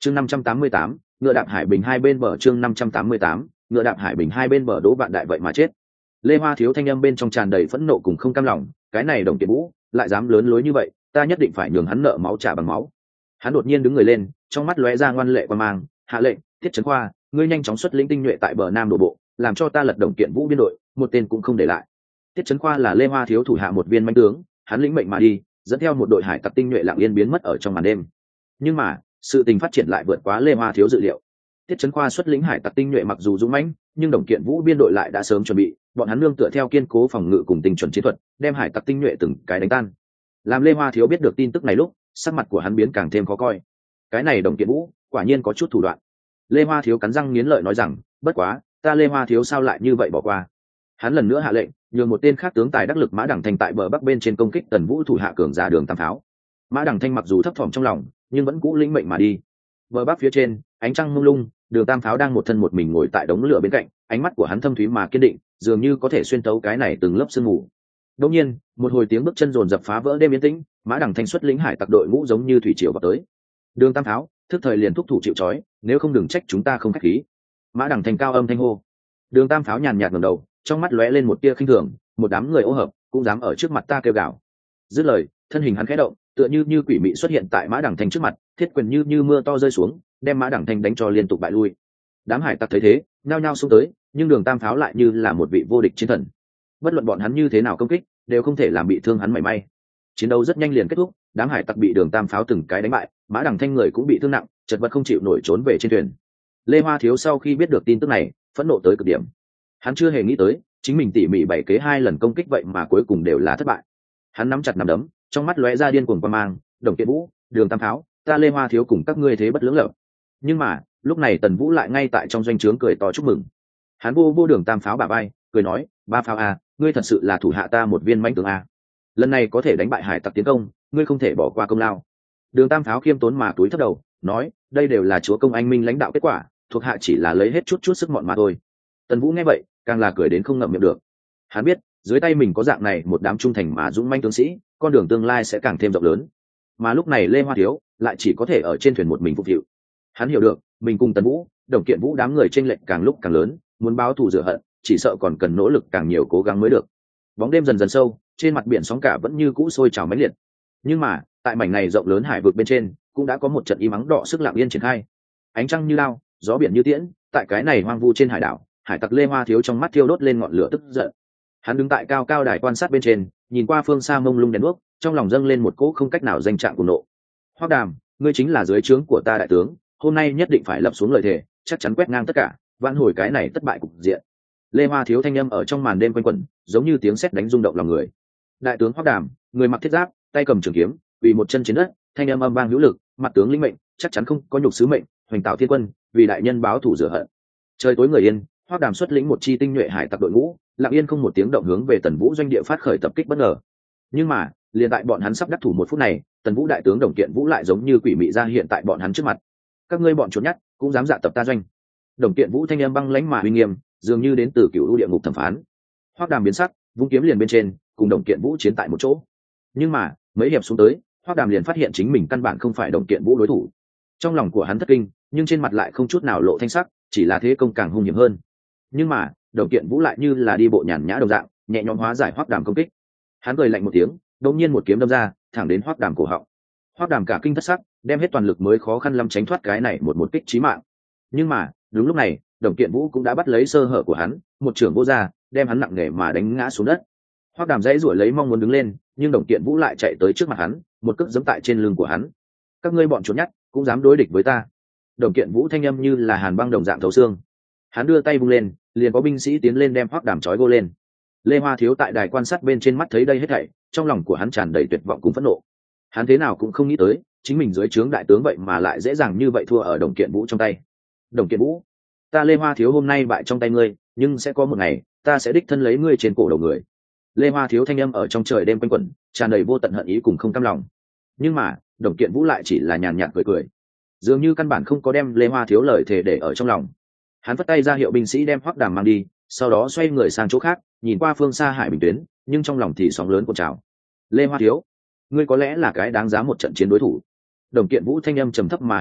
chương 588, ngựa đạp hải bình hai bên bờ. chương 588, ngựa đạp hải bình hai bên bờ. Đỗ Vạn Đại vậy mà chết. Lê Hoa Thiếu thanh âm bên trong tràn đầy phẫn nộ cùng không cam lòng, cái này Đồng Kiện Vũ lại dám lớn lối như vậy, ta nhất định phải nhường hắn nợ máu trả bằng máu. Hắn đột nhiên đứng người lên, trong mắt lóe ra ngoan lệ quan mang, hạ lệnh, Tiết Chấn Khoa, ngươi nhanh chóng xuất lĩnh tinh nhuệ tại bờ nam đổ bộ, làm cho ta lật Đồng Kiện Vũ biên đội, một tên cũng không để lại. Tiết Chấn Khoa là Lê Hoa Thiếu thủ hạ một viên mãnh tướng, hắn lĩnh mệnh mà đi, dẫn theo một đội hải tặc tinh nhuệ lặng yên biến mất ở trong màn đêm. Nhưng mà sự tình phát triển lại vượt quá Lê Hoa Thiếu dự liệu. Tiết Chấn Khoa xuất lĩnh hải tặc tinh nhuệ mặc dù dũng mãnh, nhưng Đồng Kiện Vũ biên đội lại đã sớm chuẩn bị, bọn hắn nương tựa theo kiên cố phòng ngự cùng tinh chuẩn chiến thuật, đem hải tặc tinh nhuệ từng cái đánh tan. Làm Lê Hoa Thiếu biết được tin tức này lúc, sắc mặt của hắn biến càng thêm khó coi. Cái này Đồng Kiện Vũ quả nhiên có chút thủ đoạn. Lê Hoa Thiếu cắn răng nghiến lợi nói rằng, bất quá, ta Lê Hoa Thiếu sao lại như vậy bỏ qua. Hắn lần nữa hạ lệnh, nhường một tên khác tướng tài đắc lực Mã Đằng Thanh tại bờ bắc bên trên công kích Tần Vũ thủ hạ cường giả Đường Tam Pháo. Mã Đằng Thanh mặc dù thấp thỏm trong lòng, nhưng vẫn cũ lĩnh mệnh mà đi. Bờ bắc phía trên, ánh trăng mông lung, Đường Tam Pháo đang một thân một mình ngồi tại đống lửa bên cạnh, ánh mắt của hắn thâm thúy mà kiên định, dường như có thể xuyên tấu cái này từng lớp sương mù. Đột nhiên, một hồi tiếng bước chân rồn rập phá vỡ đêm yên tĩnh, Mã Đằng Thanh xuất lĩnh hải tặc đội ngũ giống như thủy triều vào tới. Đường Tam Pháo, thức thời liền thúc thủ chịu trói, nếu không đừng trách chúng ta không khách khí. Mã Đằng Thanh cao âm thanh hô. Đường Tam Pháo nhàn nhạt ngẩng đầu, trong mắt lóe lên một tia khinh thường, một đám người ô hợp cũng dám ở trước mặt ta kêu gào. Dứt lời, thân hình hắn khẽ động, tựa như quỷ mị xuất hiện tại Mã Đằng Thanh trước mặt, thiết quyền như mưa to rơi xuống, đem Mã Đằng Thanh đánh cho liên tục bại lui. Đám hải tặc thấy thế, nhao nhao xông tới, nhưng Đường Tam Pháo lại như là một vị vô địch chiến thần. Bất luận bọn hắn như thế nào công kích, đều không thể làm bị thương hắn mảy may. Chiến đấu rất nhanh liền kết thúc, đám hải tặc bị Đường Tam Pháo từng cái đánh bại, Mã Đằng Thanh người cũng bị thương nặng, chật vật không chịu nổi trốn về trên thuyền. Lê Hoa Thiếu sau khi biết được tin tức này, phẫn nộ tới cực điểm. Hắn chưa hề nghĩ tới, chính mình tỉ mỉ bày kế 2 lần công kích vậy mà cuối cùng đều là thất bại. Hắn nắm chặt nắm đấm, trong mắt lóe ra điên cuồng quang mang, Đồng Kiện Vũ, Đường Tam Pháo, ta Lê Hoa Thiếu cùng các ngươi thế bất lưỡng lập. Nhưng mà lúc này Tần Vũ lại ngay tại trong doanh trướng cười to chúc mừng. Hắn vô Đường Tam Pháo bả vai, cười nói, ba Pháo à, ngươi thật sự là thủ hạ ta một viên mãnh tướng à. Lần này có thể đánh bại hải tặc tiến công, ngươi không thể bỏ qua công lao. Đường Tam Pháo khiêm tốn mà túi thấp đầu, nói, đây đều là chúa công anh minh lãnh đạo kết quả, thuộc hạ chỉ là lấy hết chút sức mọn mà thôi. Tần Vũ nghe vậy, càng là cười đến không ngậm miệng được. Hắn biết, dưới tay mình có dạng này một đám trung thành mà dũng manh tướng sĩ, con đường tương lai sẽ càng thêm rộng lớn. Mà lúc này Lê Hoa Thiếu lại chỉ có thể ở trên thuyền một mình phục vụ. Hắn hiểu được, mình cùng Tần Vũ, Đồng Kiện Vũ đám người chênh lệch càng lúc càng lớn, muốn báo thù rửa hận, chỉ sợ còn cần nỗ lực càng nhiều cố gắng mới được. Bóng đêm dần dần sâu, trên mặt biển sóng cả vẫn như cũ sôi trào mãnh liệt. Nhưng mà, tại mảnh này rộng lớn hải vực bên trên, cũng đã có một trận im ắng đỏ sức lặng yên triển khai. Ánh trăng như lao, gió biển như tiễn, tại cái này hoang vu trên hải đảo, hải tặc Lê Hoa Thiếu trong mắt thiêu đốt lên ngọn lửa tức giận. Hắn đứng tại cao cao đài quan sát bên trên, nhìn qua phương xa mông lung đèn đuốc, trong lòng dâng lên một cỗ không cách nào danh trạng của nộ. Hoắc Đàm, ngươi chính là dưới trướng của ta đại tướng, hôm nay nhất định phải lập xuống lời thề, chắc chắn quét ngang tất cả, vãn hồi cái này thất bại cục diện. Lê Hoa Thiếu thanh âm ở trong màn đêm quanh quẩn, giống như tiếng sét đánh rung động lòng người. Đại tướng Hoắc Đàm, người mặc thiết giáp, tay cầm trường kiếm, vì một chân trên đất, thanh âm âm vang hữu lực, mặt tướng linh mệnh, chắc chắn không có nhục sứ mệnh, hoành tạo thiên quân, vì đại nhân báo thù rửa hận. Trời tối người yên, Hoắc Đàm xuất lĩnh một chi tinh nhuệ hải tặc đội ngũ, lặng yên không một tiếng động hướng về Tần Vũ doanh địa phát khởi tập kích bất ngờ. Nhưng mà, liền tại bọn hắn sắp đắc thủ một phút này, Tần Vũ đại tướng Đồng Kiện Vũ lại giống như quỷ mị ra hiện tại bọn hắn trước mặt. Các ngươi bọn trốn nhát, cũng dám dạ tập ta doanh. Đồng Kiện Vũ thanh âm băng lãnh mà uy nghiêm, dường như đến từ cựu u địa ngục thẩm phán. Hoắc Đàm biến sắc, vung kiếm liền bên trên, cùng Đồng Kiện Vũ chiến tại một chỗ. Nhưng mà, mấy hiệp xuống tới, Hoắc Đàm liền phát hiện chính mình căn bản không phải Đồng Kiện Vũ đối thủ. Trong lòng của hắn thất kinh, nhưng trên mặt lại không chút nào lộ thanh sắc, chỉ là thế công càng hung hiểm hơn. Nhưng mà Đồng Kiện Vũ lại như là đi bộ nhàn nhã đồng dạng, nhẹ nhõm hóa giải Hoắc Đàm công kích. Hắn cười lạnh một tiếng, đột nhiên một kiếm đâm ra, thẳng đến Hoắc Đàm cổ họng. Hoắc Đàm cả kinh thất sắc, đem hết toàn lực mới khó khăn lắm tránh thoát cái này một kích chí mạng. Nhưng mà đúng lúc này, Đồng Kiện Vũ cũng đã bắt lấy sơ hở của hắn, một chưởng vô ra, đem hắn nặng nề mà đánh ngã xuống đất. Hoắc Đàm dãy giụa lấy mong muốn đứng lên, nhưng Đồng Kiện Vũ lại chạy tới trước mặt hắn, một cước giẫm tại trên lưng của hắn. Các ngươi bọn trốn nhát, cũng dám đối địch với ta. Đồng Kiện Vũ thanh âm như là hàn băng đồng dạng thấu xương. Hắn đưa tay vung lên, liền có binh sĩ tiến lên đem Hoắc Đàm trói gô lên. Lê Hoa Thiếu tại đài quan sát bên trên mắt thấy đây hết thảy, trong lòng của hắn tràn đầy tuyệt vọng cùng phẫn nộ. Hắn thế nào cũng không nghĩ tới, chính mình dưới trướng đại tướng vậy mà lại dễ dàng như vậy thua ở Đồng Kiện Vũ trong tay. Đồng Kiện Vũ, ta Lê Hoa Thiếu hôm nay bại trong tay ngươi, nhưng sẽ có một ngày, ta sẽ đích thân lấy ngươi trên cổ đầu người. Lê Hoa Thiếu thanh âm ở trong trời đêm quanh quẩn, tràn đầy vô tận hận ý cùng không cam lòng. Nhưng mà Đồng Kiện Vũ lại chỉ là nhàn nhạt cười cười, dường như căn bản không có đem Lê Hoa Thiếu lời thề để ở trong lòng. Hắn vất tay ra hiệu binh sĩ đem Hoắc Đàm mang đi, sau đó xoay người sang chỗ khác, nhìn qua phương xa hải bình tuyến, nhưng trong lòng thì sóng lớn cuộn trào. Lê Hoa Thiếu, ngươi có lẽ là cái đáng giá một trận chiến đối thủ. Đồng Kiện Vũ thanh âm trầm thấp mà hữu lực,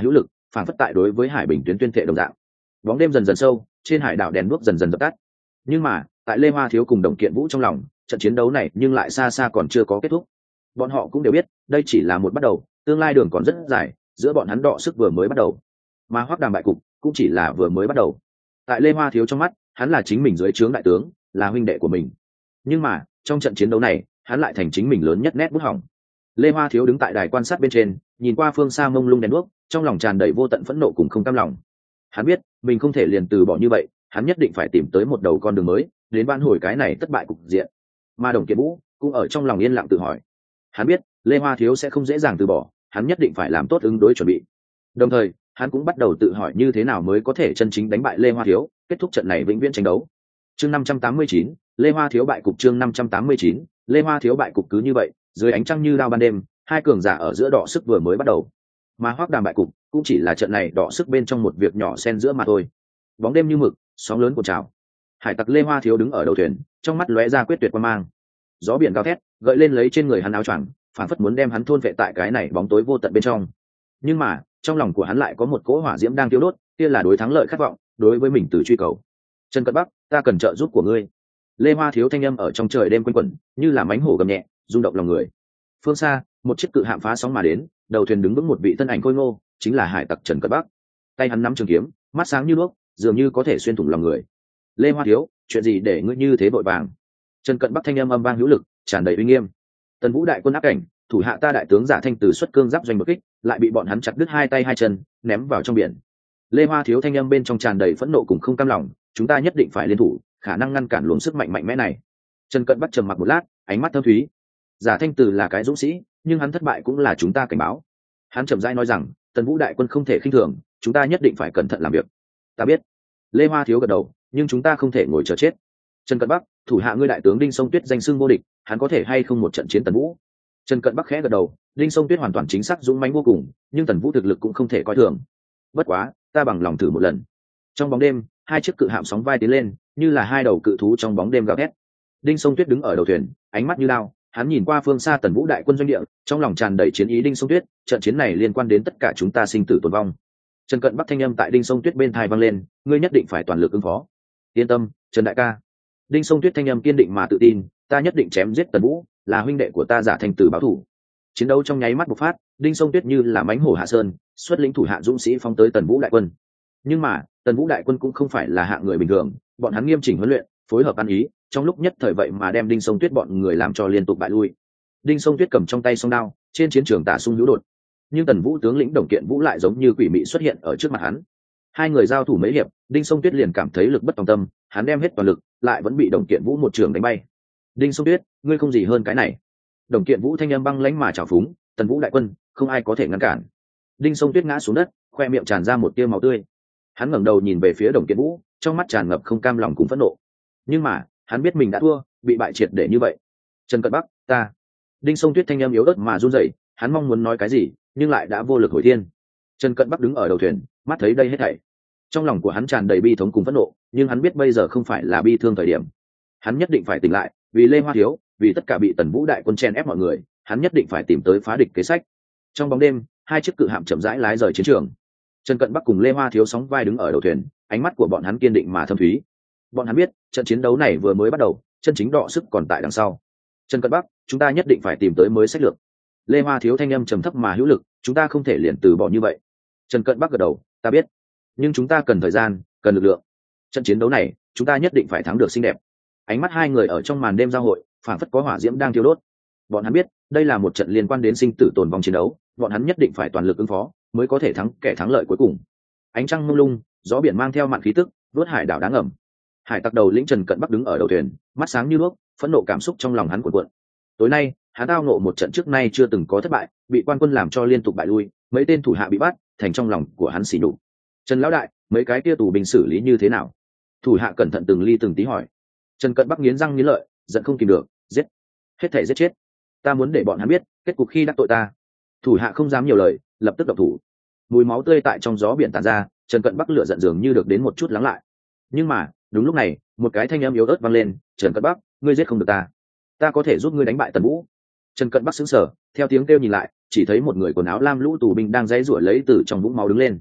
phản phất tại đối với hải bình tuyến tuyên thệ đồng dạng. Bóng đêm dần dần sâu, trên hải đảo đèn đuốc dần dần dập tắt. Nhưng mà tại Lê Hoa Thiếu cùng Đồng Kiện Vũ trong lòng, trận chiến đấu này nhưng lại xa xa còn chưa có kết thúc. Bọn họ cũng đều biết đây chỉ là một bắt đầu, tương lai đường còn rất dài, giữa bọn hắn đọ sức vừa mới bắt đầu. Mà Hoắc Đàm bại cục cũng chỉ là vừa mới bắt đầu. Tại Lê Hoa Thiếu trong mắt, hắn là chính mình dưới trướng đại tướng, là huynh đệ của mình. Nhưng mà trong trận chiến đấu này, hắn lại thành chính mình lớn nhất nét bút hỏng. Lê Hoa Thiếu đứng tại đài quan sát bên trên, nhìn qua phương xa mông lung đèn đuốc, trong lòng tràn đầy vô tận phẫn nộ cùng không cam lòng. Hắn biết mình không thể liền từ bỏ như vậy, hắn nhất định phải tìm tới một đầu con đường mới đến vãn hồi cái này thất bại cục diện. Mà Đồng Kiện Vũ cũng ở trong lòng yên lặng tự hỏi, hắn biết Lê Hoa Thiếu sẽ không dễ dàng từ bỏ, hắn nhất định phải làm tốt ứng đối chuẩn bị. Đồng thời hắn cũng bắt đầu tự hỏi như thế nào mới có thể chân chính đánh bại Lê Hoa Thiếu, kết thúc trận này vĩnh viễn tranh đấu. Chương 589, Lê Hoa Thiếu bại cục. Chương 589, Lê Hoa Thiếu bại cục. Cứ như vậy, dưới ánh trăng như đao ban đêm, hai cường giả ở giữa đọ sức vừa mới bắt đầu. Mà Hoắc Đàm bại cục cũng chỉ là trận này đọ sức bên trong một việc nhỏ xen giữa mà thôi. Bóng đêm như mực, sóng lớn cuộn trào. Hải tặc Lê Hoa Thiếu đứng ở đầu thuyền, trong mắt lóe ra quyết tuyệt quan mang. Gió biển gào thét, gợi lên lấy trên người hắn áo choàng, phản phất muốn đem hắn thôn vệ tại cái này bóng tối vô tận bên trong. Nhưng mà trong lòng của hắn lại có một cỗ hỏa diễm đang thiêu đốt, kia là đối thắng lợi khát vọng, đối với mình từ truy cầu. Trần Cận Bắc, ta cần trợ giúp của ngươi. Lê Hoa Thiếu thanh âm ở trong trời đêm quanh quẩn, như là mánh hổ gầm nhẹ, rung động lòng người. Phương xa, một chiếc cự hạm phá sóng mà đến, đầu thuyền đứng vững một vị thân ảnh khôi ngô, chính là hải tặc Trần Cận Bắc. Tay hắn nắm trường kiếm, mắt sáng như đuốc, dường như có thể xuyên thủng lòng người. Lê Hoa Thiếu, chuyện gì để ngươi như thế vội vàng? Trần Cận Bắc thanh âm âm vang hữu lực, tràn đầy uy nghiêm. Tần Vũ đại quân áp cảnh, thủ hạ ta đại tướng Giả Thanh từ xuất cương giáp doanh một kích, lại bị bọn hắn chặt đứt hai tay hai chân, ném vào trong biển. Lê Hoa Thiếu thanh âm bên trong tràn đầy phẫn nộ cùng không cam lòng, chúng ta nhất định phải liên thủ, khả năng ngăn cản luồng sức mạnh mạnh mẽ này. Trần Cận Bắc trầm mặc một lát, ánh mắt thâm thúy. Giả Thanh từ là cái dũng sĩ, nhưng hắn thất bại cũng là chúng ta cảnh báo. Hắn chậm rãi nói rằng, Tần Vũ đại quân không thể khinh thường, chúng ta nhất định phải cẩn thận làm việc. Ta biết. Lê Hoa Thiếu gật đầu, nhưng chúng ta không thể ngồi chờ chết. Trần Cận Bắc, thủ hạ ngươi đại tướng Đinh Sông Tuyết danh xưng vô địch, hắn có thể hay không một trận chiến Tần Vũ? Trần Cận Bắc khẽ gật đầu, Đinh Sông Tuyết hoàn toàn chính xác dũng mãnh vô cùng, nhưng Tần Vũ thực lực cũng không thể coi thường. Bất quá, ta bằng lòng thử một lần. Trong bóng đêm, hai chiếc cự hạm sóng vai tiến lên, như là hai đầu cự thú trong bóng đêm gào thét. Đinh Sông Tuyết đứng ở đầu thuyền, ánh mắt như lao, hắn nhìn qua phương xa Tần Vũ đại quân doanh địa, trong lòng tràn đầy chiến ý. Đinh Sông Tuyết, trận chiến này liên quan đến tất cả chúng ta sinh tử tồn vong. Trần Cận Bắc thanh âm tại Đinh Sông Tuyết bên tai vang lên, ngươi nhất định phải toàn lực ứng phó. Yên tâm, Trần đại ca. Đinh Sông Tuyết thanh âm kiên định mà tự tin, ta nhất định chém giết Tần Vũ, là huynh đệ của ta Giả Thanh từ báo thủ. Chiến đấu trong nháy mắt bộc phát, Đinh Sông Tuyết như là mãnh hổ hạ sơn, xuất lĩnh thủ hạ dũng sĩ phóng tới Tần Vũ đại quân. Nhưng mà Tần Vũ đại quân cũng không phải là hạng người bình thường, bọn hắn nghiêm chỉnh huấn luyện, phối hợp ăn ý, trong lúc nhất thời vậy mà đem Đinh Sông Tuyết bọn người làm cho liên tục bại lui. Đinh Sông Tuyết cầm trong tay song đao, trên chiến trường tả xung hữu đột, nhưng Tần Vũ tướng lĩnh Đồng Kiện Vũ lại giống như quỷ mị xuất hiện ở trước mặt hắn. Hai người giao thủ mấy hiệp, Đinh Sông Tuyết liền cảm thấy lực bất tòng tâm, hắn đem hết toàn lực, lại vẫn bị Đồng Kiện Vũ một trường đánh bay. Đinh Sông Tuyết, ngươi không gì hơn cái này. Đồng Kiện Vũ thanh âm băng lãnh mà trào phúng, Tần Vũ đại quân, không ai có thể ngăn cản. Đinh Sông Tuyết ngã xuống đất, khoe miệng tràn ra một tia máu tươi. Hắn ngẩng đầu nhìn về phía Đồng Kiện Vũ, trong mắt tràn ngập không cam lòng cùng phẫn nộ. Nhưng mà hắn biết mình đã thua, bị bại triệt để như vậy. Trần Cận Bắc, ta. Đinh Sông Tuyết thanh âm yếu ớt mà run rẩy, hắn mong muốn nói cái gì, nhưng lại đã vô lực hồi thiên. Trần Cận Bắc đứng ở đầu thuyền, mắt thấy đây hết thảy, trong lòng của hắn tràn đầy bi thống cùng phẫn nộ, nhưng hắn biết bây giờ không phải là bi thương thời điểm. Hắn nhất định phải tỉnh lại, vì Lê Hoa Thiếu, vì tất cả bị Tần Vũ đại quân chen ép mọi người, hắn nhất định phải tìm tới phá địch kế sách. Trong bóng đêm, hai chiếc cự hạm chậm rãi lái rời chiến trường. Trần Cận Bắc cùng Lê Hoa Thiếu sóng vai đứng ở đầu thuyền, ánh mắt của bọn hắn kiên định mà thâm thúy. Bọn hắn biết, trận chiến đấu này vừa mới bắt đầu, chân chính đọ sức còn tại đằng sau. Trần Cận Bắc, chúng ta nhất định phải tìm tới mới sách lược. Lê Hoa Thiếu thanh âm trầm thấp mà hữu lực, chúng ta không thể liền từ bỏ như vậy. Trần Cận Bắc gật đầu, ta biết, nhưng chúng ta cần thời gian, cần lực lượng. Trận chiến đấu này, chúng ta nhất định phải thắng được xinh đẹp. Ánh mắt hai người ở trong màn đêm giao hội, phảng phất có hỏa diễm đang thiêu đốt. Bọn hắn biết, đây là một trận liên quan đến sinh tử tồn vong chiến đấu, bọn hắn nhất định phải toàn lực ứng phó, mới có thể thắng kẻ thắng lợi cuối cùng. Ánh trăng mông lung, gió biển mang theo mặn khí tức, vớt hải đảo đáng ngầm. Hải tặc đầu lĩnh Trần Cận Bắc đứng ở đầu thuyền, mắt sáng như đuốc, phẫn nộ cảm xúc trong lòng hắn cuộn cuộn. Tối nay, hắn tao ngộ một trận trước nay chưa từng có thất bại, bị quan quân làm cho liên tục bại lui, mấy tên thủ hạ bị bắt, thành trong lòng của hắn xỉ nhục. Trần lão đại, mấy cái kia tù binh xử lý như thế nào? Thủ hạ cẩn thận từng ly từng tí hỏi. Trần Cận Bắc nghiến răng nghiến lợi, giận không kìm được, giết, hết thảy giết chết. Ta muốn để bọn hắn biết, kết cục khi đắc tội ta. Thủ hạ không dám nhiều lời, lập tức động thủ. Mùi máu tươi tại trong gió biển tản ra, Trần Cận Bắc lửa giận dường như được đến một chút lắng lại. Nhưng mà, đúng lúc này, một cái thanh âm yếu ớt vang lên, "Trần Cận Bắc, ngươi giết không được ta. Ta có thể giúp ngươi đánh bại Tần Vũ." Trần Cận Bắc sững sờ, theo tiếng kêu nhìn lại, chỉ thấy một người quần áo lam lũ tù binh đang giãy giụa lấy từ trong vũng máu đứng lên.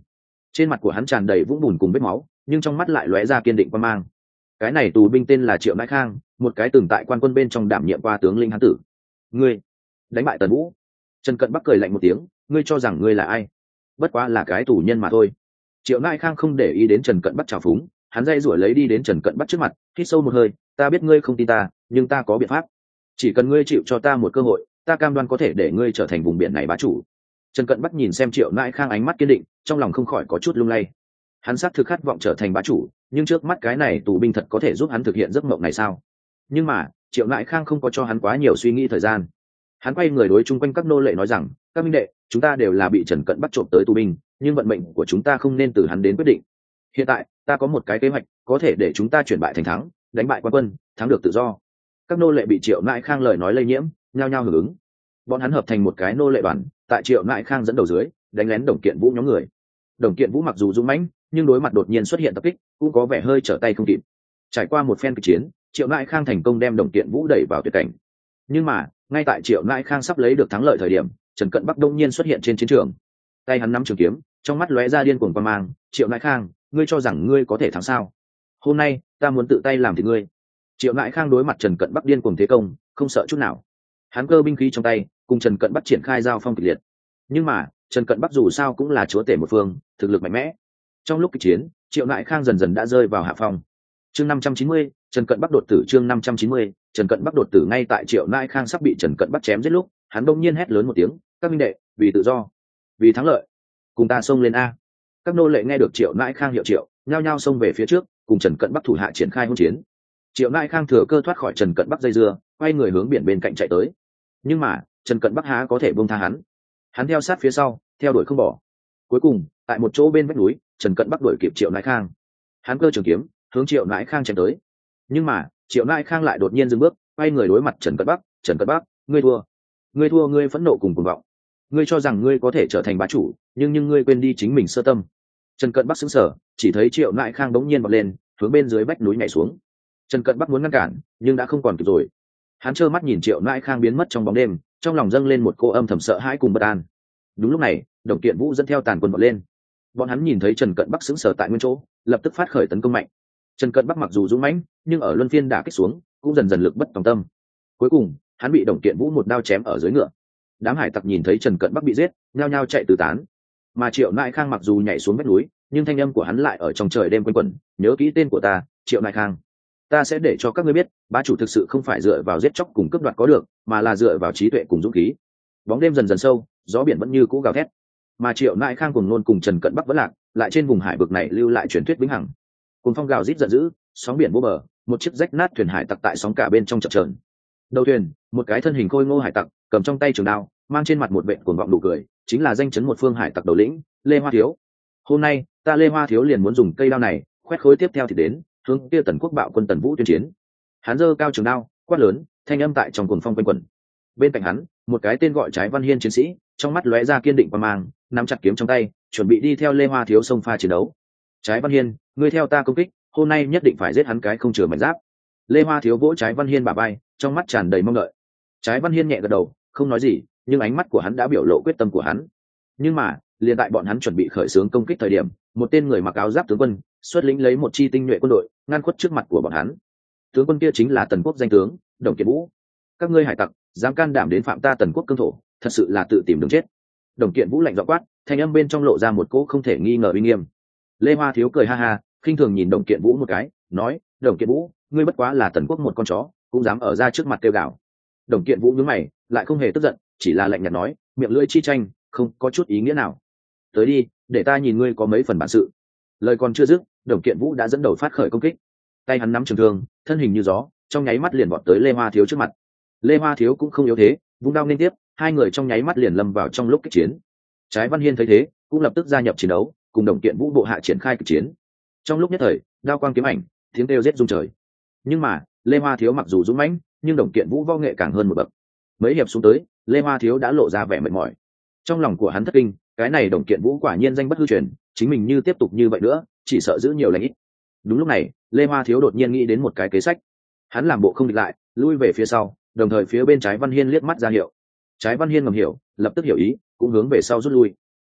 trên mặt của hắn tràn đầy vũng bùn cùng vết máu, nhưng trong mắt lại lóe ra kiên định quan mang. Cái này tù binh tên là Triệu Nãi Khang, một cái từng tại quan quân bên trong đảm nhiệm qua tướng lĩnh hán tử. Ngươi đánh bại Tần Vũ. Trần Cận Bắc cười lạnh một tiếng, ngươi cho rằng ngươi là ai? Bất quá là cái tù nhân mà thôi. Triệu Nãi Khang không để ý đến Trần Cận Bắc trào phúng, hắn dây rủi lấy đi đến Trần Cận Bắc trước mặt, hít sâu một hơi, ta biết ngươi không tin ta, nhưng ta có biện pháp. Chỉ cần ngươi chịu cho ta một cơ hội, ta cam đoan có thể để ngươi trở thành vùng biển này bá chủ. Trần Cận Bắc nhìn xem Triệu Nãi Khang ánh mắt kiên định, trong lòng không khỏi có chút lung lay. Hắn xác thực khát vọng trở thành bá chủ, nhưng trước mắt cái này tù binh thật có thể giúp hắn thực hiện giấc mộng này sao? Nhưng mà Triệu Nãi Khang không có cho hắn quá nhiều suy nghĩ thời gian. Hắn quay người đối chung quanh các nô lệ nói rằng, các minh đệ, chúng ta đều là bị Trần Cận Bắc trộm tới tù binh, nhưng vận mệnh của chúng ta không nên từ hắn đến quyết định. Hiện tại ta có một cái kế hoạch có thể để chúng ta chuyển bại thành thắng, đánh bại quan quân, thắng được tự do. Các nô lệ bị Triệu Nãi Khang lời nói lây nhiễm, nhao nhao hưởng ứng. Bọn hắn hợp thành một cái nô lệ đoàn, tại Triệu Nãi Khang dẫn đầu dưới đánh lén Đồng Kiện Vũ nhóm người. Đồng Kiện Vũ mặc dù dũng mãnh, nhưng đối mặt đột nhiên xuất hiện tập kích cũng có vẻ hơi trở tay không kịp. Trải qua một phen kịch chiến, Triệu Nãi Khang thành công đem Đồng Kiện Vũ đẩy vào tuyệt cảnh. Nhưng mà ngay tại Triệu Nãi Khang sắp lấy được thắng lợi thời điểm, Trần Cận Bắc đông nhiên xuất hiện trên chiến trường. Tay hắn nắm trường kiếm, trong mắt lóe ra điên cuồng quang mang. Triệu Nãi Khang, ngươi cho rằng ngươi có thể thắng sao? Hôm nay ta muốn tự tay làm thịt ngươi. Triệu Nãi Khang đối mặt Trần Cận Bắc điên cuồng thế công, không sợ chút nào. Hắn cơ binh khí trong tay, cùng Trần Cận Bắc triển khai giao phong kịch liệt. Nhưng mà Trần Cận Bắc dù sao cũng là chúa tể một phương, thực lực mạnh mẽ. Trong lúc kịch chiến, Triệu Nãi Khang dần dần đã rơi vào hạ phong. Chương 590, Trần Cận Bắc đột tử. Chương 590, Trần Cận Bắc đột tử. Ngay tại Triệu Nãi Khang sắp bị Trần Cận Bắc chém giết lúc, hắn bỗng nhiên hét lớn một tiếng, các minh đệ, vì tự do, vì thắng lợi, cùng ta xông lên a. Các nô lệ nghe được Triệu Nãi Khang hiệu triệu, nhao nhao xông về phía trước, cùng Trần Cận Bắc thủ hạ triển khai hỗn chiến. Triệu Nãi Khang thừa cơ thoát khỏi Trần Cận Bắc dây dưa, quay người hướng biển bên cạnh chạy tới. Nhưng mà Trần Cận Bắc há có thể buông tha hắn. Hắn theo sát phía sau, theo đuổi không bỏ. Cuối cùng tại một chỗ bên vách núi, Trần Cận Bắc đuổi kịp Triệu Nãi Khang. Hắn cơ trường kiếm hướng Triệu Nãi Khang chém tới. Nhưng mà Triệu Nãi Khang lại đột nhiên dừng bước, quay người đối mặt Trần Cận Bắc. Trần Cận Bắc, ngươi thua. Ngươi thua, ngươi phẫn nộ cùng cuồng vọng. Ngươi cho rằng ngươi có thể trở thành bá chủ, nhưng ngươi quên đi chính mình sơ tâm. Trần Cận Bắc sững sờ, chỉ thấy Triệu Nãi Khang bỗng nhiên bật lên, hướng bên dưới vách núi nhảy xuống. Trần Cận Bắc muốn ngăn cản, nhưng đã không còn kịp rồi. Hắn trơ mắt nhìn Triệu Nãi Khang biến mất trong bóng đêm, trong lòng dâng lên một cô âm thầm sợ hãi cùng bất an. Đúng lúc này, Đồng Kiện Vũ dẫn theo tàn quân bật lên. Bọn hắn nhìn thấy Trần Cận Bắc sững sờ tại nguyên chỗ, lập tức phát khởi tấn công mạnh. Trần Cận Bắc mặc dù dũng mãnh, nhưng ở luân phiên đả kích xuống, cũng dần dần lực bất tòng tâm. Cuối cùng, hắn bị Đồng Kiện Vũ một đao chém ở dưới ngựa. Đám hải tặc nhìn thấy Trần Cận Bắc bị giết, nhao nhao chạy tứ tán. Mà Triệu Nãi Khang mặc dù nhảy xuống vách núi, nhưng thanh âm của hắn lại ở trong trời đêm quanh quẩn, nhớ kỹ tên của ta, Triệu Nãi Khang. Ta sẽ để cho các ngươi biết, bá chủ thực sự không phải dựa vào giết chóc cùng cướp đoạt có được, mà là dựa vào trí tuệ cùng dũng khí. Bóng đêm dần dần sâu, gió biển vẫn như cũ gào thét, mà Triệu Nãi Khang cùng nôn cùng Trần Cận Bắc vẫn lạc, lại trên vùng hải vực này lưu lại truyền thuyết vĩnh hằng. Cùng phong gào rít giận dữ, sóng biển vô bờ, một chiếc rách nát thuyền hải tặc tại sóng cả bên trong chập chờn. Đầu thuyền, một cái thân hình khôi ngô hải tặc, cầm trong tay trường đao, mang trên mặt một vệt cuồng vọng nụ cười, chính là danh chấn một phương hải tặc đầu lĩnh, Lê Hoa Thiếu. Hôm nay, ta Lê Hoa Thiếu liền muốn dùng cây đao này, khoét khối tiếp theo thì đến, hướng kia Tần Quốc bạo quân Tần Vũ tuyên chiến. Hắn giơ cao trường đao, quát lớn, thanh âm tại trong cuồng phong quanh quẩn. Bên cạnh hắn, một cái tên gọi Trái Văn Hiên chiến sĩ, trong mắt lóe ra kiên định và mang, nắm chặt kiếm trong tay, chuẩn bị đi theo Lê Hoa Thiếu xông pha chiến đấu. Trái Văn Hiên, ngươi theo ta công kích, hôm nay nhất định phải giết hắn cái không chừa mảnh giáp. Lê Hoa Thiếu vỗ Trái Văn Hiên bả vai, trong mắt tràn đầy mong đợi. Trái Văn Hiên nhẹ gật đầu, không nói gì, nhưng ánh mắt của hắn đã biểu lộ quyết tâm của hắn. Nhưng mà liền tại bọn hắn chuẩn bị khởi xướng công kích thời điểm, một tên người mặc áo giáp tướng quân xuất lĩnh lấy một chi tinh nhuệ quân đội ngăn khuất trước mặt của bọn hắn. Tướng quân kia chính là Tần Quốc danh tướng Đồng Kiện Vũ. Các ngươi hải tặc dám can đảm đến phạm ta Tần Quốc cương thổ, thật sự là tự tìm đường chết. Đồng Kiện Vũ lạnh giọng quát, thanh âm bên trong lộ ra một cỗ không thể nghi ngờ uy nghiêm. Lê Hoa Thiếu cười ha ha, khinh thường nhìn Đồng Kiện Vũ một cái, nói, Đồng Kiện Vũ, ngươi bất quá là Tần Quốc một con chó, cũng dám ở ra trước mặt kêu gào. Đồng Kiện Vũ nhướng mày, lại không hề tức giận, chỉ là lạnh nhạt nói, miệng lưỡi chi tranh, không có chút ý nghĩa nào. Tới đi, để ta nhìn ngươi có mấy phần bản sự. Lời còn chưa dứt, Đồng Kiện Vũ đã dẫn đầu phát khởi công kích. Tay hắn nắm trường thương, thân hình như gió, trong nháy mắt liền vọt tới Lê Hoa Thiếu trước mặt. Lê Hoa Thiếu cũng không yếu thế, vung đao liên tiếp, hai người trong nháy mắt liền lâm vào trong lúc kích chiến. Trái Văn Hiên thấy thế, cũng lập tức gia nhập chiến đấu, cùng Đồng Kiện Vũ bộ hạ triển khai kịch chiến. Trong lúc nhất thời, đao quang kiếm ảnh, tiếng kêu rết rung trời. Nhưng mà Lê Hoa Thiếu mặc dù dũng mãnh, nhưng Đồng Kiện Vũ võ nghệ càng hơn một bậc. Mấy hiệp xuống tới, Lê Hoa Thiếu đã lộ ra vẻ mệt mỏi. Trong lòng của hắn thất kinh, cái này Đồng Kiện Vũ quả nhiên danh bất hư truyền, chính mình như tiếp tục như vậy nữa, chỉ sợ giữ nhiều lành ít. Đúng lúc này, Lê Hoa Thiếu đột nhiên nghĩ đến một cái kế sách. Hắn làm bộ không địch lại, lui về phía sau, đồng thời phía bên Trái Văn Hiên liếc mắt ra hiệu. Trái Văn Hiên ngầm hiểu, lập tức hiểu ý, cũng hướng về sau rút lui.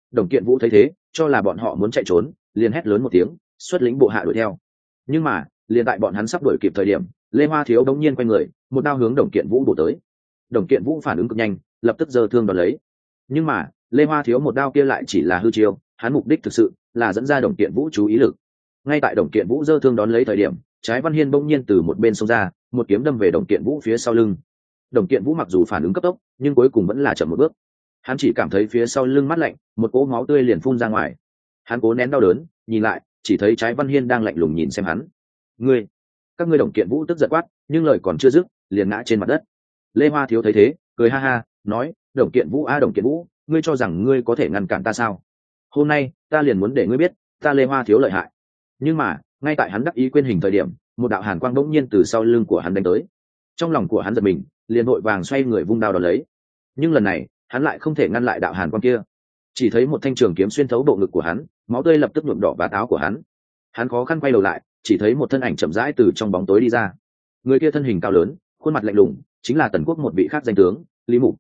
Đồng Kiện Vũ thấy thế, cho là bọn họ muốn chạy trốn, liền hét lớn một tiếng, xuất lĩnh bộ hạ đuổi theo. Nhưng mà liền tại bọn hắn sắp đuổi kịp thời điểm, Lê Hoa Thiếu đống nhiên quay người, một đao hướng Đồng Kiện Vũ bổ tới. Đồng Kiện Vũ phản ứng cực nhanh, lập tức giơ thương đón lấy. Nhưng mà Lê Hoa Thiếu một đao kia lại chỉ là hư chiêu, hắn mục đích thực sự là dẫn ra Đồng Kiện Vũ chú ý lực. Ngay tại Đồng Kiện Vũ giơ thương đón lấy thời điểm, Trái Văn Hiên bỗng nhiên từ một bên xông ra, một kiếm đâm về Đồng Kiện Vũ phía sau lưng. Đồng Kiện Vũ mặc dù phản ứng cấp tốc, nhưng cuối cùng vẫn là chậm một bước. Hắn chỉ cảm thấy phía sau lưng mát lạnh, một cỗ máu tươi liền phun ra ngoài. Hắn cố nén đau đớn, nhìn lại, chỉ thấy Trái Văn Hiên đang lạnh lùng nhìn xem hắn. Ngươi, các ngươi! Đồng Kiện Vũ tức giận quát, nhưng lời còn chưa dứt, liền ngã trên mặt đất. Lê Hoa Thiếu thấy thế, cười ha ha, nói: Đồng Kiện Vũ a, Đồng Kiện Vũ, ngươi cho rằng ngươi có thể ngăn cản ta sao? Hôm nay ta liền muốn để ngươi biết ta Lê Hoa Thiếu lợi hại. Nhưng mà ngay tại hắn đắc ý quên hình thời điểm, một đạo hàn quang bỗng nhiên từ sau lưng của hắn đánh tới. Trong lòng của hắn giật mình, liền vội vàng xoay người vung đao đón lấy. Nhưng lần này hắn lại không thể ngăn lại đạo hàn quang kia. Chỉ thấy một thanh trường kiếm xuyên thấu bộ ngực của hắn, máu tươi lập tức nhuộm đỏ vạt áo của hắn. Hắn khó khăn quay đầu lại, chỉ thấy một thân ảnh chậm rãi từ trong bóng tối đi ra. Người kia thân hình cao lớn, khuôn mặt lạnh lùng, chính là Tần Quốc một vị khác danh tướng, Lý Mục.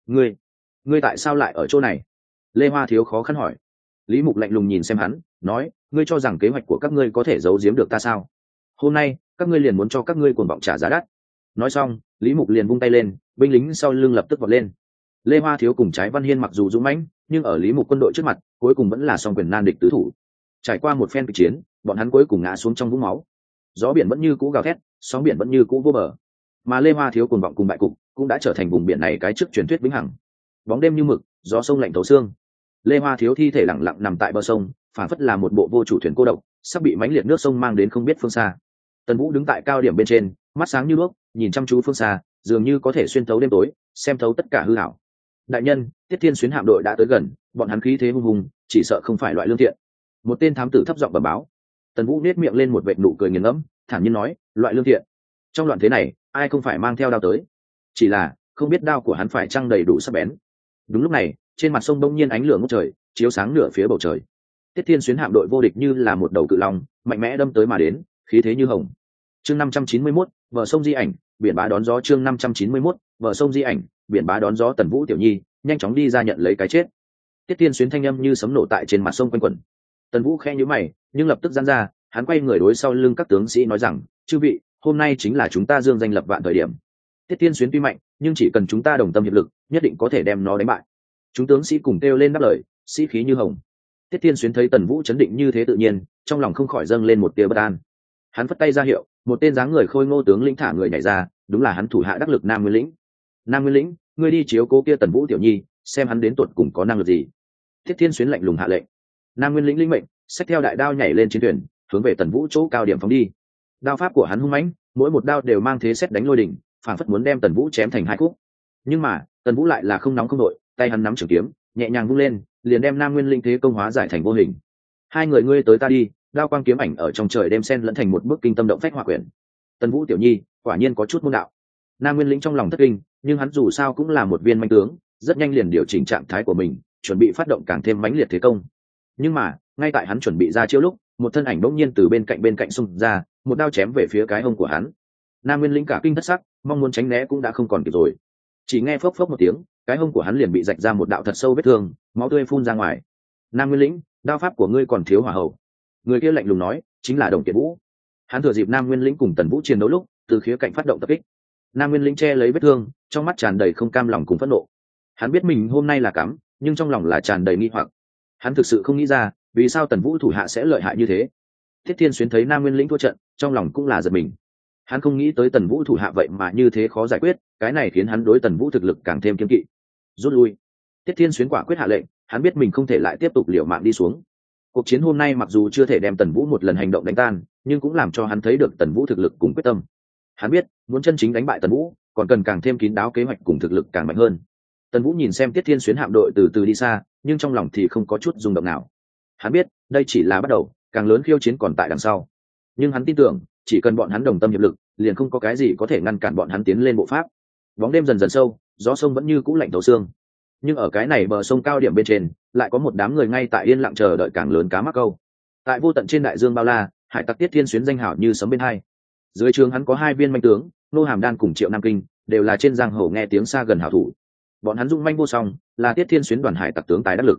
Ngươi tại sao lại ở chỗ này? Lê Hoa Thiếu khó khăn hỏi. Lý Mục lạnh lùng nhìn xem hắn, nói: ngươi cho rằng kế hoạch của các ngươi có thể giấu giếm được ta sao? Hôm nay các ngươi liền muốn cho các ngươi cuồng vọng trả giá đắt. Nói xong, Lý Mục liền vung tay lên, binh lính sau lưng lập tức vọt lên. Lê Hoa Thiếu cùng Trái Văn Hiên mặc dù dũng mãnh, nhưng ở Lý Mục quân đội trước mặt, cuối cùng vẫn là song quyền nan địch tứ thủ. Trải qua một phen kịch chiến, bọn hắn cuối cùng ngã xuống trong vũng máu. Gió biển vẫn như cũ gào thét, sóng biển vẫn như cũ vô bờ. Mà Lê Hoa Thiếu cuồng vọng cùng bại cục, cũng đã trở thành vùng biển này cái trước truyền thuyết vĩnh hằng. Bóng đêm như mực, gió sông lạnh thấu xương. Lê Hoa Thiếu thi thể lặng lặng nằm tại bờ sông, phản phất là một bộ vô chủ thuyền cô độc, sắp bị mãnh liệt nước sông mang đến không biết phương xa. Tần Vũ đứng tại cao điểm bên trên, mắt sáng như đuốc, nhìn chăm chú phương xa, dường như có thể xuyên thấu đêm tối, xem thấu tất cả hư ảo. Đại nhân, Tiết Thiên Xuyến hạm đội đã tới gần, bọn hắn khí thế hung hùng, chỉ sợ không phải loại lương thiện. Một tên thám tử thấp giọng bẩm báo. Tần Vũ nét miệng lên một vệt nụ cười nghiền ngẫm, thản nhiên nói: loại lương thiện? Trong loạn thế này, ai không phải mang theo đao tới? Chỉ là không biết đao của hắn phải chăng đầy đủ sắc bén. Đúng lúc này, trên mặt sông bỗng nhiên ánh lửa ngút trời, chiếu sáng nửa phía bầu trời. Tiết Thiên Xuyến hạm đội vô địch như là một đầu cự long, mạnh mẽ đâm tới mà đến, khí thế như hồng. Chương 591, bờ sông di ảnh, biển bá đón gió. Chương 591, bờ sông di ảnh, biển bá đón gió. Tần Vũ tiểu nhi nhanh chóng đi ra nhận lấy cái chết. Tiết Thiên Xuyến thanh âm như sấm nổ tại trên mặt sông quanh quẩn. Tần Vũ khẽ nhíu mày, nhưng lập tức giãn ra, hắn quay người đối sau lưng các tướng sĩ nói rằng: chư vị, hôm nay chính là chúng ta dương danh lập vạn thời điểm. Tiết Thiên Xuyến tuy mạnh, nhưng chỉ cần chúng ta đồng tâm hiệp lực, nhất định có thể đem nó đánh bại. Chúng tướng sĩ cùng kêu lên đáp lời, sĩ khí như hồng. Tiết Thiên Xuyến thấy Tần Vũ chấn định như thế tự nhiên, trong lòng không khỏi dâng lên một tia bất an. Hắn phất tay ra hiệu, một tên dáng người khôi ngô tướng lĩnh thả người nhảy ra, đúng là hắn thủ hạ đắc lực Nam Nguyên Lĩnh. Nam Nguyên Lĩnh, ngươi đi chiếu cố kia Tần Vũ tiểu nhi, xem hắn đến tuột cùng có năng lực gì. Tiết Thiên Xuyến lạnh lùng hạ lệnh. Nam Nguyên Lĩnh lĩnh mệnh, xách theo đại đao nhảy lên chiến thuyền, hướng về Tần Vũ chỗ cao điểm phóng đi. Đao pháp của hắn hung mãnh, mỗi một đao đều mang thế sét đánh lôi đỉnh, phảng phất muốn đem Tần Vũ chém thành hai khúc. Nhưng mà Tần Vũ lại là không nóng không đội, tay hắn nắm trường kiếm, nhẹ nhàng vung lên, liền đem Nam Nguyên Linh thế công hóa giải thành vô hình. Hai người ngươi tới ta đi, đao quang kiếm ảnh ở trong trời đêm xen lẫn thành một bức kinh tâm động phách hỏa quyển. Tần Vũ tiểu nhi, quả nhiên có chút môn đạo. Nam Nguyên Linh trong lòng thất kinh, nhưng hắn dù sao cũng là một viên manh tướng, rất nhanh liền điều chỉnh trạng thái của mình, chuẩn bị phát động càng thêm mãnh liệt thế công. Nhưng mà ngay tại hắn chuẩn bị ra chiêu lúc, một thân ảnh bỗng nhiên từ bên cạnh xung ra, một đao chém về phía cái hông của hắn. Nam Nguyên Linh cả kinh thất sắc, mong muốn tránh né cũng đã không còn kịp rồi. Chỉ nghe phốc phốc một tiếng, cái hông của hắn liền bị rạch ra một đạo thật sâu vết thương, máu tươi phun ra ngoài. Nam Nguyên Lĩnh, đao pháp của ngươi còn thiếu hỏa hậu. Người kia lạnh lùng nói, chính là Đồng Kiện Vũ. Hắn thừa dịp Nam Nguyên Lĩnh cùng Tần Vũ chiến đấu lúc, từ khía cạnh phát động tập kích. Nam Nguyên Lĩnh che lấy vết thương, trong mắt tràn đầy không cam lòng cùng phẫn nộ. Hắn biết mình hôm nay là cắm, nhưng trong lòng là tràn đầy nghi hoặc. Hắn thực sự không nghĩ ra, vì sao Tần Vũ thủ hạ sẽ lợi hại như thế. Thiết Thiên Xuyến thấy Nam Nguyên Lĩnh thua trận, trong lòng cũng là giật mình. Hắn không nghĩ tới Tần Vũ thủ hạ vậy mà như thế khó giải quyết, cái này khiến hắn đối Tần Vũ thực lực càng thêm kiêng kỵ. Rút lui. Tiết Thiên Xuyến quả quyết hạ lệnh, hắn biết mình không thể lại tiếp tục liều mạng đi xuống. Cuộc chiến hôm nay mặc dù chưa thể đem Tần Vũ một lần hành động đánh tan, nhưng cũng làm cho hắn thấy được Tần Vũ thực lực cùng quyết tâm. Hắn biết, muốn chân chính đánh bại Tần Vũ, còn cần càng thêm kín đáo kế hoạch cùng thực lực càng mạnh hơn. Tần Vũ nhìn xem Tiết Thiên Xuyến hạm đội từ từ đi xa, nhưng trong lòng thì không có chút rung động nào. Hắn biết, đây chỉ là bắt đầu, càng lớn khiêu chiến còn tại đằng sau. Nhưng hắn tin tưởng, chỉ cần bọn hắn đồng tâm hiệp lực, liền không có cái gì có thể ngăn cản bọn hắn tiến lên bộ pháp. Bóng đêm dần dần sâu, gió sông vẫn như cũ lạnh thấu xương. Nhưng ở cái này bờ sông cao điểm bên trên, lại có một đám người ngay tại yên lặng chờ đợi càng lớn cá mắc câu. Tại vô tận trên đại dương bao la, hải tặc Tiết Thiên Xuyến danh hảo như sấm bên hai. Dưới trướng hắn có hai viên manh tướng, Nô Hàm Đan cùng Triệu Nam Kinh, đều là trên giang hồ nghe tiếng xa gần hảo thủ. Bọn hắn dung manh vô song, là Tiết Thiên Xuyến đoàn hải tặc tướng tài đắc lực.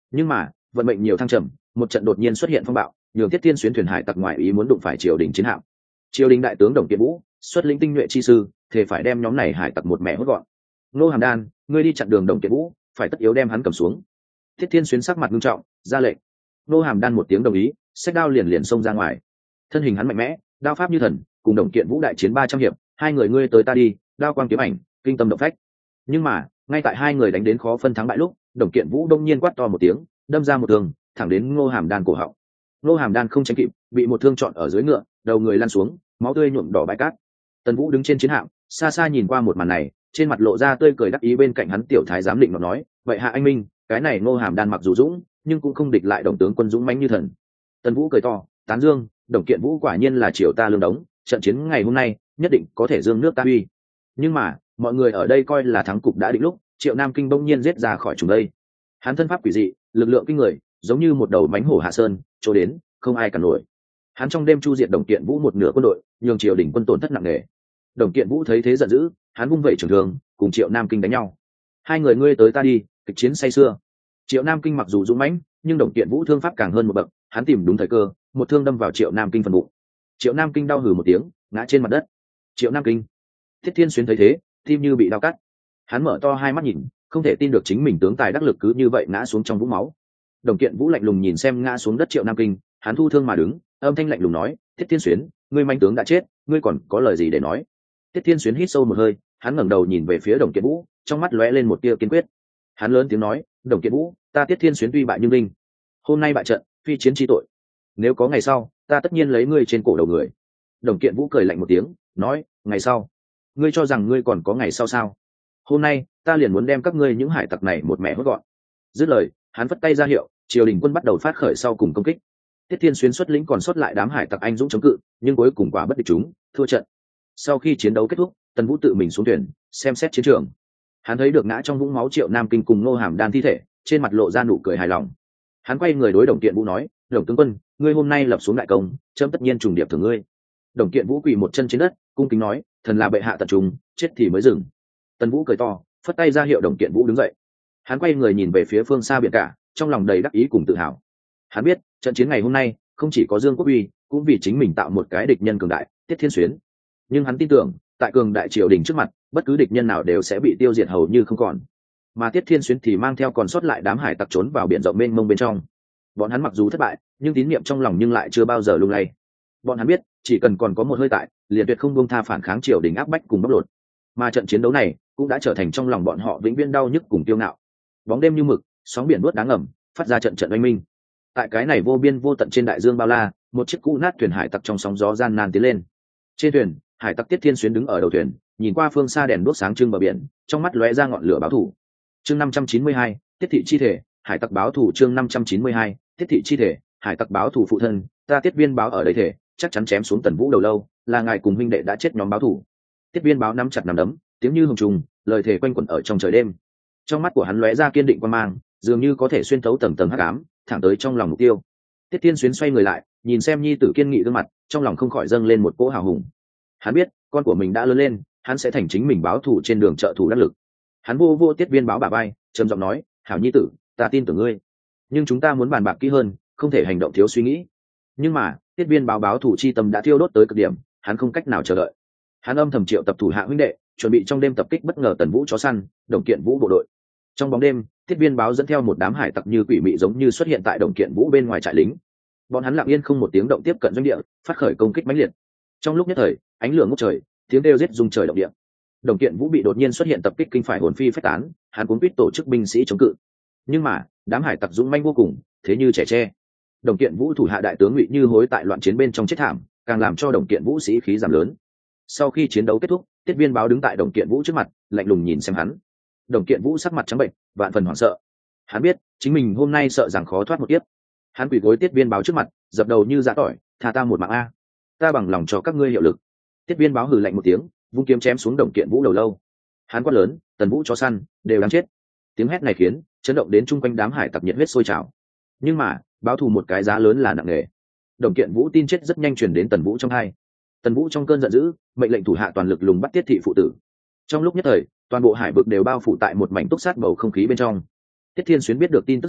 Nhưng mà vận mệnh nhiều thăng trầm, một trận đột nhiên xuất hiện phong bạo, nhường Tiết Thiên Xuyến thuyền hải tặc ngoại ý muốn đụng phải triều đình chiến hạm. Triều đình đại tướng Đồng Kiện Vũ xuất lĩnh tinh nhuệ chi sư, thể phải đem nhóm này hải tặc một mẹ hốt gọn. Ngô Hàm Đan, ngươi đi chặn đường Đồng Kiện Vũ, phải tất yếu đem hắn cầm xuống. Tiết Thiên Xuyến sắc mặt nghiêm trọng, ra lệnh. Ngô Hàm Đan một tiếng đồng ý, xách đao liền xông ra ngoài. Thân hình hắn mạnh mẽ, đao pháp như thần, cùng Đồng Kiện Vũ đại chiến 300 hiệp, hai người ngươi tới ta đi, đao quang kiếm ảnh, kinh tâm động phách. Nhưng mà, ngay tại hai người đánh đến khó phân thắng bại lúc, Đồng Kiện Vũ đông nhiên quát to một tiếng, đâm ra một thương, thẳng đến Ngô Hàm Đan cổ họng. Ngô Hàm Đan không tránh kịp, bị một thương chọn ở dưới ngựa, đầu người lăn xuống, máu tươi nhuộm đỏ bãi cát. Tần Vũ đứng trên chiến hạm, xa xa nhìn qua một màn này, trên mặt lộ ra tươi cười đắc ý, bên cạnh hắn tiểu thái giám định nó nói, vậy hạ anh minh, cái này Ngô Hàm Đan mặc dù dũng, nhưng cũng không địch lại Đồng tướng quân dũng mãnh như thần. Tần Vũ cười to, tán dương, Đồng Kiện Vũ quả nhiên là triều ta lương đống, trận chiến ngày hôm nay nhất định có thể dương nước ta uy. Nhưng mà mọi người ở đây coi là thắng cục đã định lúc, Triệu Nam Kinh bỗng nhiên giết ra khỏi chúng đây. Hắn thân pháp quỷ dị, lực lượng kinh người, giống như một đầu mãnh hổ hạ sơn, chỗ đến không ai cản nổi. Hắn trong đêm chu diệt Đồng Kiện Vũ một nửa quân đội, nhường triều đình quân tổn thất nặng nề. Đồng Kiện Vũ thấy thế giận dữ, hắn vung vẩy trường thương cùng Triệu Nam Kinh đánh nhau. Hai người ngươi tới ta đi, kịch chiến say sưa. Triệu Nam Kinh mặc dù dũng mãnh, nhưng Đồng Kiện Vũ thương pháp càng hơn một bậc, hắn tìm đúng thời cơ, một thương đâm vào Triệu Nam Kinh phần bụng. Triệu Nam Kinh đau hừ một tiếng, ngã trên mặt đất. Triệu Nam Kinh. Thiết Thiên Xuyến thấy thế, tim như bị đau cắt. Hắn mở to hai mắt nhìn, không thể tin được chính mình tướng tài đắc lực cứ như vậy ngã xuống trong vũng máu. Đồng Kiện Vũ lạnh lùng nhìn xem ngã xuống đất Triệu Nam Kinh, hắn thu thương mà đứng, âm thanh lạnh lùng nói, Thiết Thiên Xuyến, ngươi manh tướng đã chết, ngươi còn có lời gì để nói? Thiết Thiên Xuyến hít sâu một hơi, hắn ngẩng đầu nhìn về phía Đồng Kiện Vũ, trong mắt lóe lên một tia kiên quyết. Hắn lớn tiếng nói, Đồng Kiện Vũ, ta Thiết Thiên Xuyến tuy bại nhưng linh, hôm nay bại trận, phi chiến chi tội. Nếu có ngày sau, ta tất nhiên lấy ngươi trên cổ đầu người. Đồng Kiện Vũ cười lạnh một tiếng, nói, ngày sau? Ngươi cho rằng ngươi còn có ngày sau sao? Hôm nay, ta liền muốn đem các ngươi những hải tặc này một mẹ hốt gọn. Dứt lời, hắn vất tay ra hiệu, triều đình quân bắt đầu phát khởi sau cùng công kích. Tiết Thiên Xuyến xuất lĩnh còn sót lại đám hải tặc anh dũng chống cự, nhưng cuối cùng quả bất địch chúng, thua trận. Sau khi chiến đấu kết thúc, Tần Vũ tự mình xuống thuyền, xem xét chiến trường. Hắn thấy được ngã trong vũng máu Triệu Nam Kinh cùng Ngô Hàm Đan thi thể, trên mặt lộ ra nụ cười hài lòng. Hắn quay người đối Đồng Kiện Vũ nói, Đồng tướng quân, ngươi hôm nay lập xuống đại công, trẫm tất nhiên trùng điệp thưởng ngươi. Đồng Kiện Vũ quỳ một chân trên đất, cung kính nói, thần là bệ hạ tận trung, chết thì mới dừng. Tần Vũ cười to, phất tay ra hiệu Đồng Kiện Vũ đứng dậy. Hắn quay người nhìn về phía phương xa biển cả, trong lòng đầy đắc ý cùng tự hào. Hắn biết, trận chiến ngày hôm nay không chỉ có Dương Quốc Uy, cũng vì chính mình tạo một cái địch nhân cường đại, Tiết Thiên Xuyến. Nhưng hắn tin tưởng, tại cường đại triều đình trước mặt, bất cứ địch nhân nào đều sẽ bị tiêu diệt hầu như không còn. Mà Tiết Thiên Xuyến thì mang theo còn sót lại đám hải tặc trốn vào biển rộng mênh mông bên trong. Bọn hắn mặc dù thất bại, nhưng tín niệm trong lòng nhưng lại chưa bao giờ lung lay. Bọn hắn biết, chỉ cần còn có một hơi tại, liền tuyệt không buông tha phản kháng triều đình áp bách cùng bóc lột. Mà trận chiến đấu này cũng đã trở thành trong lòng bọn họ vĩnh viễn đau nhức cùng tiêu ngạo. Bóng đêm như mực, sóng biển nuốt đá ngầm, phát ra trận trận oanh minh. Tại cái này vô biên vô tận trên đại dương bao la, một chiếc cũ nát thuyền hải tặc trong sóng gió gian nan tiến lên. Trên thuyền, hải tặc Tiết Thiên Xuyến đứng ở đầu thuyền, nhìn qua phương xa đèn đuốc sáng trưng bờ biển, trong mắt lóe ra ngọn lửa báo thù. Chương 592, Tiết thị chi thể, hải tặc báo thù. Chương 592, Tiết thị chi thể, hải tặc báo thù. Phụ thân, ta Tiết Viên báo ở đây thể, chắc chắn chém xuống Tần Vũ đầu lâu, là ngài cùng huynh đệ đã chết nhóm báo thù. Tiết Viên báo nắm chặt nắm đấm, tiếng như hùng trùng, lời thề quanh quẩn ở trong trời đêm. Trong mắt của hắn lóe ra kiên định quan mang, dường như có thể xuyên thấu tầng tầng hắc ám, thẳng tới trong lòng mục tiêu. Tiết Thiên Xuyến xoay người lại, nhìn xem nhi tử kiên nghị gương mặt, trong lòng không khỏi dâng lên một cỗ hào hùng. Hắn biết, con của mình đã lớn lên, hắn sẽ thành chính mình báo thù trên đường trợ thủ đắc lực. Hắn vô vô Tiết Viên báo bả vai, trầm giọng nói, hảo nhi tử, ta tin tưởng ngươi, nhưng chúng ta muốn bàn bạc kỹ hơn, không thể hành động thiếu suy nghĩ. Nhưng mà Tiết Viên báo báo thù chi tâm đã thiêu đốt tới cực điểm, hắn không cách nào chờ đợi. Hắn âm thầm triệu tập thủ hạ huynh đệ, chuẩn bị trong đêm tập kích bất ngờ Tần Vũ chó săn, Đồng Kiện Vũ bộ đội. Trong bóng đêm, Tiết Viên báo dẫn theo một đám hải tặc như quỷ mị giống như xuất hiện tại Đồng Kiện Vũ bên ngoài trại lính. Bọn hắn lặng yên không một tiếng động tiếp cận doanh địa, phát khởi công kích mãnh liệt. Trong lúc nhất thời, ánh lửa ngút trời, tiếng kêu giết rung trời động địa. Đồng Kiện Vũ bị đột nhiên xuất hiện tập kích kinh phải hồn phi phách tán, hắn cuống quýt tổ chức binh sĩ chống cự. Nhưng mà, đám hải tặc dũng manh vô cùng, thế như trẻ tre. Đồng Kiện Vũ thủ hạ đại tướng Ngụy Như Hối tại loạn chiến bên trong chết thảm, càng làm cho Đồng Kiện Vũ sĩ khí giảm lớn. Sau khi chiến đấu kết thúc, Tiết Viên báo đứng tại Đồng Kiện Vũ trước mặt, lạnh lùng nhìn xem hắn. Đồng Kiện Vũ sắc mặt trắng bệnh, vạn phần hoảng sợ. Hắn biết, chính mình hôm nay sợ rằng khó thoát một kiếp. Hắn quỳ gối Tiết Viên báo trước mặt, dập đầu như giã tỏi, tha ta một mạng a, ta bằng lòng cho các ngươi hiệu lực. Tiết Viên báo hừ lạnh một tiếng, vung kiếm chém xuống Đồng Kiện Vũ đầu lâu. Hắn quát lớn, Tần Vũ chó săn, đều đáng chết. Tiếng hét này khiến chấn động đến chung quanh đám hải tặc nhiệt huyết sôi trào. Nhưng mà, báo thù một cái giá lớn là nặng nề. Đồng Kiện Vũ tin chết rất nhanh truyền đến Tần Vũ trong tai. Tần Vũ trong cơn giận dữ, mệnh lệnh thủ hạ toàn lực lùng bắt Tiết thị phụ tử. Trong lúc nhất thời, toàn bộ hải vực đều bao phủ tại một mảnh túc sát bầu không khí bên trong. Tiết Thiên Xuyến biết được tin tức sau,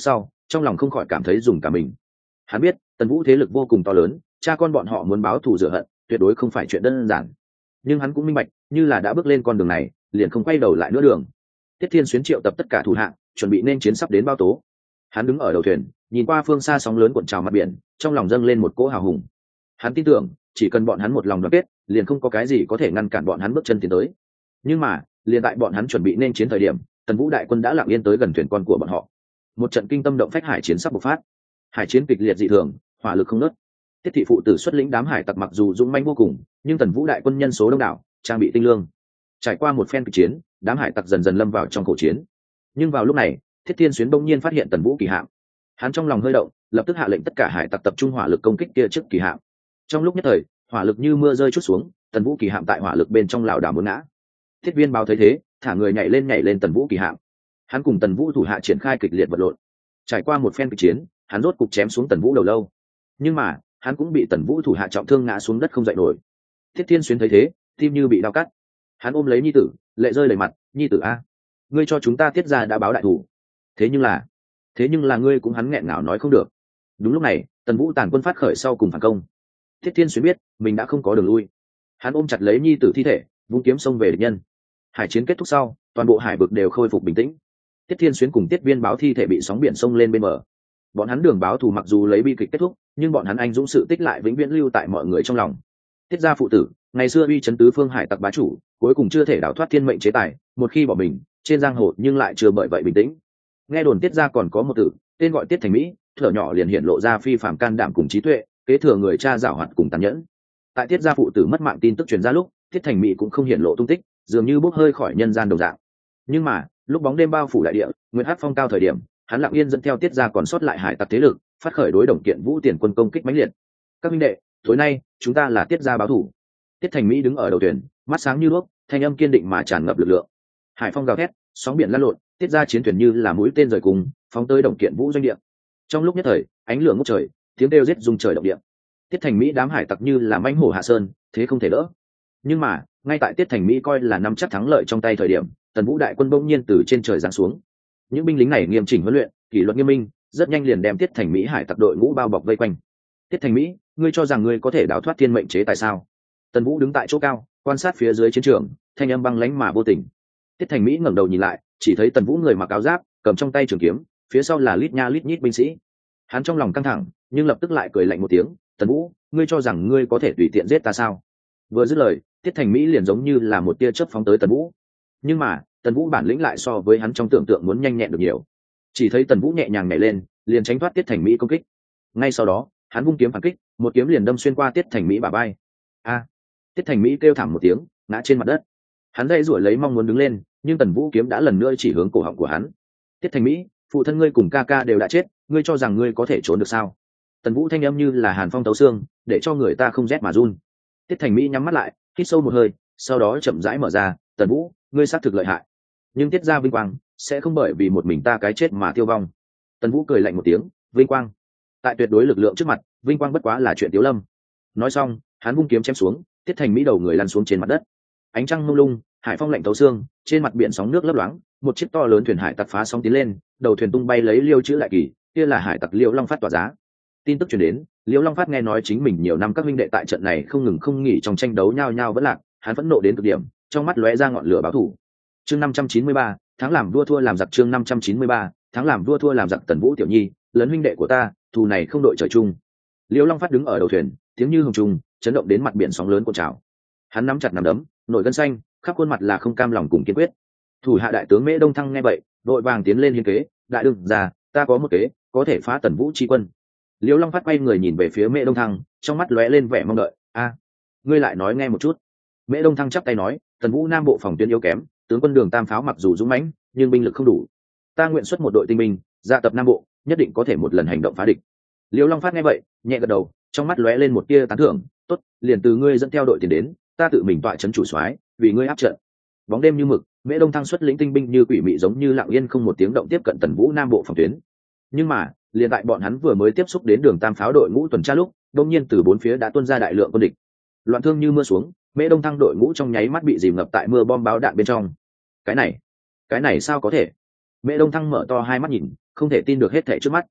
trong lòng không khỏi cảm thấy dùng cả mình. Hắn biết Tần Vũ thế lực vô cùng to lớn, cha con bọn họ muốn báo thù rửa hận tuyệt đối không phải chuyện đơn giản, nhưng hắn cũng minh bạch như là đã bước lên con đường này liền không quay đầu lại nữa đường. Tiết Thiên Xuyến triệu tập tất cả thủ hạng chuẩn bị nên chiến sắp đến Bao Tố. Hắn đứng ở đầu thuyền nhìn qua phương xa sóng lớn cuộn trào mặt biển, trong lòng dâng lên một cỗ hào hùng. Hắn tin tưởng chỉ cần bọn hắn một lòng đoàn kết liền không có cái gì có thể ngăn cản bọn hắn bước chân tiến tới. Nhưng mà liền tại bọn hắn chuẩn bị nên chiến thời điểm, Tần Vũ đại quân đã lặng yên tới gần thuyền con của bọn họ. Một trận kinh tâm động phách hải chiến sắp bộc phát. Hải chiến kịch liệt dị thường, hỏa lực không ngớt. Tiết thị phụ tử xuất lĩnh đám hải tặc mặc dù dũng mãnh vô cùng, nhưng Tần Vũ đại quân nhân số đông đảo, trang bị tinh lương. Trải qua một phen kịch chiến, đám hải tặc dần dần lâm vào trong khẩu chiến. Nhưng vào lúc này, Thiết Thiên Xuyến bỗng nhiên phát hiện Tần Vũ kỳ hạm. Hắn trong lòng hơi động, lập tức hạ lệnh tất cả hải tặc tập trung hỏa lực công kích kia trước kỳ hạm. Trong lúc nhất thời, hỏa lực như mưa rơi chút xuống, Tần Vũ kỳ hạm tại hỏa lực bên trong lảo đảo muốn ngã. Thiết Viên báo thấy thế, thả người nhảy lên Tần Vũ kỳ hạm. Hắn cùng Tần Vũ thủ hạ triển khai kịch liệt vật lộn. Trải qua một phen kịch chiến, hắn rốt cục chém xuống Tần Vũ đầu lâu. Nhưng mà, hắn cũng bị Tần Vũ thủ hạ trọng thương ngã xuống đất không dậy nổi. Thiết Thiên Xuyến thấy thế, tim như bị đau cắt. Hắn ôm lấy nhi tử, lệ rơi đầy mặt, "Nhi tử a, ngươi cho chúng ta Tiết gia đã báo đại thủ. Thế nhưng là ngươi cũng." Hắn nghẹn ngào nói không được. Đúng lúc này, Tần Vũ tàn quân phát khởi sau cùng phản công. Thiết Thiên Xuyến biết mình đã không có đường lui. Hắn ôm chặt lấy nhi tử thi thể, vung kiếm xông về địch nhân. Hải chiến kết thúc sau, toàn bộ hải vực đều khôi phục bình tĩnh. Tiết Thiên Xuyến cùng Tiết Viên báo thi thể bị sóng biển xông lên bên bờ. Bọn hắn đường báo thù mặc dù lấy bi kịch kết thúc, nhưng bọn hắn anh dũng sự tích lại vĩnh viễn lưu tại mọi người trong lòng. Tiết gia phụ tử, ngày xưa uy chấn tứ phương hải tặc bá chủ, cuối cùng chưa thể đào thoát thiên mệnh chế tài, một khi bỏ mình, trên giang hồ nhưng lại chưa bởi vậy bình tĩnh. Nghe đồn Tiết gia còn có một tử, tên gọi Tiết Thành Mỹ, thở nhỏ liền hiện lộ ra phi phàm can đảm cùng trí tuệ, kế thừa người cha giảo hoạt cùng tàn nhẫn. Tại Tiết gia phụ tử mất mạng tin tức truyền ra lúc, Tiết Thành Mỹ cũng không hiện lộ tung tích, dường như bốc hơi khỏi nhân gian đồng dạng. Nhưng mà, lúc bóng đêm bao phủ đại địa, nguyệt hát phong cao thời điểm, hắn lặng yên dẫn theo Tiết gia còn sót lại hải tặc thế lực, phát khởi đối Đồng Kiện Vũ tiền quân công kích mãnh liệt. "Các minh đệ, tối nay chúng ta là Tiết gia báo thủ." Tiết Thành Mỹ đứng ở đầu thuyền, mắt sáng như đuốc, thanh âm kiên định mà tràn ngập lực lượng. Hải phong gào thét, sóng biển lăn lộn, Tiết gia chiến thuyền như là mũi tên rời cùng, phóng tới Đồng Kiện Vũ doanh địa. Trong lúc nhất thời, ánh lửa ngút trời, tiếng kêu giết rung trời động địa. Tiết Thành Mỹ đám hải tặc như là mãnh hổ hạ sơn, thế không thể đỡ. Nhưng mà, ngay tại Tiết Thành Mỹ coi là nắm chắc thắng lợi trong tay thời điểm, Tần Vũ đại quân bỗng nhiên từ trên trời giáng xuống. Những binh lính này nghiêm chỉnh huấn luyện, kỷ luật nghiêm minh, rất nhanh liền đem Tiết Thành Mỹ hải tặc đội ngũ bao bọc vây quanh. "Tiết Thành Mỹ, ngươi cho rằng ngươi có thể đào thoát thiên mệnh chế tại sao?" Tần Vũ đứng tại chỗ cao, quan sát phía dưới chiến trường, thanh âm băng lãnh mà vô tình. Tiết Thành Mỹ ngẩng đầu nhìn lại, chỉ thấy Tần Vũ người mặc áo giáp, cầm trong tay trường kiếm, phía sau là lít nha lít nhít binh sĩ. Hắn trong lòng căng thẳng, nhưng lập tức lại cười lạnh một tiếng, "Tần Vũ, ngươi cho rằng ngươi có thể tùy tiện giết ta sao?" Vừa dứt lời, Tiết Thành Mỹ liền giống như là một tia chớp phóng tới Tần Vũ. Nhưng mà, Tần Vũ bản lĩnh lại so với hắn trong tưởng tượng muốn nhanh nhẹn được nhiều. Chỉ thấy Tần Vũ nhẹ nhàng nhảy lên, liền tránh thoát Tiết Thành Mỹ công kích. Ngay sau đó, hắn vung kiếm phản kích, một kiếm liền đâm xuyên qua Tiết Thành Mỹ bả vai. "A!" Tiết Thành Mỹ kêu thảm một tiếng, ngã trên mặt đất. Hắn dãy giụa lấy mong muốn đứng lên, nhưng Tần Vũ kiếm đã lần nữa chỉ hướng cổ họng của hắn. "Tiết Thành Mỹ, phụ thân ngươi cùng ca ca đều đã chết, ngươi cho rằng ngươi có thể trốn được sao?" Tần Vũ thanh âm như là hàn phong tấu xương, để cho người ta không rét mà run. Tiết Thành Mỹ nhắm mắt lại, hít sâu một hơi, sau đó chậm rãi mở ra, "Tần Vũ, ngươi xác thực lợi hại, nhưng Tiết gia vinh quang sẽ không bởi vì một mình ta cái chết mà tiêu vong." Tần Vũ cười lạnh một tiếng, "Vinh quang? Tại tuyệt đối lực lượng trước mặt, vinh quang bất quá là chuyện tiếu lâm." Nói xong, hắn vung kiếm chém xuống, Tiết Thành Mỹ đầu người lăn xuống trên mặt đất. Ánh trăng mông lung, hải phong lạnh thấu xương, trên mặt biển sóng nước lấp loáng, một chiếc to lớn thuyền hải tặc phá sóng tiến lên, đầu thuyền tung bay lấy Liêu chữ Lại Kỳ, kia là hải tặc Liêu Long Phát tỏa giá. Tin tức truyền đến, Liêu Long Phát nghe nói chính mình nhiều năm các huynh đệ tại trận này không ngừng không nghỉ trong tranh đấu nhao nhao vẫn lạc, hắn phẫn nộ đến cực điểm, trong mắt lóe ra ngọn lửa báo thù. Chương 593, tháng làm vua thua làm giặc. Chương 593, tháng làm vua thua làm giặc. "Tần Vũ tiểu nhi, lớn huynh đệ của ta, thù này không đội trời chung." Liêu Long Phát đứng ở đầu thuyền, tiếng như hồng trung, chấn động đến mặt biển sóng lớn cuộn trào. Hắn nắm chặt nắm đấm, nổi gân xanh, khắp khuôn mặt là không cam lòng cùng kiên quyết. Thủ hạ đại tướng Mễ Đông Thăng nghe vậy, đội vàng tiến lên hiến kế, "Đại đương ra, ta có một kế, có thể phá Tần Vũ chi quân." Liêu Long Phát quay người nhìn về phía Mễ Đông Thăng, trong mắt lóe lên vẻ mong đợi, "A, ngươi lại nói nghe một chút." Mễ Đông Thăng chắp tay nói, "Tần Vũ Nam Bộ phòng tuyến yếu kém, tướng quân Đường Tam Pháo mặc dù dũng mãnh, nhưng binh lực không đủ. Ta nguyện xuất một đội tinh binh, ra tập Nam Bộ, nhất định có thể một lần hành động phá địch." Liêu Long Phát nghe vậy, nhẹ gật đầu, trong mắt lóe lên một tia tán thưởng, "Tốt, liền từ ngươi dẫn theo đội tiền đến, ta tự mình tọa trấn chủ soái, vì ngươi áp trận." Bóng đêm như mực, Mễ Đông Thăng xuất lĩnh tinh binh như quỷ mị giống như lặng yên không một tiếng động tiếp cận Tần Vũ Nam Bộ phòng tuyến. Nhưng mà, liền tại bọn hắn vừa mới tiếp xúc đến Đường Tam Pháo đội ngũ tuần tra lúc, đột nhiên từ bốn phía đã tuôn ra đại lượng quân địch. Loạn thương như mưa xuống, Mễ Đông Thăng đội ngũ trong nháy mắt bị dìm ngập tại mưa bom báo đạn bên trong. Cái này sao có thể?" Mễ Đông Thăng mở to hai mắt nhìn, không thể tin được hết thảy trước mắt,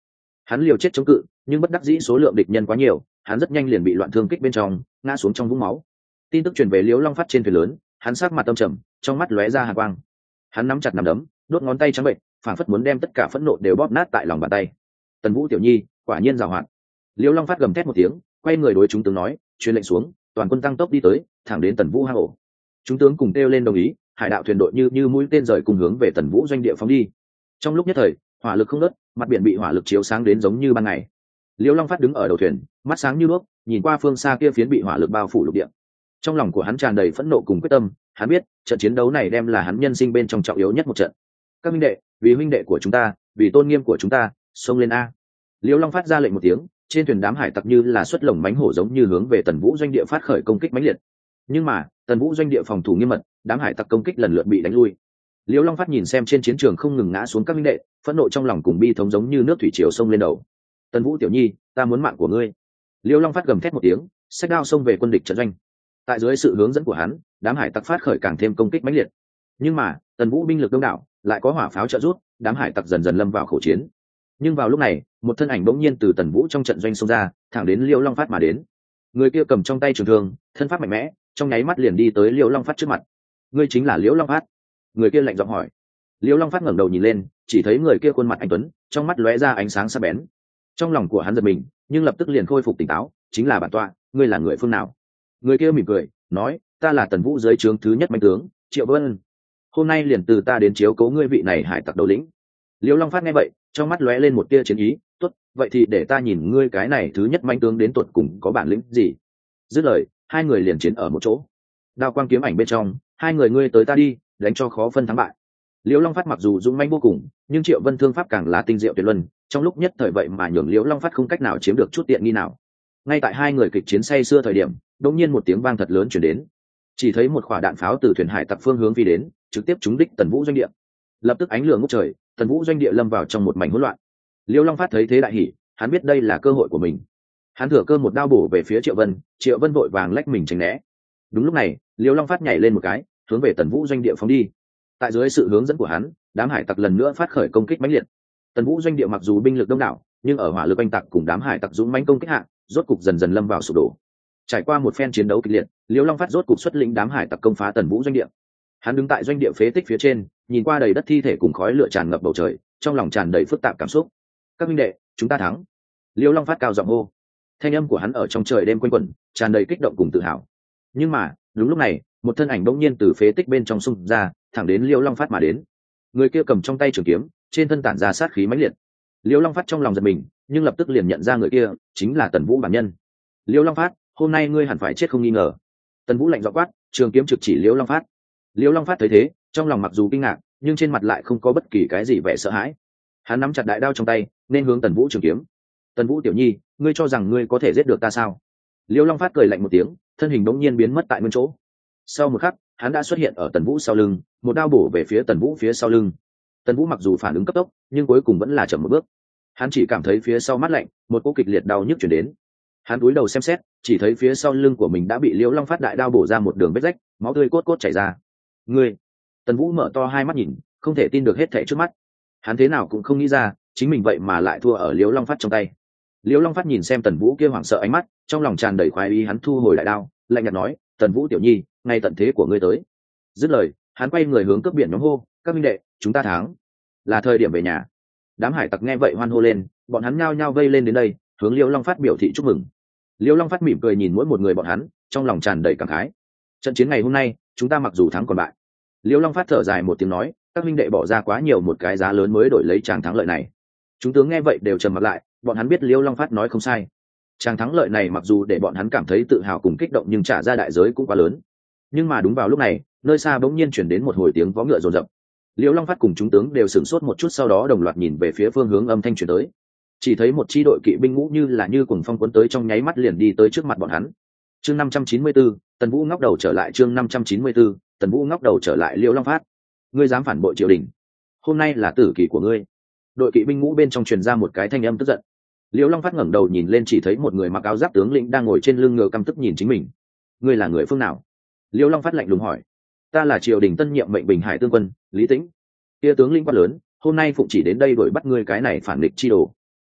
Hắn liều chết chống cự, nhưng bất đắc dĩ số lượng địch nhân quá nhiều, hắn rất nhanh liền bị loạn thương kích bên trong, ngã xuống trong vũng máu. Tin tức truyền về Liễu Long Phát trên thuyền lớn, hắn sắc mặt âm trầm, trong mắt lóe ra hàn quang. Hắn nắm chặt nắm đấm, đốt ngón tay trắng bệnh, phảng phất muốn đem tất cả phẫn nộ đều bóp nát tại lòng bàn tay. Tần Vũ tiểu nhi, quả nhiên giàu hoạt. Liễu Long Phát gầm thét một tiếng, quay người đối chúng tướng nói, truyền lệnh xuống, toàn quân tăng tốc đi tới, thẳng đến Tần Vũ hang ổ. Chúng tướng cùng kêu lên đồng ý, hải đạo thuyền đội như mũi tên rời cùng hướng về Tần Vũ doanh địa phóng đi. Trong lúc nhất thời, hỏa lực không ngớt, mặt biển bị hỏa lực chiếu sáng đến giống như ban ngày. Liễu Long Phát đứng ở đầu thuyền, mắt sáng như đuốc, nhìn qua phương xa kia phiến bị hỏa lực bao phủ lục địa. Trong lòng của hắn tràn đầy phẫn nộ cùng quyết tâm, hắn biết trận chiến đấu này đem là hắn nhân sinh bên trong trọng yếu nhất một trận. Các huynh đệ, vì huynh đệ của chúng ta, vì tôn nghiêm của chúng ta, xông lên a! Liễu Long phát ra lệnh một tiếng, trên thuyền đám hải tặc như là xuất lồng mánh hổ giống như hướng về Tần Vũ doanh địa phát khởi công kích mãnh liệt. Nhưng mà Tần Vũ doanh địa phòng thủ nghiêm mật, đám hải tặc công kích lần lượt bị đánh lui. Liễu Long phát nhìn xem trên chiến trường không ngừng ngã xuống các huynh đệ, phẫn nộ trong lòng cùng bi thống giống như nước thủy triều sông lên đầu. Tần Vũ tiểu nhi, ta muốn mạng của ngươi! Liễu Long phát gầm thét một tiếng, xách đao xông về quân địch trận doanh. Tại dưới sự hướng dẫn của hắn, đám hải tặc phát khởi càng thêm công kích mãnh liệt. Nhưng mà Tần Vũ binh lực đông đảo, lại có hỏa pháo trợ giúp, đám hải tặc dần dần lâm vào khẩu chiến. Nhưng vào lúc này, một thân ảnh bỗng nhiên từ Tần Vũ trong trận doanh xông ra, thẳng đến Liễu Long phát mà đến. Người kia cầm trong tay trường thương, thân pháp mạnh mẽ, trong nháy mắt liền đi tới Liễu Long phát trước mặt. Ngươi chính là Liễu Long phát? Người kia lạnh giọng hỏi. Liễu Long phát ngẩng đầu nhìn lên, chỉ thấy người kia khuôn mặt anh tuấn, trong mắt lóe ra ánh sáng sắc bén. Trong lòng của hắn giật mình, nhưng lập tức liền khôi phục tỉnh táo, chính là bản tọa, ngươi là người phương nào? Người kia mỉm cười, nói, ta là Tần Vũ dưới trướng thứ nhất mãnh tướng Triệu Vân. Hôm nay liền từ ta đến chiếu cố ngươi vị này hải tặc đầu lĩnh. Liễu Long phát nghe vậy, trong mắt lóe lên một tia chiến ý, tốt, vậy thì để ta nhìn ngươi cái này thứ nhất mãnh tướng đến tuột cùng có bản lĩnh gì. Dứt lời, hai người liền chiến ở một chỗ. Đao quang kiếm ảnh bên trong, hai người ngươi tới ta đi, đánh cho khó phân thắng bại. Liễu Long phát mặc dù dũng mãnh vô cùng, nhưng Triệu Vân thương pháp càng là tinh diệu tuyệt luân, trong lúc nhất thời vậy mà nhường Liễu Long phát không cách nào chiếm được chút tiện nghi nào. Ngay tại hai người kịch chiến say sưa thời điểm, đột nhiên một tiếng vang thật lớn truyền đến. Chỉ thấy một quả đạn pháo từ thuyền hải tặc phương hướng phi đến, trực tiếp trúng đích Tần Vũ doanh địa. Lập tức ánh lửa ngút trời, Tần Vũ doanh địa lâm vào trong một mảnh hỗn loạn. Liễu Long phát thấy thế đại hỉ, hắn biết đây là cơ hội của mình. Hắn thừa cơ một đao bổ về phía Triệu Vân, Triệu Vân vội vàng lách mình tránh né. Đúng lúc này, Liễu Long phát nhảy lên một cái, hướng về Tần Vũ doanh địa phóng đi. Tại dưới sự hướng dẫn của hắn, đám hải tặc lần nữa phát khởi công kích mãnh liệt. Tần Vũ doanh địa mặc dù binh lực đông đảo, nhưng ở hỏa lực oanh tạc cùng đám hải tặc dũng mãnh công kích hạ, rốt cục dần dần lâm vào sụp đổ. Trải qua một phen chiến đấu kịch liệt, Liễu Long phát rốt cục xuất lĩnh đám hải tặc công phá Tần Vũ doanh địa. Hắn đứng tại doanh địa phế tích phía trên, nhìn qua đầy đất thi thể cùng khói lửa tràn ngập bầu trời, trong lòng tràn đầy phức tạp cảm xúc. Các huynh đệ, chúng ta thắng! Liễu Long phát cao giọng hô. Thanh âm của hắn ở trong trời đêm quanh quẩn, tràn đầy kích động cùng tự hào. Nhưng mà đúng lúc này, một thân ảnh bỗng nhiên từ phế tích bên trong xung ra, thẳng đến Liễu Long phát mà đến. Người kia cầm trong tay trường kiếm, trên thân tản ra sát khí mãnh liệt. Liễu Long phát trong lòng giật mình, nhưng lập tức liền nhận ra người kia chính là Tần Vũ bản nhân. Liễu Long phát, hôm nay ngươi hẳn phải chết không nghi ngờ. Tần Vũ lạnh giọng quát, trường kiếm trực chỉ Liễu Long phát. Liễu Long phát thấy thế, trong lòng mặc dù kinh ngạc, nhưng trên mặt lại không có bất kỳ cái gì vẻ sợ hãi. Hắn nắm chặt đại đao trong tay, nên hướng Tần Vũ trường kiếm. Tần Vũ tiểu nhi, ngươi cho rằng ngươi có thể giết được ta sao? Liễu Long phát cười lạnh một tiếng, thân hình đống nhiên biến mất tại nguyên chỗ. Sau một khắc, hắn đã xuất hiện ở Tần Vũ sau lưng, một đao bổ về phía Tần Vũ phía sau lưng. Tần Vũ mặc dù phản ứng cấp tốc, nhưng cuối cùng vẫn là chậm một bước. Hắn chỉ cảm thấy phía sau mát lạnh, một cỗ kịch liệt đau nhức chuyển đến. Hắn cúi đầu xem xét, chỉ thấy phía sau lưng của mình đã bị Liễu Long phát đại đao bổ ra một đường vết rách, máu tươi cốt cốt chảy ra. Ngươi! Tần Vũ mở to hai mắt nhìn, không thể tin được hết thảy trước mắt. Hắn thế nào cũng không nghĩ ra, chính mình vậy mà lại thua ở Liễu Long phát trong tay. Liễu Long phát nhìn xem Tần Vũ kia hoảng sợ ánh mắt, trong lòng tràn đầy khoái ý, hắn thu hồi đại đao, lạnh nhạt nói, Tần Vũ tiểu nhi, ngay tận thế của ngươi tới. Dứt lời, hắn quay người hướng cướp biển nhóm hô, các minh đệ, chúng ta thắng, là thời điểm về nhà. Đám hải tặc nghe vậy hoan hô lên, bọn hắn nhao nhao vây lên đến đây, hướng Liễu Long phát biểu thị chúc mừng. Liễu Long phát mỉm cười nhìn mỗi một người bọn hắn, trong lòng tràn đầy cảm khái. Trận chiến ngày hôm nay, chúng ta mặc dù thắng còn bại. Liễu Long phát thở dài một tiếng nói, các minh đệ bỏ ra quá nhiều một cái giá lớn mới đổi lấy tràng thắng lợi này. Chúng tướng nghe vậy đều trầm mặt lại, bọn hắn biết Liễu Long phát nói không sai. Tràng thắng lợi này mặc dù để bọn hắn cảm thấy tự hào cùng kích động, nhưng trả ra đại giới cũng quá lớn. Nhưng mà đúng vào lúc này, nơi xa bỗng nhiên chuyển đến một hồi tiếng vó ngựa rồn rập. Liễu Long phát cùng chúng tướng đều sửng sốt một chút, sau đó đồng loạt nhìn về phía phương hướng âm thanh truyền tới. Chỉ thấy một chi đội kỵ binh ngũ như cuồng phong cuốn tới, trong nháy mắt liền đi tới trước mặt bọn hắn. Chương 594, Tần Vũ ngóc đầu trở lại. Chương 594, Tần Vũ ngóc đầu trở lại. Liễu Long phát, ngươi dám phản bội triều đình, hôm nay là tử kỳ của ngươi. Đội kỵ binh ngũ bên trong truyền ra một cái thanh âm tức giận. Liễu Long phát ngẩng đầu nhìn lên, chỉ thấy một người mặc áo giáp tướng lĩnh đang ngồi trên lưng ngựa căm tức nhìn chính mình. Ngươi là người phương nào? Liễu Long phát lạnh lùng hỏi. Ta là triều đình tân nhiệm mệnh Bình Hải tướng quân Lý Tĩnh. Kia tướng lĩnh quát lớn, hôm nay phụng chỉ đến đây đuổi bắt ngươi cái này phản nghịch chi đồ.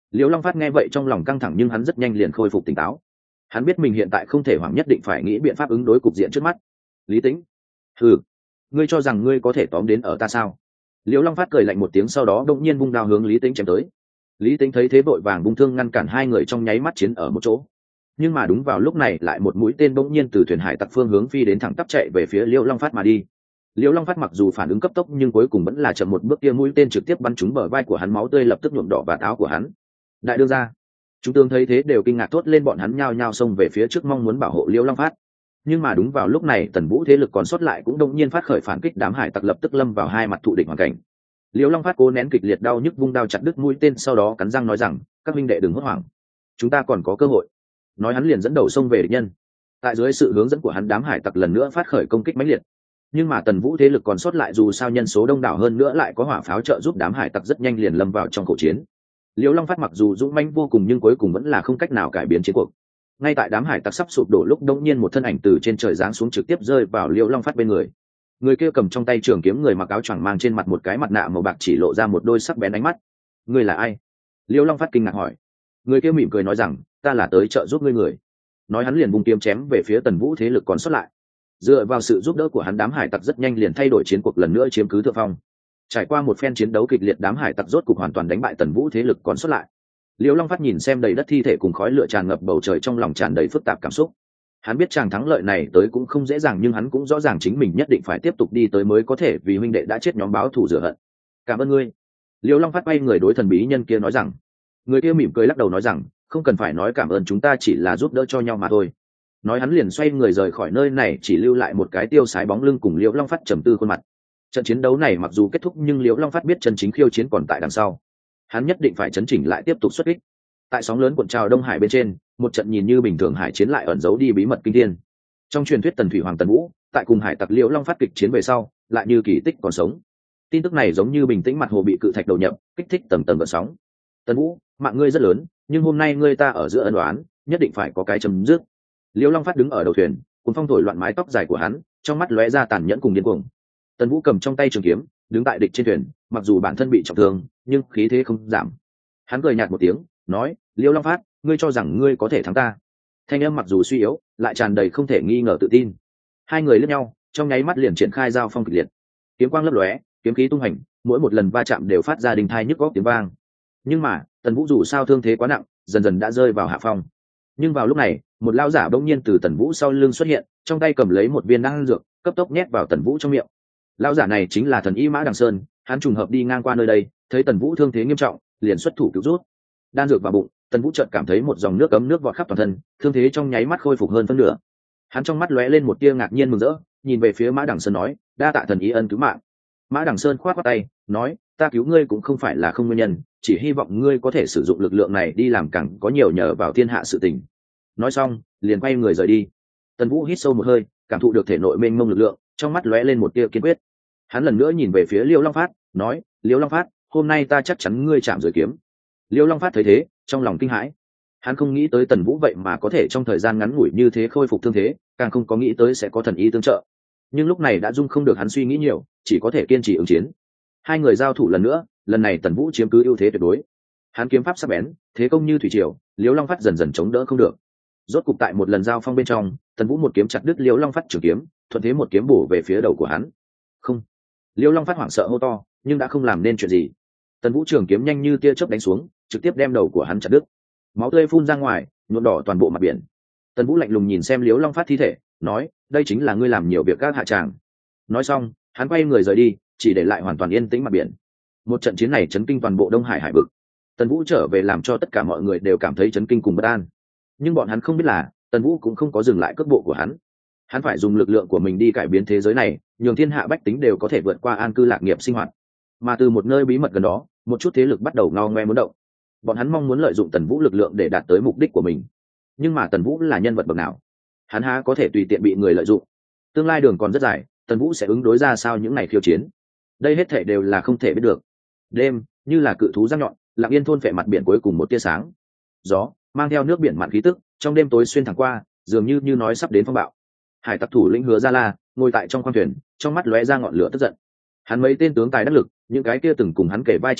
Liễu Long Phát nghe vậy trong lòng căng thẳng nhưng hắn rất nhanh liền khôi phục tỉnh táo. Hắn biết mình hiện tại không thể hoảng, nhất định phải nghĩ biện pháp ứng đối cục diện trước mắt. Lý Tĩnh, hừ, ngươi cho rằng ngươi có thể tóm đến ở ta sao? Liễu Long Phát cười lạnh một tiếng, sau đó đột nhiên vung đao hướng Lý Tĩnh chém tới. Lý Tĩnh thấy thế vội vàng vung thương ngăn cản hai người trong nháy mắt chiến ở một chỗ. Nhưng mà đúng vào lúc này lại một mũi tên bỗng nhiên từ thuyền hải tặc phương hướng phi đến, thẳng tắp chạy về phía Liễu Long Phát mà đi. Liễu Long Phát mặc dù phản ứng cấp tốc nhưng cuối cùng vẫn là chậm một bước, kia mũi tên trực tiếp bắn trúng bờ vai của hắn, máu tươi lập tức nhuộm đỏ vạt áo của hắn. Đại đương gia, chúng tướng thấy thế đều kinh ngạc thốt lên, bọn hắn nhao nhao xông về phía trước mong muốn bảo hộ Liễu Long Phát. Nhưng mà đúng vào lúc này Tần Vũ thế lực còn sót lại cũng đột nhiên phát khởi phản kích, đám hải tặc lập tức lâm vào hai mặt thụ địch hoàn cảnh. Liễu Long Phát cố nén kịch liệt đau nhức, vung đao chặt đứt mũi tên, sau đó cắn răng nói rằng: các huynh đệ đừng hốt hoảng, chúng ta còn có cơ hội. Nói hắn liền dẫn đầu xông về địch nhân. Tại dưới sự hướng dẫn của hắn, đám hải tặc lần nữa phát khởi công kích mãnh liệt. Nhưng mà Tần Vũ thế lực còn sót lại dù sao nhân số đông đảo, hơn nữa lại có hỏa pháo trợ giúp, đám hải tặc rất nhanh liền lâm vào trong khẩu chiến. Liễu Long Phát mặc dù dũng mãnh vô cùng nhưng cuối cùng vẫn là không cách nào cải biến chiến cuộc. Ngay tại đám hải tặc sắp sụp đổ lúc, đột nhiên một thân ảnh từ trên trời giáng xuống, trực tiếp rơi vào Liễu Long Phát bên người. Người kia cầm trong tay trường kiếm, người mặc áo choàng, mang trên mặt một cái mặt nạ màu bạc, chỉ lộ ra một đôi sắc bén ánh mắt. Ngươi là ai? Liễu Long Phát kinh ngạc hỏi. Người kia mỉm cười nói rằng: ta là tới trợ giúp ngươi người. Nói hắn liền vung kiếm chém về phía Tần Vũ thế lực còn sót lại. Dựa vào sự giúp đỡ của hắn, đám hải tặc rất nhanh liền thay đổi chiến cuộc, lần nữa chiếm cứ thượng phong. Trải qua một phen chiến đấu kịch liệt, đám hải tặc rốt cục hoàn toàn đánh bại Tần Vũ thế lực còn sót lại. Liễu Long Phát nhìn xem đầy đất thi thể cùng khói lửa tràn ngập bầu trời, trong lòng tràn đầy phức tạp cảm xúc. Hắn biết chàng thắng lợi này tới cũng không dễ dàng, nhưng hắn cũng rõ ràng chính mình nhất định phải tiếp tục đi tới mới có thể vì huynh đệ đã chết nhóm báo thù rửa hận. Cảm ơn ngươi. Liễu Long Phát quay người đối thần bí nhân kia nói rằng. Người kia mỉm cười lắc đầu nói rằng: không cần phải nói cảm ơn, chúng ta chỉ là giúp đỡ cho nhau mà thôi. Nói hắn liền xoay người rời khỏi nơi này, chỉ lưu lại một cái tiêu sái bóng lưng cùng Liễu Long Phát trầm tư khuôn mặt. Trận chiến đấu này mặc dù kết thúc nhưng Liễu Long Phát biết chân chính khiêu chiến còn tại đằng sau. Hắn nhất định phải chấn chỉnh lại, tiếp tục xuất kích. Tại sóng lớn cuộn trào Đông Hải bên trên, một trận nhìn như bình thường hải chiến lại ẩn giấu đi bí mật kinh thiên. Trong truyền thuyết Tần Thủy Hoàng Tần Vũ tại cùng hải tặc Liễu Long Phát kịch chiến về sau, lại như kỳ tích còn sống. Tin tức này giống như bình tĩnh mặt hồ bị cự thạch đầu nhập, kích thích tầng tầng gợn sóng. Tần Vũ, mạng ngươi rất lớn, nhưng hôm nay ngươi ta ở giữa ân oán, nhất định phải có cái chấm dứt. Liễu Long Phát đứng ở đầu thuyền, cuốn phong thổi loạn mái tóc dài của hắn, trong mắt lóe ra tàn nhẫn cùng điên cuồng. Tần Vũ cầm trong tay trường kiếm, đứng tại địch trên thuyền, mặc dù bản thân bị trọng thương, nhưng khí thế không giảm. Hắn cười nhạt một tiếng, nói: Liễu Long Phát, ngươi cho rằng ngươi có thể thắng ta? Thanh âm mặc dù suy yếu, lại tràn đầy không thể nghi ngờ tự tin. Hai người liếc nhau, trong nháy mắt liền triển khai giao phong kịch liệt. Kiếm quang lấp lóe, kiếm khí tung hành, mỗi một lần va chạm đều phát ra đình thai nhức góc tiếng vang. Nhưng mà Tần Vũ dù sao thương thế quá nặng, dần dần đã rơi vào hạ phong. Nhưng vào lúc này, một lão giả bỗng nhiên từ Tần Vũ sau lưng xuất hiện, trong tay cầm lấy một viên đan dược, cấp tốc nhét vào Tần Vũ trong miệng. Lão giả này chính là thần y Mã Đằng Sơn, hắn trùng hợp đi ngang qua nơi đây, thấy Tần Vũ thương thế nghiêm trọng, liền xuất thủ cứu rút. Đan dược vào bụng, Tần Vũ chợt cảm thấy một dòng nước ấm nước vọt khắp toàn thân, thương thế trong nháy mắt khôi phục hơn phân nửa. Hắn trong mắt lóe lên một tia ngạc nhiên mừng rỡ, nhìn về phía Mã Đằng Sơn nói: đa tạ thần y ân cứu mạng. Mã Đằng Sơn khoát khoát tay, nói: ta cứu ngươi cũng không phải là không nguyên nhân, chỉ hy vọng ngươi có thể sử dụng lực lượng này đi làm càng có nhiều nhờ vào thiên hạ sự tình. Nói xong, liền quay người rời đi. Tần Vũ hít sâu một hơi, cảm thụ được thể nội mênh mông lực lượng, trong mắt lóe lên một tia kiên quyết. Hắn lần nữa nhìn về phía Liễu Long Phát, nói: Liễu Long Phát, hôm nay ta chắc chắn ngươi chạm rồi kiếm. Liễu Long Phát thấy thế, trong lòng kinh hãi. Hắn không nghĩ tới Tần Vũ vậy mà có thể trong thời gian ngắn ngủi như thế khôi phục thương thế, càng không có nghĩ tới sẽ có thần y tương trợ. Nhưng lúc này đã dung không được hắn suy nghĩ nhiều, chỉ có thể kiên trì ứng chiến. Hai người giao thủ lần nữa, lần này Tần Vũ chiếm cứ ưu thế tuyệt đối. Hắn kiếm pháp sắc bén, thế công như thủy triều, Liễu Long Phát dần dần chống đỡ không được. Rốt cục tại một lần giao phong bên trong, Tần Vũ một kiếm chặt đứt Liễu Long Phát trường kiếm, thuận thế một kiếm bổ về phía đầu của hắn. Không! Liễu Long Phát hoảng sợ hô to, nhưng đã không làm nên chuyện gì. Tần Vũ trường kiếm nhanh như tia chớp đánh xuống, trực tiếp đem đầu của hắn chặt đứt. Máu tươi phun ra ngoài, nhuộm đỏ toàn bộ mặt biển. Tần Vũ lạnh lùng nhìn xem Liễu Long Phát thi thể, nói: đây chính là ngươi làm nhiều việc các hạ tràng. Nói xong, hắn quay người rời đi, chỉ để lại hoàn toàn yên tĩnh mặt biển. Một trận chiến này chấn kinh toàn bộ Đông Hải hải vực. Tần Vũ trở về làm cho tất cả mọi người đều cảm thấy chấn kinh cùng bất an. Nhưng bọn hắn không biết là Tần Vũ cũng không có dừng lại cước bộ của hắn. Hắn phải dùng lực lượng của mình đi cải biến thế giới này, nhường thiên hạ bách tính đều có thể vượt qua an cư lạc nghiệp sinh hoạt. Mà từ một nơi bí mật gần đó, một chút thế lực bắt đầu ngao ngoe muốn động. Bọn hắn mong muốn lợi dụng Tần Vũ lực lượng để đạt tới mục đích của mình. Nhưng mà Tần Vũ là nhân vật bậc nào? Hắn há có thể tùy tiện bị người lợi dụng? Tương lai đường còn rất dài, Tần Vũ sẽ ứng đối ra sao những ngày khiêu chiến? Đây hết thảy đều là không thể biết được. Đêm như là cự thú răng nhọn, lặng yên thôn phệ mặt biển cuối cùng một tia sáng. Gió mang theo nước biển mặn khí tức, trong đêm tối xuyên thẳng qua, dường như nói sắp đến phong bạo. Hải tặc thủ lĩnh Hứa Gia La ngồi tại trong khoang thuyền, trong mắt lóe ra ngọn lửa tức giận. Hắn mấy tên tướng tài đắc lực, những cái kia từng cùng hắn kể vai chiến đấu,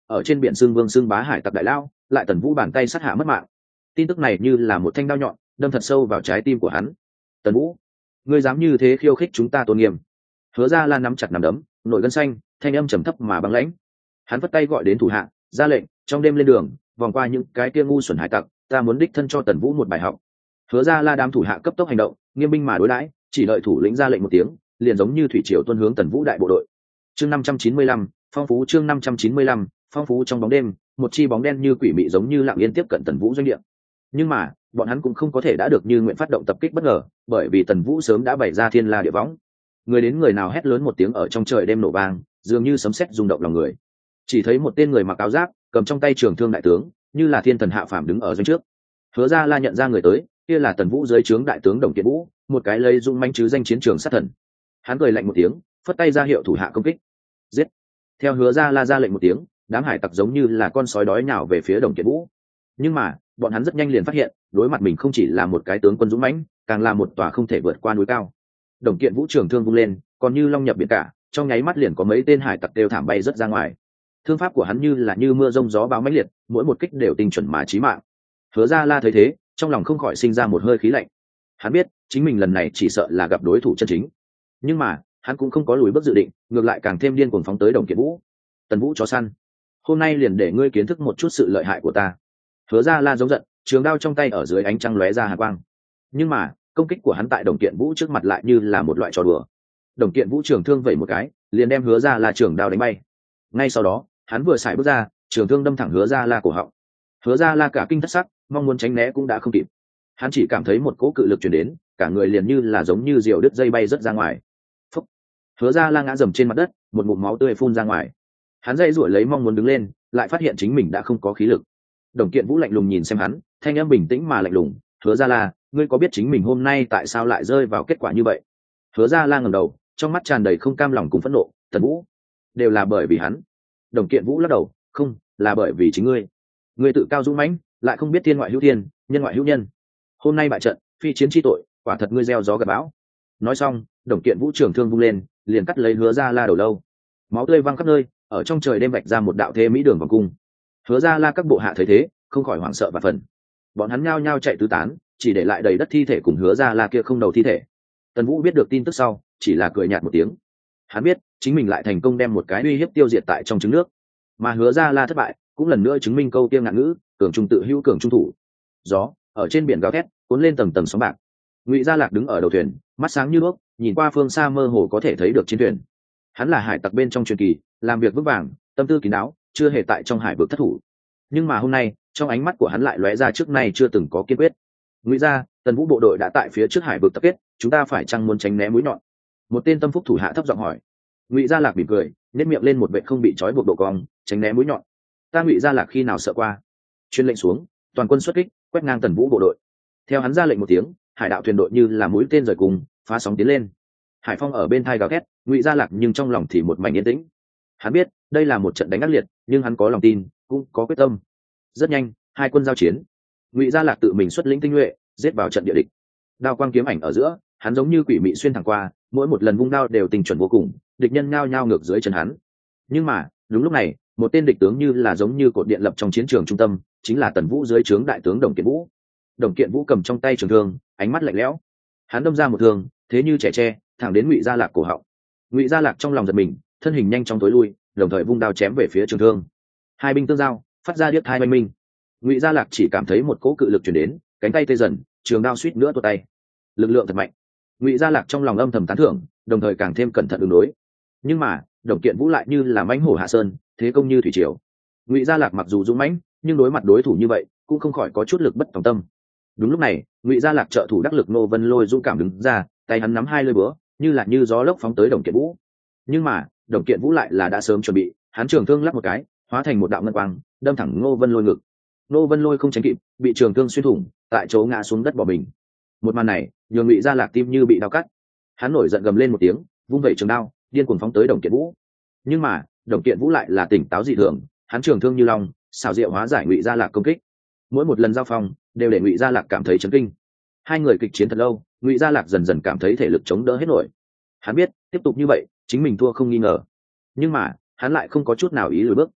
ở trên biển xương vương xương bá hải tặc đại lao lại Tần Vũ bàn tay sát hạ mất mạng. Tin tức này như là một thanh đao nhọn đâm thật sâu vào trái tim của hắn. Tần Vũ, ngươi dám như thế khiêu khích chúng ta tôn nghiêm? Hứa Ra Lan nắm chặt nắm đấm, nội gân xanh, thanh âm trầm thấp mà băng lãnh. Hắn vất tay gọi đến thủ hạ, ra lệnh, trong đêm lên đường, vòng qua những cái kia ngu xuẩn hải tặc, ta muốn đích thân cho Tần Vũ một bài học. Hứa Ra La đám thủ hạ cấp tốc hành động, nghiêm binh mà đối đãi, chỉ đợi thủ lĩnh ra lệnh một tiếng, liền giống như thủy triều tuôn hướng Tần Vũ đại bộ đội. Chương 595, phong phú chương 595, phong phú trong bóng đêm, một chi bóng đen như quỷ mị giống như lặng yên tiếp cận Tần Vũ doanh địa. Nhưng mà, bọn hắn cũng không có thể đã được như nguyện phát động tập kích bất ngờ, bởi vì Tần Vũ sớm đã bày ra thiên la địa võng. Người đến người nào hét lớn một tiếng ở trong trời đêm nổ vang, dường như sấm sét rung động lòng người. Chỉ thấy một tên người mặc áo giáp, cầm trong tay trường thương đại tướng, như là thiên thần hạ phàm đứng ở doanh trước. Hứa Ra La nhận ra người tới, kia là Tần Vũ dưới trướng đại tướng Đồng Kiện Vũ, một cái lấy dung manh chứ danh chiến trường sát thần. Hắn cười lạnh một tiếng, phất tay ra hiệu thủ hạ công kích. Giết! Theo Hứa Ra La ra lệnh một tiếng, đám hải tặc giống như là con sói đói nhào về phía Đồng Kiện Vũ. Nhưng mà, bọn hắn rất nhanh liền phát hiện, đối mặt mình không chỉ là một cái tướng quân dũng mãnh, càng là một tòa không thể vượt qua núi cao. Đồng Kiện Vũ trường thương vung lên, còn như long nhập biển cả, trong nháy mắt liền có mấy tên hải tặc đều thảm bay rất ra ngoài. Thương pháp của hắn như là như mưa rông gió bão mãnh liệt, mỗi một kích đều tinh chuẩn mà chí mạng. Hứa Ra La thấy thế, trong lòng không khỏi sinh ra một hơi khí lạnh. Hắn biết, chính mình lần này chỉ sợ là gặp đối thủ chân chính. Nhưng mà, hắn cũng không có lùi bước dự định, ngược lại càng thêm điên cuồng phóng tới Đồng Kiện Vũ. Tần Vũ chó săn, hôm nay liền để ngươi kiến thức một chút sự lợi hại của ta. Hứa Ra La giống giận, trường đao trong tay ở dưới ánh trăng lóe ra hàn quang. Nhưng mà, công kích của hắn tại Đồng Kiện Vũ trước mặt lại như là một loại trò đùa. Đồng Kiện Vũ trường thương vẩy một cái, liền đem Hứa Ra La trường đao đánh bay. Ngay sau đó, hắn vừa xài bước ra, trường thương đâm thẳng Hứa Ra La cổ họng. Hứa Ra La cả kinh thất sắc, mong muốn tránh né cũng đã không kịp. Hắn chỉ cảm thấy một cỗ cự lực truyền đến, cả người liền như là giống như diều đứt dây bay rất ra ngoài. Phúc! Hứa Ra La ngã dầm trên mặt đất, một ngụm máu tươi phun ra ngoài. Hắn dãy rủa lấy mong muốn đứng lên, lại phát hiện chính mình đã không có khí lực. Đồng Kiện Vũ lạnh lùng nhìn xem hắn, thanh âm bình tĩnh mà lạnh lùng, "Hứa Ra La, ngươi có biết chính mình hôm nay tại sao lại rơi vào kết quả như vậy?" Hứa Ra La ngẩng đầu, trong mắt tràn đầy không cam lòng cùng phẫn nộ, "Tần Vũ, đều là bởi vì hắn." Đồng Kiện Vũ lắc đầu, "Không, là bởi vì chính ngươi. Ngươi tự cao dũng mãnh, lại không biết thiên ngoại hữu thiên, nhân ngoại hữu nhân. Hôm nay bại trận, phi chiến chi tội, quả thật ngươi gieo gió gặt bão." Nói xong, Đồng Kiện Vũ trường thương vung lên, liền cắt lấy Hứa Ra La đầu lâu. Máu tươi văng khắp nơi, ở trong trời đêm vạch ra một đạo thế mỹ đường vòng cung. Hứa Ra La các bộ hạ thấy thế, không khỏi hoảng sợ và phần. Bọn hắn nhao nhao chạy tứ tán, chỉ để lại đầy đất thi thể cùng Hứa Ra La kia không đầu thi thể. Tần Vũ biết được tin tức sau, chỉ là cười nhạt một tiếng. Hắn biết, chính mình lại thành công đem một cái uy hiếp tiêu diệt tại trong trứng nước, mà Hứa Ra La thất bại, cũng lần nữa chứng minh câu kia ngạn ngữ, cường trung tự hữu cường trung thủ. Gió ở trên biển gào thét, cuốn lên tầng tầng sóng bạc. Ngụy Gia Lạc đứng ở đầu thuyền, mắt sáng như đuốc, nhìn qua phương xa mơ hồ có thể thấy được chiến thuyền. Hắn là hải tặc bên trong truyền kỳ, làm việc vững vàng, tâm tư kín đáo, chưa hề tại trong hải vực thất thủ. Nhưng mà hôm nay, trong ánh mắt của hắn lại lóe ra trước nay chưa từng có kiên quyết. Ngụy gia, Tần Vũ bộ đội đã tại phía trước hải vực tập kết, chúng ta phải chăng muốn tránh né mũi nhọn? Một tên tâm phúc thủ hạ thấp giọng hỏi. Ngụy Gia Lạc mỉm cười, nét miệng lên một vệt không bị trói buộc độ cong, tránh né mũi nhọn. Ta Ngụy Gia Lạc khi nào sợ qua? Chuyên lệnh xuống, toàn quân xuất kích, quét ngang Tần Vũ bộ đội. Theo hắn ra lệnh một tiếng, hải đạo thuyền đội như là mũi tên rời cùng, phá sóng tiến lên. Hải phong ở bên thai gào thét, Ngụy Gia Lạc nhưng trong lòng thì một mảnh yên tĩnh. Hắn biết, đây là một trận đánh ác liệt, nhưng hắn có lòng tin, cũng có quyết tâm. Rất nhanh, hai quân giao chiến. Ngụy Gia Lạc tự mình xuất lĩnh tinh nhuệ, giết vào trận địa địch. Đao quang kiếm ảnh ở giữa, hắn giống như quỷ mị xuyên thẳng qua, mỗi một lần vung đao đều tình chuẩn vô cùng, địch nhân nhao nhao ngược dưới chân hắn. Nhưng mà, đúng lúc này, một tên địch tướng như là giống như cột điện lập trong chiến trường trung tâm, chính là Tần Vũ dưới trướng đại tướng Đồng Kiện Vũ. Đồng Kiện Vũ cầm trong tay trường thương, ánh mắt lạnh lẽo. Hắn đâm ra một thương, thế như trẻ tre, thẳng đến Ngụy Gia Lạc cổ họng. Ngụy Gia Lạc trong lòng giật mình, thân hình nhanh chóng tối lui, đồng thời vung đao chém về phía trường thương. Hai binh tương giao, phát ra điếc tai oanh minh. Ngụy Gia Lạc chỉ cảm thấy một cỗ cự lực truyền đến, cánh tay tê dần, trường đao suýt nữa tuột tay. Lực lượng thật mạnh. Ngụy Gia Lạc trong lòng âm thầm tán thưởng, đồng thời càng thêm cẩn thận ứng đối. Nhưng mà, Đồng Kiện Vũ lại như là mãnh hổ hạ sơn, thế công như thủy triều. Ngụy Gia Lạc mặc dù dũng mãnh, nhưng đối mặt đối thủ như vậy, cũng không khỏi có chút lực bất tòng tâm. Đúng lúc này, Ngụy Gia Lạc trợ thủ đắc lực Nô Vân Lôi dũng cảm đứng ra, tay hắn nắm hai lưỡi búa, như là như gió lốc phóng tới Đồng Kiện Vũ. Nhưng mà, Đồng Kiện Vũ lại là đã sớm chuẩn bị, hắn trường thương lắp một cái, hóa thành một đạo ngân quang, đâm thẳng Ngô Vân Lôi ngực. Ngô Vân Lôi không tránh kịp, bị trường thương xuyên thủng, tại chỗ ngã xuống đất bỏ mình. Một màn này, nhường Ngụy Gia Lạc tim như bị đau cắt. Hắn nổi giận gầm lên một tiếng, vung vẩy trường đao, điên cuồng phóng tới Đồng Kiện Vũ. Nhưng mà, Đồng Kiện Vũ lại là tỉnh táo dị thường, hắn trường thương như long, xảo diệu hóa giải Ngụy Gia Lạc công kích. Mỗi một lần giao phong, đều để Ngụy Gia Lạc cảm thấy chấn kinh. Hai người kịch chiến thật lâu, Ngụy Gia Lạc dần dần cảm thấy thể lực chống đỡ hết nổi. Hắn biết, tiếp tục như vậy, chính mình thua không nghi ngờ. Nhưng mà, hắn lại không có chút nào ý lùi bước.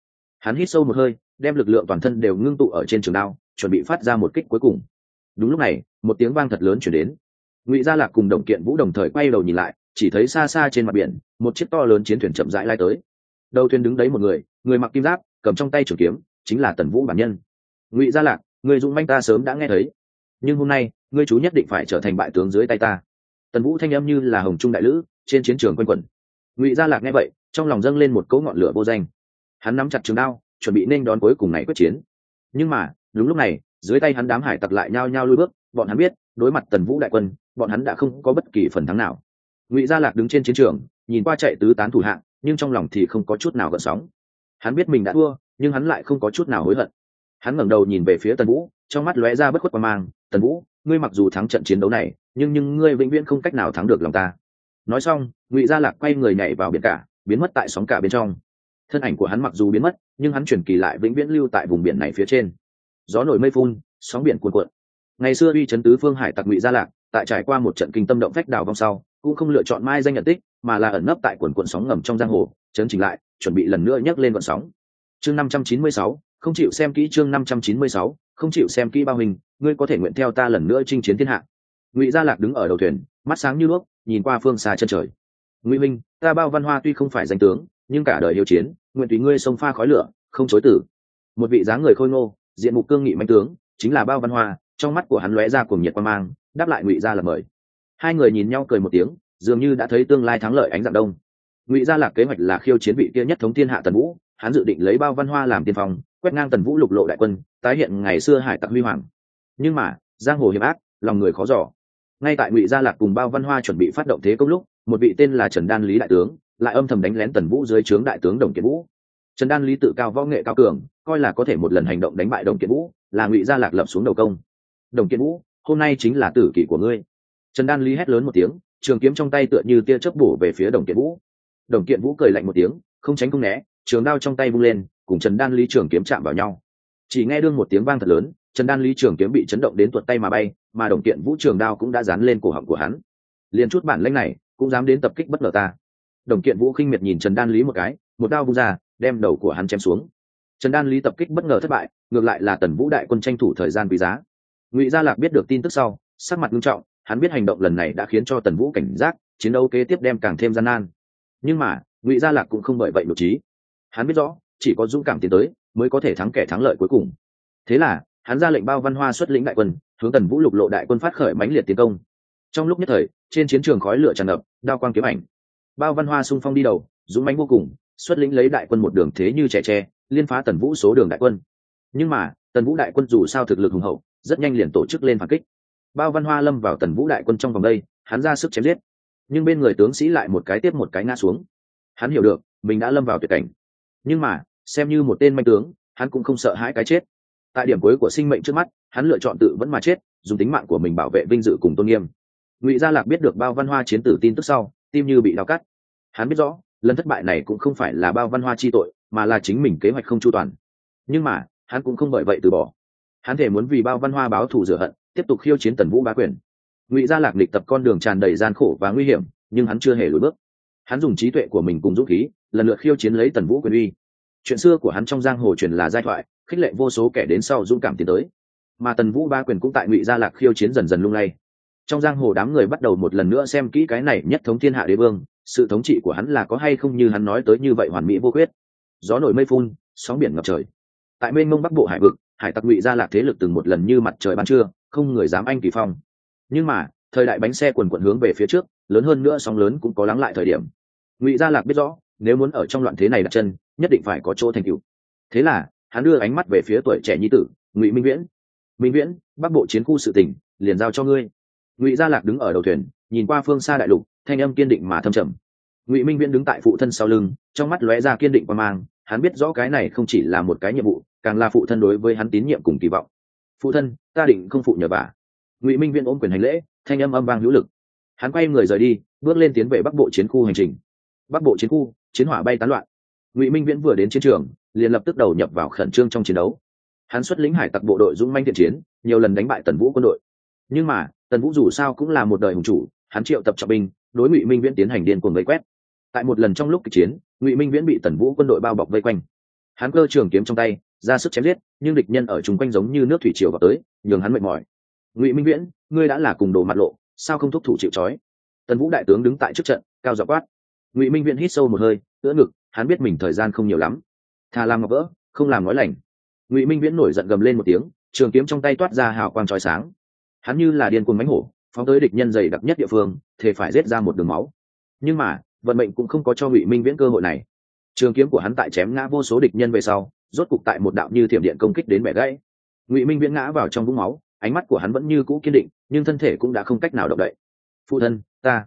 Hắn hít sâu một hơi, đem lực lượng toàn thân đều ngưng tụ ở trên trường đao, chuẩn bị phát ra một kích cuối cùng. Đúng lúc này, một tiếng vang thật lớn chuyển đến. Ngụy Gia Lạc cùng Đồng Kiện Vũ đồng thời quay đầu nhìn lại, chỉ thấy xa xa trên mặt biển, một chiếc to lớn chiến thuyền chậm rãi lai tới. Đầu thuyền đứng đấy một người, người mặc kim giáp, cầm trong tay trường kiếm, chính là Tần Vũ bản nhân. Ngụy Gia Lạc, người dũng manh ta sớm đã nghe thấy, nhưng hôm nay, ngươi chú nhất định phải trở thành bại tướng dưới tay ta. Tần Vũ thanh âm như là hồng trung đại lữ, trên chiến trường quanh quẩn. Ngụy Gia Lạc nghe vậy, trong lòng dâng lên một cỗ ngọn lửa vô danh. Hắn nắm chặt trường đao, chuẩn bị nên đón cuối cùng này quyết chiến. Nhưng mà, đúng lúc này, dưới tay hắn đám hải tặc lại nhao nhao lùi bước, bọn hắn biết, đối mặt Tần Vũ đại quân, bọn hắn đã không có bất kỳ phần thắng nào. Ngụy Gia Lạc đứng trên chiến trường, nhìn qua chạy tứ tán thủ hạng, nhưng trong lòng thì không có chút nào gợn sóng. Hắn biết mình đã thua, nhưng hắn lại không có chút nào hối hận. Hắn ngẩng đầu nhìn về phía Tần Vũ, trong mắt lóe ra bất khuất quang mang. Tần Vũ, ngươi mặc dù thắng trận chiến đấu này, nhưng ngươi vĩnh viễn không cách nào thắng được lòng ta. Nói xong, Ngụy Gia Lạc quay người nhảy vào biển cả, biến mất tại sóng cả bên trong. Thân ảnh của hắn mặc dù biến mất, nhưng hắn chuyển kỳ lại vĩnh viễn lưu tại vùng biển này phía trên. Gió nổi mây phun, sóng biển cuồn cuộn. Ngày xưa uy chấn tứ phương hải tặc Ngụy Gia Lạc, tại trải qua một trận kinh tâm động phách đảo vong sau, cũng không lựa chọn mai danh nhận tích, mà là ẩn nấp tại quần cuộn sóng ngầm trong giang hồ, chấn chỉnh lại, chuẩn bị lần nữa nhấc lên vận sóng. Chương 596, không chịu xem kỹ. Chương 596, không chịu xem kỹ. Bao hình, ngươi có thể nguyện theo ta lần nữa chinh chiến thiên hạ. Ngụy Gia Lạc đứng ở đầu thuyền, mắt sáng như đuốc, nhìn qua phương xa chân trời. Ngụy minh, ta Bao Văn Hoa tuy không phải danh tướng, nhưng cả đời hiếu chiến, nguyện tùy ngươi sông pha khói lửa, không chối tử. Một vị dáng người khôi ngô, diện mục cương nghị mãnh tướng, chính là Bao Văn Hoa, trong mắt của hắn lóe ra cuồng nhiệt quang mang, đáp lại Ngụy Gia Lạc mời. Hai người nhìn nhau cười một tiếng, dường như đã thấy tương lai thắng lợi ánh dạng đông. Ngụy Gia Lạc kế hoạch là khiêu chiến vị kia nhất thống thiên hạ Tần Vũ, hắn dự định lấy Bao Văn Hoa làm tiên phong, quét ngang Tần Vũ lục lộ đại quân, tái hiện ngày xưa hải tặc huy hoàng. Nhưng mà, giang hồ hiểm ác, lòng người khó dò. Ngay tại Ngụy Gia Lạc cùng Bao Văn Hoa chuẩn bị phát động thế công lúc, một vị tên là Trần Đan Lý đại tướng lại âm thầm đánh lén Tần Vũ dưới trướng đại tướng Đồng Kiện Vũ. Trần Đan Lý tự cao võ nghệ cao cường, coi là có thể một lần hành động đánh bại Đồng Kiện Vũ, là Ngụy Gia Lạc lập xuống đầu công. Đồng Kiện Vũ, hôm nay chính là tử kỷ của ngươi. Trần Đan Lý hét lớn một tiếng, trường kiếm trong tay tựa như tia chớp bổ về phía Đồng Kiện Vũ. Đồng Kiện Vũ cười lạnh một tiếng, không tránh không né, trường đao trong tay vung lên, cùng Trần Đan Lý trường kiếm chạm vào nhau. Chỉ nghe đương một tiếng vang thật lớn, Trần Đan Lý trường kiếm bị chấn động đến tuột tay mà bay, mà Đồng Kiện Vũ trường đao cũng đã dán lên cổ họng của hắn. Liên chút bản lĩnh này, cũng dám đến tập kích bất ngờ ta. Đồng Kiện Vũ khinh miệt nhìn Trần Đan Lý một cái, một đao vung ra, đem đầu của hắn chém xuống. Trần Đan Lý tập kích bất ngờ thất bại, ngược lại là Tần Vũ đại quân tranh thủ thời gian quý giá. Ngụy Gia Lạc biết được tin tức sau, sắc mặt nghiêm trọng, hắn biết hành động lần này đã khiến cho Tần Vũ cảnh giác, chiến đấu kế tiếp đem càng thêm gian nan. Nhưng mà, Ngụy Gia Lạc cũng không bởi vậy nhục trí. Hắn biết rõ, chỉ có dũng cảm tiến tới, mới có thể thắng kẻ thắng lợi cuối cùng. Thế là, hắn ra lệnh Bao Văn Hoa xuất lĩnh đại quân, hướng Tần Vũ lục lộ đại quân phát khởi mãnh liệt tiến công. Trong lúc nhất thời, trên chiến trường khói lửa tràn ngập, đao quang kiếm ảnh. Bao Văn Hoa xung phong đi đầu, dũng mãnh vô cùng, xuất lĩnh lấy đại quân một đường thế như trẻ tre, liên phá Tần Vũ số đường đại quân. Nhưng mà, Tần Vũ đại quân dù sao thực lực hùng hậu, rất nhanh liền tổ chức lên phản kích. Bao Văn Hoa lâm vào Tần Vũ đại quân trong vòng đây, hắn ra sức chém giết, nhưng bên người tướng sĩ lại một cái tiếp một cái ngã xuống. Hắn hiểu được, mình đã lâm vào tuyệt cảnh. Nhưng mà, xem như một tên manh tướng, hắn cũng không sợ hãi cái chết. Tại điểm cuối của sinh mệnh trước mắt, hắn lựa chọn tự vẫn mà chết, dùng tính mạng của mình bảo vệ vinh dự cùng tôn nghiêm. Ngụy Gia Lạc biết được Bao Văn Hoa chiến tử tin tức sau, tim như bị đau cắt. Hắn biết rõ, lần thất bại này cũng không phải là Bao Văn Hoa chi tội, mà là chính mình kế hoạch không chu toàn. Nhưng mà, hắn cũng không bởi vậy từ bỏ. Hắn thể muốn vì Bao Văn Hoa báo thù rửa hận, tiếp tục khiêu chiến Tần Vũ bá quyền. Ngụy Gia Lạc lịch tập con đường tràn đầy gian khổ và nguy hiểm, nhưng hắn chưa hề lùi bước. Hắn dùng trí tuệ của mình cùng dũng khí, lần lượt khiêu chiến lấy Tần Vũ quyền uy. Chuyện xưa của hắn trong giang hồ truyền là giai thoại, khích lệ vô số kẻ đến sau dũng cảm tiến tới. Mà Tần Vũ bá quyền cũng tại Ngụy Gia Lạc khiêu chiến dần dần lung lay. Trong giang hồ đám người bắt đầu một lần nữa xem kỹ cái này nhất thống thiên hạ đế vương, sự thống trị của hắn là có hay không như hắn nói tới như vậy hoàn mỹ vô khuyết. Gió nổi mây phun, sóng biển ngập trời. Tại mênh mông bắc bộ hải vực, hải tặc Ngụy Gia Lạc thế lực từng một lần như mặt trời ban trưa, không người dám anh kỳ phong. Nhưng mà, thời đại bánh xe quần quần hướng về phía trước, lớn hơn nữa sóng lớn cũng có lắng lại thời điểm. Ngụy Gia Lạc biết rõ, nếu muốn ở trong loạn thế này đặt chân, nhất định phải có chỗ thành tựu. Thế là, hắn đưa ánh mắt về phía tuổi trẻ nhi tử, Ngụy Minh Viễn. Minh Viễn, bắc bộ chiến khu sự tình, liền giao cho ngươi. Ngụy Gia Lạc đứng ở đầu thuyền, nhìn qua phương xa đại lục, thanh âm kiên định mà thâm trầm. Ngụy Minh Viễn đứng tại phụ thân sau lưng, trong mắt lóe ra kiên định và mang, hắn biết rõ cái này không chỉ là một cái nhiệm vụ, càng là phụ thân đối với hắn tín nhiệm cùng kỳ vọng. Phụ thân, ta định không phụ nhờ vả. Ngụy Minh Viễn ôm quyền hành lễ, thanh âm âm vang hữu lực. Hắn quay người rời đi, bước lên tiến về bắc bộ chiến khu hành trình. Bắc bộ chiến khu, chiến hỏa bay tán loạn. Ngụy Minh Viễn vừa đến chiến trường, liền lập tức đầu nhập vào khẩn trương trong chiến đấu. Hắn xuất lĩnh hải tặc bộ đội dũng manh thiện chiến, nhiều lần đánh bại Tần Vũ quân đội. Nhưng mà, Tần Vũ dù sao cũng là một đời hùng chủ, hắn triệu tập trọng binh, đối Ngụy Minh Viễn tiến hành điên cuồng vây quét. Tại một lần trong lúc kịch chiến, Ngụy Minh Viễn bị Tần Vũ quân đội bao bọc vây quanh. Hắn cơ trường kiếm trong tay ra sức chém giết, nhưng địch nhân ở chung quanh giống như nước thủy triều vào tới, nhường hắn mệt mỏi. Ngụy Minh Viễn, ngươi đã là cùng đồ mặt lộ, sao không thúc thủ chịu trói? Tần Vũ đại tướng đứng tại trước trận, cao giọng quát. Ngụy Minh Viễn hít sâu một hơi, ưỡn ngực, hắn biết mình thời gian không nhiều lắm, thà làm ngọc vỡ, không làm nói lành. Ngụy Minh Viễn nổi giận gầm lên một tiếng, trường kiếm trong tay toát ra hào quang chói sáng. Hắn như là điên cuồng mãnh hổ, phóng tới địch nhân dày đặc nhất địa phương, thể phải giết ra một đường máu. Nhưng mà vận mệnh cũng không có cho Ngụy Minh Viễn cơ hội này. Trường kiếm của hắn tại chém ngã vô số địch nhân về sau, rốt cục tại một đạo như thiểm điện công kích đến bẻ gãy. Ngụy Minh Viễn ngã vào trong vũng máu, ánh mắt của hắn vẫn như cũ kiên định, nhưng thân thể cũng đã không cách nào động đậy. Phụ thân,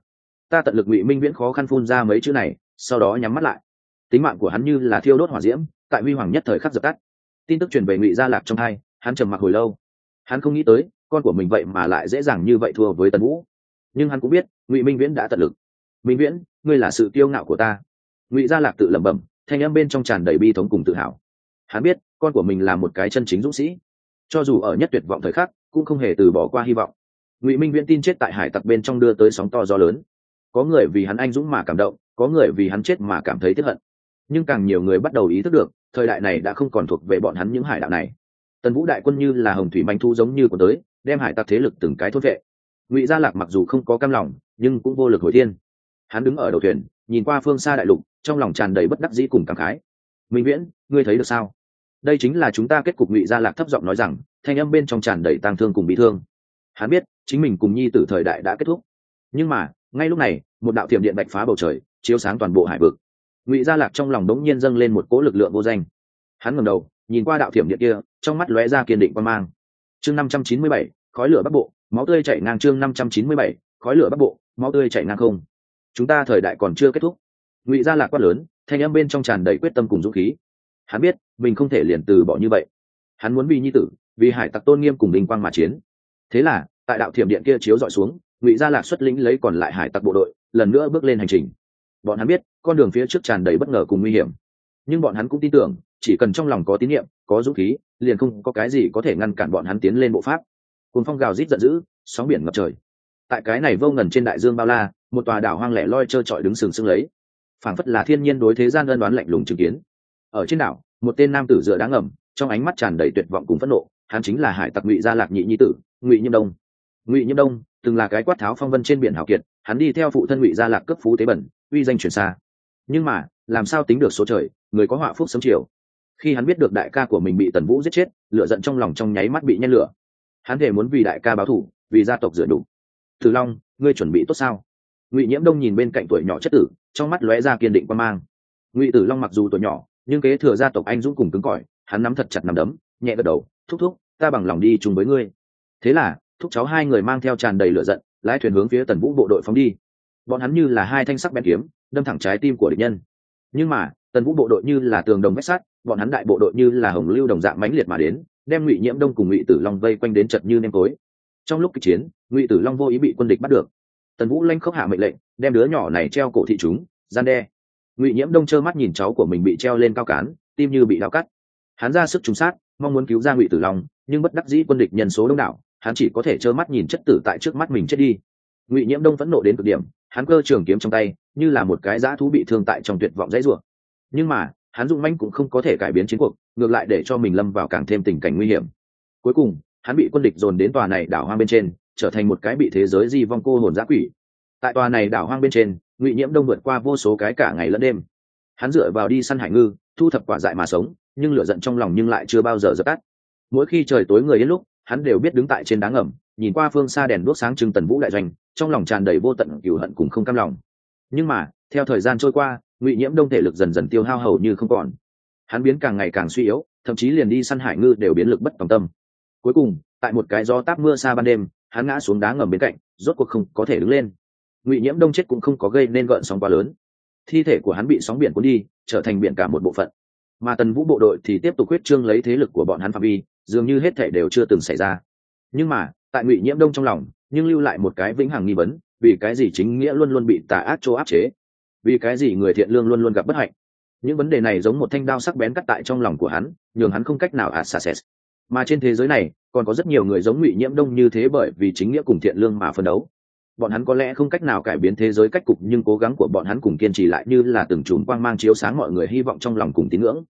ta tận lực. Ngụy Minh Viễn khó khăn phun ra mấy chữ này, sau đó nhắm mắt lại. Tính mạng của hắn như là thiêu đốt hỏa diễm, tại huy hoàng nhất thời khắc dập tắt. Tin tức truyền về Ngụy Gia Lạc trong hai, hắn trầm mặc hồi lâu. Hắn không nghĩ tới con của mình vậy mà lại dễ dàng như vậy thua với Tần Vũ, nhưng hắn cũng biết Ngụy Minh Viễn đã tận lực. Minh Viễn, ngươi là sự kiêu ngạo của ta. Ngụy Gia Lạc tự lẩm bẩm, thanh âm bên trong tràn đầy bi thống cùng tự hào. Hắn biết con của mình là một cái chân chính dũng sĩ, cho dù ở nhất tuyệt vọng thời khắc cũng không hề từ bỏ qua hy vọng. Ngụy Minh Viễn tin chết tại hải tặc bên trong đưa tới sóng to gió lớn, có người vì hắn anh dũng mà cảm động, có người vì hắn chết mà cảm thấy tiếc hận, nhưng càng nhiều người bắt đầu ý thức được thời đại này đã không còn thuộc về bọn hắn những hải đạo này. Tần Vũ đại quân như là hồng thủy manh thu giống như của tới, đem hải tặc thế lực từng cái thốt vệ. Ngụy Gia Lạc mặc dù không có cam lòng, nhưng cũng vô lực hồi thiên. Hắn đứng ở đầu thuyền, nhìn qua phương xa đại lục, trong lòng tràn đầy bất đắc dĩ cùng cảm khái. Minh Viễn, ngươi thấy được sao? Đây chính là chúng ta kết cục. Ngụy Gia Lạc thấp giọng nói rằng, thanh âm bên trong tràn đầy tang thương cùng bi thương. Hắn biết chính mình cùng nhi tử thời đại đã kết thúc, nhưng mà ngay lúc này một đạo thiểm điện bạch phá bầu trời, chiếu sáng toàn bộ hải vực. Ngụy Gia Lạc trong lòng đống nhiên dâng lên một cỗ lực lượng vô danh. Hắn ngẩng đầu nhìn qua đạo thiểm điện kia, trong mắt lóe ra kiên định quan mang. Chương 597, khói lửa bắc bộ, máu tươi chảy ngang. Chương 597, khói lửa bắc bộ, máu tươi chảy ngang không. Chúng ta thời đại còn chưa kết thúc. Ngụy Gia Lạc quát lớn, thanh âm bên trong tràn đầy quyết tâm cùng dũng khí. Hắn biết mình không thể liền từ bỏ như vậy. Hắn muốn vì nhi tử, vì hải tặc tôn nghiêm cùng vinh quang mà chiến. Thế là tại đạo thiểm điện kia chiếu dọi xuống, Ngụy Gia Lạc xuất lĩnh lấy còn lại hải tặc bộ đội, lần nữa bước lên hành trình. Bọn hắn biết con đường phía trước tràn đầy bất ngờ cùng nguy hiểm, nhưng bọn hắn cũng tin tưởng chỉ cần trong lòng có tín nhiệm, có dũng khí, liền không có cái gì có thể ngăn cản bọn hắn tiến lên bộ pháp. Cuồng phong gào rít giận dữ, sóng biển ngập trời. Tại cái này vô ngần trên đại dương bao la, một tòa đảo hoang lẻ loi trơ trọi đứng sừng sững lấy, phảng phất là thiên nhiên đối thế gian ân đoán lạnh lùng chứng kiến. Ở trên đảo, một tên nam tử dựa đá ngầm, trong ánh mắt tràn đầy tuyệt vọng cùng phẫn nộ. Hắn chính là hải tặc Ngụy Gia Lạc nhị nhi tử, Ngụy Nhiễm Đông. Ngụy Nhiễm Đông từng là cái quát tháo phong vân trên biển hào kiệt, hắn đi theo phụ thân Ngụy Gia Lạc cấp phú tế bẩn, uy danh truyền xa. Nhưng mà làm sao tính được số trời, người có họa phúc sớm chiều. Khi hắn biết được đại ca của mình bị Tần Vũ giết chết, lửa giận trong lòng trong nháy mắt bị nhen lửa. Hắn thể muốn vì đại ca báo thù, vì gia tộc rửa đủ. Tử Long, ngươi chuẩn bị tốt sao? Ngụy Nhiễm Đông nhìn bên cạnh tuổi nhỏ chất tử, trong mắt lóe ra kiên định quan mang. Ngụy Tử Long mặc dù tuổi nhỏ, nhưng kế thừa gia tộc anh dũng cùng cứng cỏi, hắn nắm thật chặt nắm đấm, nhẹ gật đầu, thúc thúc, ta bằng lòng đi chung với ngươi. Thế là thúc cháu hai người mang theo tràn đầy lửa giận, lái thuyền hướng phía Tần Vũ bộ đội phóng đi. Bọn hắn như là hai thanh sắc bén kiếm, đâm thẳng trái tim của địch nhân. Nhưng mà Tần Vũ bộ đội như là tường đồng vách sắt, bọn hắn đại bộ đội như là hồng lưu đồng dạng mãnh liệt mà đến, đem Ngụy Nhiễm Đông cùng Ngụy Tử Long vây quanh đến chật như nêm tối. Trong lúc kịch chiến, Ngụy Tử Long vô ý bị quân địch bắt được. Tần Vũ lanh khốc hạ mệnh lệnh, đem đứa nhỏ này treo cổ thị chúng, gian đe. Ngụy Nhiễm Đông trơ mắt nhìn cháu của mình bị treo lên cao cán, tim như bị đao cắt. Hắn ra sức trúng sát, mong muốn cứu ra Ngụy Tử Long, nhưng bất đắc dĩ quân địch nhân số đông đảo, hắn chỉ có thể trơ mắt nhìn chất tử tại trước mắt mình chết đi. Ngụy Nhiễm Đông phẫn nộ đến cực điểm, hắn cơ trường kiếm trong tay, như là một cái dã thú bị thương tại trong tuyệt vọng dãy rủa. Nhưng mà hắn dũng mãnh cũng không có thể cải biến chiến cuộc, ngược lại để cho mình lâm vào càng thêm tình cảnh nguy hiểm. Cuối cùng hắn bị quân địch dồn đến tòa này đảo hoang bên trên, trở thành một cái bị thế giới di vong cô hồn dã quỷ. Tại tòa này đảo hoang bên trên, Ngụy Nhiễm Đông vượt qua vô số cái cả ngày lẫn đêm. Hắn dựa vào đi săn hải ngư, thu thập quả dại mà sống, nhưng lửa giận trong lòng nhưng lại chưa bao giờ dập tắt. Mỗi khi trời tối người yên lúc, hắn đều biết đứng tại trên đá ngầm, nhìn qua phương xa đèn đuốc sáng trưng Tần Vũ đại doanh, trong lòng tràn đầy vô tận cừu hận cùng không cam lòng. Nhưng mà theo thời gian trôi qua, Ngụy Nhiễm Đông thể lực dần dần tiêu hao hầu như không còn. Hắn biến càng ngày càng suy yếu, thậm chí liền đi săn hải ngư đều biến lực bất tòng tâm. Cuối cùng tại một cái gió táp mưa xa ban đêm, hắn ngã xuống đá ngầm bên cạnh, rốt cuộc không có thể đứng lên. Ngụy Nhiễm Đông chết cũng không có gây nên gợn sóng quá lớn, thi thể của hắn bị sóng biển cuốn đi, trở thành biển cả một bộ phận. Mà Tần Vũ bộ đội thì tiếp tục huyết trương lấy thế lực của bọn hắn phạm vi, dường như hết thể đều chưa từng xảy ra. Nhưng mà tại Ngụy Nhiễm Đông trong lòng nhưng lưu lại một cái vĩnh hằng nghi vấn: vì cái gì chính nghĩa luôn luôn bị tà ác chỗ áp chế? Vì cái gì người thiện lương luôn luôn gặp bất hạnh? Những vấn đề này giống một thanh đao sắc bén cắt tại trong lòng của hắn, nhường hắn không cách nào access. Mà trên thế giới này còn có rất nhiều người giống Ngụy Nhiễm Đông như thế, bởi vì chính nghĩa cùng thiện lương mà phấn đấu. Bọn hắn có lẽ không cách nào cải biến thế giới cách cục, nhưng cố gắng của bọn hắn cùng kiên trì lại như là từng chùm quang mang chiếu sáng mọi người hy vọng trong lòng cùng tín ngưỡng.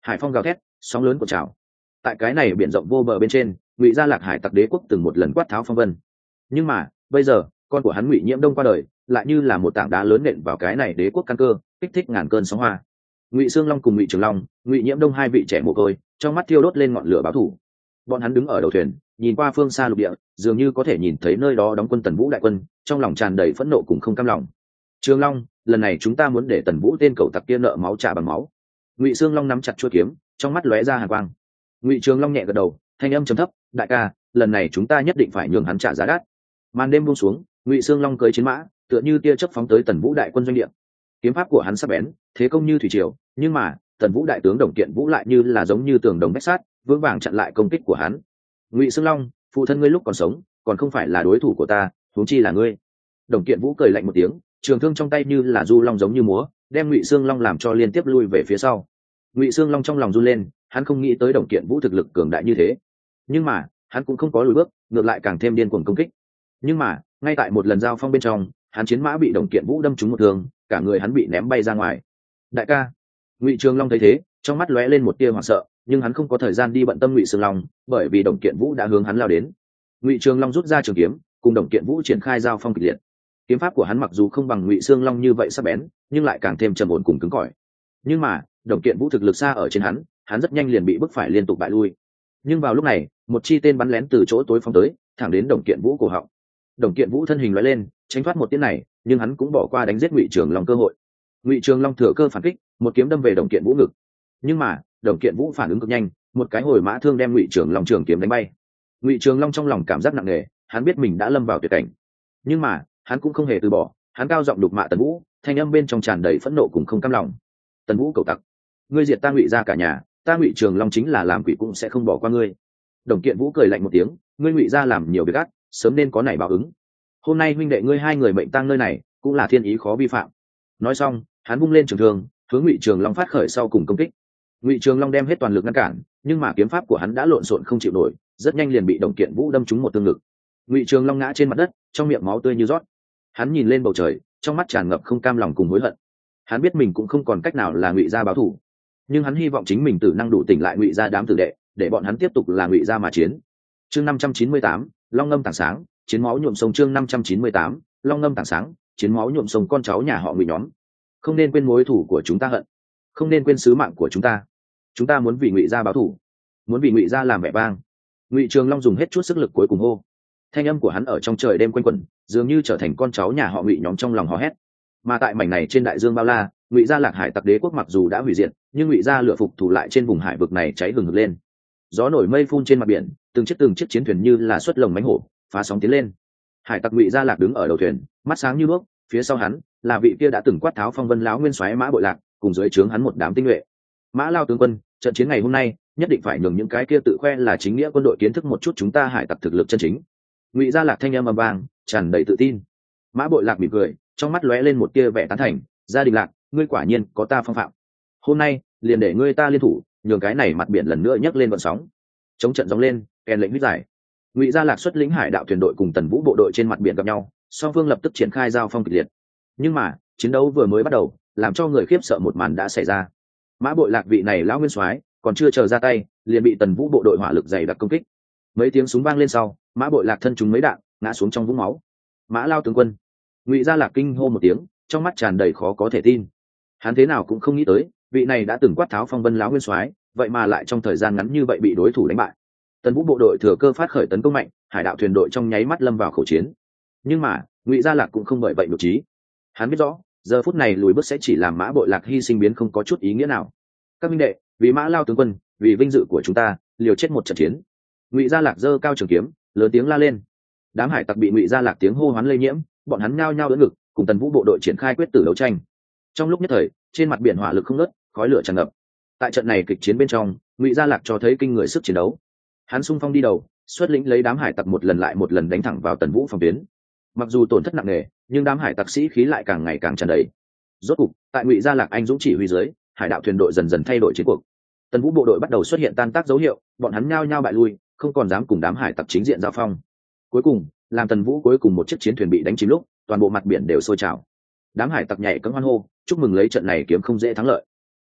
Hải phong gào thét, sóng lớn cuộn trào. Tại cái này biển rộng vô bờ bên trên, Ngụy Gia Lạc Hải tặc đế quốc từng một lần quát tháo phong vân. Nhưng mà bây giờ con của hắn Ngụy Nhiễm Đông qua đời, lại như là một tảng đá lớn nện vào cái này đế quốc căn cơ, kích thích ngàn cơn sóng hoa. Ngụy Xương Long cùng Ngụy Trường Long, Ngụy Nhiễm Đông hai vị trẻ mồ côi, trong mắt thiêu đốt lên ngọn lửa báo thù. Bọn hắn đứng ở đầu thuyền, nhìn qua phương xa lục địa, dường như có thể nhìn thấy nơi đó đóng quân Tần Vũ đại quân, trong lòng tràn đầy phẫn nộ cùng không cam lòng. Trường Long, lần này chúng ta muốn để Tần Vũ tên cẩu tặc kia nợ máu trả bằng máu. Ngụy Xương Long nắm chặt chuôi kiếm, trong mắt lóe ra hàn quang. Ngụy Trường Long nhẹ gật đầu, thanh âm trầm thấp, đại ca, lần này chúng ta nhất định phải nhường hắn trả giá đắt. Màn đêm buông xuống, Ngụy Xương Long cưỡi chiến mã, tựa như tia chớp phóng tới Tần Vũ đại quân doanh địa. Kiếm pháp của hắn sắc bén, thế công như thủy triều, nhưng mà Tần Vũ đại tướng Đồng Kiện Vũ lại như là giống như tường đồng vách sắt, vững vàng chặn lại công kích của hắn. Ngụy Xương Long, phụ thân ngươi lúc còn sống, còn không phải là đối thủ của ta, huống chi là ngươi. Đồng Kiện Vũ cười lạnh một tiếng, trường thương trong tay như là du long giống như múa, đem Ngụy Xương Long làm cho liên tiếp lui về phía sau. Ngụy Xương Long trong lòng run lên, hắn không nghĩ tới Đồng Kiện Vũ thực lực cường đại như thế, nhưng mà hắn cũng không có lùi bước, ngược lại càng thêm điên cuồng công kích. Nhưng mà ngay tại một lần giao phong bên trong, hắn chiến mã bị Đồng Kiện Vũ đâm trúng một thương, cả người hắn bị ném bay ra ngoài. Đại ca! Ngụy Trường Long thấy thế, trong mắt lóe lên một tia hoảng sợ, nhưng hắn không có thời gian đi bận tâm Ngụy Xương Long, bởi vì Đồng Kiện Vũ đã hướng hắn lao đến. Ngụy Trường Long rút ra trường kiếm, cùng Đồng Kiện Vũ triển khai giao phong kịch liệt. Kiếm pháp của hắn mặc dù không bằng Ngụy Xương Long như vậy sắc bén, nhưng lại càng thêm trầm ổn cùng cứng cỏi. Nhưng mà Đồng Kiện Vũ thực lực xa ở trên hắn rất nhanh liền bị bức phải liên tục bại lui. Nhưng vào lúc này, một chi tên bắn lén từ chỗ tối phóng tới, thẳng đến Đồng Kiện Vũ cổ họng. Đồng Kiện Vũ thân hình lóe lên, tránh thoát một tiếng này, nhưng hắn cũng bỏ qua đánh giết Ngụy Trường Long cơ hội. Ngụy Trường Long thừa cơ phản kích, một kiếm đâm về Đồng Kiện Vũ ngực. Nhưng mà Đồng Kiện Vũ phản ứng cực nhanh, một cái hồi mã thương đem Ngụy Trường Long trường kiếm đánh bay. Ngụy Trường Long trong lòng cảm giác nặng nề, hắn biết mình đã lâm vào tuyệt cảnh. Nhưng mà hắn cũng không hề từ bỏ, hắn cao giọng đục mạ Tần Vũ, thanh âm bên trong tràn đầy phẫn nộ cùng không cam lòng. Tần Vũ cẩu tặc, ngươi diệt ta Ngụy gia cả nhà, ta Ngụy Trường Long chính là làm quỷ cũng sẽ không bỏ qua ngươi. Đồng Kiện Vũ cười lạnh một tiếng, ngươi Ngụy gia làm nhiều việc ác, sớm nên có nảy báo ứng. Hôm nay huynh đệ ngươi hai người mệnh tang nơi này, cũng là thiên ý khó vi phạm. Nói xong, hắn vung lên trường thương, hướng Ngụy Trường Long phát khởi sau cùng công kích. Ngụy Trường Long đem hết toàn lực ngăn cản, nhưng mà kiếm pháp của hắn đã lộn xộn không chịu nổi, rất nhanh liền bị Đồng Kiện Vũ đâm trúng một tương ngực. Ngụy Trường Long ngã trên mặt đất, trong miệng máu tươi như rót. Hắn nhìn lên bầu trời, trong mắt tràn ngập không cam lòng cùng hối hận. Hắn biết mình cũng không còn cách nào là Ngụy gia báo thù, nhưng hắn hy vọng chính mình tử năng đủ tỉnh lại Ngụy gia đám tử đệ, để bọn hắn tiếp tục là Ngụy gia mà chiến. Chương 598, Long ngâm tảng sáng, chiến máu nhuộm sông. Chương 598, Long ngâm tảng sáng, chiến máu nhuộm sông. Con cháu nhà họ Ngụy nhóm, không nên quên mối thù của chúng ta hận, không nên quên sứ mạng của chúng ta muốn vì Ngụy gia báo thù, muốn vì Ngụy gia làm vẻ vang. Ngụy Trường Long dùng hết chút sức lực cuối cùng hô. Thanh âm của hắn ở trong trời đêm quanh quẩn, dường như trở thành con cháu nhà họ Ngụy nhóm trong lòng hò hét. Mà tại mảnh này trên đại dương bao la, Ngụy gia Lạc Hải tặc đế quốc mặc dù đã hủy diệt, nhưng Ngụy gia lửa phục thủ lại trên vùng hải vực này cháy hừng hực lên. Gió nổi mây phun trên mặt biển, từng chiếc chiến thuyền như là xuất lồng mánh hổ, phá sóng tiến lên. Hải tặc Ngụy gia Lạc đứng ở đầu thuyền, mắt sáng như đuốc, phía sau hắn là vị kia đã từng quát tháo phong vân lão nguyên soái Mã Bội Lạc, cùng dưới trướng hắn một đám tinh nhuệ. Mã Lao tướng quân, trận chiến ngày hôm nay nhất định phải nhường những cái kia tự khoe là chính nghĩa quân đội kiến thức một chút chúng ta hải tặc thực lực chân chính. Ngụy gia Lạc thanh âm ầm vang, tràn đầy tự tin. Mã Bội Lạc mỉm cười, trong mắt lóe lên một tia vẻ tán thành. Gia đình Lạc, ngươi quả nhiên có ta phong phạm. Hôm nay liền để ngươi ta liên thủ, nhường cái này mặt biển lần nữa nhấc lên vận sóng. Chống trận gióng lên, kèn lệnh huyết giải. Ngụy gia Lạc xuất lĩnh hải đạo thuyền đội cùng Tần Vũ bộ đội trên mặt biển gặp nhau, song phương lập tức triển khai giao phong kịch liệt. Nhưng mà chiến đấu vừa mới bắt đầu, làm cho người khiếp sợ một màn đã xảy ra. Mã Bội Lạc vị này lão nguyên soái còn chưa chờ ra tay, liền bị Tần Vũ bộ đội hỏa lực dày đặc công kích. Mấy tiếng súng vang lên sau, Mã Bội Lạc thân trúng mấy đạn, ngã xuống trong vũng máu. Mã Lao tướng quân! Ngụy gia Lạc kinh hô một tiếng, trong mắt tràn đầy khó có thể tin. Hắn thế nào cũng không nghĩ tới, vị này đã từng quát tháo phong vân lão nguyên soái, vậy mà lại trong thời gian ngắn như vậy bị đối thủ đánh bại. Tần Vũ bộ đội thừa cơ phát khởi tấn công mạnh, hải đạo thuyền đội trong nháy mắt lâm vào khẩu chiến. Nhưng mà Ngụy gia Lạc cũng không bởi vậy nhục trí. Hắn biết rõ, giờ phút này lùi bước sẽ chỉ làm Mã Bội Lạc hy sinh biến không có chút ý nghĩa nào. Các minh đệ, vì Mã Lao tướng quân, vì vinh dự của chúng ta, liều chết một trận chiến. Ngụy gia Lạc giơ cao trường kiếm, lớn tiếng la lên. Đám hải tặc bị Ngụy gia Lạc tiếng hô hoán lây nhiễm, bọn hắn nhao nhao đỡ ngực, cùng Tần Vũ bộ đội triển khai quyết tử đấu tranh. Trong lúc nhất thời, trên mặt biển hỏa lực không ngớt, khói lửa tràn ngập. Tại trận này kịch chiến bên trong, Ngụy gia Lạc cho thấy kinh người sức chiến đấu. Hắn xung phong đi đầu, xuất lĩnh lấy đám hải tặc một lần lại một lần đánh thẳng vào Tần Vũ phòng tuyến. Mặc dù tổn thất nặng nề, nhưng đám hải tặc sĩ khí lại càng ngày càng tràn đầy. Rốt cục, tại Ngụy gia Lạc anh dũng chỉ huy dưới, hải đạo thuyền đội dần dần thay đổi chiến cuộc. Tần Vũ bộ đội bắt đầu xuất hiện tan tác dấu hiệu, bọn hắn nhao nhao bại lui, không còn dám cùng đám hải tặc chính diện giao phong. Cuối cùng, làm Tần Vũ cuối cùng một chiếc chiến thuyền bị đánh chìm lúc, toàn bộ mặt biển đều sôi trào. Đám hải tặc nhảy cẫng hoan hô, chúc mừng lấy trận này kiếm không dễ thắng lợi.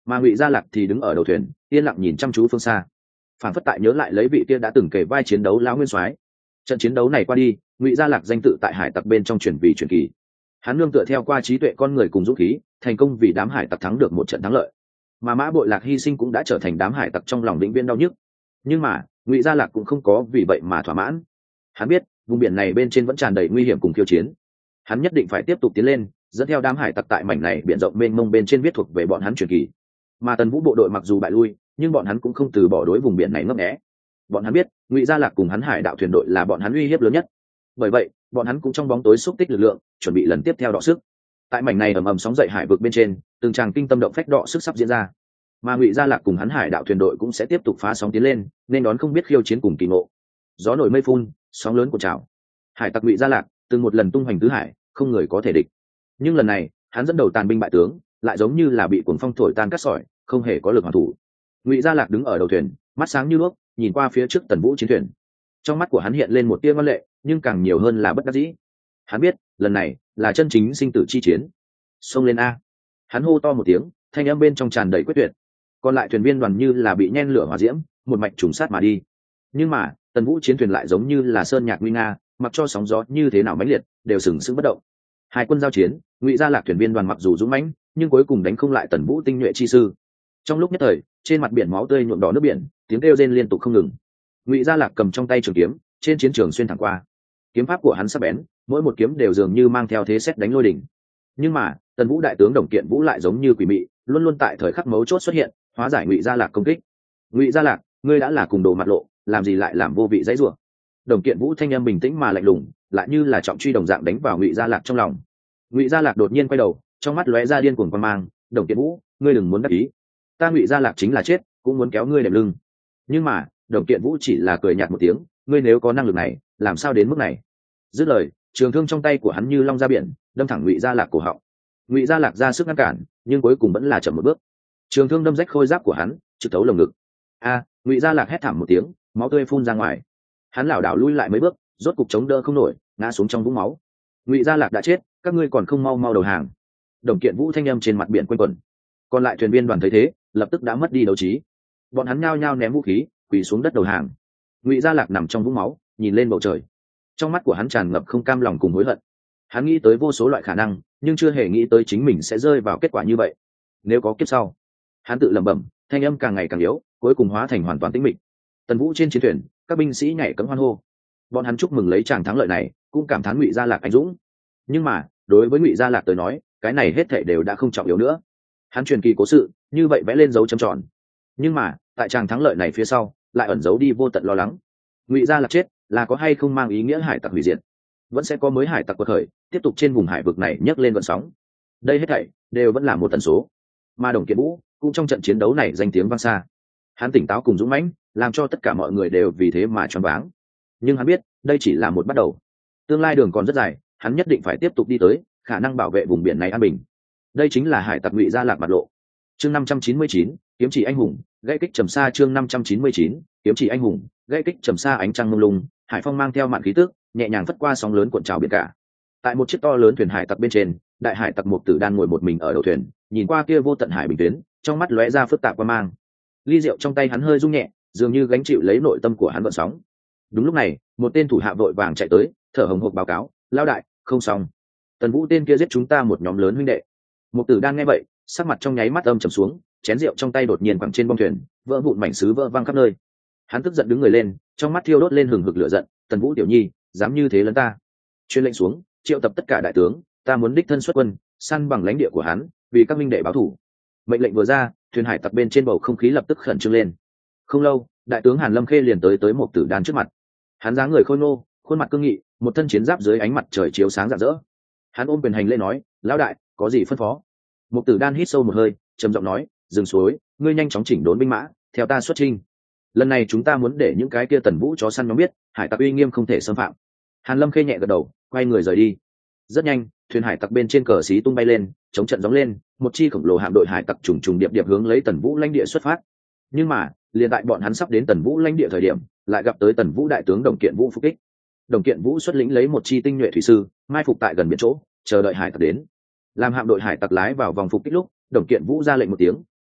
mà Ngụy Gia Lạc thì đứng ở đầu thuyền yên lặng nhìn chăm chú phương xa, phản phất tại nhớ lại lấy vị kia đã từng kể vai chiến đấu lão nguyên soái. Trận chiến đấu này qua đi, Ngụy Gia Lạc danh tự tại hải tặc bên trong truyền vì truyền kỳ. Hắn nương tựa theo qua trí tuệ con người cùng dũng khí, thành công vì đám hải tặc thắng được một trận thắng lợi, mà Mã Bội Lạc hy sinh cũng đã trở thành đám hải tặc trong lòng vĩnh viễn đau nhức. Nhưng mà Ngụy Gia Lạc cũng không có vì vậy mà thỏa mãn. Hắn biết vùng biển này bên trên vẫn tràn đầy nguy hiểm cùng khiêu chiến, hắn nhất định phải tiếp tục tiến lên, dẫn theo đám hải tặc tại mảnh này biển rộng mênh mông bên trên viết thuộc về bọn hắn truyền kỳ. Mà Tần Vũ bộ đội mặc dù bại lui, nhưng bọn hắn cũng không từ bỏ đối vùng biển này ngấp nghé. Bọn hắn biết Ngụy Gia Lạc cùng hắn hải đạo thuyền đội là bọn hắn uy hiếp lớn nhất, bởi vậy bọn hắn cũng trong bóng tối xúc tích lực lượng, chuẩn bị lần tiếp theo đọ sức. Tại mảnh này ầm ầm sóng dậy hải vực bên trên, từng tràng kinh tâm động phách đọ sức sắp diễn ra, mà Ngụy Gia Lạc cùng hắn hải đạo thuyền đội cũng sẽ tiếp tục phá sóng tiến lên, nên đón không biết khiêu chiến cùng kỳ ngộ. Gió nổi mây phun, sóng lớn cuộn trào, hải tặc Ngụy Gia Lạc từng một lần tung hoành tứ hải, không người có thể địch. Nhưng lần này hắn dẫn đầu tàn binh bại tướng, lại giống như là bị cuồng phong thổi tan cát sỏi, không hề có lực hoàn thủ. Ngụy Gia Lạc đứng ở đầu thuyền, mắt sáng như đuốc, nhìn qua phía trước Tần Vũ chiến thuyền. Trong mắt của hắn hiện lên một tia ngoan lệ, nhưng càng nhiều hơn là bất đắc dĩ. Hắn biết lần này là chân chính sinh tử chi chiến. Xông lên a! Hắn hô to một tiếng, thanh âm bên trong tràn đầy quyết tuyệt. Còn lại thuyền viên đoàn như là bị nhen lửa hỏa diễm, một mạch trùng sát mà đi. Nhưng mà Tần Vũ chiến thuyền lại giống như là sơn nhạc nguy nga, mặc cho sóng gió như thế nào mãnh liệt, đều sừng sững bất động. Hai quân giao chiến, Ngụy Gia Lạc thuyền viên đoàn mặc dù dũng mãnh, nhưng cuối cùng đánh không lại Tần Vũ tinh nhuệ chi sư. Trong lúc nhất thời, trên mặt biển máu tươi nhuộm đỏ nước biển, tiếng kêu rên liên tục không ngừng. Ngụy Gia Lạc cầm trong tay trường kiếm, trên chiến trường xuyên thẳng qua. Kiếm pháp của hắn sắc bén, mỗi một kiếm đều dường như mang theo thế sét đánh lôi đỉnh. Nhưng mà Tần Vũ đại tướng Đồng Kiện Vũ lại giống như quỷ mị, luôn luôn tại thời khắc mấu chốt xuất hiện, hóa giải Ngụy Gia Lạc công kích. Ngụy Gia Lạc, ngươi đã là cùng đồ mặt lộ, làm gì lại làm vô vị dãy rủa? Đồng Kiện Vũ thanh âm bình tĩnh mà lạnh lùng, lại như là trọng truy đồng dạng đánh vào Ngụy Gia Lạc trong lòng. Ngụy Gia Lạc đột nhiên quay đầu, trong mắt lóe ra điên cuồng quan mang. Đồng Kiện Vũ, ngươi đừng muốn đắc ý, ta Ngụy Gia Lạc chính là chết cũng muốn kéo ngươi đệm lưng. Nhưng mà Đồng Kiện Vũ chỉ là cười nhạt một tiếng, ngươi nếu có năng lực này, làm sao đến mức này? Dứt lời, trường thương trong tay của hắn như long ra biển, đâm thẳng Ngụy Gia Lạc cổ họng. Ngụy Gia Lạc ra sức ngăn cản, nhưng cuối cùng vẫn là chậm một bước. Trường thương đâm rách khôi giáp của hắn, trực thấu lồng ngực. Ngụy Gia Lạc hét thảm một tiếng, máu tươi phun ra ngoài. Hắn lảo đảo lui lại mấy bước, rốt cục chống đỡ không nổi, ngã xuống trong vũng máu. Ngụy Gia Lạc đã chết, các ngươi còn không mau mau đầu hàng? Đồng Kiện Vũ thanh âm trên mặt biển quanh quẩn. Còn lại thuyền viên đoàn thấy thế, lập tức đã mất đi đấu trí. Bọn hắn nhao nhao ném vũ khí, quỳ xuống đất đầu hàng. Ngụy Gia Lạc nằm trong vũng máu, nhìn lên bầu trời. Trong mắt của hắn tràn ngập không cam lòng cùng hối hận. Hắn nghĩ tới vô số loại khả năng, nhưng chưa hề nghĩ tới chính mình sẽ rơi vào kết quả như vậy. Nếu có kiếp sau, hắn tự lẩm bẩm, thanh âm càng ngày càng yếu, cuối cùng hóa thành hoàn toàn tĩnh mịch. Tần Vũ trên chiến thuyền, các binh sĩ nhảy cẫng hoan hô. Bọn hắn chúc mừng lấy tràng thắng lợi này, cũng cảm thán Ngụy Gia Lạc anh dũng. Nhưng mà đối với Ngụy Gia Lạc tới nói, cái này hết thảy đều đã không trọng yếu nữa. Hắn truyền kỳ cố sự, như vậy vẽ lên dấu chấm tròn. Nhưng mà tại tràng thắng lợi này phía sau, lại ẩn giấu đi vô tận lo lắng. Ngụy Gia Lạc chết, là có hay không mang ý nghĩa hải tặc hủy diệt? Vẫn sẽ có mới hải tặc quật khởi, tiếp tục trên vùng hải vực này nhấc lên vận sóng. Đây hết thảy đều vẫn là một tần số. Mà Đồng Kiện Vũ cũng trong trận chiến đấu này danh tiếng vang xa. Hắn tỉnh táo cùng dũng mãnh, làm cho tất cả mọi người đều vì thế mà choáng váng. Nhưng hắn biết, đây chỉ là một bắt đầu. Tương lai đường còn rất dài, hắn nhất định phải tiếp tục đi tới, khả năng bảo vệ vùng biển này an bình. Đây chính là hải tặc Ngụy Gia Lạc mặt lộ. Chương 599, kiếm chỉ anh hùng, gãy kích trầm xa. Chương 599, kiếm chỉ anh hùng, gãy kích trầm xa. Ánh trăng mông lung, hải phong mang theo mạn khí tức, nhẹ nhàng phất qua sóng lớn cuộn trào biển cả. Tại một chiếc to lớn thuyền hải tặc bên trên, đại hải tặc Mục Tử Đan ngồi một mình ở đầu thuyền, nhìn qua kia vô tận hải bình tuyến, trong mắt lóe ra phức tạp quan mang. Ly rượu trong tay hắn hơi rung nhẹ, dường như gánh chịu lấy nội tâm của hắn vận sóng. Đúng lúc này, một tên thủ hạ vội vàng chạy tới, thở hổn hộc báo cáo, lão đại, không xong, Tần Vũ tên kia giết chúng ta một nhóm lớn huynh đệ. Mục Tử Đan nghe vậy, sắc mặt trong nháy mắt âm trầm xuống, chén rượu trong tay đột nhiên quẳng trên bông thuyền, vỡ vụn mảnh sứ vỡ văng khắp nơi. Hắn tức giận đứng người lên, trong mắt thiêu đốt lên hừng hực lửa giận. Tần Vũ tiểu nhi, dám như thế lấn ta! Truyền lệnh xuống, triệu tập tất cả đại tướng, ta muốn đích thân xuất quân, săn bằng lãnh địa của hắn, vì các minh đệ báo thù. Mệnh lệnh vừa ra, thuyền hải tặc bên trên bầu không khí lập tức khẩn trương lên. Không lâu, đại tướng Hàn Lâm Khê liền tới Mục Tử Đan trước mặt. Hắn dáng người khôi ngô, khuôn mặt cương nghị, một thân chiến giáp dưới ánh mặt trời chiếu sáng rạng rỡ. Hắn ôm quyền hành lễ nói, lão đại, có gì phân phó? Mục Tử Đan hít sâu một hơi, trầm giọng nói, dừng suối, ngươi nhanh chóng chỉnh đốn binh mã, theo ta xuất chinh. Lần này chúng ta muốn để những cái kia Tần Vũ chó săn nhóm biết, hải tặc uy nghiêm không thể xâm phạm. Hàn Lâm Khê nhẹ gật đầu, quay người rời đi. Rất nhanh, thuyền hải tặc bên trên cờ xí tung bay lên, chống trận gióng lên, một chi khổng lồ hạm đội hải tặc trùng trùng điệp điệp hướng lấy Tần Vũ lãnh địa xuất phát. Nhưng mà liền tại bọn hắn sắp đến Tần Vũ lãnh địa thời điểm, lại gặp tới Tần Vũ đại tướng Đồng Kiện Vũ phục kích. Đồng Kiện Vũ xuất lĩnh lấy một chi tinh nhuệ thủy sư, mai phục tại gần biển chỗ, chờ đợi hải tặc đến. Làm hạm đội hải tặc lái vào vòng phục kích lúc, Đồng Kiện Vũ ra lệnh một tiếng,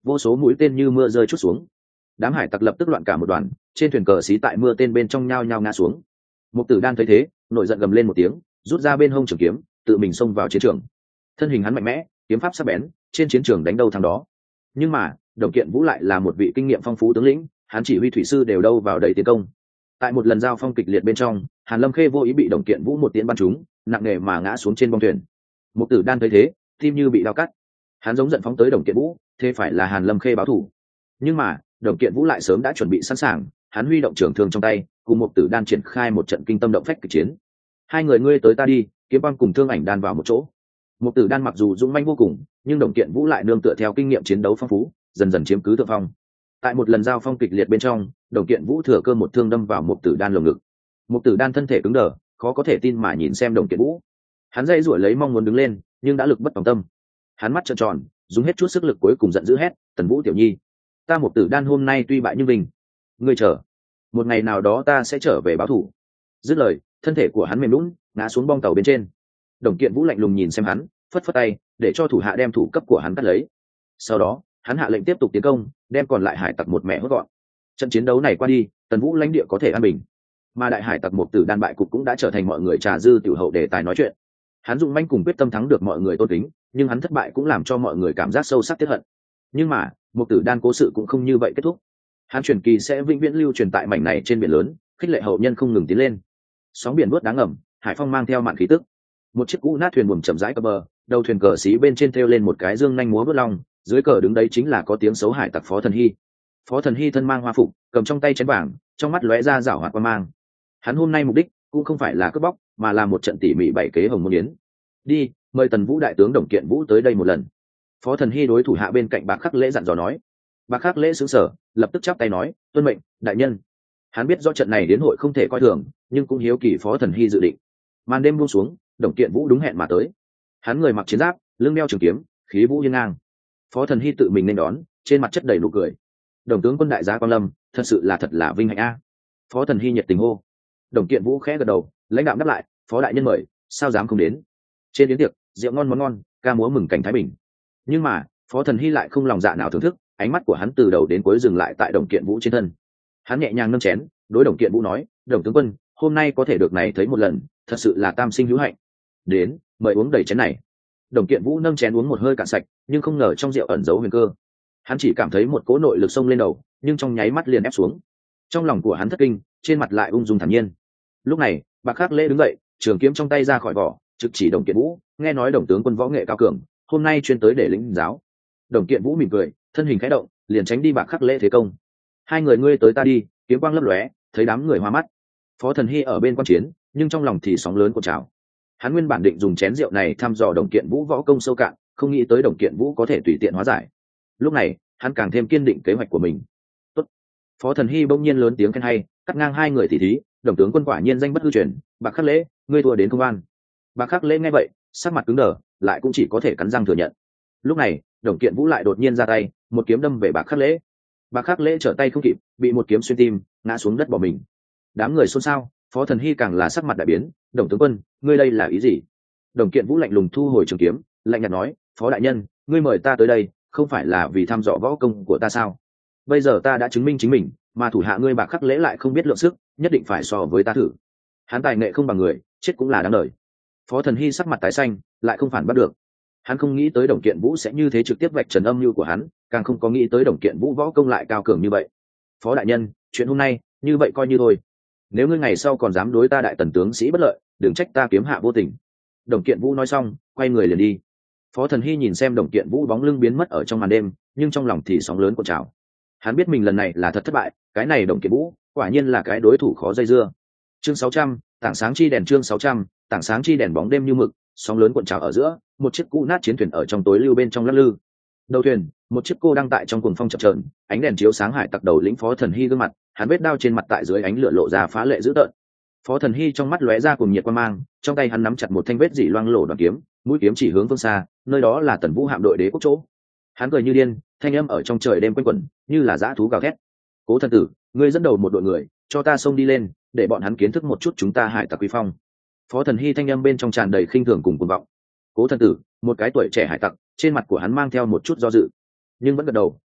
vô số mũi tên như mưa rơi chút xuống. Đám hải tặc lập tức loạn cả một đoàn, trên thuyền cờ xí tại mưa tên bên trong nhao nhao ngã xuống. Mục Tử Đan thấy thế, nổi giận gầm lên một tiếng, rút ra bên hông trường kiếm, tự mình xông vào chiến trường. Thân hình hắn mạnh mẽ, kiếm pháp sắc bén, trên chiến trường đánh đâu thắng đó. Nhưng mà Đồng Kiện Vũ lại là một vị kinh nghiệm phong phú tướng lĩnh, hắn chỉ huy thủy sư đều đâu vào đấy tiến công. Tại một lần giao phong kịch liệt bên trong, Hàn Lâm Khê vô ý bị Đồng Kiện Vũ một tiễn bắn trúng, nặng nề mà ngã xuống trên bong thuyền. Mục Tử Đan thấy thế, tim như bị dao cắt. Hắn giống giận phóng tới Đồng Kiện Vũ, thế phải là Hàn Lâm Khê báo thù. Nhưng mà Đồng Kiện Vũ lại sớm đã chuẩn bị sẵn sàng, hắn huy động trường thương trong tay, cùng Mục Tử Đan triển khai một trận kinh tâm động phách kịch chiến. Hai người ngươi tới ta đi, kiếm băng cùng thương ảnh đan vào một chỗ. Mục Tử Đan mặc dù dũng mãnh vô cùng, nhưng Đồng Kiện Vũ lại nương tựa theo kinh nghiệm chiến đấu phong phú, dần dần chiếm cứ thượng phong. Tại một lần giao phong kịch liệt bên trong, Đồng Kiện Vũ thừa cơ một thương đâm vào Mục Tử Đan lồng ngực. Mục Tử Đan thân thể cứng đờ, khó có thể tin mà nhìn xem Đồng Kiện Vũ. Hắn dây rủi lấy mong muốn đứng lên, nhưng đã lực bất tòng tâm. Hắn mắt trợn tròn, dùng hết chút sức lực cuối cùng giận dữ hét, "Tần Vũ tiểu nhi, ta Mục Tử Đan hôm nay tuy bại nhưng vinh, ngươi chờ, một ngày nào đó ta sẽ trở về báo thù." Dứt lời, thân thể của hắn mềm nhũn, ngã xuống bong tàu bên trên. Đồng Kiện Vũ lạnh lùng nhìn xem hắn, phất phất tay để cho thủ hạ đem thủ cấp của hắn cắt lấy. Sau đó hắn hạ lệnh tiếp tục tiến công, đem còn lại hải tặc một mẹ hốt gọn. Trận chiến đấu này qua đi, Tần Vũ lãnh địa có thể an bình, mà đại hải tặc Mục Tử Đan bại cục cũng đã trở thành mọi người trà dư tiểu hậu đề tài nói chuyện. Hắn dụng manh cùng quyết tâm thắng được mọi người tôn kính, nhưng hắn thất bại cũng làm cho mọi người cảm giác sâu sắc tiếc hận. Nhưng mà Mục Tử Đan cố sự cũng không như vậy kết thúc. Hắn truyền kỳ sẽ vĩnh viễn lưu truyền tại mảnh này trên biển lớn, khích lệ hậu nhân không ngừng tiến lên. Sóng biển nuốt đáng ngầm, hải phong mang theo mạn khí tức. Một chiếc cũ nát thuyền buồm chậm rãi cập bờ, đầu thuyền cờ xí bên trên treo lên một cái dương nhanh múa vớt long, dưới cờ đứng đấy chính là có tiếng xấu hải tặc Phó Thần Hy. Phó Thần Hy thân mang hoa phục, cầm trong tay chén vàng, trong mắt lóe ra rảo hoạt quan mang. Hắn hôm nay mục đích cũng không phải là cướp bóc, mà là một trận tỉ mỉ bày kế hồng môn yến. Đi, mời Tần Vũ đại tướng Đồng Kiện Vũ tới đây một lần. Phó Thần Hy đối thủ hạ bên cạnh Bạc Khắc Lễ dặn dò nói. Bạc Khắc Lễ sững sờ, lập tức chắp tay nói, tuân mệnh, đại nhân. Hắn biết rõ trận này đến hội không thể coi thường, nhưng cũng hiếu kỳ Phó Thần Hy dự định. Màn đêm buông xuống, Đồng Kiện Vũ đúng hẹn mà tới. Hắn người mặc chiến giáp, lưng đeo trường kiếm, khí vũ hiên ngang. Phó Thần Hy tự mình nên đón, trên mặt chất đầy nụ cười. Đồng tướng quân đại gia quan lâm, thật sự là thật là vinh hạnh a. Phó Thần Hy nhiệt tình hô. Đồng Kiện Vũ khẽ gật đầu, lãnh đạo đáp lại, phó đại nhân mời, sao dám không đến. Trên yến tiệc, rượu ngon món ngon, ca múa mừng cảnh thái bình. Nhưng mà Phó Thần Hy lại không lòng dạ nào thưởng thức, ánh mắt của hắn từ đầu đến cuối dừng lại tại Đồng Kiện Vũ trên thân. Hắn nhẹ nhàng nâng chén, đối Đồng Kiện Vũ nói, Đồng tướng quân, hôm nay có thể được này thấy một lần, thật sự là tam sinh hữu hạnh. Đến, mời uống đầy chén này. Đồng Kiện Vũ nâng chén uống một hơi cạn sạch, nhưng không ngờ trong rượu ẩn giấu huyền cơ. Hắn chỉ cảm thấy một cỗ nội lực xông lên đầu, nhưng trong nháy mắt liền ép xuống. Trong lòng của hắn thất kinh, trên mặt lại ung dung thản nhiên. Lúc này Bạc Khắc Lễ đứng dậy, trường kiếm trong tay ra khỏi vỏ, trực chỉ Đồng Kiện Vũ, nghe nói Đồng tướng quân võ nghệ cao cường, hôm nay chuyên tới để lĩnh giáo. Đồng Kiện Vũ mỉm cười, thân hình khẽ động, liền tránh đi Bạc Khắc Lễ thế công. Hai người ngươi tới ta đi, kiếm quang lấp lóe, thấy đám người hoa mắt. Phó Thần Hy ở bên quan chiến, nhưng trong lòng thì sóng lớn cuộn trào. Hắn nguyên bản định dùng chén rượu này thăm dò Đồng Kiện Vũ võ công sâu cạn, không nghĩ tới Đồng Kiện Vũ có thể tùy tiện hóa giải. Lúc này hắn càng thêm kiên định kế hoạch của mình. Tốt. Phó Thần Hy bỗng nhiên lớn tiếng khen hay, cắt ngang hai người tỉ thí, Đồng tướng quân quả nhiên danh bất hư truyền, Bạc Khắc Lễ, ngươi thua đến công an. Bạc Khắc Lễ nghe vậy, sắc mặt cứng đờ, lại cũng chỉ có thể cắn răng thừa nhận. Lúc này Đồng Kiện Vũ lại đột nhiên ra tay, một kiếm đâm về Bạc Khắc Lễ. Bạc Khắc Lễ trở tay không kịp, bị một kiếm xuyên tim, ngã xuống đất bỏ mình. Đám người xôn xao, Phó Thần Hy càng là sắc mặt đại biến, Đồng tướng quân, ngươi đây là ý gì? Đồng Kiện Vũ lạnh lùng thu hồi trường kiếm, lạnh nhạt nói, phó đại nhân, ngươi mời ta tới đây không phải là vì thăm dò võ công của ta sao? Bây giờ ta đã chứng minh chính mình, mà thủ hạ ngươi Bạc Khắc Lễ lại không biết lượng sức, nhất định phải so với ta thử. Hắn tài nghệ không bằng người, chết cũng là đáng đời. Phó Thần Hy sắc mặt tái xanh, lại không phản bắt được. Hắn không nghĩ tới Đồng Kiện Vũ sẽ như thế trực tiếp vạch trần âm mưu của hắn, càng không có nghĩ tới Đồng Kiện Vũ võ công lại cao cường như vậy. Phó đại nhân, chuyện hôm nay như vậy coi như thôi. Nếu ngươi ngày sau còn dám đối ta đại tần tướng sĩ bất lợi, đừng trách ta kiếm hạ vô tình. Đồng Kiện Vũ nói xong, quay người liền đi. Phó Thần Hy nhìn xem Đồng Kiện Vũ bóng lưng biến mất ở trong màn đêm, nhưng trong lòng thì sóng lớn cuộn trào. Hắn biết mình lần này là thật thất bại, cái này Đồng Kiện Vũ quả nhiên là cái đối thủ khó dây dưa. Chương 600, tảng sáng chi đèn. Chương 600, tảng sáng chi đèn. Bóng đêm như mực, sóng lớn cuộn trào ở giữa, một chiếc cũ nát chiến thuyền ở trong tối lưu bên trong lắc lư. Đầu thuyền, một chiếc cô đang tại trong cuồng phong chập chờn, ánh đèn chiếu sáng hải tặc đầu lĩnh Phó Thần Hy gương mặt, hắn vết đao trên mặt tại dưới ánh lửa lộ ra phá lệ dữ tợn. Phó Thần Hy trong mắt lóe ra cùng nhiệt quan mang, trong tay hắn nắm chặt một thanh vết dỉ loang lổ đoàn kiếm, mũi kiếm chỉ hướng phương xa, nơi đó là Tần Vũ hạm đội đế quốc chỗ. Hắn cười như điên, thanh âm ở trong trời đêm quanh quẩn, như là dã thú gào thét. Cố thần tử, ngươi dẫn đầu một đội người, cho ta xông đi lên, để bọn hắn kiến thức một chút chúng ta hải tặc quý phong. Phó Thần Hy thanh âm bên trong tràn đầy khinh thường cùng cuồng vọng. Cố thần tử, một cái tuổi trẻ hải tặc, trên mặt của hắn mang theo một chút do dự, nhưng vẫn gật đầu,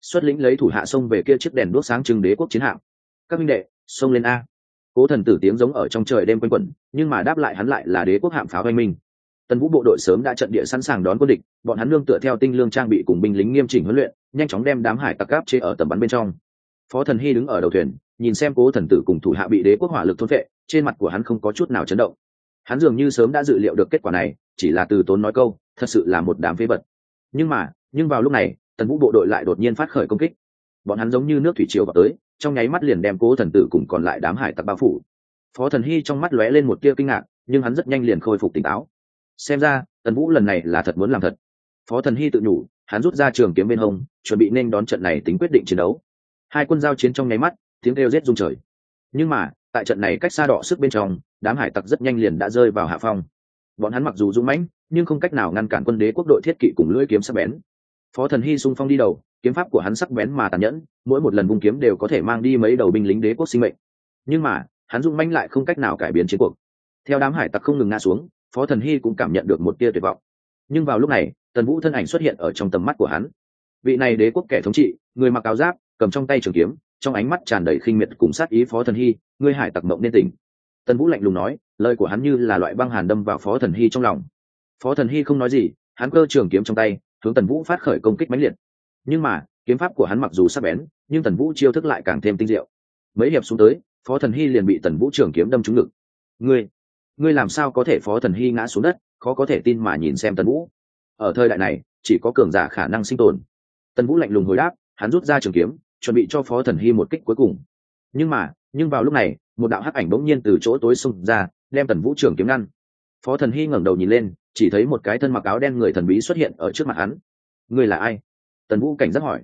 xuất lĩnh lấy thủ hạ xông về kia chiếc đèn đuốc sáng trưng đế quốc chiến hạm. Các minh đệ, xông lên a! Cố Thần Tử tiếng giống ở trong trời đêm quanh quẩn, nhưng mà đáp lại hắn lại là đế quốc hạm pháo oanh minh. Tần Vũ bộ đội sớm đã trận địa sẵn sàng đón quân địch, bọn hắn nương tựa theo tinh lương trang bị cùng binh lính nghiêm chỉnh huấn luyện, nhanh chóng đem đám hải tặc áp chế ở tầm bắn bên trong. Phó Thần Hy đứng ở đầu thuyền, nhìn xem Cố Thần Tử cùng thủ hạ bị đế quốc hỏa lực thôn phệ, trên mặt của hắn không có chút nào chấn động. Hắn dường như sớm đã dự liệu được kết quả này, chỉ là từ tốn nói câu, thật sự là một đám phế vật. Nhưng vào lúc này, Tần Vũ bộ đội lại đột nhiên phát khởi công kích. Bọn hắn giống như nước thủy triều vào tới, trong nháy mắt liền đem Cố Thần Tử cùng còn lại đám hải tặc bao phủ. Phó Thần Hy trong mắt lóe lên một tia kinh ngạc, nhưng hắn rất nhanh liền khôi phục tỉnh táo. Xem ra, Tần Vũ lần này là thật muốn làm thật. Phó Thần Hy tự nhủ, hắn rút ra trường kiếm bên hông, chuẩn bị nên đón trận này tính quyết định chiến đấu. Hai quân giao chiến trong nháy mắt, tiếng kêu rết rung trời. Nhưng mà, tại trận này cách xa đọ sức bên trong, đám hải tặc rất nhanh liền đã rơi vào hạ phong. Bọn hắn mặc dù dũng mãnh, nhưng không cách nào ngăn cản quân đế quốc đội thiết kỵ cùng lưỡi kiếm sắc bén. Phó Thần Hy xung phong đi đầu, kiếm pháp của hắn sắc bén mà tàn nhẫn, mỗi một lần vung kiếm đều có thể mang đi mấy đầu binh lính đế quốc sinh mệnh. Nhưng mà, hắn dũng mãnh lại không cách nào cải biến chiến cuộc. Theo đám hải tặc không ngừng ngã xuống, Phó Thần Hy cũng cảm nhận được một tia tuyệt vọng. Nhưng vào lúc này, Tần Vũ thân ảnh xuất hiện ở trong tầm mắt của hắn. Vị này đế quốc kẻ thống trị, người mặc áo giáp, cầm trong tay trường kiếm, trong ánh mắt tràn đầy khinh miệt cùng sát ý. Phó Thần Hy, ngươi hải tặc mộng nên tỉnh. Tần Vũ lạnh lùng nói, lời của hắn như là loại băng hàn đâm vào Phó Thần Hy trong lòng. Phó Thần Hy không nói gì, hắn cơ trường kiếm trong tay, hướng Tần Vũ phát khởi công kích mãnh liệt. Nhưng mà, kiếm pháp của hắn mặc dù sắc bén, nhưng Tần Vũ chiêu thức lại càng thêm tinh diệu. Mấy hiệp xuống tới, Phó Thần Hy liền bị Tần Vũ trường kiếm đâm trúng ngực. Ngươi làm sao có thể? Phó Thần Hy ngã xuống đất, khó có thể tin mà nhìn xem Tần Vũ. Ở thời đại này, chỉ có cường giả khả năng sinh tồn. Tần Vũ lạnh lùng hồi đáp, hắn rút ra trường kiếm, chuẩn bị cho Phó Thần Hy một kích cuối cùng. Nhưng vào lúc này, một đạo hắc ảnh bỗng nhiên từ chỗ tối xông ra, đem Tần Vũ trường kiếm ngăn. Phó Thần Hy ngẩng đầu nhìn lên, chỉ thấy một cái thân mặc áo đen người thần bí xuất hiện ở trước mặt hắn. Ngươi là ai? Tần Vũ cảnh giác hỏi.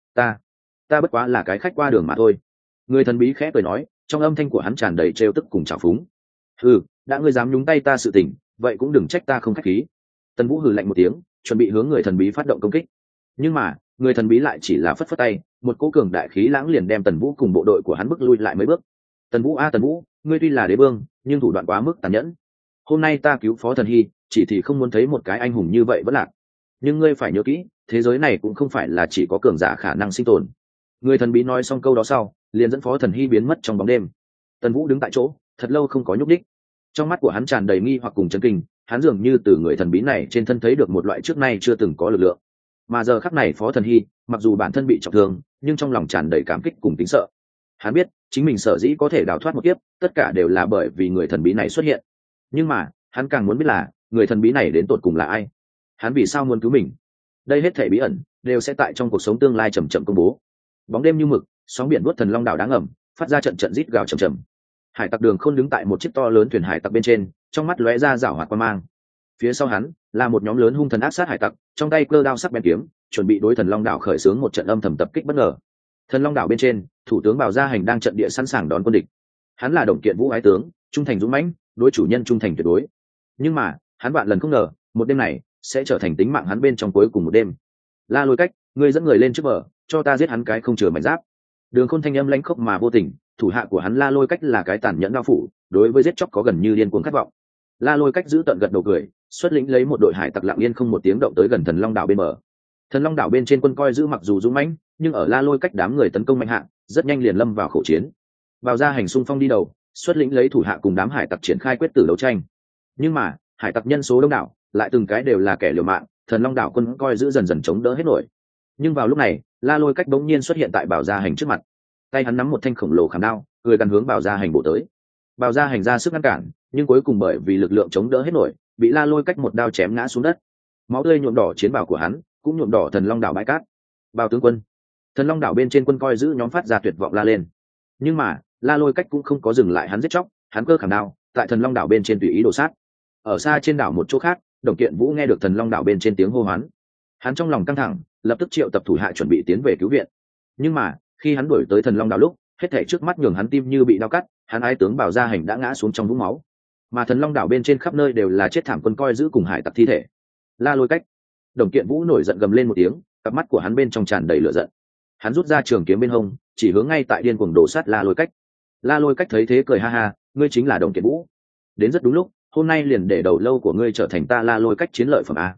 Ta bất quá là cái khách qua đường mà thôi. Người thần bí khẽ cười nói, trong âm thanh của hắn tràn đầy trêu tức cùng trào phúng. Hừ, đã ngươi dám nhúng tay ta sự tình, vậy cũng đừng trách ta không khách khí. Tần Vũ hừ lạnh một tiếng, chuẩn bị hướng người thần bí phát động công kích. Nhưng mà, người thần bí lại chỉ là phất phất tay, một cỗ cường đại khí lãng liền đem Tần Vũ cùng bộ đội của hắn bước lui lại mấy bước. Tần Vũ, ngươi tuy là đế vương, nhưng thủ đoạn quá mức tàn nhẫn. Hôm nay ta cứu Phó Thần Hy, chỉ thì không muốn thấy một cái anh hùng như vậy vẫn lạc. Nhưng ngươi phải nhớ kỹ, thế giới này cũng không phải là chỉ có cường giả khả năng sinh tồn. Người thần bí nói xong câu đó sau, liền dẫn Phó Thần Hy biến mất trong bóng đêm. Tần Vũ đứng tại chỗ, thật lâu không có nhúc đích. Trong mắt của hắn tràn đầy nghi hoặc cùng chấn kinh, hắn dường như từ người thần bí này trên thân thấy được một loại trước nay chưa từng có lực lượng. Mà giờ khắc này Phó Thần Hy, mặc dù bản thân bị trọng thương, nhưng trong lòng tràn đầy cảm kích cùng tính sợ. Hắn biết, chính mình sở dĩ có thể đào thoát một kiếp, tất cả đều là bởi vì người thần bí này xuất hiện. Nhưng mà, hắn càng muốn biết là, người thần bí này đến tột cùng là ai? Hắn vì sao muốn cứu mình? Đây hết thảy bí ẩn đều sẽ tại trong cuộc sống tương lai chậm chậm công bố. Bóng đêm như mực, sóng biển nuốt thần long đảo đáng ngầm, phát ra trận trận rít gào trầm trầm. Hải tặc Đường Khôn đứng tại một chiếc to lớn thuyền hải tặc bên trên, trong mắt lóe ra rảo hoạt quan mang. Phía sau hắn là một nhóm lớn hung thần ác sát hải tặc, trong tay cơ đao sắc bén kiếm, chuẩn bị đối thần long đảo khởi xướng một trận âm thầm tập kích bất ngờ. Thần long đảo bên trên, thủ tướng Bảo Gia Hành đang trận địa sẵn sàng đón quân địch. Hắn là Đồng Kiện Vũ ái tướng, trung thành dũng mãnh, đối chủ nhân trung thành tuyệt đối. Nhưng mà, hắn vạn lần không ngờ, một đêm này sẽ trở thành tính mạng hắn bên trong cuối cùng một đêm. La Lôi Cách, ngươi dẫn người lên trước bờ, cho ta giết hắn cái không chừa mảnh giáp. Đường Khôn thanh âm lãnh khốc mà vô tình, thủ hạ của hắn La Lôi Cách là cái tàn nhẫn đao phủ, đối với giết chóc có gần như điên cuồng khát vọng. La Lôi Cách giữ tận gật đầu cười, xuất lĩnh lấy một đội hải tặc lặng yên không một tiếng động tới gần Thần Long đảo bên bờ. Thần Long đảo bên trên quân coi giữ mặc dù dũng mãnh, nhưng ở La Lôi Cách đám người tấn công mạnh hạng, rất nhanh liền lâm vào khẩu chiến. Vào Gia Hành xung phong đi đầu, xuất lĩnh lấy thủ hạ cùng đám hải tặc triển khai quyết tử đấu tranh. Nhưng mà, hải tặc nhân số đông đảo, lại từng cái đều là kẻ liều mạng, Thần Long đảo quân coi giữ dần dần chống đỡ hết nổi. Nhưng vào lúc này, La Lôi Cách bỗng nhiên xuất hiện tại Bảo Gia Hành trước mặt. Tay hắn nắm một thanh khổng lồ khảm đao, người gần hướng Bảo Gia Hành bổ tới. Bảo Gia Hành ra sức ngăn cản, nhưng cuối cùng bởi vì lực lượng chống đỡ hết nổi, bị La Lôi Cách một đao chém ngã xuống đất. Máu tươi nhuộm đỏ chiến bào của hắn, cũng nhuộm đỏ Thần Long đảo bãi cát. Bao tướng quân. Thần Long đảo bên trên quân coi giữ nhóm phát ra tuyệt vọng la lên. Nhưng mà, La Lôi Cách cũng không có dừng lại hắn giết chóc, hắn cơ khảm đao, tại Thần Long đảo bên trên tùy ý đổ sát. Ở xa trên đảo một chỗ khác, Đồng Kiện Vũ nghe được Thần Long đảo bên trên tiếng hô hoán. Hắn trong lòng căng thẳng, lập tức triệu tập thủ hạ chuẩn bị tiến về cứu viện. Nhưng mà, khi hắn đuổi tới Thần Long đảo lúc, hết thảy trước mắt nhường hắn tim như bị đau cắt, hắn ái tướng Bảo Gia Hành đã ngã xuống trong vũng máu. Mà Thần Long đảo bên trên khắp nơi đều là chết thảm quân coi giữ cùng hải tặc thi thể. La Lôi Cách. Đồng Kiện Vũ nổi giận gầm lên một tiếng, cặp mắt của hắn bên trong tràn đầy lửa giận. Hắn rút ra trường kiếm bên hông, chỉ hướng ngay tại điên cuồng đổ sát La Lôi Cách. La Lôi Cách thấy thế cười ha ha, ngươi chính là Đồng Kiện Vũ. Đến rất đúng lúc, hôm nay liền để đầu lâu của ngươi trở thành ta La Lôi Cách chiến lợi phẩm a.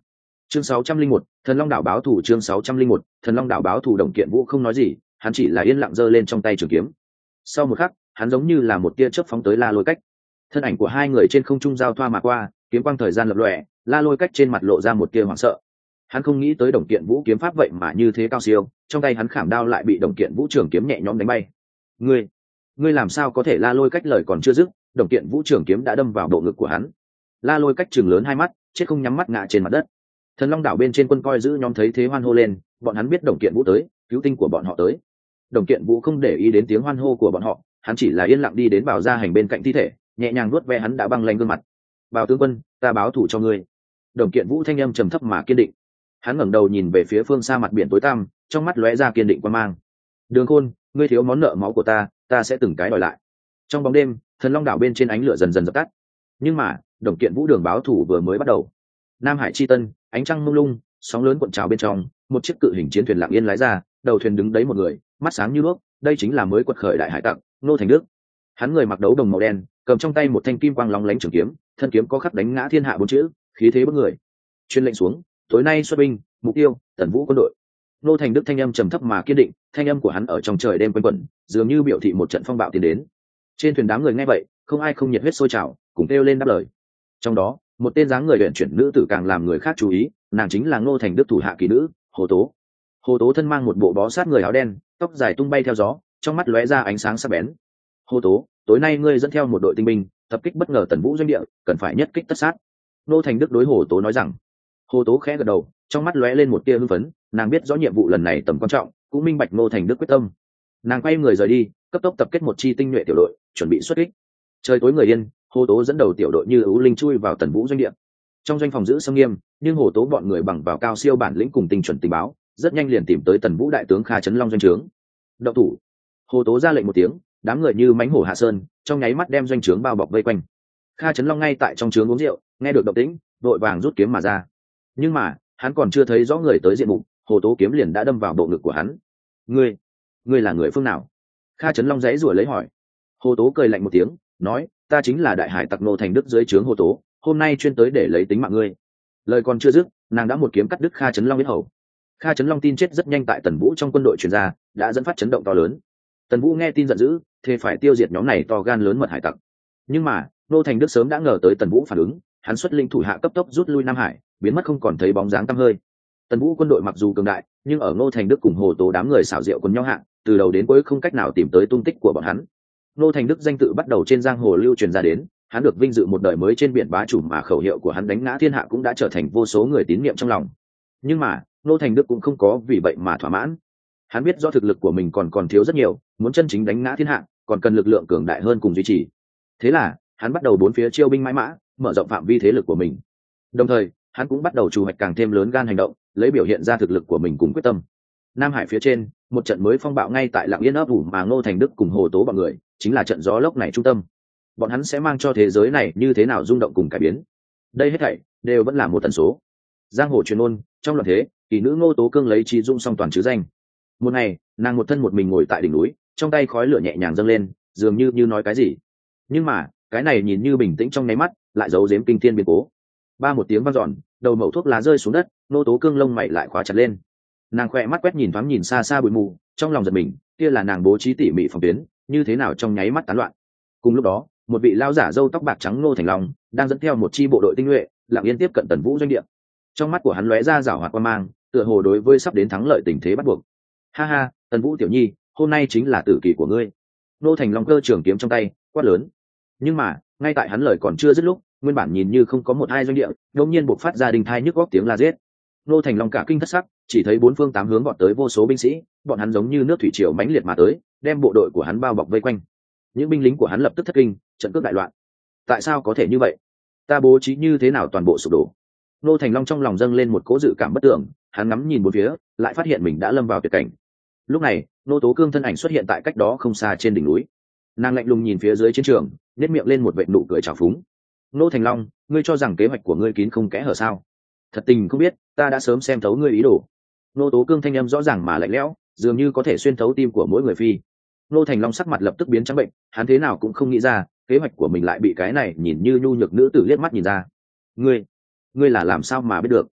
Chương 601, Thần Long đảo báo thủ. Chương 601, Thần Long đảo báo thủ. Đồng Kiện Vũ không nói gì, hắn chỉ là yên lặng giơ lên trong tay trường kiếm. Sau một khắc, hắn giống như là một tia chớp phóng tới La Lôi Cách. Thân ảnh của hai người trên không trung giao thoa mà qua, kiếm quang thời gian lập lòe, La Lôi Cách trên mặt lộ ra một tia hoảng sợ. Hắn không nghĩ tới Đồng Kiện Vũ kiếm pháp vậy mà như thế cao siêu, trong tay hắn khảm đao lại bị Đồng Kiện Vũ trường kiếm nhẹ nhõm đánh bay. Ngươi làm sao có thể? La Lôi Cách lời còn chưa dứt, Đồng Kiện Vũ trường kiếm đã đâm vào bộ ngực của hắn. La Lôi Cách trừng lớn hai mắt, chết không nhắm mắt ngã trên mặt đất. Thần Long đảo bên trên quân coi giữ nhóm thấy thế hoan hô lên, bọn hắn biết Đồng Kiện Vũ tới, cứu tinh của bọn họ tới. Đồng Kiện Vũ không để ý đến tiếng hoan hô của bọn họ, hắn chỉ là yên lặng đi đến Bảo Gia Hành bên cạnh thi thể, nhẹ nhàng vuốt ve hắn đã băng lanh gương mặt. Bảo tướng quân, ta báo thù cho ngươi. Đồng Kiện Vũ thanh âm trầm thấp mà kiên định. Hắn ngẩng đầu nhìn về phía phương xa mặt biển tối tăm, trong mắt lóe ra kiên định quan mang. Đường Khôn, ngươi thiếu món nợ máu của ta sẽ từng cái đòi lại. Trong bóng đêm, Thần Long đảo bên trên ánh lửa dần dần dập tắt. Nhưng mà, Đồng Kiện Vũ đường báo thù vừa mới bắt đầu. Nam Hải chi tân, ánh trăng mông lung, sóng lớn cuộn trào bên trong, một chiếc cự hình chiến thuyền lặng yên lái ra, đầu thuyền đứng đấy một người, mắt sáng như đuốc, đây chính là mới quật khởi đại hải tặc Ngô Thành Đức. Hắn người mặc đấu đồng màu đen, cầm trong tay một thanh kim quang lóng lánh trường kiếm, thân kiếm có khắc đánh ngã thiên hạ bốn chữ, khí thế bức người. Truyền lệnh xuống, tối nay xuất binh, mục tiêu Tần Vũ quân đội. Ngô Thành Đức thanh âm trầm thấp mà kiên định, thanh âm của hắn ở trong trời đêm quanh quẩn, dường như biểu thị một trận phong bạo tiến đến. Trên thuyền đám người nghe vậy, không ai không nhiệt huyết sôi trào, cùng kêu lên đáp lời. Trong đó, một tên dáng người luyện chuyển nữ tử càng làm người khác chú ý, nàng chính là Ngô Thành Đức thủ hạ kỳ nữ Hồ Tố. Hồ Tố thân mang một bộ bó sát người áo đen, tóc dài tung bay theo gió, trong mắt lóe ra ánh sáng sắc bén. Hồ Tố, tối nay ngươi dẫn theo một đội tinh binh tập kích bất ngờ Tần Vũ doanh địa, cần phải nhất kích tất sát. Ngô Thành Đức đối Hồ Tố nói rằng. Hồ Tố khẽ gật đầu, trong mắt lóe lên một tia hưng phấn, nàng biết rõ nhiệm vụ lần này tầm quan trọng, cũng minh bạch Ngô Thành Đức quyết tâm. Nàng quay người rời đi, cấp tốc tập kết một chi tinh nhuệ tiểu đội, chuẩn bị xuất kích. Trời tối người yên, Hồ Tố dẫn đầu tiểu đội như ưu linh chui vào Tần Vũ doanh địa. Trong doanh phòng giữ sâm nghiêm, nhưng Hồ Tố bọn người bằng vào cao siêu bản lĩnh cùng tinh chuẩn tình báo, rất nhanh liền tìm tới Tần Vũ đại tướng Kha Chấn Long doanh trướng. Động thủ! Hồ Tố ra lệnh một tiếng, đám người như mãnh hổ hạ sơn, trong nháy mắt đem doanh trướng bao bọc vây quanh. Kha Chấn Long ngay tại trong trướng uống rượu, nghe được động tĩnh, vội vàng rút kiếm mà ra. Nhưng mà, hắn còn chưa thấy rõ người tới diện mục, Hồ Tố kiếm liền đã đâm vào bộ ngực của hắn. Ngươi là người phương nào? Kha Chấn Long giãy giụa lấy hỏi. Hồ Tố cười lạnh một tiếng, nói, ta chính là đại hải tặc Ngô Thành Đức dưới trướng Hồ Tố, hôm nay chuyên tới để lấy tính mạng ngươi. Lời còn chưa dứt, nàng đã một kiếm cắt đứt Kha Chấn Long huyết hầu. Kha Chấn Long tin chết rất nhanh tại Tần Vũ trong quân đội truyền ra, đã dẫn phát chấn động to lớn. Tần Vũ nghe tin giận dữ, thề phải tiêu diệt nhóm này to gan lớn mật hải tặc. Nhưng mà, Ngô Thành Đức sớm đã ngờ tới Tần Vũ phản ứng, hắn xuất linh thủ hạ cấp tốc rút lui Nam Hải, biến mất không còn thấy bóng dáng tăm hơi. Tần Vũ quân đội mặc dù cường đại, nhưng ở Ngô Thành Đức cùng Hồ Tố đám người xảo diệu quần nhau hạng, từ đầu đến cuối không cách nào tìm tới tung tích của bọn hắn. Ngô Thành Đức danh tự bắt đầu trên giang hồ lưu truyền ra đến, hắn được vinh dự một đời mới trên biển bá chủ, mà khẩu hiệu của hắn đánh ngã thiên hạ cũng đã trở thành vô số người tín nhiệm trong lòng. Nhưng mà, Ngô Thành Đức cũng không có vì vậy mà thỏa mãn. Hắn biết do thực lực của mình còn thiếu rất nhiều, muốn chân chính đánh ngã thiên hạ, còn cần lực lượng cường đại hơn cùng duy trì. Thế là, hắn bắt đầu bốn phía chiêu binh mãi mã, mở rộng phạm vi thế lực của mình. Đồng thời, hắn cũng bắt đầu chủ hoạch càng thêm lớn gan hành động, lấy biểu hiện ra thực lực của mình cùng quyết tâm. Nam Hải phía trên, một trận mới phong bạo ngay tại Lặng Yên ấp ủ, mà Ngô Thành Đức cùng Hồ Tố bọn người chính là trận gió lốc này trung tâm. Bọn hắn sẽ mang cho thế giới này như thế nào rung động cùng cải biến. Đây hết thảy đều vẫn là một tần số. Giang hồ truyền ôn, trong loạn thế, kỳ nữ Ngô Tố Cương lấy trí dung song toàn chứ danh. Một ngày, nàng một thân một mình ngồi tại đỉnh núi, trong tay khói lửa nhẹ nhàng dâng lên, dường như nói cái gì. Nhưng mà, cái này nhìn như bình tĩnh trong nháy mắt, lại giấu giếm kinh thiên biến cố. Ba một tiếng vang dọn, đầu mẩu thuốc lá rơi xuống đất, Ngô Tố Cương lông mày lại khóa chặt lên. Nàng khỏe mắt quét nhìn thoáng nhìn xa xa bụi mù, trong lòng giật mình, kia là nàng bố trí tỉ mỉ phòng tuyến, như thế nào trong nháy mắt tán loạn. Cùng lúc đó, một vị lao giả râu tóc bạc trắng Ngô Thành Long đang dẫn theo một chi bộ đội tinh nhuệ, lặng yên tiếp cận Tần Vũ doanh địa. Trong mắt của hắn lóe ra giảo hoạt quan mang, tựa hồ đối với sắp đến thắng lợi tình thế bắt buộc. Ha ha, Tần Vũ tiểu nhi, hôm nay chính là tử kỳ của ngươi. Ngô Thành Long cơ trường kiếm trong tay, quát lớn. Nhưng mà, ngay tại hắn lời còn chưa dứt lúc, nguyên bản nhìn như không có một hai doanh địa, đột nhiên bộc phát ra đình thai nhức góc tiếng la giết. Ngô Thành Long cả kinh thất sắc, chỉ thấy bốn phương tám hướng vọt tới vô số binh sĩ, bọn hắn giống như nước thủy triều mãnh liệt mà tới, đem bộ đội của hắn bao bọc vây quanh. Những binh lính của hắn lập tức thất kinh, trận cướp đại loạn. Tại sao có thể như vậy? Ta bố trí như thế nào toàn bộ sụp đổ? Ngô Thành Long trong lòng dâng lên một cố dự cảm bất tưởng, hắn ngắm nhìn bốn phía, lại phát hiện mình đã lâm vào tuyệt cảnh. Lúc này, Ngô Tố Cương thân ảnh xuất hiện tại cách đó không xa trên đỉnh núi. Nàng lạnh lùng nhìn phía dưới chiến trường, nét miệng lên một vệt nụ cười trào phúng. Ngô Thành Long, ngươi cho rằng kế hoạch của ngươi kín không kẽ hở sao? Thật tình không biết, ta đã sớm xem thấu ngươi ý đồ. Ngô Tố Cương thanh âm rõ ràng mà lạnh lẽo, dường như có thể xuyên thấu tim của mỗi người phi. Ngô Thành Long sắc mặt lập tức biến trắng bệnh, hắn thế nào cũng không nghĩ ra, kế hoạch của mình lại bị cái này nhìn như nhu nhược nữ tử liếc mắt nhìn ra. Ngươi là làm sao mà biết được?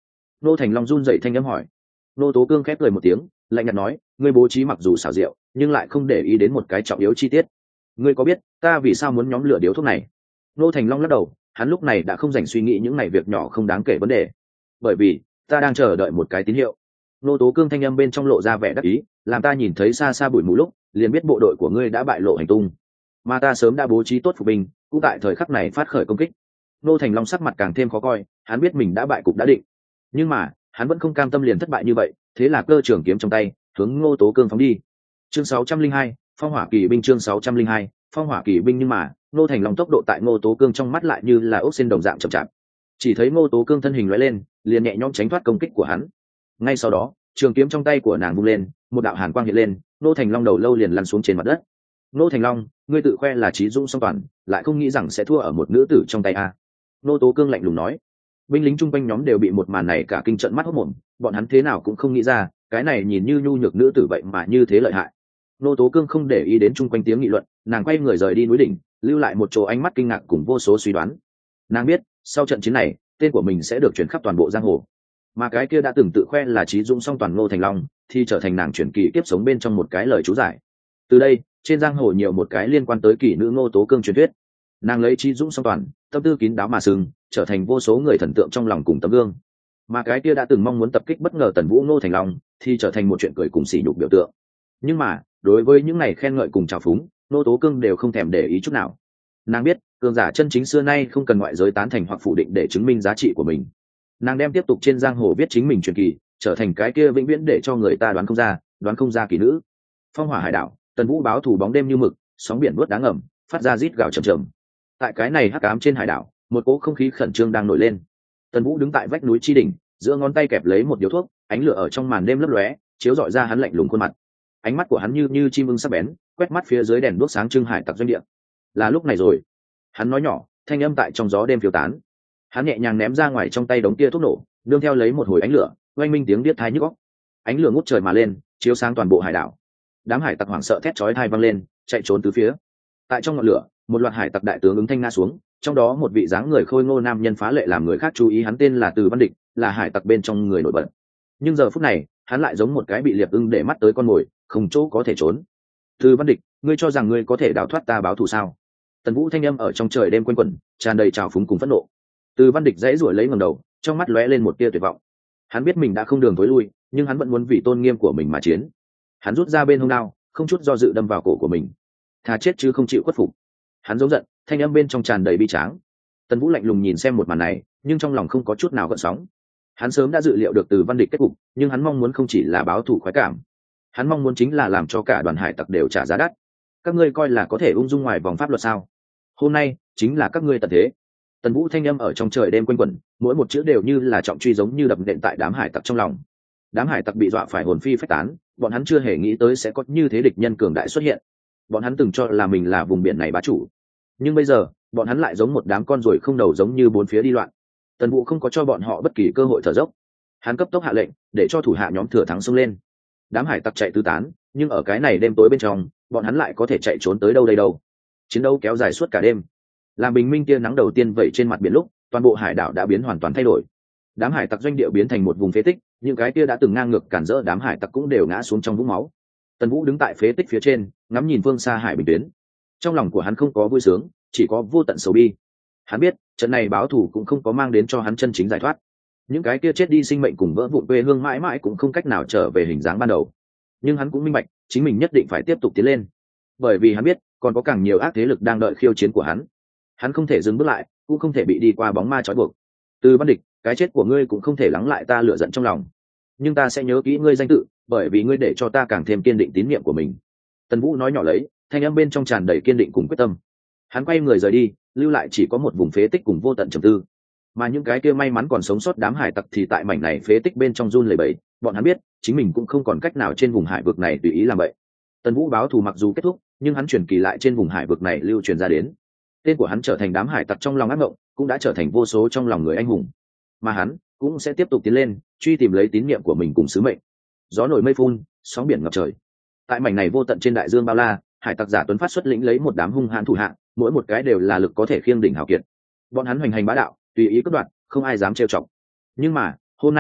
Ngô Thành Long run rẩy thanh âm hỏi. Ngô Tố Cương khép cười một tiếng, lạnh nhạt nói, ngươi bố trí mặc dù xảo diệu, nhưng lại không để ý đến một cái trọng yếu chi tiết. Ngươi có biết ta vì sao muốn nhóm lửa điếu thuốc này? Ngô Thành Long lắc đầu, hắn lúc này đã không dành suy nghĩ những này việc nhỏ không đáng kể vấn đề. Bởi vì ta đang chờ đợi một cái tín hiệu. Ngô Tố Cương thanh âm bên trong lộ ra vẻ đắc ý, làm ta nhìn thấy xa xa bụi mù lúc, liền biết bộ đội của ngươi đã bại lộ hành tung, mà ta sớm đã bố trí tốt phục binh, cũng tại thời khắc này phát khởi công kích. Ngô Thành Long sắc mặt càng thêm khó coi, hắn biết mình đã bại cục đã định, nhưng mà hắn vẫn không cam tâm liền thất bại như vậy, thế là cơ trường kiếm trong tay hướng Ngô Tố Cương phóng đi. Chương 602, phong hỏa kỳ binh. Chương 602, phong hỏa kỳ binh. Nhưng mà Ngô Thành Long tốc độ tại Ngô Tố Cương trong mắt lại như là ốc sen đồng dạng chậm chạp, chỉ thấy Ngô Tố Cương thân hình lóe lên, liền nhẹ nhõm tránh thoát công kích của hắn. Ngay sau đó trường kiếm trong tay của nàng vung lên, một đạo hàn quang hiện lên, Ngô Thành Long đầu lâu liền lăn xuống trên mặt đất. Ngô Thành Long, ngươi tự khoe là trí dũng song toàn, lại không nghĩ rằng sẽ thua ở một nữ tử trong tay a. Ngô Tố Cương lạnh lùng nói. Binh lính chung quanh nhóm đều bị một màn này cả kinh trận mắt hốt mồm, bọn hắn thế nào cũng không nghĩ ra, cái này nhìn như nhu nhược nữ tử vậy mà như thế lợi hại. Ngô Tố Cương không để ý đến chung quanh tiếng nghị luận, nàng quay người rời đi núi đỉnh, lưu lại một chỗ ánh mắt kinh ngạc cùng vô số suy đoán. Nàng biết, sau trận chiến này, tên của mình sẽ được truyền khắp toàn bộ giang hồ, mà cái kia đã từng tự khoe là trí dũng song toàn Ngô Thành Long, thì trở thành nàng truyền kỳ kiếp sống bên trong một cái lời chú giải. Từ đây, trên giang hồ nhiều một cái liên quan tới kỳ nữ Ngô Tố Cương truyền thuyết. Nàng lấy trí dũng song toàn, tâm tư kín đáo mà sừng, trở thành vô số người thần tượng trong lòng cùng tấm gương. Mà cái kia đã từng mong muốn tập kích bất ngờ Tần Vũ Ngô Thành Long, thì trở thành một chuyện cười cùng sỉ nhục biểu tượng. Nhưng mà đối với những này khen ngợi cùng trào phúng, Ngô Tố Cương đều không thèm để ý chút nào. Nàng biết cường giả chân chính xưa nay không cần ngoại giới tán thành hoặc phủ định để chứng minh giá trị của mình. Nàng đem tiếp tục trên giang hồ viết chính mình truyền kỳ, trở thành cái kia vĩnh viễn để cho người ta đoán không ra kỳ nữ. Phong hỏa hải đảo, Tần Vũ báo thù bóng đêm như mực, sóng biển nuốt đá ngầm, phát ra rít gào trầm trầm. Tại cái này hắc ám trên hải đảo, một cỗ không khí khẩn trương đang nổi lên. Tần Vũ đứng tại vách núi chi đỉnh, giữa ngón tay kẹp lấy một điếu thuốc, ánh lửa ở trong màn đêm lấp lóe, chiếu rọi ra hắn lạnh lùng khuôn mặt. Ánh mắt của hắn như chim ưng sắc bén, quét mắt phía dưới đèn đuốc sáng trưng hải tặc doanh địa. Là lúc này rồi, hắn nói nhỏ, thanh âm tại trong gió đêm phiêu tán. Hắn nhẹ nhàng ném ra ngoài trong tay đống tia thuốc nổ, nương theo lấy một hồi ánh lửa, oanh minh tiếng điếc tai nhức óc. Ánh lửa ngút trời mà lên, chiếu sáng toàn bộ hải đảo. Đám hải tặc hoảng sợ thét chói tai vang lên, chạy trốn tứ phía. Tại trong ngọn lửa, một loạt hải tặc đại tướng ứng thanh ngã xuống, trong đó một vị dáng người khôi ngô nam nhân phá lệ làm người khác chú ý, hắn tên là Từ Văn Địch, là hải tặc bên trong người nổi bật. Nhưng giờ phút này, hắn lại giống một cái bị liệp ưng để mắt tới con mồi, không chỗ có thể trốn. Từ Văn Địch, ngươi cho rằng ngươi có thể đào thoát ta báo thù sao? Tần Vũ thanh âm ở trong trời đêm quanh quẩn, tràn đầy trào phúng cùng phẫn nộ. Từ Văn Địch dãy rủa lấy ngẩng đầu, trong mắt lóe lên một tia tuyệt vọng. Hắn biết mình đã không đường tối lui, nhưng hắn vẫn muốn vì tôn nghiêm của mình mà chiến. Hắn rút ra bên hông đao, không chút do dự đâm vào cổ của mình. Thà chết chứ không chịu khuất phục. Hắn giống giận, thanh âm bên trong tràn đầy bi tráng. Tần Vũ lạnh lùng nhìn xem một màn này, nhưng trong lòng không có chút nào gợn sóng. Hắn sớm đã dự liệu được Từ Văn Địch kết cục, nhưng hắn mong muốn không chỉ là báo thù khoái cảm, hắn mong muốn chính là làm cho cả đoàn hải tặc đều trả giá đắt. Các ngươi coi là có thể ung dung ngoài vòng pháp luật sao? Hôm nay chính là các ngươi tận thế. Tần Vũ thanh âm ở trong trời đêm quanh quẩn, mỗi một chữ đều như là trọng truy giống như đập nện tại đám hải tặc trong lòng. Đám hải tặc bị dọa phải hồn phi phách tán, bọn hắn chưa hề nghĩ tới sẽ có như thế địch nhân cường đại xuất hiện. Bọn hắn từng cho là mình là vùng biển này bá chủ, nhưng bây giờ bọn hắn lại giống một đám con ruồi không đầu, giống như bốn phía đi loạn. Tần Vũ không có cho bọn họ bất kỳ cơ hội thở dốc, hắn cấp tốc hạ lệnh để cho thủ hạ nhóm thừa thắng xông lên. Đám hải tặc chạy tứ tán, nhưng ở cái này đêm tối bên trong, bọn hắn lại có thể chạy trốn tới đâu đây đâu. Chiến đấu kéo dài suốt cả đêm, làm bình minh tia nắng đầu tiên vẩy trên mặt biển lúc, toàn bộ hải đảo đã biến hoàn toàn thay đổi. Đám hải tặc doanh địa biến thành một vùng phế tích, những cái kia đã từng ngang ngược cản rỡ đám hải tặc cũng đều ngã xuống trong vũng máu. Tần Vũ đứng tại phế tích phía trên, ngắm nhìn phương xa hải bình tuyến. Trong lòng của hắn không có vui sướng, chỉ có vô tận sầu bi. Hắn biết trận này báo thù cũng không có mang đến cho hắn chân chính giải thoát. Những cái kia chết đi sinh mệnh cùng vỡ vụn quê hương mãi mãi cũng không cách nào trở về hình dáng ban đầu. Nhưng hắn cũng minh bạch, chính mình nhất định phải tiếp tục tiến lên, bởi vì hắn biết còn có càng nhiều ác thế lực đang đợi khiêu chiến của hắn. Hắn không thể dừng bước lại, cũng không thể bị đi qua bóng ma trói buộc. Từ Văn Địch, cái chết của ngươi cũng không thể lắng lại ta lửa giận trong lòng, nhưng ta sẽ nhớ kỹ ngươi danh tự, bởi vì ngươi để cho ta càng thêm kiên định tín nhiệm của mình. Tần Vũ nói nhỏ lấy, thanh âm bên trong tràn đầy kiên định cùng quyết tâm. Hắn quay người rời đi, lưu lại chỉ có một vùng phế tích cùng vô tận trầm tư. Mà những cái kia may mắn còn sống sót đám hải tặc thì tại mảnh này phế tích bên trong run lẩy bẩy, bọn hắn biết chính mình cũng không còn cách nào trên vùng hải vực này tùy ý làm vậy. Tần Vũ báo thù mặc dù kết thúc, nhưng hắn truyền kỳ lại trên vùng hải vực này lưu truyền ra đến. Tên của hắn trở thành đám hải tặc trong lòng ác mộng, cũng đã trở thành vô số trong lòng người anh hùng. Mà hắn cũng sẽ tiếp tục tiến lên, truy tìm lấy tín nhiệm của mình cùng sứ mệnh. Gió nổi mây phun, sóng biển ngập trời. Tại mảnh này vô tận trên đại dương bao la, hải tặc giả Tuấn Phát xuất lĩnh lấy một đám hung hãn thủ hạ, mỗi một cái đều là lực có thể khiêng đỉnh hào kiệt. Bọn hắn hoành hành bá đạo, tùy ý cướp đoạt, không ai dám trêu chọc. Nhưng mà hôm nay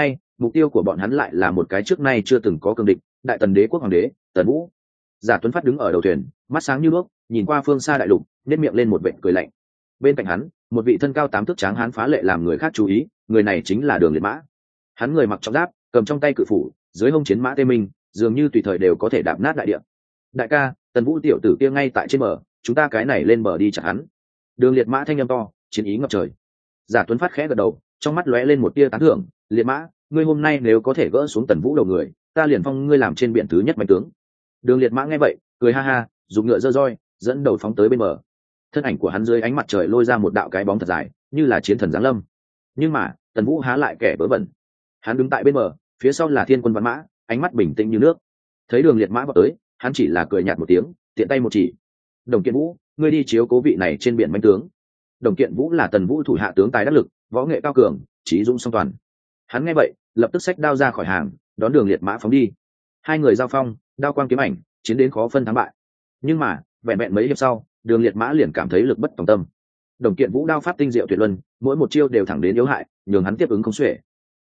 mục tiêu của bọn hắn lại là một cái trước nay chưa từng có cường địch, đại tần đế quốc hoàng đế Tần Vũ. Giả Tuấn Phát đứng ở đầu thuyền, mắt sáng như đuốc, nhìn qua phương xa đại lục, nhếch miệng lên một vệt cười lạnh. Bên cạnh hắn, một vị thân cao 8 thước tráng hán phá lệ làm người khác chú ý, người này chính là Đường Liệt Mã. Hắn người mặc trọng giáp, cầm trong tay cự phủ, dưới hông chiến mã tê minh, dường như tùy thời đều có thể đạp nát đại địa. Đại ca, Tần Vũ tiểu tử kia ngay tại trên bờ, chúng ta cái này lên bờ đi chặn hắn. Đường Liệt Mã thanh âm to, chiến ý ngập trời. Giả Tuấn Phát khẽ gật đầu, trong mắt lóe lên một tia tán thưởng. Liệt Mã, ngươi hôm nay nếu có thể gỡ xuống Tần Vũ đầu người, ta liền phong ngươi làm trên biển thứ nhất mạnh tướng. Đường Liệt Mã nghe vậy, cười ha ha, dùng ngựa giơ roi, dẫn đầu phóng tới bên bờ. Thân ảnh của hắn dưới ánh mặt trời lôi ra một đạo cái bóng thật dài, như là chiến thần giáng lâm. Nhưng mà Tần Vũ há lại kẻ vớ vẩn. Hắn đứng tại bên bờ, phía sau là thiên quân văn mã, ánh mắt bình tĩnh như nước. Thấy Đường Liệt Mã vào tới, hắn chỉ là cười nhạt một tiếng, tiện tay một chỉ. Đồng Kiện Vũ, ngươi đi chiếu cố vị này trên biển manh tướng. Đồng Kiện Vũ là Tần Vũ thủ hạ tướng tài đắc lực, võ nghệ cao cường, trí dũng song toàn. Hắn nghe vậy, lập tức xách đao ra khỏi hàng, đón Đường Liệt Mã phóng đi. Hai người giao phong, đao quang kiếm ảnh, chiến đến khó phân thắng bại. Nhưng mà vẹn vẹn mấy hiệp sau, Đường Liệt Mã liền cảm thấy lực bất tòng tâm. Đồng Kiện Vũ đao pháp tinh diệu tuyệt luân, mỗi một chiêu đều thẳng đến yếu hại, nhường hắn tiếp ứng không xuể.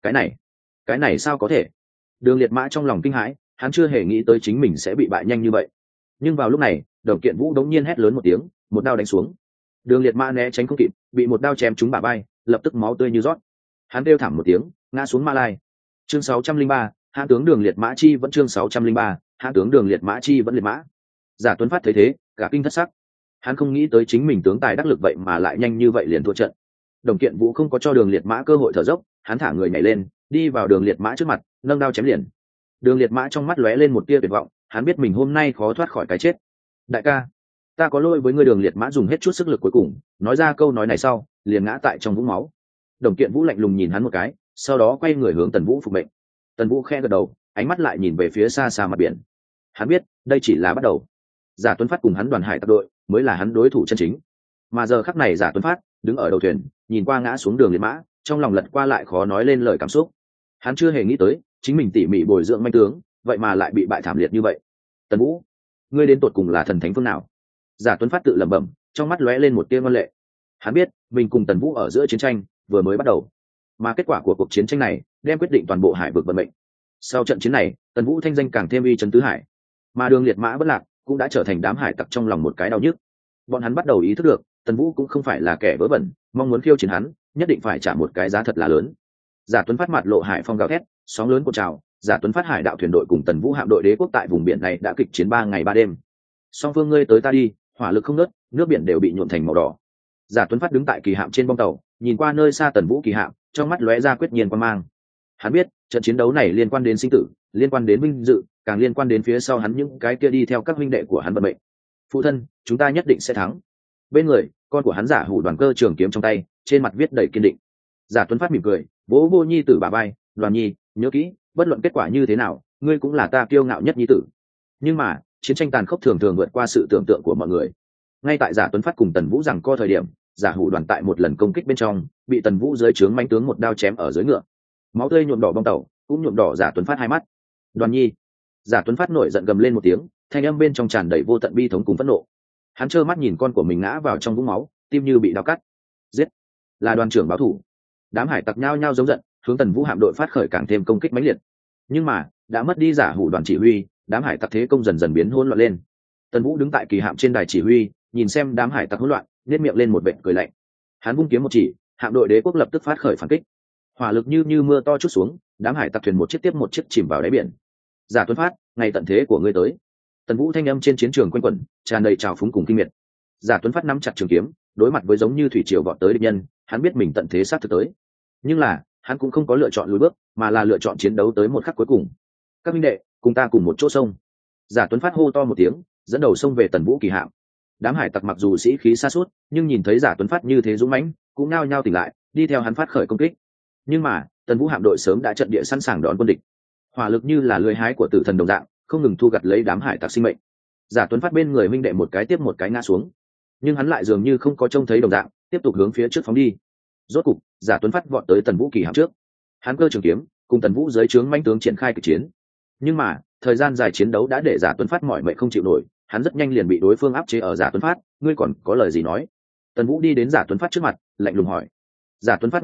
Cái này sao có thể? Đường Liệt Mã trong lòng kinh hãi, hắn chưa hề nghĩ tới chính mình sẽ bị bại nhanh như vậy. Nhưng vào lúc này, Đồng Kiện Vũ đống nhiên hét lớn một tiếng, một đao đánh xuống. Đường Liệt Mã né tránh không kịp, bị một đao chém trúng bả vai, lập tức máu tươi như rót. Hắn kêu thảm một tiếng, ngã xuống Ma Lai. Chương 603, hạ tướng Đường Liệt Mã chi vẫn chương 603, hạ tướng Đường Liệt Mã chi vẫn liệt mã. Giả Tuấn Phát thấy thế, cả kinh thất sắc. Hắn không nghĩ tới chính mình tướng tài đắc lực vậy mà lại nhanh như vậy liền thua trận. Đồng Kiện Vũ không có cho Đường Liệt Mã cơ hội thở dốc, hắn thả người nhảy lên, đi vào Đường Liệt Mã trước mặt, nâng đao chém liền. Đường Liệt Mã trong mắt lóe lên một tia tuyệt vọng, hắn biết mình hôm nay khó thoát khỏi cái chết. Đại ca, ta có lỗi với ngươi. Đường Liệt Mã dùng hết chút sức lực cuối cùng, nói ra câu nói này sau, liền ngã tại trong vũng máu. Đồng Kiện Vũ lạnh lùng nhìn hắn một cái, sau đó quay người hướng Tần Vũ phục mệnh. Tần Vũ khẽ gật đầu, ánh mắt lại nhìn về phía xa xa mặt biển. Hắn biết, đây chỉ là bắt đầu. Giả Tuấn Phát cùng hắn đoàn hải tặc đội mới là hắn đối thủ chân chính. Mà giờ khắc này Giả Tuấn Phát đứng ở đầu thuyền, nhìn qua ngã xuống Đường Liệt Mã, trong lòng lật qua lại khó nói lên lời cảm xúc. Hắn chưa hề nghĩ tới, chính mình tỉ mỉ bồi dưỡng manh tướng, vậy mà lại bị bại thảm liệt như vậy. Tần Vũ, ngươi đến tột cùng là thần thánh phương nào? Giả Tuấn Phát tự lẩm bẩm, trong mắt lóe lên một tia ngoan lệ. Hắn biết, mình cùng Tần Vũ ở giữa chiến tranh vừa mới bắt đầu, mà kết quả của cuộc chiến tranh này đem quyết định toàn bộ hải vực vận mệnh. Sau trận chiến này, Tần Vũ thanh danh càng thêm uy chấn tứ hải, mà Đường Liệt Mã bất lạc cũng đã trở thành đám hải tặc trong lòng một cái đau nhức. Bọn hắn bắt đầu ý thức được, Tần Vũ cũng không phải là kẻ vớ vẩn, mong muốn khiêu chiến hắn, nhất định phải trả một cái giá thật là lớn. Giả Tuấn Phát mặt lộ hải phong gào thét, sóng lớn cuộn trào. Giả Tuấn Phát hải đạo thuyền đội cùng Tần Vũ hạm đội đế quốc tại vùng biển này đã kịch chiến 3 ngày 3 đêm. Song phương ngươi tới ta đi, hỏa lực không ngớt, nước biển đều bị nhuộm thành màu đỏ. Giả Tuấn Phát đứng tại kỳ hạm trên bong tàu, nhìn qua nơi xa Tần Vũ kỳ hạm, trong mắt lóe ra quyết nhiên quan mang. Hắn biết, trận chiến đấu này liên quan đến sinh tử, liên quan đến vinh dự, càng liên quan đến phía sau hắn những cái kia đi theo các huynh đệ của hắn vận mệnh. Phụ thân, chúng ta nhất định sẽ thắng. Bên người, con của hắn Giả Hủ Đoàn cơ trường kiếm trong tay, trên mặt viết đầy kiên định. Giả Tuấn Phát mỉm cười, vỗ vô nhi tử bả vai, Đoàn nhi, nhớ kỹ, bất luận kết quả như thế nào, ngươi cũng là ta kiêu ngạo nhất nhi tử. Nhưng mà, chiến tranh tàn khốc thường thường vượt qua sự tưởng tượng của mọi người. Ngay tại Giả Tuấn Phát cùng Tần Vũ giằng co thời điểm, Giả Hủ Đoàn tại một lần công kích bên trong, bị Tần Vũ dưới trướng mãnh tướng một đao chém ở dưới ngựa. Máu tươi nhuộm đỏ bong tàu, cũng nhuộm đỏ Giả Tuấn Phát hai mắt. Đoàn nhi. Giả Tuấn Phát nổi giận gầm lên một tiếng, thanh âm bên trong tràn đầy vô tận bi thống cùng phẫn nộ. Hắn trơ mắt nhìn con của mình ngã vào trong vũng máu, tim như bị đao cắt. Giết! Là đoàn trưởng báo thủ. Đám hải tặc nhao nhao giống giận, hướng Tần Vũ hạm đội phát khởi càng thêm công kích mãnh liệt. Nhưng mà, đã mất đi Giả Hủ Đoàn chỉ huy, đám hải tặc thế công dần dần biến hỗn loạn lên. Tần Vũ đứng tại kỳ hạm trên đài chỉ huy, nhìn xem đám hải tặc hỗn loạn, nhếch miệng lên một vệt cười lạnh. Hắn vung kiếm một chỉ, hạm đội đế quốc lập tức phát khởi phản kích. Hỏa lực như mưa to chút xuống, đám hải tặc thuyền một chiếc tiếp một chiếc chìm vào đáy biển. Giả Tuấn Phát, ngày tận thế của ngươi tới. Tần Vũ thanh âm trên chiến trường quanh quẩn, tràn đầy trào phúng cùng kinh miệt. Giả Tuấn Phát nắm chặt trường kiếm, đối mặt với giống như thủy triều vọt tới địch nhân, hắn biết mình tận thế sắp tới. Nhưng là, hắn cũng không có lựa chọn lùi bước, mà là lựa chọn chiến đấu tới một khắc cuối cùng. Các huynh đệ, cùng ta cùng một chỗ sông. Giả Tuấn Phát hô to một tiếng, dẫn đầu xông về Tần Vũ kỳ hạm. Đám hải tặc mặc dù sĩ khí sa sút, nhưng nhìn thấy Giả Tuấn Phát như thế dũng mãnh, cũng nao nhao tỉnh lại, đi theo hắn phát khởi công kích. Nhưng mà, Tần Vũ hạm đội sớm đã trận địa sẵn sàng đón quân địch. Hỏa lực như là lưỡi hái của tử thần đồng dạng, không ngừng thu gặt lấy đám hải tặc sinh mệnh. Giả Tuấn Phát bên người huynh đệ một cái tiếp một cái ngã xuống, nhưng hắn lại dường như không có trông thấy đồng dạng, tiếp tục hướng phía trước phóng đi. Rốt cục, Giả Tuấn Phát vọt tới Tần Vũ kỳ hạm trước. Hắn cơ trường kiếm, cùng Tần Vũ dưới trướng mãnh tướng triển khai kịch chiến. Nhưng mà, thời gian dài chiến đấu đã để Giả Tuấn Phát mỏi mệt không chịu nổi, hắn rất nhanh liền bị đối phương áp chế ở Giả Tuấn Phát, ngươi còn có lời gì nói? Tần Vũ đi đến Giả Tuấn Phát trước mặt, lạnh lùng hỏi. Giả Tuấn Phát ngẩng đầu,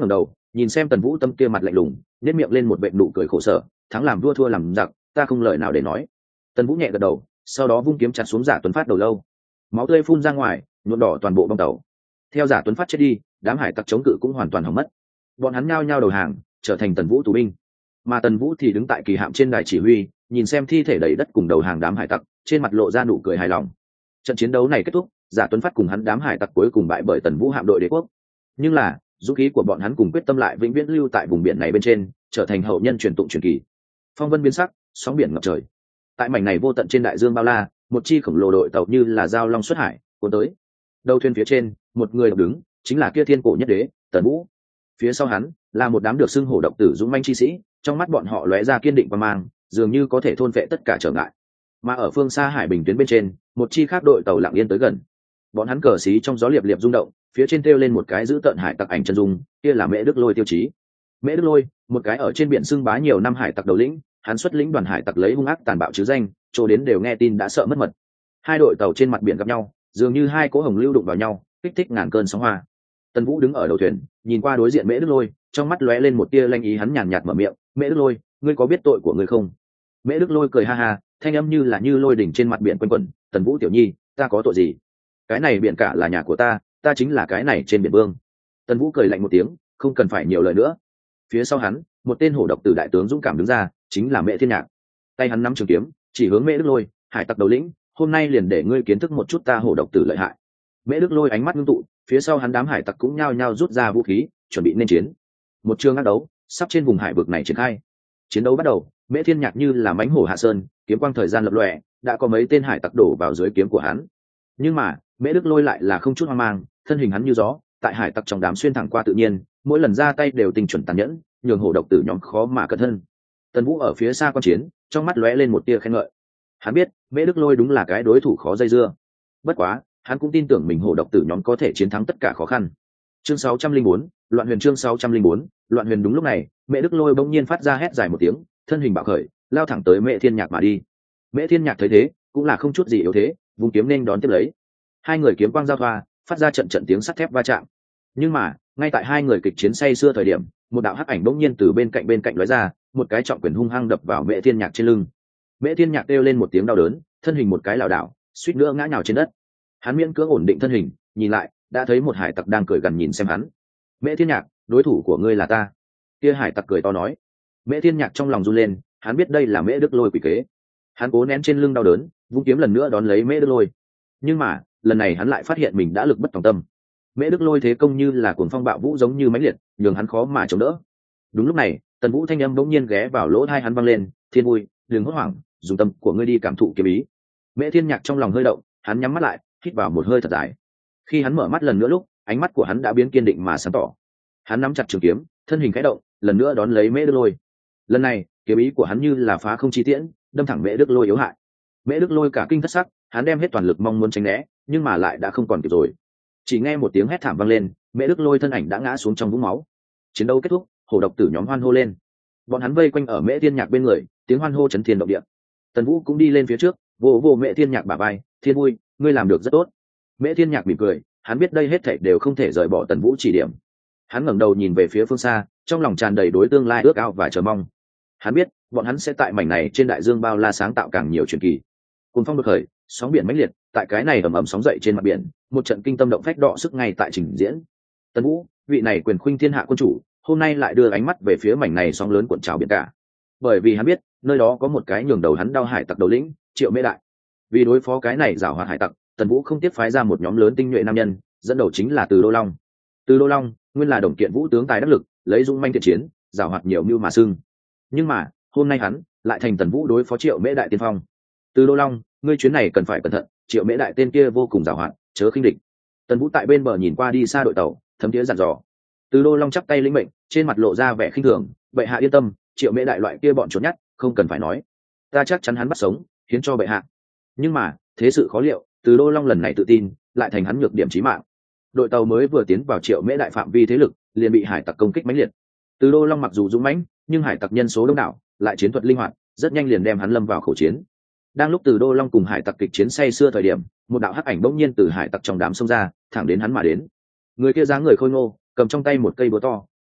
nhìn xem Tần Vũ tâm kia mặt lạnh lùng, nét miệng lên một vệt nụ cười khổ sở, thắng làm vua thua làm giặc, ta không lời nào để nói. Tần Vũ nhẹ gật đầu, sau đó vung kiếm chặt xuống Giả Tuấn Phát đầu lâu, máu tươi phun ra ngoài, nhuộm đỏ toàn bộ bong tàu. Theo Giả Tuấn Phát chết đi, đám hải tặc chống cự cũng hoàn toàn hỏng mất, bọn hắn nhao nhao đầu hàng, trở thành Tần Vũ tù binh. Mà Tần Vũ thì đứng tại kỳ hạm trên đài chỉ huy, nhìn xem thi thể đầy đất cùng đầu hàng đám hải tặc, trên mặt lộ ra nụ cười hài lòng. Trận chiến đấu này kết thúc, Giả Tuấn Phát cùng hắn đám hải tặc cuối cùng bại bởi Tần Vũ hạm đội đế quốc. Nhưng là dũng khí của bọn hắn cùng quyết tâm lại vĩnh viễn lưu tại vùng biển này bên trên, trở thành hậu nhân truyền tụng truyền kỳ. Phong vân biến sắc, sóng biển ngập trời. Tại mảnh này vô tận trên đại dương bao la, một chi khổng lồ đội tàu như là dao long xuất hải, cuốn tới. Đầu thuyền phía trên, một người đứng, chính là kia thiên cổ nhất đế, Tần Vũ. Phía sau hắn là một đám được xưng hổ độc tử dũng manh chi sĩ, trong mắt bọn họ lóe ra kiên định và mang, dường như có thể thôn phệ tất cả trở ngại. Mà ở phương xa hải bình tuyến bên trên, một chi khác đội tàu lặng yên tới gần. Bọn hắn cờ xí trong gió liệp liệp rung động, phía trên treo lên một cái giữ tận hải tặc ảnh chân dung, kia là Mễ Đức Lôi tiêu chí. Mễ Đức Lôi, một cái ở trên biển xưng bá nhiều năm hải tặc đầu lĩnh, hắn xuất lĩnh đoàn hải tặc lấy hung ác tàn bạo chứ danh, chỗ đến đều nghe tin đã sợ mất mật. Hai đội tàu trên mặt biển gặp nhau, dường như hai cỗ hồng lưu đụng vào nhau, kích thích ngàn cơn sóng hoa. Tần Vũ đứng ở đầu thuyền, nhìn qua đối diện Mễ Đức Lôi, trong mắt lóe lên một tia lanh ý, hắn nhàn nhạt mở miệng, "Mễ Đức Lôi, ngươi có biết tội của ngươi không?" Mễ Đức Lôi cười ha ha, thanh âm như là như lôi đỉnh trên mặt biển quanh quẩn, "Tần Vũ tiểu nhi, ta có tội gì? Cái này biển cả là nhà của ta, ta chính là cái này trên biển vương." Tần Vũ cười lạnh một tiếng, không cần phải nhiều lời nữa. Phía sau hắn, một tên hổ độc tử đại tướng dũng cảm đứng ra, chính là Mễ Thiên Nhạc. Tay hắn nắm trường kiếm, chỉ hướng Mễ Đức Lôi, "Hải tặc đầu lĩnh, hôm nay liền để ngươi kiến thức một chút ta hổ độc tử lợi hại." Mễ Đức Lôi ánh mắt ngưng tụ, phía sau hắn đám hải tặc cũng nhao nhao rút ra vũ khí, chuẩn bị nên chiến. Một trường ác đấu sắp trên vùng hải vực này triển khai. Chiến đấu bắt đầu, Mễ Thiên Nhạc như là mãnh hổ hạ sơn, kiếm quang thời gian lập lòe, đã có mấy tên hải tặc đổ vào dưới kiếm của hắn. Nhưng mà Mễ Đức Lôi lại là không chút hoang mang, thân hình hắn như gió, tại hải tặc trong đám xuyên thẳng qua tự nhiên, mỗi lần ra tay đều tinh chuẩn tàn nhẫn, nhường hổ độc tử nhóm khó mà cẩn thân. Tần Vũ ở phía xa quan chiến, trong mắt lóe lên một tia khen ngợi. Hắn biết Mễ Đức Lôi đúng là cái đối thủ khó dây dưa. Bất quá hắn cũng tin tưởng mình hổ độc tử nhóm có thể chiến thắng tất cả khó khăn. Chương 604, Loạn Huyền. Chương 604, Loạn Huyền. Đúng lúc này, Mễ Đức Lôi bỗng nhiên phát ra hét dài một tiếng, thân hình bạo khởi, lao thẳng tới Mễ Thiên Nhạc mà đi. Mễ Thiên Nhạc thấy thế, cũng là không chút gì yếu thế, vung kiếm nên đón tiếp lấy. Hai người kiếm quang giao thoa, phát ra trận trận tiếng sắt thép va chạm. Nhưng mà ngay tại hai người kịch chiến say sưa thời điểm, một đạo hắc ảnh bỗng nhiên từ bên cạnh lóe ra, một cái trọng quyền hung hăng đập vào Mễ Thiên Nhạc trên lưng. Mễ Thiên Nhạc kêu lên một tiếng đau đớn, thân hình một cái lảo đảo, suýt nữa ngã nhào trên đất. Hắn miễn cưỡng ổn định thân hình, nhìn lại, đã thấy một hải tặc đang cười gần nhìn xem hắn. "Mễ Thiên Nhạc, đối thủ của ngươi là ta." Kia hải tặc cười to nói. Mễ Thiên Nhạc trong lòng run lên, hắn biết đây là Mễ Đức Lôi quỷ kế. Hắn cố nén trên lưng đau đớn, vung kiếm lần nữa đón lấy Mễ Đức Lôi. Nhưng mà lần này hắn lại phát hiện mình đã lực bất tòng tâm. Mễ Đức Lôi thế công như là cuồng phong bạo vũ giống như mãnh liệt, nhường hắn khó mà chống đỡ. Đúng lúc này, Tần Vũ thanh âm bỗng nhiên ghé vào lỗ tai hắn vang lên, "Thiên Vui, đừng hốt hoảng, dùng tâm của ngươi đi cảm thụ kiếm ý." Mễ Thiên Nhạc trong lòng hơi động, hắn nhắm mắt lại, hít vào một hơi thật dài. Khi hắn mở mắt lần nữa lúc, ánh mắt của hắn đã biến kiên định mà sáng tỏ. Hắn nắm chặt trường kiếm, thân hình khẽ động, lần nữa đón lấy Mễ Đức Lôi. Lần này, kiếm ý của hắn như là phá không chi tiễn, đâm thẳng Mễ Đức Lôi yếu hại. Mễ Đức Lôi cả kinh thất sắc, hắn đem hết toàn lực mong muốn tránh né, nhưng mà lại đã không còn kịp rồi. Chỉ nghe một tiếng hét thảm vang lên, Mễ Đức Lôi thân ảnh đã ngã xuống trong vũng máu. Chiến đấu kết thúc, hổ độc tử nhóm hoan hô lên. Bọn hắn vây quanh ở Mễ Thiên Nhạc bên người, tiếng hoan hô chấn thiên động địa. Tần Vũ cũng đi lên phía trước, vỗ vỗ Mễ Thiên Nhạc bả vai, "Thiên Vui, ngươi làm được rất tốt." Mễ Thiên Nhạc mỉm cười, hắn biết đây hết thảy đều không thể rời bỏ Tần Vũ chỉ điểm. Hắn ngẩng đầu nhìn về phía phương xa, trong lòng tràn đầy đối tương lai ước ao và chờ mong. Hắn biết bọn hắn sẽ tại mảnh này trên đại dương bao la sáng tạo càng nhiều truyền kỳ. Cuồng phong đột khởi, sóng biển mãnh liệt, tại cái này ầm ầm sóng dậy trên mặt biển, một trận kinh tâm động phách đọ sức ngay tại trình diễn. Tần Vũ, vị này quyền khuynh thiên hạ quân chủ, hôm nay lại đưa ánh mắt về phía mảnh này sóng lớn cuộn trào biển cả. Bởi vì hắn biết, nơi đó có một cái nhường đầu hắn đau hải tặc đầu lĩnh, Triệu Mễ Đại. Vì đối phó cái này giảo hoạt hải tặc, Tần Vũ không tiếp phái ra một nhóm lớn tinh nhuệ nam nhân, dẫn đầu chính là Từ Đô Long. Từ Đô Long nguyên là Đồng Kiện Vũ tướng tài đắc lực, lấy dũng manh thiện chiến, giảo hoạt nhiều mưu mà xưng. Nhưng mà hôm nay hắn lại thành Tần Vũ đối phó Triệu Mễ Đại tiên phong. Từ Đô Long, ngươi chuyến này cần phải cẩn thận, Triệu Mễ Đại tên kia vô cùng giảo hoạt, chớ khinh địch. Tần Vũ tại bên bờ nhìn qua đi xa đội tàu, thấm thiế dặn dò. Từ Đô Long chắp tay lĩnh mệnh, trên mặt lộ ra vẻ khinh thường, "Bệ hạ yên tâm, Triệu Mễ Đại loại kia bọn trốn nhát, không cần phải nói, ta chắc chắn hắn bắt sống, hiến cho bệ hạ." Nhưng mà thế sự khó liệu, Từ Đô Long lần này tự tin lại thành hắn nhược điểm chí mạng. Đội tàu mới vừa tiến vào Triệu Mễ Đại phạm vi thế lực, liền bị hải tặc công kích mãnh liệt. Từ Đô Long mặc dù dũng mãnh, nhưng hải tặc nhân số đông đảo, lại chiến thuật linh hoạt, rất nhanh liền đem hắn lâm vào khẩu chiến. Đang lúc Từ Đô Long cùng hải tặc kịch chiến say sưa thời điểm, một đạo hắc ảnh bỗng nhiên từ hải tặc trong đám xông ra, thẳng đến hắn mà đến. Người kia dáng người khôi ngô, cầm trong tay một cây búa to,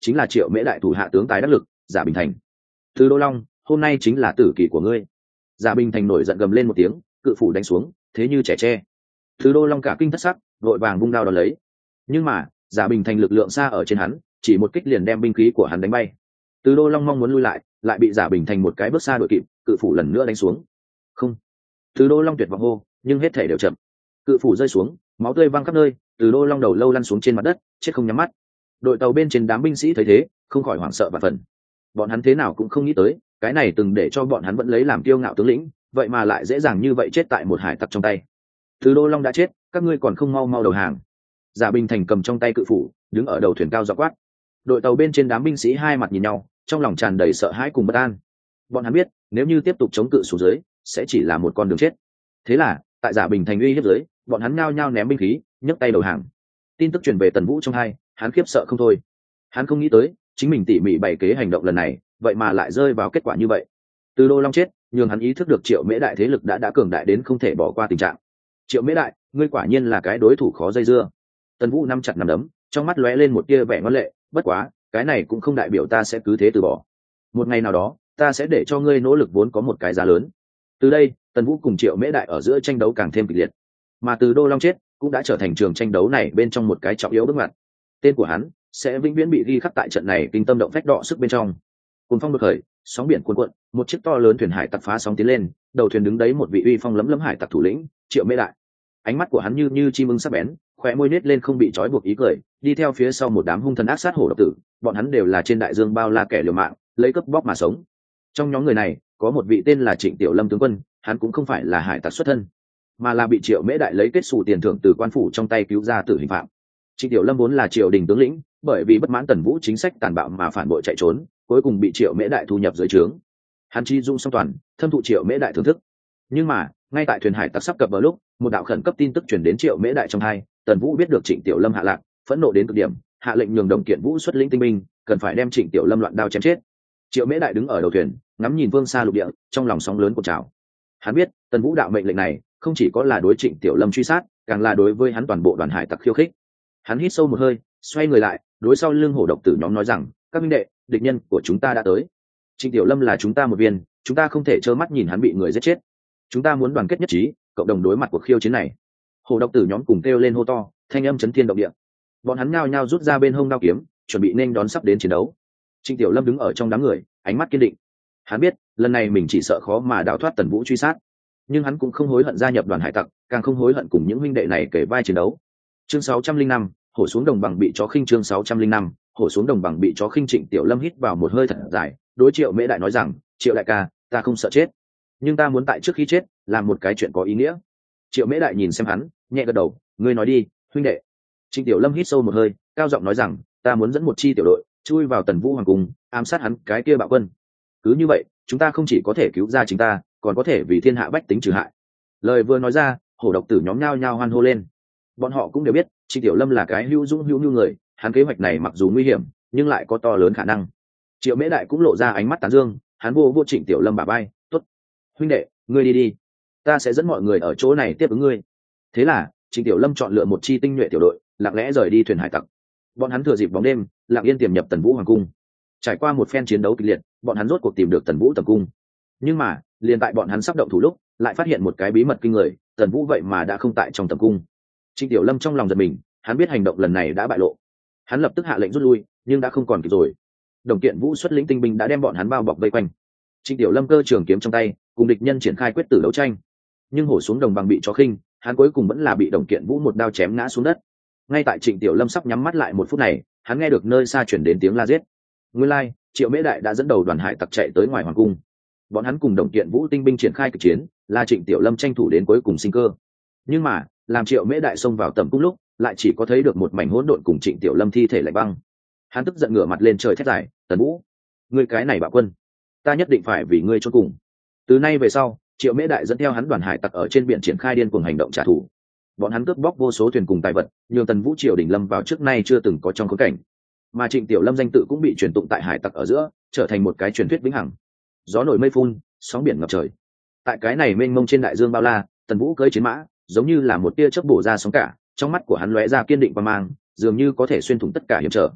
chính là Triệu Mễ đại thủ hạ tướng tài đắc lực Giả Bình Thành. Từ Đô Long, hôm nay chính là tử kỳ của ngươi. Giả Bình Thành nổi giận gầm lên một tiếng, cự phủ đánh xuống, thế như trẻ tre. Từ Đô Long cả kinh thất sắc, vội vàng vung đao đón lấy. Nhưng mà Giả Bình Thành lực lượng xa ở trên hắn, chỉ một kích liền đem binh khí của hắn đánh bay. Từ Đô Long mong muốn lui lại bị Giả Bình Thành một cái bước xa đội kịp, cự phủ lần nữa đánh xuống. Không. Từ Đô Long tuyệt vọng hô, nhưng hết thể đều chậm. Cự phủ rơi xuống, máu tươi văng khắp nơi, Từ Đô Long đầu lâu lăn xuống trên mặt đất, chết không nhắm mắt. Đội tàu bên trên đám binh sĩ thấy thế, không khỏi hoảng sợ và phần. Bọn hắn thế nào cũng không nghĩ tới, cái này từng để cho bọn hắn vẫn lấy làm kiêu ngạo tướng lĩnh, vậy mà lại dễ dàng như vậy chết tại một hải tặc trong tay. Từ Đô Long đã chết, các ngươi còn không mau mau đầu hàng. Giả Bình Thành cầm trong tay cự phủ, đứng ở đầu thuyền cao giọng quát. Đội tàu bên trên đám binh sĩ hai mặt nhìn nhau, trong lòng tràn đầy sợ hãi cùng bất an. Bọn hắn biết, nếu như tiếp tục chống cự xuống dưới, sẽ chỉ là một con đường chết. Thế là, tại Giả Bình Thành uy hiếp dưới, bọn hắn nhao nhao ném binh khí, nhấc tay đầu hàng. Tin tức truyền về Tần Vũ trong hai, hắn khiếp sợ không thôi. Hắn không nghĩ tới, chính mình tỉ mỉ bày kế hành động lần này, vậy mà lại rơi vào kết quả như vậy. Từ Đô Long chết, nhưng hắn ý thức được Triệu Mễ đại thế lực đã cường đại đến không thể bỏ qua tình trạng. Triệu Mễ đại, ngươi quả nhiên là cái đối thủ khó dây dưa. Tần Vũ nắm chặt nắm đấm, trong mắt lóe lên một tia vẻ ngoan lệ, bất quá, cái này cũng không đại biểu ta sẽ cứ thế từ bỏ. Một ngày nào đó, ta sẽ để cho ngươi nỗ lực vốn có một cái giá lớn. Từ đây, Tần Vũ cùng Triệu Mễ đại ở giữa tranh đấu càng thêm kịch liệt. Mà Từ Đô Long chết, cũng đã trở thành trường tranh đấu này bên trong một cái trọng yếu bước ngoặt. Tên của hắn sẽ vĩnh viễn bị ghi khắc tại trận này kinh tâm động phách đọ sức bên trong. Cuồng phong bực khởi, sóng biển cuồn cuộn, một chiếc to lớn thuyền hải tặc phá sóng tiến lên, đầu thuyền đứng đấy một vị uy phong lấm lấm hải tặc thủ lĩnh, Triệu Mễ đại. Ánh mắt của hắn như chim ưng sắc bén, khóe môi nết lên không bị trói buộc ý cười, đi theo phía sau một đám hung thần ác sát hổ độc tử, bọn hắn đều là trên đại dương bao la kẻ liều mạng, lấy cướp bóc mà sống. Trong nhóm người này, có một vị tên là Trịnh Tiểu Lâm tướng quân, hắn cũng không phải là hải tặc xuất thân, mà là bị Triệu Mễ đại lấy kết xù tiền thưởng từ quan phủ trong tay cứu ra tử hình phạm. Trịnh Tiểu Lâm vốn là triều đình tướng lĩnh, bởi vì bất mãn Tần Vũ chính sách tàn bạo mà phản bội chạy trốn, cuối cùng bị Triệu Mễ đại thu nhập dưới trướng. Hắn chi dung song toàn, thâm thụ Triệu Mễ đại thưởng thức. Nhưng mà, ngay tại thuyền hải tặc sắp cập bờ lúc, một đạo khẩn cấp tin tức truyền đến Triệu Mễ đại trong hai, Tần Vũ biết được Trịnh Tiểu Lâm hạ lạc, phẫn nộ đến cực điểm, hạ lệnh nhường Đồng Kiện Vũ xuất lĩnh tinh binh, cần phải đem Trịnh Tiểu Lâm loạn đao chém chết. Triệu Mễ đại đứng ở đầu thuyền, ngắm nhìn phương xa lục địa, trong lòng sóng lớn cuộn trào. Hắn biết, Tần Vũ đạo mệnh lệnh này, không chỉ có là đối Trịnh Tiểu Lâm truy sát, càng là đối với hắn toàn bộ đoàn hải tặc khiêu khích. Hắn hít sâu một hơi, xoay người lại, đối sau lưng hổ độc tử nhóm nói rằng, các minh đệ, địch nhân của chúng ta đã tới. Trịnh Tiểu Lâm là chúng ta một viên, chúng ta không thể trơ mắt nhìn hắn bị người giết chết. Chúng ta muốn đoàn kết nhất trí, cộng đồng đối mặt cuộc khiêu chiến này. Hổ độc tử nhóm cùng kêu lên hô to, thanh âm chấn thiên động địa. Bọn hắn nhao nhao rút ra bên hông đao kiếm, chuẩn bị nên đón sắp đến chiến đấu. Trịnh Tiểu Lâm đứng ở trong đám người, ánh mắt kiên định. Hắn biết, lần này mình chỉ sợ khó mà đào thoát Tần Vũ truy sát, nhưng hắn cũng không hối hận gia nhập đoàn hải tặc, càng không hối hận cùng những huynh đệ này kể vai chiến đấu. Chương 605, hổ xuống đồng bằng bị chó khinh. Chương 605, hổ xuống đồng bằng bị chó khinh. Trịnh Tiểu Lâm hít vào một hơi thật dài, đối Triệu Mễ đại nói rằng, Triệu đại ca, ta không sợ chết, nhưng ta muốn tại trước khi chết làm một cái chuyện có ý nghĩa. Triệu Mễ đại nhìn xem hắn, nhẹ gật đầu, ngươi nói đi, huynh đệ. Trịnh Tiểu Lâm hít sâu một hơi, cao giọng nói rằng, ta muốn dẫn một chi tiểu đội chui vào Tần Vũ hoàng cung, ám sát hắn cái kia bạo quân. Cứ như vậy, chúng ta không chỉ có thể cứu ra chính ta, còn có thể vì thiên hạ bách tính trừ hại. Lời vừa nói ra, hổ độc tử nhóm nhao nhao hoan hô lên. Bọn họ cũng đều biết, Trịnh Tiểu Lâm là cái hữu dũng hữu nhu người, hắn kế hoạch này mặc dù nguy hiểm, nhưng lại có to lớn khả năng. Triệu Mễ đại cũng lộ ra ánh mắt tán dương, hắn vô Trịnh Tiểu Lâm bả vai, tốt, huynh đệ, ngươi đi đi, ta sẽ dẫn mọi người ở chỗ này tiếp ứng ngươi. Thế là, Trịnh Tiểu Lâm chọn lựa một chi tinh nhuệ tiểu đội, lặng lẽ rời đi thuyền hải tặc. Bọn hắn thừa dịp bóng đêm, lặng yên tiềm nhập Tần Vũ hoàng cung. Trải qua một phen chiến đấu kịch liệt, bọn hắn rốt cuộc tìm được Tần Vũ tầm cung. Nhưng mà, liền tại bọn hắn sắp động thủ lúc, lại phát hiện một cái bí mật kinh người, Tần Vũ vậy mà đã không tại trong tầm cung. Trịnh Tiểu Lâm trong lòng giật mình, hắn biết hành động lần này đã bại lộ. Hắn lập tức hạ lệnh rút lui, nhưng đã không còn kịp rồi. Đồng Kiện Vũ xuất lĩnh tinh binh đã đem bọn hắn bao bọc vây quanh. Trịnh Tiểu Lâm cơ trường kiếm trong tay, cùng địch nhân triển khai quyết tử đấu tranh. Nhưng hổ xuống đồng bằng bị chó khinh, hắn cuối cùng vẫn là bị Đồng Kiện Vũ một đao chém ngã xuống đất. Ngay tại Trịnh Tiểu Lâm sắp nhắm mắt lại một phút này, hắn nghe được nơi xa chuyển đến tiếng la giết. Nguyên lai, Triệu Mễ đại đã dẫn đầu đoàn hải tặc chạy tới ngoài hoàng cung. Bọn hắn cùng Đồng Kiện Vũ tinh binh triển khai kịch chiến, là Trịnh Tiểu Lâm tranh thủ đến cuối cùng sinh cơ. Nhưng mà, làm Triệu Mễ đại xông vào tầm cung lúc, lại chỉ có thấy được một mảnh hỗn độn cùng Trịnh Tiểu Lâm thi thể lạnh băng. Hắn tức giận ngửa mặt lên trời thét dài, Tần Vũ, ngươi cái này bạo quân, ta nhất định phải vì ngươi chôn cùng. Từ nay về sau, Triệu Mễ đại dẫn theo hắn đoàn hải tặc ở trên biển triển khai điên cuồng hành động trả thù. Bọn hắn cướp bóc vô số thuyền cùng tài vật, nhường Tần Vũ triều đình lâm vào trước nay chưa từng có trong khốn cảnh. Mà Trịnh Tiểu Lâm danh tự cũng bị truyền tụng tại hải tặc ở giữa, trở thành một cái truyền thuyết vĩnh hằng. Gió nổi mây phun, sóng biển ngập trời. Tại cái này mênh mông trên đại dương bao la, Tần Vũ cưỡi chiến mã, giống như là một tia chớp bổ ra sóng cả, trong mắt của hắn lóe ra kiên định và mang, dường như có thể xuyên thủng tất cả hiểm trở.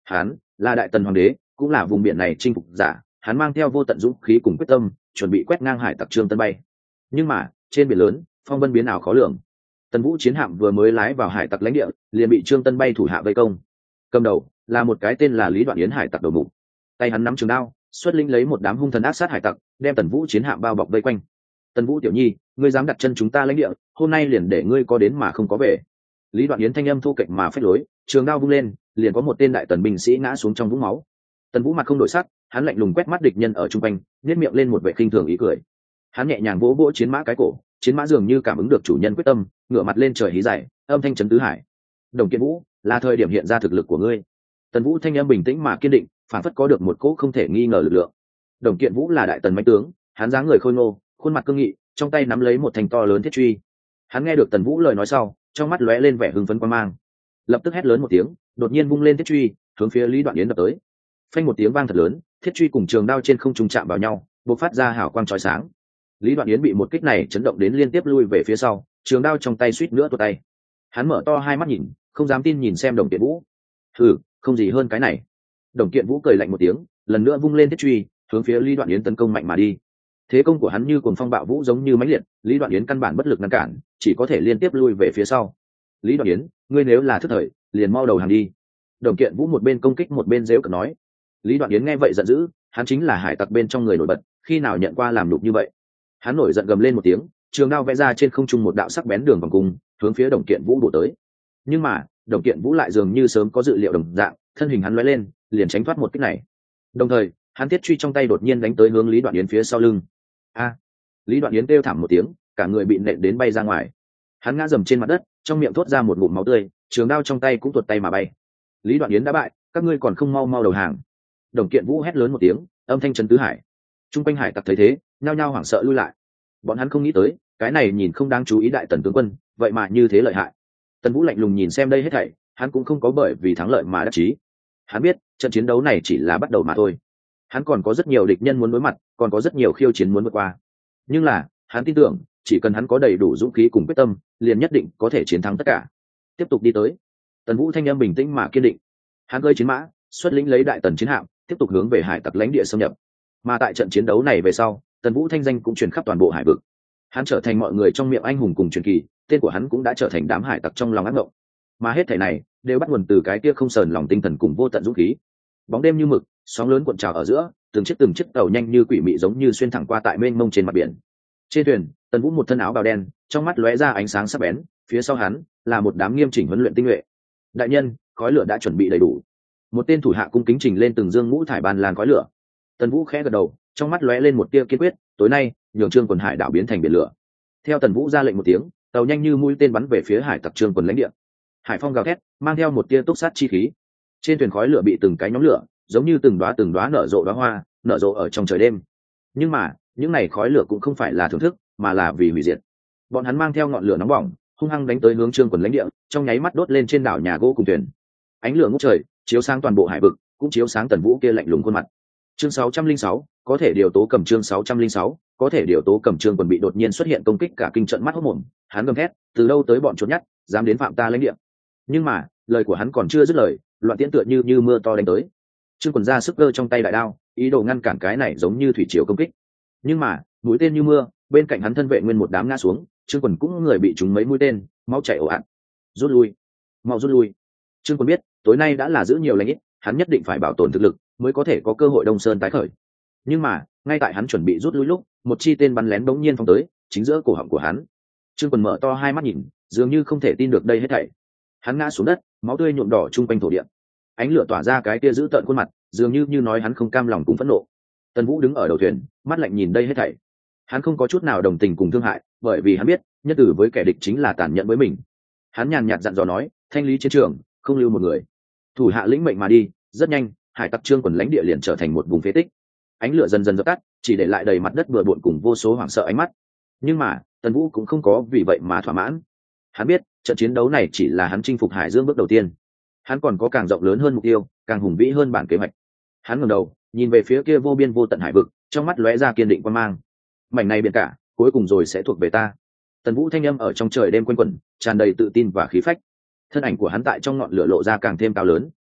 Hắn là đại tần hoàng đế, cũng là vùng biển này chinh phục giả, hắn mang theo vô tận dũng khí cùng quyết tâm, chuẩn bị quét ngang hải tặc Trương Tân bay. Nhưng mà trên biển lớn, phong vân biến ảo khó lường. Tần Vũ chiến hạm vừa mới lái vào hải tặc lãnh địa, liền bị Trương Tân bay thủ hạ vây công. Cầm đầu là một cái tên là Lý Đoạn Yến hải tặc đầu mục. Tay hắn nắm trường đao, xuất linh lấy một đám hung thần ác sát hải tặc, đem Tần Vũ chiến hạm bao bọc vây quanh. Tần Vũ tiểu nhi, ngươi dám đặt chân chúng ta lãnh địa, hôm nay liền để ngươi có đến mà không có về. Lý Đoạn Yến thanh âm thô kệch mà phách lối, trường đao vung lên, liền có một tên đại tần binh sĩ ngã xuống trong vũng máu. Tần Vũ mặt không đổi sắc, hắn lạnh lùng quét mắt địch nhân ở trung quanh, nhếch miệng lên một vẻ khinh thường ý cười. Hắn nhẹ nhàng vỗ vỗ chiến mã cái cổ, chiến mã dường như cảm ứng được chủ nhân quyết tâm, ngửa mặt lên trời hí dài, âm thanh chấn tứ hải. Đồng Kiện Vũ, là thời điểm hiện ra thực lực của ngươi. Tần Vũ thanh âm bình tĩnh mà kiên định, phản phất có được một cỗ không thể nghi ngờ lực lượng. Đồng Kiện Vũ là đại tần mãnh tướng, hắn dáng người khôi ngô, khuôn mặt cương nghị, trong tay nắm lấy một thanh to lớn thiết truy. Hắn nghe được Tần Vũ lời nói sau, trong mắt lóe lên vẻ hưng phấn quan mang, lập tức hét lớn một tiếng, đột nhiên vung lên thiết truy, hướng phía Lý Đoạn Yến đập tới. Phanh một tiếng vang thật lớn, thiết truy cùng trường đao trên không trung chạm vào nhau, bộc phát ra hào quang chói sáng. Lý Đoạn Yến bị một kích này chấn động đến liên tiếp lui về phía sau, trường đao trong tay suýt nữa tuột tay. Hắn mở to hai mắt nhìn, không dám tin nhìn xem Đồng Kiện Vũ. Hừ, không gì hơn cái này. Đồng Kiện Vũ cười lạnh một tiếng, lần nữa vung lên thiết truy, hướng phía Lý Đoạn Yến tấn công mạnh mà đi. Thế công của hắn như cuồng phong bạo vũ giống như mãnh liệt, Lý Đoạn Yến căn bản bất lực ngăn cản, chỉ có thể liên tiếp lui về phía sau. Lý Đoạn Yến, ngươi nếu là thức thời, liền mau đầu hàng đi. Đồng Kiện Vũ một bên công kích một bên giễu cợt nói. Lý Đoạn Yến nghe vậy giận dữ, hắn chính là hải tặc bên trong người nổi bật, khi nào nhận qua làm nhục như vậy. Hắn nổi giận gầm lên một tiếng, trường đao vẽ ra trên không trung một đạo sắc bén đường vòng cung, hướng phía Đồng Kiện Vũ bổ tới. Nhưng mà Đồng Kiện Vũ lại dường như sớm có dự liệu đồng dạng, thân hình hắn lóe lên, liền tránh thoát một kích này. Đồng thời hắn thiết truy trong tay đột nhiên đánh tới hướng Lý Đoạn Yến phía sau lưng. A! Lý Đoạn Yến kêu thảm một tiếng, cả người bị nện đến bay ra ngoài. Hắn ngã dầm trên mặt đất, trong miệng thốt ra một ngụm máu tươi, trường đao trong tay cũng tuột tay mà bay. Lý Đoạn Yến đã bại, các ngươi còn không mau mau đầu hàng. Đồng Kiện Vũ hét lớn một tiếng, âm thanh chấn tứ hải. Trung quanh hải tặc thấy thế, nhao nhao hoảng sợ lui lại. Bọn hắn không nghĩ tới, cái này nhìn không đáng chú ý đại tần tướng quân, vậy mà như thế lợi hại. Tần Vũ lạnh lùng nhìn xem đây hết thảy, hắn cũng không có bởi vì thắng lợi mà đắc chí. Hắn biết, trận chiến đấu này chỉ là bắt đầu mà thôi. Hắn còn có rất nhiều địch nhân muốn đối mặt, còn có rất nhiều khiêu chiến muốn vượt qua. Nhưng là, hắn tin tưởng, chỉ cần hắn có đầy đủ dũng khí cùng quyết tâm, liền nhất định có thể chiến thắng tất cả. Tiếp tục đi tới. Tần Vũ thanh âm bình tĩnh mà kiên định. Hắn cưỡi chiến mã, xuất lĩnh lấy đại tần chiến hạm, tiếp tục hướng về hải tặc lãnh địa xâm nhập. Mà tại trận chiến đấu này về sau, Tần Vũ thanh danh cũng truyền khắp toàn bộ hải vực. Hắn trở thành mọi người trong miệng anh hùng cùng truyền kỳ, tên của hắn cũng đã trở thành đám hải tặc trong lòng ác mộng. Mà hết thảy này đều bắt nguồn từ cái kia không sờn lòng tinh thần cùng vô tận dũng khí. Bóng đêm như mực, sóng lớn cuộn trào ở giữa, từng chiếc tàu nhanh như quỷ mị giống như xuyên thẳng qua tại mênh mông trên mặt biển. Trên thuyền, Tần Vũ một thân áo bào đen, trong mắt lóe ra ánh sáng sắc bén, phía sau hắn là một đám nghiêm chỉnh huấn luyện tinh nhuệ. Đại nhân, khói lửa đã chuẩn bị đầy đủ. Một tên thủ hạ cung kính trình lên từng dương ngũ thải ban lan khói lửa. Tần Vũ khẽ gật đầu, trong mắt lóe lên một tia kiên quyết, tối nay, nhường Trương Quần hải đảo biến thành biển lửa. Theo Tần Vũ ra lệnh một tiếng, tàu nhanh như mũi tên bắn về phía hải tặc Trương Quần lãnh địa. Hải phong gào thét, mang theo một tia túc sát chi khí. Trên thuyền khói lửa bị từng cái nhóm lửa, giống như từng đóa nở rộ đóa hoa, nở rộ ở trong trời đêm. Nhưng mà, những này khói lửa cũng không phải là thưởng thức, mà là vì hủy diệt. Bọn hắn mang theo ngọn lửa nóng bỏng, hung hăng đánh tới hướng Trương Quần lãnh địa, trong nháy mắt đốt lên trên đảo nhà gỗ cùng thuyền. Ánh lửa ngút trời, chiếu sáng toàn bộ hải vực, cũng chiếu sáng Tần Vũ kia lạnh lùng khuôn mặt. Chương 606, có thể điều tố cầm chương 606, có thể điều tố cầm Trương Quần bị đột nhiên xuất hiện công kích cả kinh trận mắt hốt mồm, hắn gầm thét, từ đâu tới bọn trốn nhát, dám đến phạm ta lãnh địa. Nhưng mà, lời của hắn còn chưa dứt lời, loạn tiễn tựa như mưa to đánh tới. Trương Quần ra sức cơ trong tay đại đao, ý đồ ngăn cản cái này giống như thủy triều công kích. Nhưng mà, mũi tên như mưa, bên cạnh hắn thân vệ nguyên một đám ngã xuống, Trương Quần cũng người bị trúng mấy mũi tên, máu chảy ồ ạt. Rút lui, mau rút lui. Trương Quần biết, tối nay đã là giữ nhiều lành ít, hắn nhất định phải bảo tồn thực lực, mới có thể có cơ hội Đông Sơn tái khởi. Nhưng mà, ngay tại hắn chuẩn bị rút lui lúc, một chi tên bắn lén bỗng nhiên phóng tới, chính giữa cổ họng của hắn. Trương Quần mở to hai mắt nhìn, dường như không thể tin được đây hết thảy. Hắn ngã xuống đất, máu tươi nhuộm đỏ chung quanh thổ địa. Ánh lửa tỏa ra cái kia giữ tợn khuôn mặt, dường như nói hắn không cam lòng cũng phẫn nộ. Tần Vũ đứng ở đầu thuyền, mắt lạnh nhìn đây hết thảy. Hắn không có chút nào đồng tình cùng thương hại, bởi vì hắn biết, nhân tử với kẻ địch chính là tàn nhẫn với mình. Hắn nhàn nhạt dặn dò nói, thanh lý chiến trường, không lưu một người. Thủ hạ lĩnh mệnh mà đi, rất nhanh, hải tặc Trương Quần lãnh địa liền trở thành một vùng phế tích. Ánh lửa dần dần dập tắt, chỉ để lại đầy mặt đất bừa bộn cùng vô số hoảng sợ ánh mắt. Nhưng mà, Tần Vũ cũng không có vì vậy mà thỏa mãn. Hắn biết, trận chiến đấu này chỉ là hắn chinh phục Hải Dương bước đầu tiên. Hắn còn có càng rộng lớn hơn mục tiêu, càng hùng vĩ hơn bản kế hoạch. Hắn ngẩng đầu, nhìn về phía kia vô biên vô tận hải vực, trong mắt lóe ra kiên định quan mang. Mảnh này biển cả, cuối cùng rồi sẽ thuộc về ta. Tần Vũ thanh âm ở trong trời đêm quanh quẩn, tràn đầy tự tin và khí phách. Thân ảnh của hắn tại trong ngọn lửa lộ ra càng thêm cao lớn,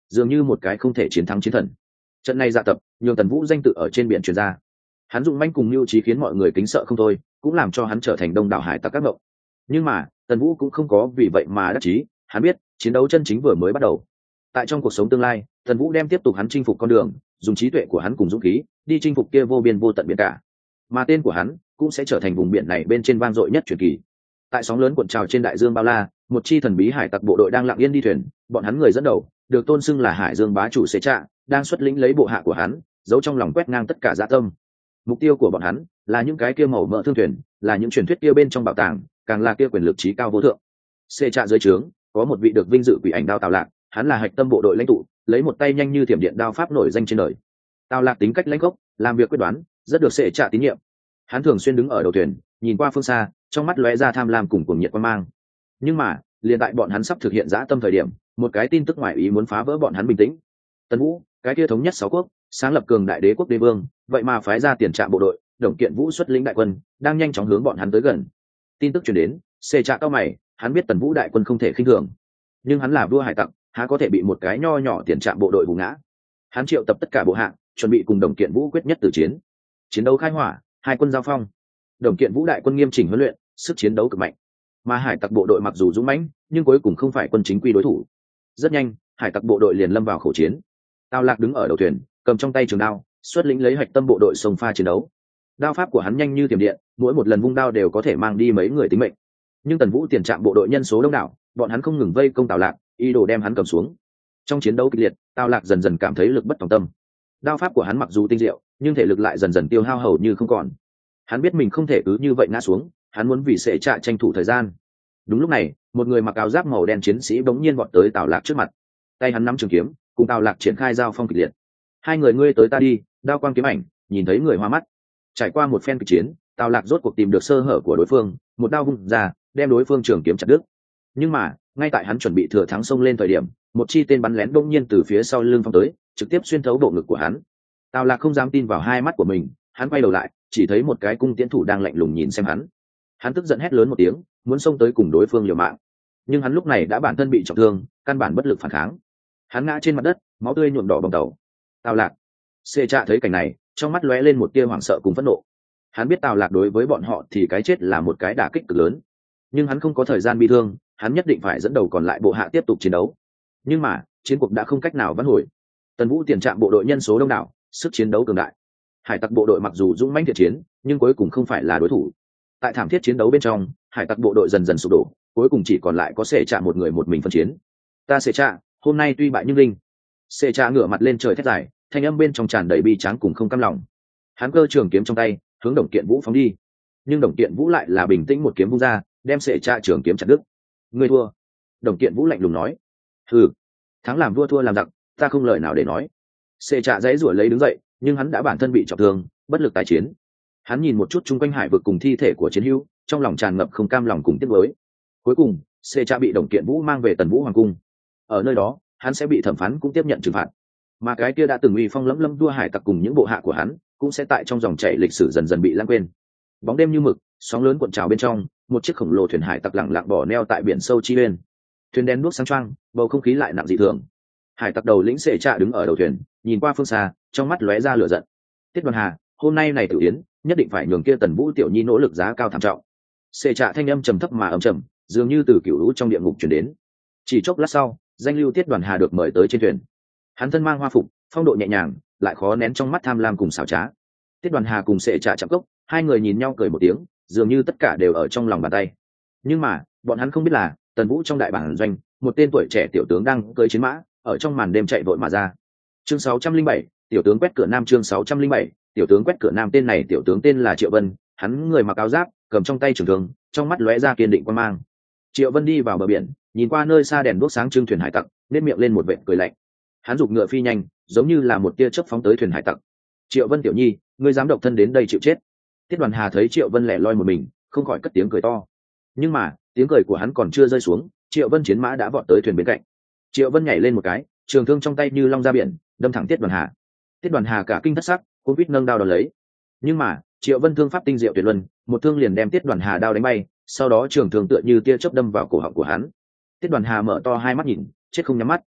dường như một cái không thể chiến thắng chiến thần. Trận này dạ tập nhường Tần Vũ danh tự ở trên biển truyền ra. Hắn dụng manh cùng mưu trí khiến mọi người kính sợ không thôi, cũng làm cho hắn trở thành đông đảo hải tặc các ngộng. Nhưng mà Tần Vũ cũng không có vì vậy mà đắc chí, hắn biết chiến đấu chân chính vừa mới bắt đầu. Tại trong cuộc sống tương lai, Tần Vũ đem tiếp tục hắn chinh phục con đường, dùng trí tuệ của hắn cùng dũng khí đi chinh phục kia vô biên vô tận biển cả, mà tên của hắn cũng sẽ trở thành vùng biển này bên trên vang dội nhất truyền kỳ. Tại sóng lớn cuộn trào trên đại dương bao la, một chi thần bí hải tặc bộ đội đang lặng yên đi thuyền, bọn hắn người dẫn đầu được tôn xưng là Hải Dương bá chủ Xế Trạ, đang xuất lĩnh lấy bộ hạ của hắn, giấu trong lòng quét ngang tất cả dạ tâm. Mục tiêu của bọn hắn là những cái kia màu mỡ thương thuyền, là những truyền thuyết kia bên trong bảo tàng, càng là kia quyền lực trí cao vô thượng. Xế Trạ dưới trướng có một vị được vinh dự quỷ ảnh đao Tào Lạc, hắn là hạch tâm bộ đội lãnh tụ, lấy một tay nhanh như thiểm điện đao pháp nổi danh trên đời. Tào Lạc tính cách lãnh khốc, làm việc quyết đoán, rất được Xế Trạ tín nhiệm. Hắn thường xuyên đứng ở đầu thuyền, nhìn qua phương xa, trong mắt lóe ra tham lam cùng cuồng nhiệt quan mang. Nhưng mà liền tại bọn hắn sắp thực hiện dã tâm thời điểm, một cái tin tức ngoại ý muốn phá vỡ bọn hắn bình tĩnh. Tần Vũ, cái kia thống nhất sáu quốc, sáng lập cường đại đế quốc đế vương, vậy mà phái ra tiền trạm bộ đội, Đồng Kiện Vũ xuất lĩnh đại quân, đang nhanh chóng hướng bọn hắn tới gần. Tin tức truyền đến, Xê Trạ cao mày, hắn biết Tần Vũ đại quân không thể khinh thường, nhưng hắn là vua hải tặc, há có thể bị một cái nho nhỏ tiền trạm bộ đội hù ngã. Hắn triệu tập tất cả bộ hạ, chuẩn bị cùng Đồng Kiện Vũ quyết nhất tử chiến. Chiến đấu khai hỏa, hai quân giao phong. Đồng Kiện Vũ đại quân nghiêm chỉnh huấn luyện, sức chiến đấu cực mạnh, mà hải tặc bộ đội mặc dù dũng mãnh, nhưng cuối cùng không phải quân chính quy đối thủ. Rất nhanh, hải tặc bộ đội liền lâm vào khẩu chiến. Tào Lạc đứng ở đầu thuyền, cầm trong tay trường đao, xuất lĩnh lấy hạch tâm bộ đội xông pha chiến đấu. Đao pháp của hắn nhanh như tiềm điện, mỗi một lần vung đao đều có thể mang đi mấy người tính mệnh. Nhưng Tần Vũ tiền trạm bộ đội nhân số đông đảo, bọn hắn không ngừng vây công Tào Lạc, ý đồ đem hắn cầm xuống. Trong chiến đấu kịch liệt, Tào Lạc dần dần cảm thấy lực bất tòng tâm. Đao pháp của hắn mặc dù tinh diệu, nhưng thể lực lại dần dần tiêu hao hầu như không còn. Hắn biết mình không thể cứ như vậy ngã xuống, hắn muốn vì Xế Trạ tranh thủ thời gian. Đúng lúc này, một người mặc áo giáp màu đen chiến sĩ bỗng nhiên vọt tới Tào Lạc trước mặt, tay hắn nắm trường kiếm, cùng Tào Lạc triển khai giao phong kịch liệt. Hai người ngươi tới ta đi, đao quang kiếm ảnh, nhìn thấy người hoa mắt. Trải qua một phen kịch chiến, Tào Lạc rốt cuộc tìm được sơ hở của đối phương, một đao vung ra, đem đối phương trường kiếm chặt đứt. Nhưng mà, ngay tại hắn chuẩn bị thừa thắng xông lên thời điểm, một chi tên bắn lén bỗng nhiên từ phía sau lưng phóng tới, trực tiếp xuyên thấu bộ ngực của hắn. Tào Lạc không dám tin vào hai mắt của mình, hắn quay đầu lại, chỉ thấy một cái cung tiễn thủ đang lạnh lùng nhìn xem hắn. Hắn tức giận hét lớn một tiếng, muốn xông tới cùng đối phương liều mạng, nhưng hắn lúc này đã bản thân bị trọng thương, căn bản bất lực phản kháng. Hắn ngã trên mặt đất, máu tươi nhuộm đỏ bồng tàu. Tào Lạc. Xê Trạ thấy cảnh này, trong mắt lóe lên một tia hoảng sợ cùng phẫn nộ. Hắn biết Tào Lạc đối với bọn họ thì cái chết là một cái đả kích cực lớn, nhưng hắn không có thời gian bi thương, hắn nhất định phải dẫn đầu còn lại bộ hạ tiếp tục chiến đấu. Nhưng mà chiến cuộc đã không cách nào vãn hồi. Tần Vũ tiền trạm bộ đội nhân số đông đảo, sức chiến đấu cường đại. Hải tặc bộ đội mặc dù dũng mãnh thiện chiến, nhưng cuối cùng không phải là đối thủ. Tại thảm thiết chiến đấu bên trong, hải tặc bộ đội dần dần sụp đổ, cuối cùng chỉ còn lại có Xế Trạ một người một mình phân chiến. Ta Xế Trạ, hôm nay tuy bại nhưng linh. Xế Trạ ngửa mặt lên trời thét dài, thanh âm bên trong tràn đầy bi tráng cùng không cam lòng. Hắn cơ trường kiếm trong tay, hướng Đồng Kiện Vũ phóng đi, nhưng Đồng Kiện Vũ lại là bình tĩnh một kiếm vung ra, đem Xế Trạ trường kiếm chặt đứt. Ngươi thua. Đồng Kiện Vũ lạnh lùng nói. Hừ, thắng làm vua thua làm giặc, ta không lời nào để nói. Xế Trạ dãy rủa lấy đứng dậy, nhưng hắn đã bản thân bị trọng thương, bất lực tái chiến. Hắn nhìn một chút chung quanh hải vực cùng thi thể của chiến hữu, trong lòng tràn ngập không cam lòng cùng tiếc nuối. Cuối cùng, Xế Trạ bị Đồng Kiện Vũ mang về Tần Vũ hoàng cung. Ở nơi đó, hắn sẽ bị thẩm phán cũng tiếp nhận trừng phạt. Mà cái kia đã từng uy phong lẫm lâm đua hải tặc cùng những bộ hạ của hắn, cũng sẽ tại trong dòng chảy lịch sử dần dần bị lãng quên. Bóng đêm như mực, sóng lớn cuộn trào bên trong, một chiếc khổng lồ thuyền hải tặc lặng lặng bỏ neo tại biển sâu chi uyên. Thuyền đen đuốc sáng choang, bầu không khí lại nặng dị thường. Hải tặc đầu lĩnh Xế Trạ đứng ở đầu thuyền, nhìn qua phương xa, trong mắt lóe ra lửa giận. Tiết Đoàn Hà, hôm nay này Tử Yến, nhất định phải nhường kia Tần Vũ tiểu nhi nỗ lực giá cao thảm trọng. Xế Trạ thanh âm trầm thấp mà ầm trầm, dường như từ cựu lũ trong địa ngục truyền đến. Chỉ chốc lát sau, danh lưu Tiết Đoàn Hà được mời tới trên thuyền. Hắn thân mang hoa phục, phong độ nhẹ nhàng, lại khó nén trong mắt tham lam cùng xảo trá. Tiết Đoàn Hà cùng Xế Trạ chạm cốc, hai người nhìn nhau cười một tiếng, dường như tất cả đều ở trong lòng bàn tay. Nhưng mà bọn hắn không biết là Tần Vũ trong đại bản doanh, một tên tuổi trẻ tiểu tướng đang cưỡi chiến mã, ở trong màn đêm chạy vội mà ra. Chương 607, tiểu tướng quét cửa nam. Chương 607, tiểu tướng quét cửa nam. Tên này tiểu tướng tên là Triệu Vân, hắn người mặc áo giáp, cầm trong tay trường thương, trong mắt lóe ra kiên định quan mang. Triệu Vân đi vào bờ biển, nhìn qua nơi xa đèn đuốc sáng trưng thuyền hải tặc, nét miệng lên một vệt cười lạnh. Hắn giục ngựa phi nhanh, giống như là một tia chớp phóng tới thuyền hải tặc. Triệu Vân tiểu nhi, ngươi dám độc thân đến đây chịu chết? Tiết Đoàn Hà thấy Triệu Vân lẻ loi một mình, không khỏi cất tiếng cười to. Nhưng mà tiếng cười của hắn còn chưa rơi xuống, Triệu Vân chiến mã đã vọt tới thuyền bên cạnh. Triệu Vân nhảy lên một cái, trường thương trong tay như long ra biển, đâm thẳng Tiết Đoàn Hà. Tiết Đoàn Hà cả kinh thất sắc, cuống quýt nâng đao đón lấy. Nhưng mà Triệu Vân thương pháp tinh diệu tuyệt luân, một thương liền đem Tiết Đoàn Hà đao đánh bay, sau đó trường thương tựa như tia chớp đâm vào cổ họng của hắn. Tiết Đoàn Hà mở to hai mắt nhìn, chết không nhắm mắt.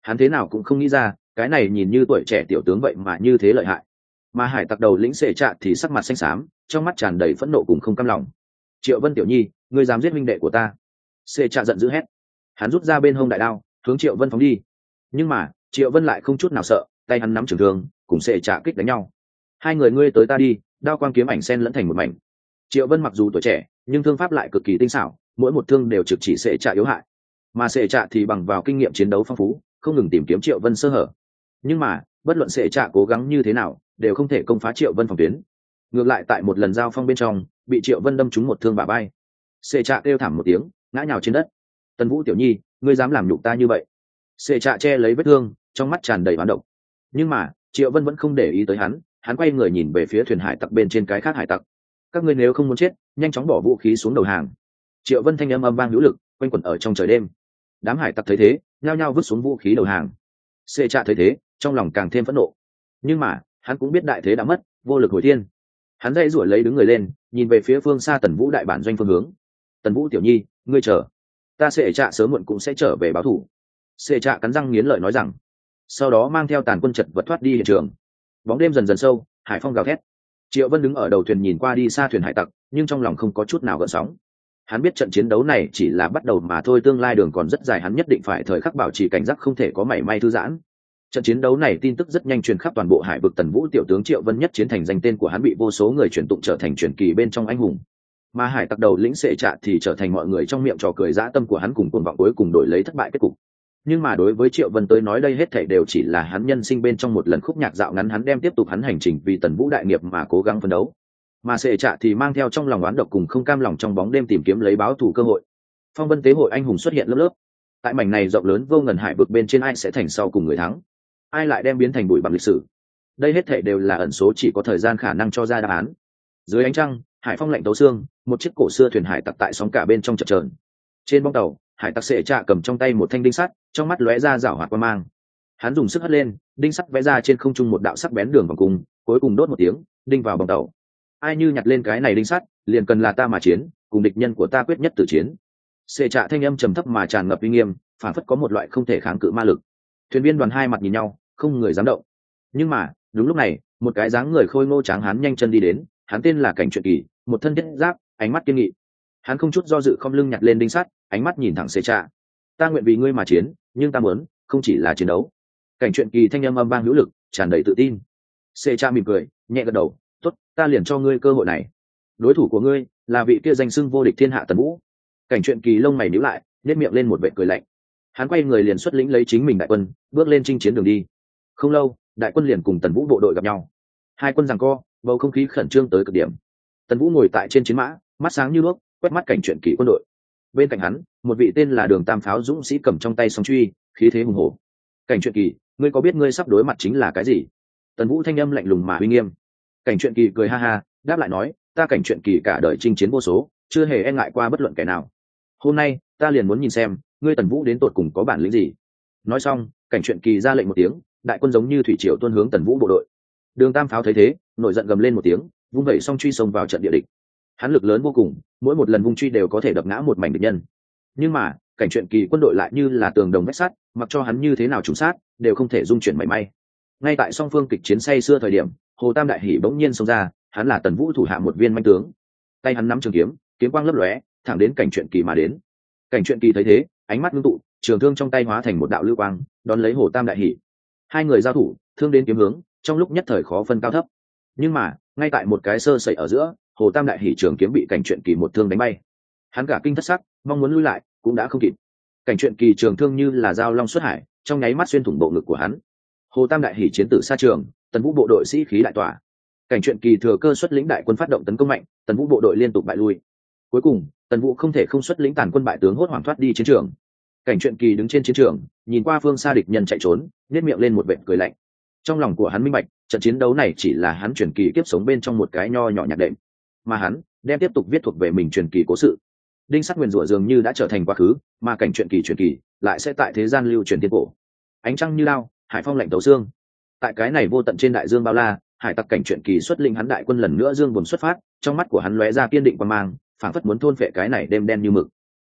hắn thế nào cũng không nghĩ ra cái này nhìn như tuổi trẻ tiểu tướng vậy mà như thế lợi hại. Mà hải tặc đầu lĩnh Sệ Trạ thì sắc mặt xanh xám, trong mắt tràn đầy phẫn nộ cùng không cam lòng. Triệu Vân tiểu nhi, ngươi dám giết huynh đệ của ta? Sệ Trạ giận dữ hét. Hắn rút ra bên hông đại đao hướng Triệu Vân phóng đi, nhưng mà Triệu Vân lại không chút nào sợ, tay hắn nắm trường thương cùng Sệ Trạ kích đánh nhau. Hai người ngươi tới ta đi, đao quang kiếm ảnh xen lẫn thành một mảnh. Triệu Vân mặc dù tuổi trẻ nhưng thương pháp lại cực kỳ tinh xảo, mỗi một thương đều trực chỉ Sệ Trạ yếu hại, mà Sệ Trạ thì bằng vào kinh nghiệm chiến đấu phong phú không ngừng tìm kiếm Triệu Vân sơ hở. Nhưng mà bất luận Sệ Trạ cố gắng như thế nào đều không thể công phá Triệu Vân phòng tuyến. Ngược lại tại một lần giao phong bên trong bị Triệu Vân đâm trúng một thương bả vai. Sệ Trạ kêu thảm một tiếng ngã nhào trên đất. Tần Vũ tiểu nhi, ngươi dám làm nhục ta như vậy? Sệ Trạ che lấy vết thương, trong mắt tràn đầy oán độc. Nhưng mà Triệu Vân vẫn không để ý tới hắn, hắn quay người nhìn về phía thuyền hải tặc bên trên cái khác hải tặc. Các ngươi nếu không muốn chết, nhanh chóng bỏ vũ khí xuống đầu hàng. Triệu Vân thanh âm âm vang hữu lực quanh quẩn ở trong trời đêm. Đám hải tặc thấy thế nhao nhao vứt xuống vũ khí đầu hàng. Sệ Trạ thấy thế trong lòng càng thêm phẫn nộ, nhưng mà hắn cũng biết đại thế đã mất, vô lực hồi thiên. Hắn dây rủi lấy đứng người lên, nhìn về phía phương xa Tần Vũ đại bản doanh phương hướng. Tần Vũ tiểu nhi, ngươi chờ, ta Sệ Trạ sớm muộn cũng sẽ trở về báo thù. Sệ Trạ cắn răng nghiến lợi nói rằng, sau đó mang theo tàn quân chật vật thoát đi hiện trường. Bóng đêm dần dần sâu, hải phong gào thét. Triệu Vân đứng ở đầu thuyền nhìn qua đi xa thuyền hải tặc, nhưng trong lòng không có chút nào gợn sóng. Hắn biết trận chiến đấu này chỉ là bắt đầu mà thôi, tương lai đường còn rất dài, hắn nhất định phải thời khắc bảo trì cảnh giác, không thể có mảy may thư giãn. Trận chiến đấu này tin tức rất nhanh truyền khắp toàn bộ hải vực, Tần Vũ tiểu tướng Triệu Vân nhất chiến thành danh, tên của hắn bị vô số người truyền tụng trở thành truyền kỳ bên trong anh hùng. Mà hải tặc đầu lĩnh Sệ Trạ thì trở thành mọi người trong miệng trò cười, dã tâm của hắn cùng cuồng vọng cuối cùng đổi lấy thất bại kết cục. Nhưng mà đối với Triệu Vân tới nói đây hết thảy đều chỉ là hắn nhân sinh bên trong một lần khúc nhạc dạo ngắn, hắn đem tiếp tục hắn hành trình vì Tần Vũ đại nghiệp mà cố gắng phấn đấu. Mà Sệ Trạ thì mang theo trong lòng oán độc cùng không cam lòng trong bóng đêm tìm kiếm lấy báo thù cơ hội. Phong vân tế hội anh hùng xuất hiện lớp lớp. Tại mảnh này rộng lớn vô ngần hải vực bên trên, ai sẽ thành sau cùng người thắng, ai lại đem biến thành bụi bặm lịch sử, đây hết thảy đều là ẩn số, chỉ có thời gian khả năng cho ra đáp án. Dưới ánh trăng, hải phong lạnh tấu xương, một chiếc cổ xưa thuyền hải tặc tại sóng cả bên trong chập chờn. Trên bong tàu, hải tặc Sệ Trạ cầm trong tay một thanh đinh sắt, trong mắt lóe ra rảo hoạt quang mang. Hắn dùng sức hất lên, đinh sắt vẽ ra trên không trung một đạo sắc bén đường vòng cung, cuối cùng đốt một tiếng, đinh vào bong tàu. Ai như nhặt lên cái này đinh sắt, liền cần là ta mà chiến, cùng địch nhân của ta quyết nhất tử chiến. Sệ Trạ thanh âm trầm thấp mà tràn ngập uy nghiêm, phản phất có một loại không thể kháng cự ma lực. Thuyền viên đoàn hai mặt nhìn nhau, không người dám động. Nhưng mà đúng lúc này, một cái dáng người khôi ngô tráng hán nhanh chân đi đến. Hắn tên là Cảnh Truyện Kỳ, một thân thiết giáp, ánh mắt kiên nghị. Hắn không chút do dự không lưng nhặt lên đinh sắt, ánh mắt nhìn thẳng Sệ Trạ. Ta nguyện vì ngươi mà chiến, nhưng ta muốn không chỉ là chiến đấu. Cảnh Truyện Kỳ thanh âm âm vang hữu lực, tràn đầy tự tin. Sệ Trạ mỉm cười, nhẹ gật đầu, tốt, ta liền cho ngươi cơ hội này. Đối thủ của ngươi là vị kia danh xưng vô địch thiên hạ Tần Vũ. Cảnh Truyện Kỳ lông mày nhíu lại, nét miệng lên một vệt cười lạnh. Hắn quay người liền xuất lĩnh lấy chính mình đại quân, bước lên chinh chiến đường đi. Không lâu, đại quân liền cùng Tần Vũ bộ đội gặp nhau. Hai quân giằng co, bầu không khí khẩn trương tới cực điểm. Tần Vũ ngồi tại trên chiến mã, mắt sáng như đuốc, quét mắt Cảnh Truyện Kỳ quân đội. Bên cạnh hắn, một vị tên là Đường Tam Pháo dũng sĩ cầm trong tay song truy, khí thế hùng hổ. Cảnh Truyện Kỳ, ngươi có biết ngươi sắp đối mặt chính là cái gì? Tần Vũ thanh âm lạnh lùng mà uy nghiêm. Cảnh Truyện Kỳ cười ha ha, đáp lại nói, ta Cảnh Truyện Kỳ cả đời chinh chiến vô số, chưa hề e ngại qua bất luận kẻ nào. Hôm nay ta liền muốn nhìn xem ngươi Tần Vũ đến tột cùng có bản lĩnh gì. Nói xong, Cảnh Truyện Kỳ ra lệnh một tiếng, đại quân giống như thủy triều tuôn hướng Tần Vũ bộ đội. Đường Tam Pháo thấy thế, nổi giận gầm lên một tiếng, vung vẩy song truy xông vào trận địa địch. Hắn lực lớn vô cùng, mỗi một lần vung truy đều có thể đập ngã một mảnh địch nhân. Nhưng mà Cảnh Truyện Kỳ quân đội lại như là tường đồng vách sắt, mặc cho hắn như thế nào trùng sát đều không thể dung chuyển mảy may. Ngay tại song phương kịch chiến say sưa thời điểm, Hồ Tam Đại Hỉ bỗng nhiên xông ra, hắn là Tần Vũ thủ hạ một viên manh tướng. Tay hắn nắm trường kiếm, kiếm quang lấp lóe, thẳng đến Cảnh Truyện Kỳ mà đến. Cảnh Truyện Kỳ thấy thế, ánh mắt ngưng tụ, trường thương trong tay hóa thành một đạo lưu quang, đón lấy Hồ Tam Đại Hỉ. Hai người giao thủ, thương đến kiếm hướng, trong lúc nhất thời khó phân cao thấp. Nhưng mà ngay tại một cái sơ sẩy ở giữa, Hồ Tam Đại Hỉ trường kiếm bị Cảnh Truyện Kỳ một thương đánh bay. Hắn cả kinh thất sắc, mong muốn lui lại cũng đã không kịp. Cảnh Truyện Kỳ trường thương như là dao long xuất hải, trong nháy mắt xuyên thủng bộ ngực của hắn. Hồ Tam Đại Hỉ chiến tử xa trường, Tần Vũ bộ đội sĩ khí đại tỏa. Cảnh Truyện Kỳ thừa cơ xuất lĩnh đại quân phát động tấn công mạnh, Tần Vũ bộ đội liên tục bại lui. Cuối cùng Tần Vũ không thể không xuất lĩnh tàn quân bại tướng hốt hoảng thoát đi chiến trường. Cảnh Truyện Kỳ đứng trên chiến trường, nhìn qua phương xa địch nhân chạy trốn, nhếch miệng lên một vệt cười lạnh. Trong lòng của hắn minh bạch, trận chiến đấu này chỉ là hắn truyền kỳ kiếp sống bên trong một cái nho nhỏ nhạc đệm, mà hắn đem tiếp tục viết thuộc về mình truyền kỳ cố sự. Đinh sắt nguyền rủa dường như đã trở thành quá khứ, mà Cảnh Truyện Kỳ truyền kỳ lại sẽ tại thế gian lưu truyền tiên cổ. Ánh trăng như lao, hải phong lạnh tấu xương. Tại cái này vô tận trên đại dương bao la, hải tặc Cảnh Truyện Kỳ xuất lĩnh hắn đại quân lần nữa dương buồn xuất phát, trong mắt của hắn lóe ra kiên định quan mang, phảng phất muốn thôn phệ cái này đêm đen như mực.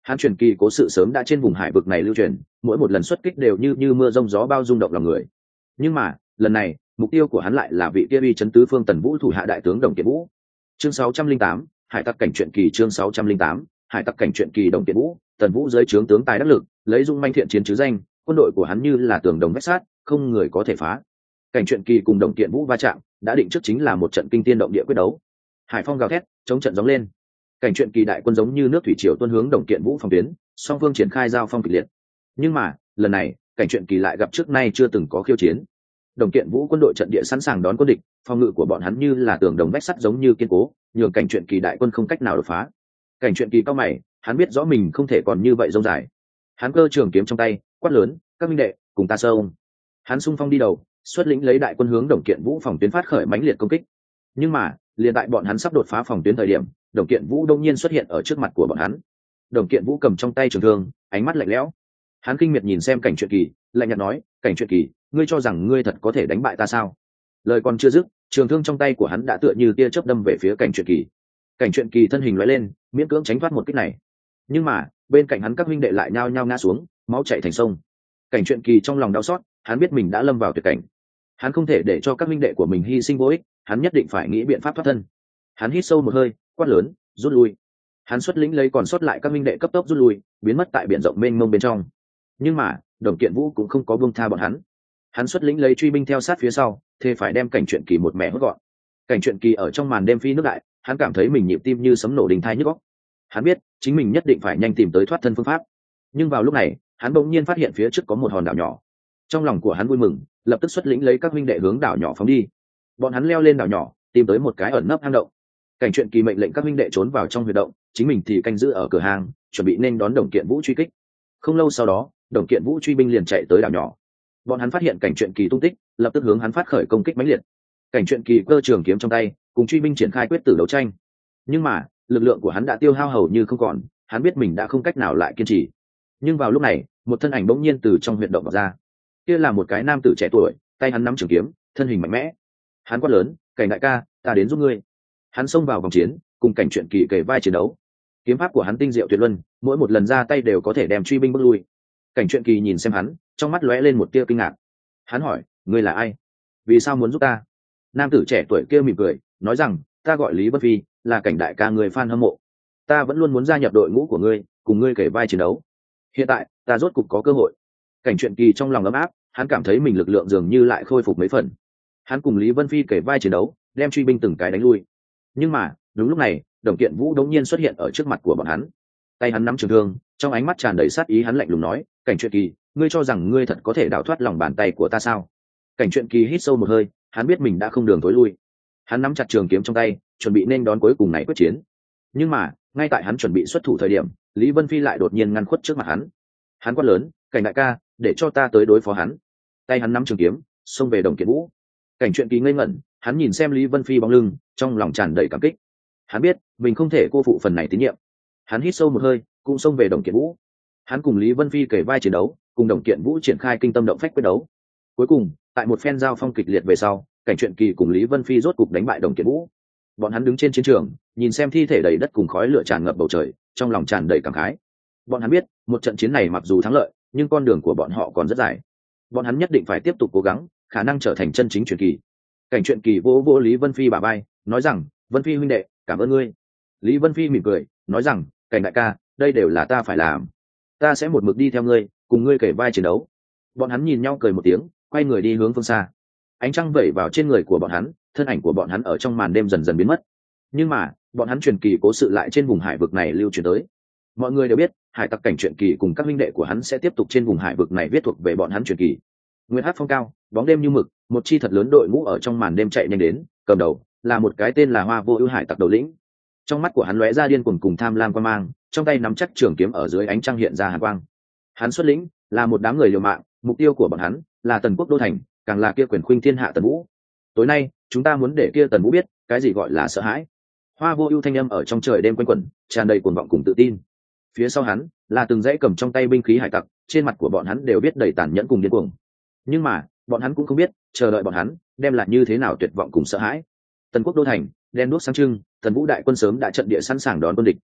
hắn truyền kỳ cố sự sớm đã trên vùng hải vực này lưu truyền, mỗi một lần xuất kích đều như mưa rông gió bao rung động lòng người. Nhưng mà lần này mục tiêu của hắn lại là vị kia uy chấn tứ phương Tần Vũ thủ hạ đại tướng Đồng Kiện Vũ. Chương 608, hải tặc cảnh truyện kỳ. Chương 608, hải tặc cảnh truyện kỳ. Đồng Kiện Vũ, Tần Vũ dưới trướng tướng tài đắc lực, lấy dung manh thiện chiến chứ danh, quân đội của hắn như là tường đồng vách sát, không người có thể phá. Cảnh truyện kỳ cùng Đồng Kiện Vũ va chạm, đã định trước chính là một trận kinh thiên động địa quyết đấu. Hải phong gào thét, chống trận gióng lên. Cảnh truyện kỳ đại quân giống như nước thủy triều tuôn hướng Đồng Kiện Vũ phòng tuyến, song phương triển khai giao phong kịch liệt. Nhưng mà lần này cảnh truyện kỳ lại gặp trước nay chưa từng có khiêu chiến. Đồng Kiện Vũ quân đội trận địa sẵn sàng đón quân địch, phòng ngự của bọn hắn như là tường đồng vách sắt giống như kiên cố, nhường cảnh truyện kỳ đại quân không cách nào đột phá. Cảnh truyện kỳ cao mày, hắn biết rõ mình không thể còn như vậy dông dài. Hắn cơ trường kiếm trong tay, quát lớn, các minh đệ, cùng ta sông. Hắn xung phong đi đầu, xuất lĩnh lấy đại quân hướng Đồng Kiện Vũ phòng tuyến phát khởi mãnh liệt công kích. Nhưng mà liền tại bọn hắn sắp đột phá phòng tuyến thời điểm, Đồng Kiện Vũ đông nhiên xuất hiện ở trước mặt của bọn hắn. Đồng Kiện Vũ cầm trong tay trường thương, ánh mắt lạnh lẽo. Hắn kinh miệt nhìn xem cảnh truyện kỳ, lạnh nhạt nói, cảnh truyện kỳ, ngươi cho rằng ngươi thật có thể đánh bại ta sao? Lời còn chưa dứt, trường thương trong tay của hắn đã tựa như tia chớp đâm về phía cảnh truyện kỳ. Cảnh truyện kỳ thân hình lóe lên, miễn cưỡng tránh thoát một kích này. Nhưng mà bên cạnh hắn các huynh đệ lại nhao nhao ngã xuống, máu chảy thành sông. Cảnh truyện kỳ trong lòng đau xót, hắn biết mình đã lâm vào tuyệt cảnh. Hắn không thể để cho các huynh đệ của mình hy sinh vô ích, hắn nhất định phải nghĩ biện pháp thoát thân. Hắn hít sâu một hơi, quát lớn, rút lui. Hắn xuất lĩnh lấy còn sót lại các huynh đệ cấp tốc rút lui, biến mất tại biển rộng mênh mông bên trong. Nhưng mà Đồng Kiện Vũ cũng không có buông tha bọn hắn. Hắn xuất lĩnh lấy truy binh theo sát phía sau, thế phải đem cảnh truyện kỳ một mẻ hốt gọn. Cảnh truyện kỳ ở trong màn đêm phi nước đại, hắn cảm thấy mình nhịp tim như sấm nổ đình thai nhức óc. Hắn biết chính mình nhất định phải nhanh tìm tới thoát thân phương pháp. Nhưng vào lúc này hắn bỗng nhiên phát hiện phía trước có một hòn đảo nhỏ. Trong lòng của hắn vui mừng, lập tức xuất lĩnh lấy các huynh đệ hướng đảo nhỏ phóng đi. Bọn hắn leo lên đảo nhỏ, tìm tới một cái ẩn nấp hang động. Cảnh truyện kỳ mệnh lệnh các huynh đệ trốn vào trong huyệt động, chính mình thì canh giữ ở cửa hàng, chuẩn bị nên đón Đồng Kiện Vũ truy kích. Không lâu sau đó Đồng Kiện Vũ truy binh liền chạy tới đảo nhỏ. Bọn hắn phát hiện cảnh truyện kỳ tung tích, lập tức hướng hắn phát khởi công kích mãnh liệt. Cảnh truyện kỳ cơ trường kiếm trong tay, cùng truy binh triển khai quyết tử đấu tranh. Nhưng mà lực lượng của hắn đã tiêu hao hầu như không còn, hắn biết mình đã không cách nào lại kiên trì. Nhưng vào lúc này một thân ảnh bỗng nhiên từ trong huyệt động vào ra. Kia là một cái nam tử trẻ tuổi, tay hắn nắm trường kiếm, thân hình mạnh mẽ. Hắn quát lớn, cảnh đại ca, ta đến giúp ngươi. Hắn xông vào vòng chiến, cùng cảnh truyện kỳ kề vai chiến đấu. Kiếm pháp của hắn tinh diệu tuyệt luân, mỗi một lần ra tay đều có thể đem truy binh bước lui. Cảnh truyện kỳ nhìn xem hắn, trong mắt lóe lên một tia kinh ngạc. Hắn hỏi, ngươi là ai? Vì sao muốn giúp ta? Nam tử trẻ tuổi kia mỉm cười, nói rằng, ta gọi Lý Bất Phi, là cảnh đại ca người fan hâm mộ. Ta vẫn luôn muốn gia nhập đội ngũ của ngươi, cùng ngươi kể vai chiến đấu. Hiện tại ta rốt cục có cơ hội. Cảnh truyện kỳ trong lòng ấm áp, hắn cảm thấy mình lực lượng dường như lại khôi phục mấy phần. Hắn cùng Lý Vân Phi kể vai chiến đấu, đem truy binh từng cái đánh lui. Nhưng mà đúng lúc này Đồng Kiện Vũ đống nhiên xuất hiện ở trước mặt của bọn hắn. Tay hắn nắm trường thương, trong ánh mắt tràn đầy sát ý, hắn lạnh lùng nói, cảnh truyện kỳ, ngươi cho rằng ngươi thật có thể đào thoát lòng bàn tay của ta sao? Cảnh truyện kỳ hít sâu một hơi, hắn biết mình đã không đường tối lui. Hắn nắm chặt trường kiếm trong tay, chuẩn bị nên đón cuối cùng này quyết chiến. Nhưng mà ngay tại hắn chuẩn bị xuất thủ thời điểm, Lý Vân Phi lại đột nhiên ngăn khuất trước mặt hắn. Hắn quát lớn, cảnh đại ca, để cho ta tới đối phó hắn. Tay hắn nắm trường kiếm, xông về Đồng Kiện Vũ. Cảnh truyện kỳ ngây ngẩn, hắn nhìn xem Lý Vân Phi bóng lưng, trong lòng tràn đầy cảm kích. Hắn biết mình không thể cô phụ phần này tín nhiệm. Hắn hít sâu một hơi, cũng xông về Đồng Kiện Vũ. Hắn cùng Lý Vân Phi kể vai chiến đấu, cùng Đồng Kiện Vũ triển khai kinh tâm động phách quyết đấu. Cuối cùng tại một phen giao phong kịch liệt về sau, cảnh truyện kỳ cùng Lý Vân Phi rốt cục đánh bại Đồng Kiện Vũ. Bọn hắn đứng trên chiến trường, nhìn xem thi thể đầy đất cùng khói lửa tràn ngập bầu trời, trong lòng tràn đầy cảm khái. Bọn hắn biết một trận chiến này mặc dù thắng lợi, nhưng con đường của bọn họ còn rất dài. Bọn hắn nhất định phải tiếp tục cố gắng, khả năng trở thành chân chính truyền kỳ. Cảnh truyện kỳ vỗ vỗ Lý Vân Phi bả vai, nói rằng, Vân Phi huynh đệ, cảm ơn ngươi. Lý Vân Phi mỉm cười, nói rằng, cảnh đại ca, đây đều là ta phải làm. Ta sẽ một mực đi theo ngươi, cùng ngươi kể vai chiến đấu. Bọn hắn nhìn nhau cười một tiếng, quay người đi hướng phương xa. Ánh trăng vẩy vào trên người của bọn hắn, thân ảnh của bọn hắn ở trong màn đêm dần dần biến mất. Nhưng mà bọn hắn truyền kỳ cố sự lại trên vùng hải vực này lưu truyền tới. Mọi người đều biết hải tặc cảnh truyện kỳ cùng các minh đệ của hắn sẽ tiếp tục trên vùng hải vực này viết thuộc về bọn hắn truyền kỳ. Nguyên hát phong cao, bóng đêm như mực, một chi thật lớn đội ngũ ở trong màn đêm chạy nhanh đến, cầm đầu là một cái tên là Hoa Vô Ưu hải tặc đầu lĩnh. Trong mắt của hắn lóe ra điên cuồng cùng tham lam quan mang, trong tay nắm chắc trường kiếm ở dưới ánh trăng hiện ra hàn quang. Hắn xuất lĩnh là một đám người liều mạng, mục tiêu của bọn hắn là Tần Quốc đô thành, càng là kia quyền khuynh thiên hạ Tần Vũ. Tối nay chúng ta muốn để kia Tần Vũ biết cái gì gọi là sợ hãi. Hoa Vô Ưu thanh âm ở trong trời đêm quanh quẩn, tràn đầy cuồng vọng cùng tự tin. Phía sau hắn là từng dãy cầm trong tay binh khí hải tặc, trên mặt của bọn hắn đều viết đầy tàn nhẫn cùng điên cuồng. Nhưng mà bọn hắn cũng không biết chờ đợi bọn hắn đem lại như thế nào tuyệt vọng cùng sợ hãi. Tần Quốc đô thành đen đuốc sáng trưng, Tần Vũ đại quân sớm đã trận địa sẵn sàng đón quân địch.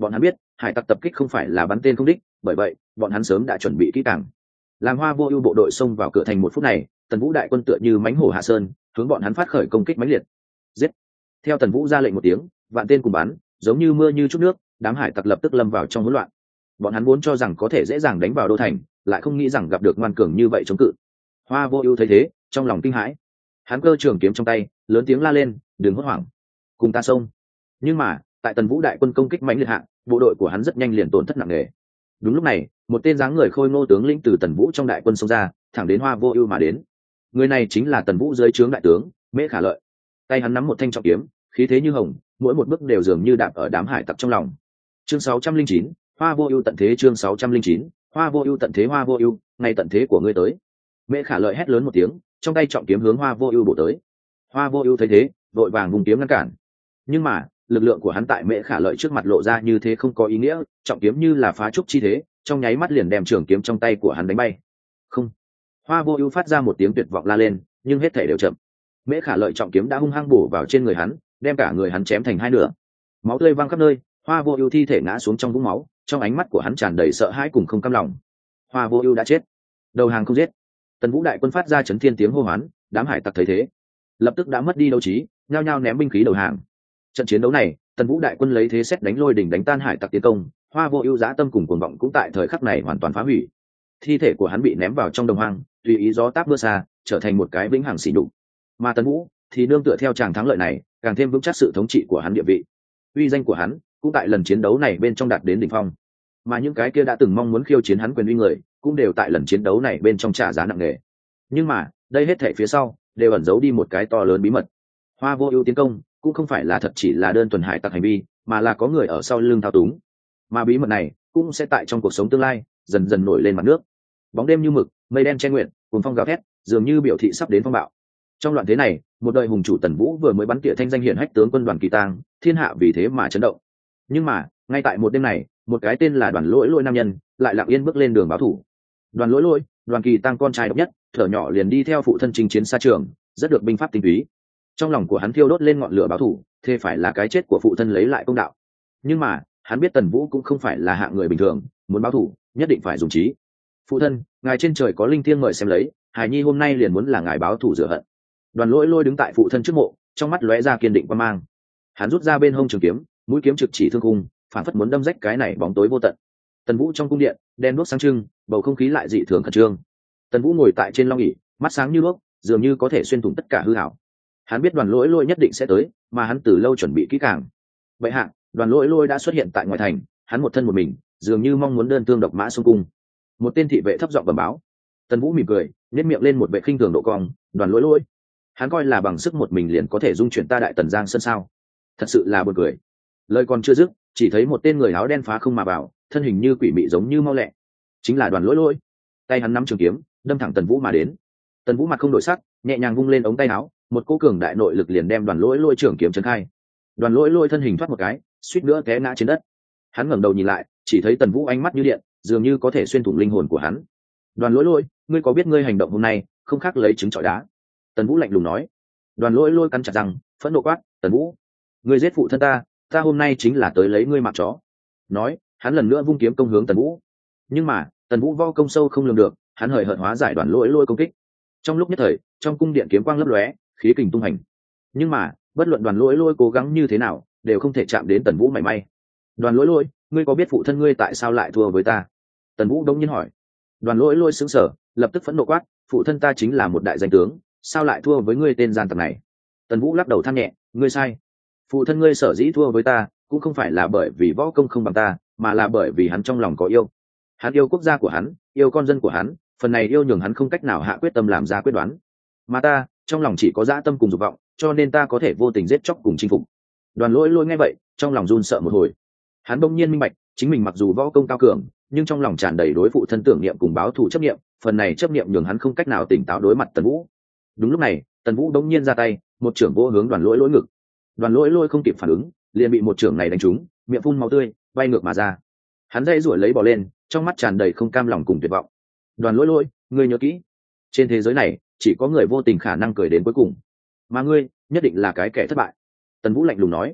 Bọn hắn biết hải tặc tập kích không phải là bắn tên không đích, bởi vậy bọn hắn sớm đã chuẩn bị kỹ càng. Làm Hoa Vô Ưu bộ đội xông vào cửa thành một phút này, Tần Vũ đại quân tựa như mãnh hổ hạ sơn, hướng bọn hắn phát khởi công kích mãnh liệt. Giết! Theo Tần Vũ ra lệnh một tiếng, vạn tên cùng bắn, giống như mưa như chút nước, đám hải tặc lập tức lâm vào trong hỗn loạn. Bọn hắn vốn cho rằng có thể dễ dàng đánh vào đô thành, lại không nghĩ rằng gặp được ngoan cường như vậy chống cự. Hoa Vô Ưu thấy thế, trong lòng kinh hãi. Hắn cơ trường kiếm trong tay, lớn tiếng la lên, "Đừng hốt hoảng, cùng ta xông!" Nhưng mà, tại Tần Vũ đại quân công kích mãnh liệt hạ, bộ đội của hắn rất nhanh liền tổn thất nặng nề. Đúng lúc này, một tên dáng người khôi ngô tướng lĩnh từ Tần Vũ trong đại quân xông ra, thẳng đến Hoa Vô Ưu mà đến. Người này chính là Tần Vũ dưới trướng đại tướng Mễ Khả Lợi. Tay hắn nắm một thanh trọng kiếm, khí thế như hồng, mỗi một bước đều dường như đạp ở đám hải tặc trong lòng. Chương 609, Hoa Vô Ưu tận thế. Chương 609, Hoa Vô Ưu tận thế. Hoa Vô Ưu, ngày tận thế của ngươi tới. Mễ Khả Lợi hét lớn một tiếng, trong tay trọng kiếm hướng Hoa Vô Ưu bổ tới. Hoa Vô Ưu thấy thế, vội vàng vùng kiếm ngăn cản. Nhưng mà, lực lượng của hắn tại Mễ Khả Lợi trước mặt lộ ra như thế không có ý nghĩa, trọng kiếm như là phá trúc chi thế, trong nháy mắt liền đem trường kiếm trong tay của hắn đánh bay. Không. Hoa Vô Ưu phát ra một tiếng tuyệt vọng la lên, nhưng hết thảy đều chậm. Mễ Khả Lợi trọng kiếm đã hung hăng bổ vào trên người hắn, đem cả người hắn chém thành hai nửa. Máu tươi văng khắp nơi, Hoa Vô Ưu thi thể ngã xuống trong vũng máu, trong ánh mắt của hắn tràn đầy sợ hãi cùng không cam lòng. Hoa Vô Ưu đã chết, đầu hàng không giết. Tần Vũ đại quân phát ra chấn thiên tiếng hô hoán, đám hải tặc thấy thế, lập tức đã mất đi đấu trí, nhao nhao ném binh khí đầu hàng. Trận chiến đấu này, Tần Vũ đại quân lấy thế xét đánh lôi đỉnh đánh tan hải tặc tiến công, Hoa Vô Ưu dã tâm cùng cuồng vọng cũng tại thời khắc này hoàn toàn phá hủy. Thi thể của hắn bị ném vào trong đồng hoang, tùy ý gió táp mưa xa, trở thành một cái vĩnh hằng sỉ nhục. Mà Tần Vũ thì nương tựa theo tràng thắng lợi này, càng thêm vững chắc sự thống trị của hắn địa vị. Uy danh của hắn cũng tại lần chiến đấu này bên trong đạt đến đỉnh phong. Mà những cái kia đã từng mong muốn khiêu chiến hắn quyền uy người, cũng đều tại lần chiến đấu này bên trong trả giá nặng nề. Nhưng mà, đây hết thảy phía sau đều ẩn giấu đi một cái to lớn bí mật. Hoa Vô Ưu tiến công cũng không phải là thật chỉ là đơn thuần hải tặc hành vi, mà là có người ở sau lưng thao túng. Mà bí mật này cũng sẽ tại trong cuộc sống tương lai dần dần nổi lên mặt nước. Bóng đêm như mực, mây đen che nguyện, cuồng phong gào thét, dường như biểu thị sắp đến phong bạo. Trong loạn thế này, một đời hùng chủ Tần Vũ vừa mới bắn tỉa thanh danh hiển hách tướng quân Đoàn Kỳ Tang, thiên hạ vì thế mà chấn động. Nhưng mà, ngay tại một đêm này, một cái tên là Đoàn Lỗi Lỗi nam nhân lại lặng yên bước lên đường báo thù. Đoàn Lỗi Lỗi, Đoàn Kỳ Tang con trai độc nhất, thở nhỏ liền đi theo phụ thân chinh chiến xa trường, rất được binh pháp tinh túy. Trong lòng của hắn thiêu đốt lên ngọn lửa báo thù, thế phải là cái chết của phụ thân lấy lại công đạo. Nhưng mà, hắn biết Tần Vũ cũng không phải là hạng người bình thường, muốn báo thù, nhất định phải dùng trí. Phụ thân, ngài trên trời có linh thiêng mời xem lấy, Hải Nhi hôm nay liền muốn là ngài báo thù rửa hận. Đoàn Lỗi Lỗi đứng tại phụ thân trước mộ, trong mắt lóe ra kiên định quan mang. Hắn rút ra bên hông trường kiếm, mũi kiếm trực chỉ thương khung, phản phất muốn đâm rách cái này bóng tối vô tận. Tần Vũ trong cung điện, đen đuốc sáng trưng, bầu không khí lại dị thường khẩn trương. Tần Vũ ngồi tại trên long ỷ, mắt sáng như đuốc, dường như có thể xuyên thủng tất cả hư ảo. Hắn biết Đoàn Lỗi Lỗi nhất định sẽ tới, mà hắn từ lâu chuẩn bị kỹ càng. Vậy hạ, Đoàn Lỗi Lỗi đã xuất hiện tại ngoài thành, hắn một thân một mình, dường như mong muốn đơn thương độc mã xung cung. Một tên thị vệ thấp giọng bẩm báo. Tần Vũ mỉm cười, nhếch miệng lên một vẻ khinh thường độ cong, Đoàn Lỗi Lỗi, hắn coi là bằng sức một mình liền có thể dung chuyển ta Đại Tần Giang Sơn sao? Thật sự là buồn cười. Lời còn chưa dứt, chỉ thấy một tên người áo đen phá không mà vào, thân hình như quỷ mị giống như mau lẹ, chính là Đoàn Lỗi Lỗi. Tay hắn nắm trường kiếm, đâm thẳng Tần Vũ mà đến. Tần Vũ mặt không đổi sắc, nhẹ nhàng vung lên ống tay áo, một cỗ cường đại nội lực liền đem Đoàn Lỗi Lỗi trường kiếm chấn khai. Đoàn Lỗi Lỗi thân hình thoát một cái, suýt nữa té ngã trên đất. Hắn ngẩng đầu nhìn lại, chỉ thấy Tần Vũ ánh mắt như điện, dường như có thể xuyên thủng linh hồn của hắn. Đoàn Lỗi Lỗi, ngươi có biết ngươi hành động hôm nay không khác lấy trứng trọi đá? Tần Vũ lạnh lùng nói. Đoàn Lỗi Lỗi cắn chặt răng, phẫn nộ quát, Tần Vũ, ngươi giết phụ thân ta hôm nay chính là tới lấy ngươi mạng chó. Nói, hắn lần nữa vung kiếm công hướng Tần Vũ. Nhưng mà, Tần Vũ vo công sâu không lường được, hắn hời hợt hóa giải Đoàn Lỗi Lỗi công kích. Trong lúc nhất thời, trong cung điện kiếm quang lấp lóe, khí kình tung hành. Nhưng mà, bất luận Đoàn Lỗi Lỗi cố gắng như thế nào, đều không thể chạm đến Tần Vũ mảy may. Đoàn Lỗi Lỗi, ngươi có biết phụ thân ngươi tại sao lại thua với ta? Tần Vũ đống nhiên hỏi. Đoàn Lỗi Lỗi sững sờ, lập tức phẫn nộ quát, phụ thân ta chính là một đại danh tướng, sao lại thua với ngươi tên gian tặc này? Tần Vũ lắc đầu than nhẹ, ngươi sai. Phụ thân ngươi sở dĩ thua với ta, cũng không phải là bởi vì võ công không bằng ta, mà là bởi vì hắn trong lòng có yêu. Hắn yêu quốc gia của hắn, yêu con dân của hắn, phần này yêu nhường hắn không cách nào hạ quyết tâm làm ra quyết đoán. Mà ta, trong lòng chỉ có dã tâm cùng dục vọng, cho nên ta có thể vô tình giết chóc cùng chinh phục. Đoàn Lỗi Lỗi nghe vậy, trong lòng run sợ một hồi. Hắn bỗng nhiên minh bạch, chính mình mặc dù võ công cao cường, nhưng trong lòng tràn đầy đối phụ thân tưởng niệm cùng báo thù chấp niệm, phần này chấp niệm nhường hắn không cách nào tỉnh táo đối mặt Tần Vũ. Đúng lúc này, Tần Vũ bỗng nhiên ra tay, một chưởng vỗ hướng Đoàn Lỗi Lỗi ngực. Đoàn Lỗi Lỗi không kịp phản ứng, liền bị một chưởng này đánh trúng, miệng phun máu tươi, bay ngược mà ra. Hắn dây rủi lấy bò lên, trong mắt tràn đầy không cam lòng cùng tuyệt vọng. Đoàn Lỗi Lỗi, ngươi nhớ kỹ, trên thế giới này chỉ có người vô tình khả năng cười đến cuối cùng, mà ngươi nhất định là cái kẻ thất bại. Tần Vũ lạnh lùng nói.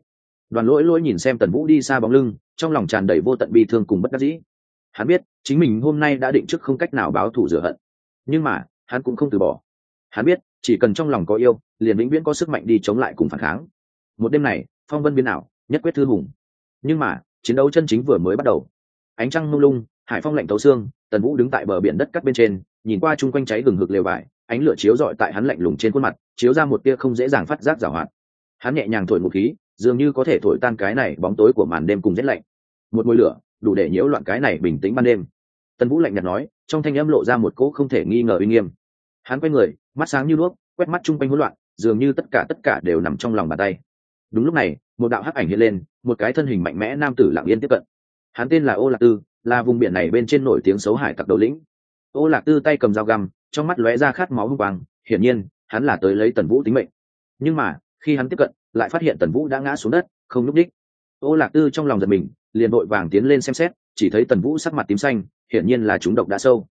Đoàn lỗi lỗi nhìn xem Tần Vũ đi xa bóng lưng, trong lòng tràn đầy vô tận bi thương cùng bất đắc dĩ. Hắn biết chính mình hôm nay đã định trước không cách nào báo thù rửa hận, nhưng mà hắn cũng không từ bỏ. Hắn biết chỉ cần trong lòng có yêu, liền vĩnh viễn có sức mạnh đi chống lại cùng phản kháng. Một đêm này phong vân biến ảo, nhất quyết thư hùng. Nhưng mà chiến đấu chân chính vừa mới bắt đầu. Ánh trăng mông lung, hải phong lạnh thấu xương, Tần Vũ đứng tại bờ biển đất cắt bên trên, nhìn qua chung quanh cháy gừng hực lều vải, ánh lửa chiếu rọi tại hắn lạnh lùng trên khuôn mặt, chiếu ra một tia không dễ dàng phát giác giảo hoạt. Hắn nhẹ nhàng thổi một khí, dường như có thể thổi tan cái này bóng tối của màn đêm cùng rét lạnh. Một mùi lửa đủ để nhiễu loạn cái này bình tĩnh ban đêm. Tần Vũ lạnh nhạt nói, trong thanh âm lộ ra một cỗ không thể nghi ngờ uy nghiêm. Hắn quay người, mắt sáng như đuốc, quét mắt chung quanh hỗn loạn, dường như tất cả đều nằm trong lòng bàn tay. Đúng lúc này, một đạo hắc ảnh hiện lên, một cái thân hình mạnh mẽ nam tử lặng yên tiếp cận. Hắn tên là Ô Lạc Tư, là vùng biển này bên trên nổi tiếng xấu hải tặc đầu lĩnh. Ô Lạc Tư tay cầm dao găm, trong mắt lóe ra khát máu hung quang, hiển nhiên, hắn là tới lấy Tần Vũ tính mệnh. Nhưng mà, khi hắn tiếp cận, lại phát hiện Tần Vũ đã ngã xuống đất, không nhúc nhích. Ô Lạc Tư trong lòng giật mình, liền vội vàng tiến lên xem xét, chỉ thấy Tần Vũ sắc mặt tím xanh, hiển nhiên là trúng độc đã sâu.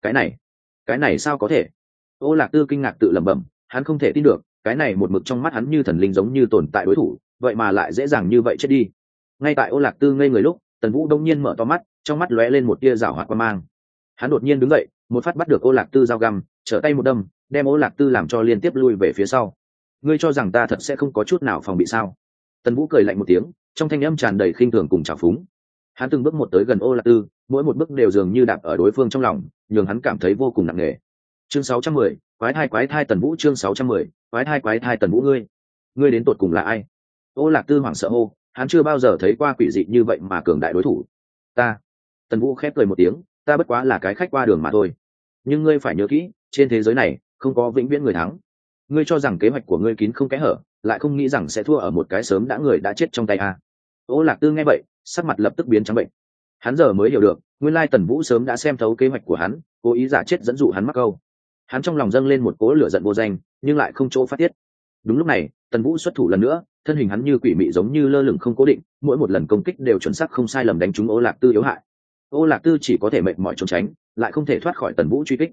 Cái này sao có thể? Ô Lạc Tư kinh ngạc tự lẩm bẩm, hắn không thể tin được, cái này một mực trong mắt hắn như thần linh giống như tồn tại đối thủ, vậy mà lại dễ dàng như vậy chết đi. Ngay tại Ô Lạc Tư ngây người lúc, Tần Vũ đông nhiên mở to mắt, trong mắt lóe lên một tia giảo hoạt quang mang. Hắn đột nhiên đứng dậy, một phát bắt được Ô Lạc Tư dao găm, trở tay một đâm, đem Ô Lạc Tư làm cho liên tiếp lui về phía sau. Ngươi cho rằng ta thật sẽ không có chút nào phòng bị sao? Tần Vũ cười lạnh một tiếng, trong thanh âm tràn đầy khinh thường cùng trào phúng. Hắn từng bước một tới gần Ô Lạc Tư, mỗi một bước đều dường như đạp ở đối phương trong lòng, nhường hắn cảm thấy vô cùng nặng nề. Chương 610, quái thai Tần Vũ. Chương 610, quái thai Tần Vũ. Ngươi đến tột cùng là ai? Ô Lạc Tư hoảng sợ hô, hắn chưa bao giờ thấy qua quỷ dị như vậy mà cường đại đối thủ. Tần Vũ khép cười một tiếng, ta bất quá là cái khách qua đường mà thôi. Nhưng ngươi phải nhớ kỹ, trên thế giới này không có vĩnh viễn người thắng. Ngươi cho rằng kế hoạch của ngươi kín không kẽ hở, lại không nghĩ rằng sẽ thua ở một cái sớm đã người đã chết trong tay a. Ô Lạc Tư nghe vậy, sắc mặt lập tức biến trắng bệnh. Hắn giờ mới hiểu được, nguyên lai Tần Vũ sớm đã xem thấu kế hoạch của hắn, cố ý giả chết dẫn dụ hắn mắc câu. Hắn trong lòng dâng lên một cỗ lửa giận vô danh, nhưng lại không chỗ phát tiết. Đúng lúc này, Tần Vũ xuất thủ lần nữa, thân hình hắn như quỷ mị giống như lơ lửng không cố định, mỗi một lần công kích đều chuẩn xác không sai lầm đánh trúng Ô Lạc Tư yếu hại. Ô Lạc Tư chỉ có thể mệt mỏi trốn tránh, lại không thể thoát khỏi Tần Vũ truy kích.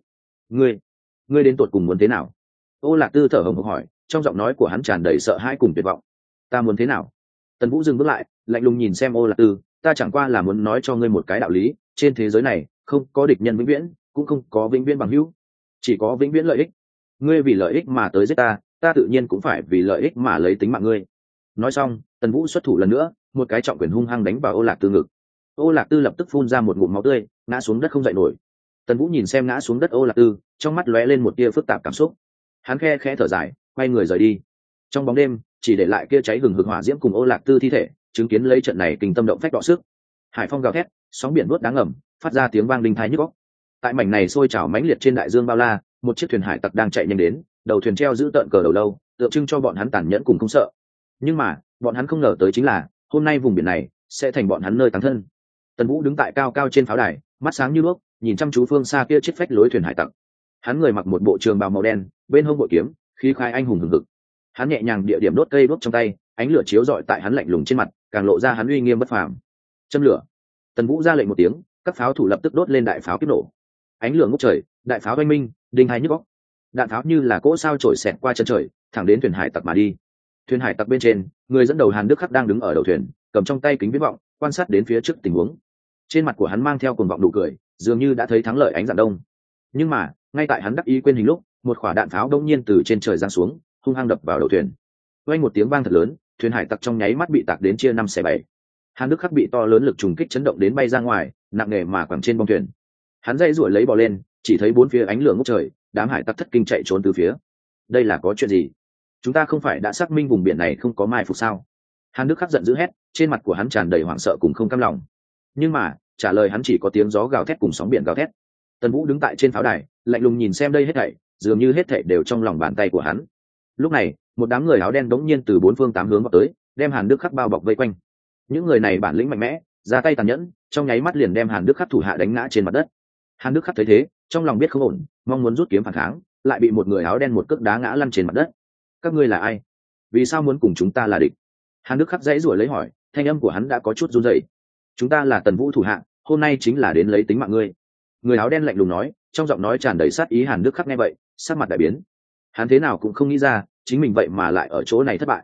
Ngươi đến tột cùng muốn thế nào? Ô Lạc Tư thở hổn hển hỏi, trong giọng nói của hắn tràn đầy sợ hãi cùng tuyệt vọng. Ta muốn thế nào? Tần Vũ dừng bước lại, lạnh lùng nhìn xem Ô Lạc Tư, ta chẳng qua là muốn nói cho ngươi một cái đạo lý, trên thế giới này không có địch nhân vĩnh viễn, cũng không có vĩnh viễn bằng hữu, chỉ có vĩnh viễn lợi ích. Ngươi vì lợi ích mà tới giết ta, ta tự nhiên cũng phải vì lợi ích mà lấy tính mạng ngươi. Nói xong, Tần Vũ xuất thủ lần nữa, một cái trọng quyền hung hăng đánh vào Ô Lạc Tư ngực. Ô Lạc Tư lập tức phun ra một ngụm máu tươi, ngã xuống đất không dậy nổi. Tần Vũ nhìn xem ngã xuống đất Ô Lạc Tư, trong mắt lóe lên một tia phức tạp cảm xúc. Hắn khẽ thở dài, quay người rời đi. Trong bóng đêm, chỉ để lại kia cháy hừng hực hỏa diễm cùng Ô Lạc Tư thi thể, chứng kiến lấy trận này kinh tâm động phách đọ sức. Hải phong gào thét, sóng biển nuốt đáng ngầm, phát ra tiếng vang đinh thái nhức óc. Tại mảnh này sôi trào mãnh liệt trên đại dương bao la, một chiếc thuyền hải tặc đang chạy nhanh đến, đầu thuyền treo giữ tợn cờ đầu lâu, tượng trưng cho bọn hắn tàn nhẫn cùng không sợ. Nhưng mà, bọn hắn không ngờ tới chính là, hôm nay vùng biển này sẽ thành bọn hắn nơi táng thân. Tần Vũ đứng tại cao cao trên pháo đài, mắt sáng như đuốc, nhìn chăm chú phương xa kia chiếc phách lối thuyền hải tặc. Hắn người mặc một bộ trường bào màu đen, bên hông bội kiếm, khí khái anh hùng hừng hực. Hắn nhẹ nhàng địa điểm đốt cây đuốc trong tay, ánh lửa chiếu rọi tại hắn lạnh lùng trên mặt, càng lộ ra hắn uy nghiêm bất phàm. Châm lửa. Tần Vũ ra lệnh một tiếng, các pháo thủ lập tức đốt lên đại pháo kiếp nổ. Ánh lửa ngút trời, đại pháo oanh minh, đinh hai nhức óc. Đạn pháo như là cỗ sao trổi xẹt qua chân trời, thẳng đến thuyền hải tặc mà đi. Thuyền hải tặc bên trên, người dẫn đầu Hàn Đức Khắc đang đứng ở đầu thuyền, cầm trong tay kính viễn vọng, quan sát đến phía trước tình huống. Trên mặt của hắn mang theo cuồng vọng nụ cười, dường như đã thấy thắng lợi ánh dạng đông. Nhưng mà, ngay tại hắn đắc ý quên hình lúc, một quả đạn pháo đông nhiên từ trên trời giáng xuống, hung hăng đập vào đầu thuyền. Vang một tiếng vang thật lớn, thuyền hải tặc trong nháy mắt bị tạc đến chia 5/7. Hàn Đức Khắc bị to lớn lực trùng kích chấn động đến bay ra ngoài, nặng nề mà quẳng trên bong thuyền. Hắn dây ruổi lấy bò lên, chỉ thấy bốn phía ánh lửa ngút trời, đám hải tặc thất kinh chạy trốn từ phía. Đây là có chuyện gì? Chúng ta không phải đã xác minh vùng biển này không có mai phục sao? Hàn Đức Khắc giận dữ hét, trên mặt của hắn tràn đầy hoảng sợ cùng không cam lòng. Nhưng mà, trả lời hắn chỉ có tiếng gió gào thét cùng sóng biển gào thét. Tần Vũ đứng tại trên pháo đài, lạnh lùng nhìn xem đây hết thảy, dường như hết thảy đều trong lòng bàn tay của hắn. Lúc này, một đám người áo đen đống nhiên từ bốn phương tám hướng vào tới, đem Hàn Đức Khắc bao bọc vây quanh. Những người này bản lĩnh mạnh mẽ, ra tay tàn nhẫn, trong nháy mắt liền đem Hàn Đức Khắc thủ hạ đánh ngã trên mặt đất. Hàn Đức Khắc thấy thế, trong lòng biết không ổn, mong muốn rút kiếm phản kháng, lại bị một người áo đen một cước đá ngã lăn trên mặt đất. Các ngươi là ai? Vì sao muốn cùng chúng ta là địch? Hàn Đức Khắc dãy rủa lấy hỏi, thanh âm của hắn đã có chút run rẩy. Chúng ta là Tần Vũ thủ hạ, hôm nay chính là đến lấy tính mạng ngươi. Người áo đen lạnh lùng nói, trong giọng nói tràn đầy sát ý. Hàn Đức Khắc nghe vậy, sắc mặt đại biến. Hắn thế nào cũng không nghĩ ra, chính mình vậy mà lại ở chỗ này thất bại.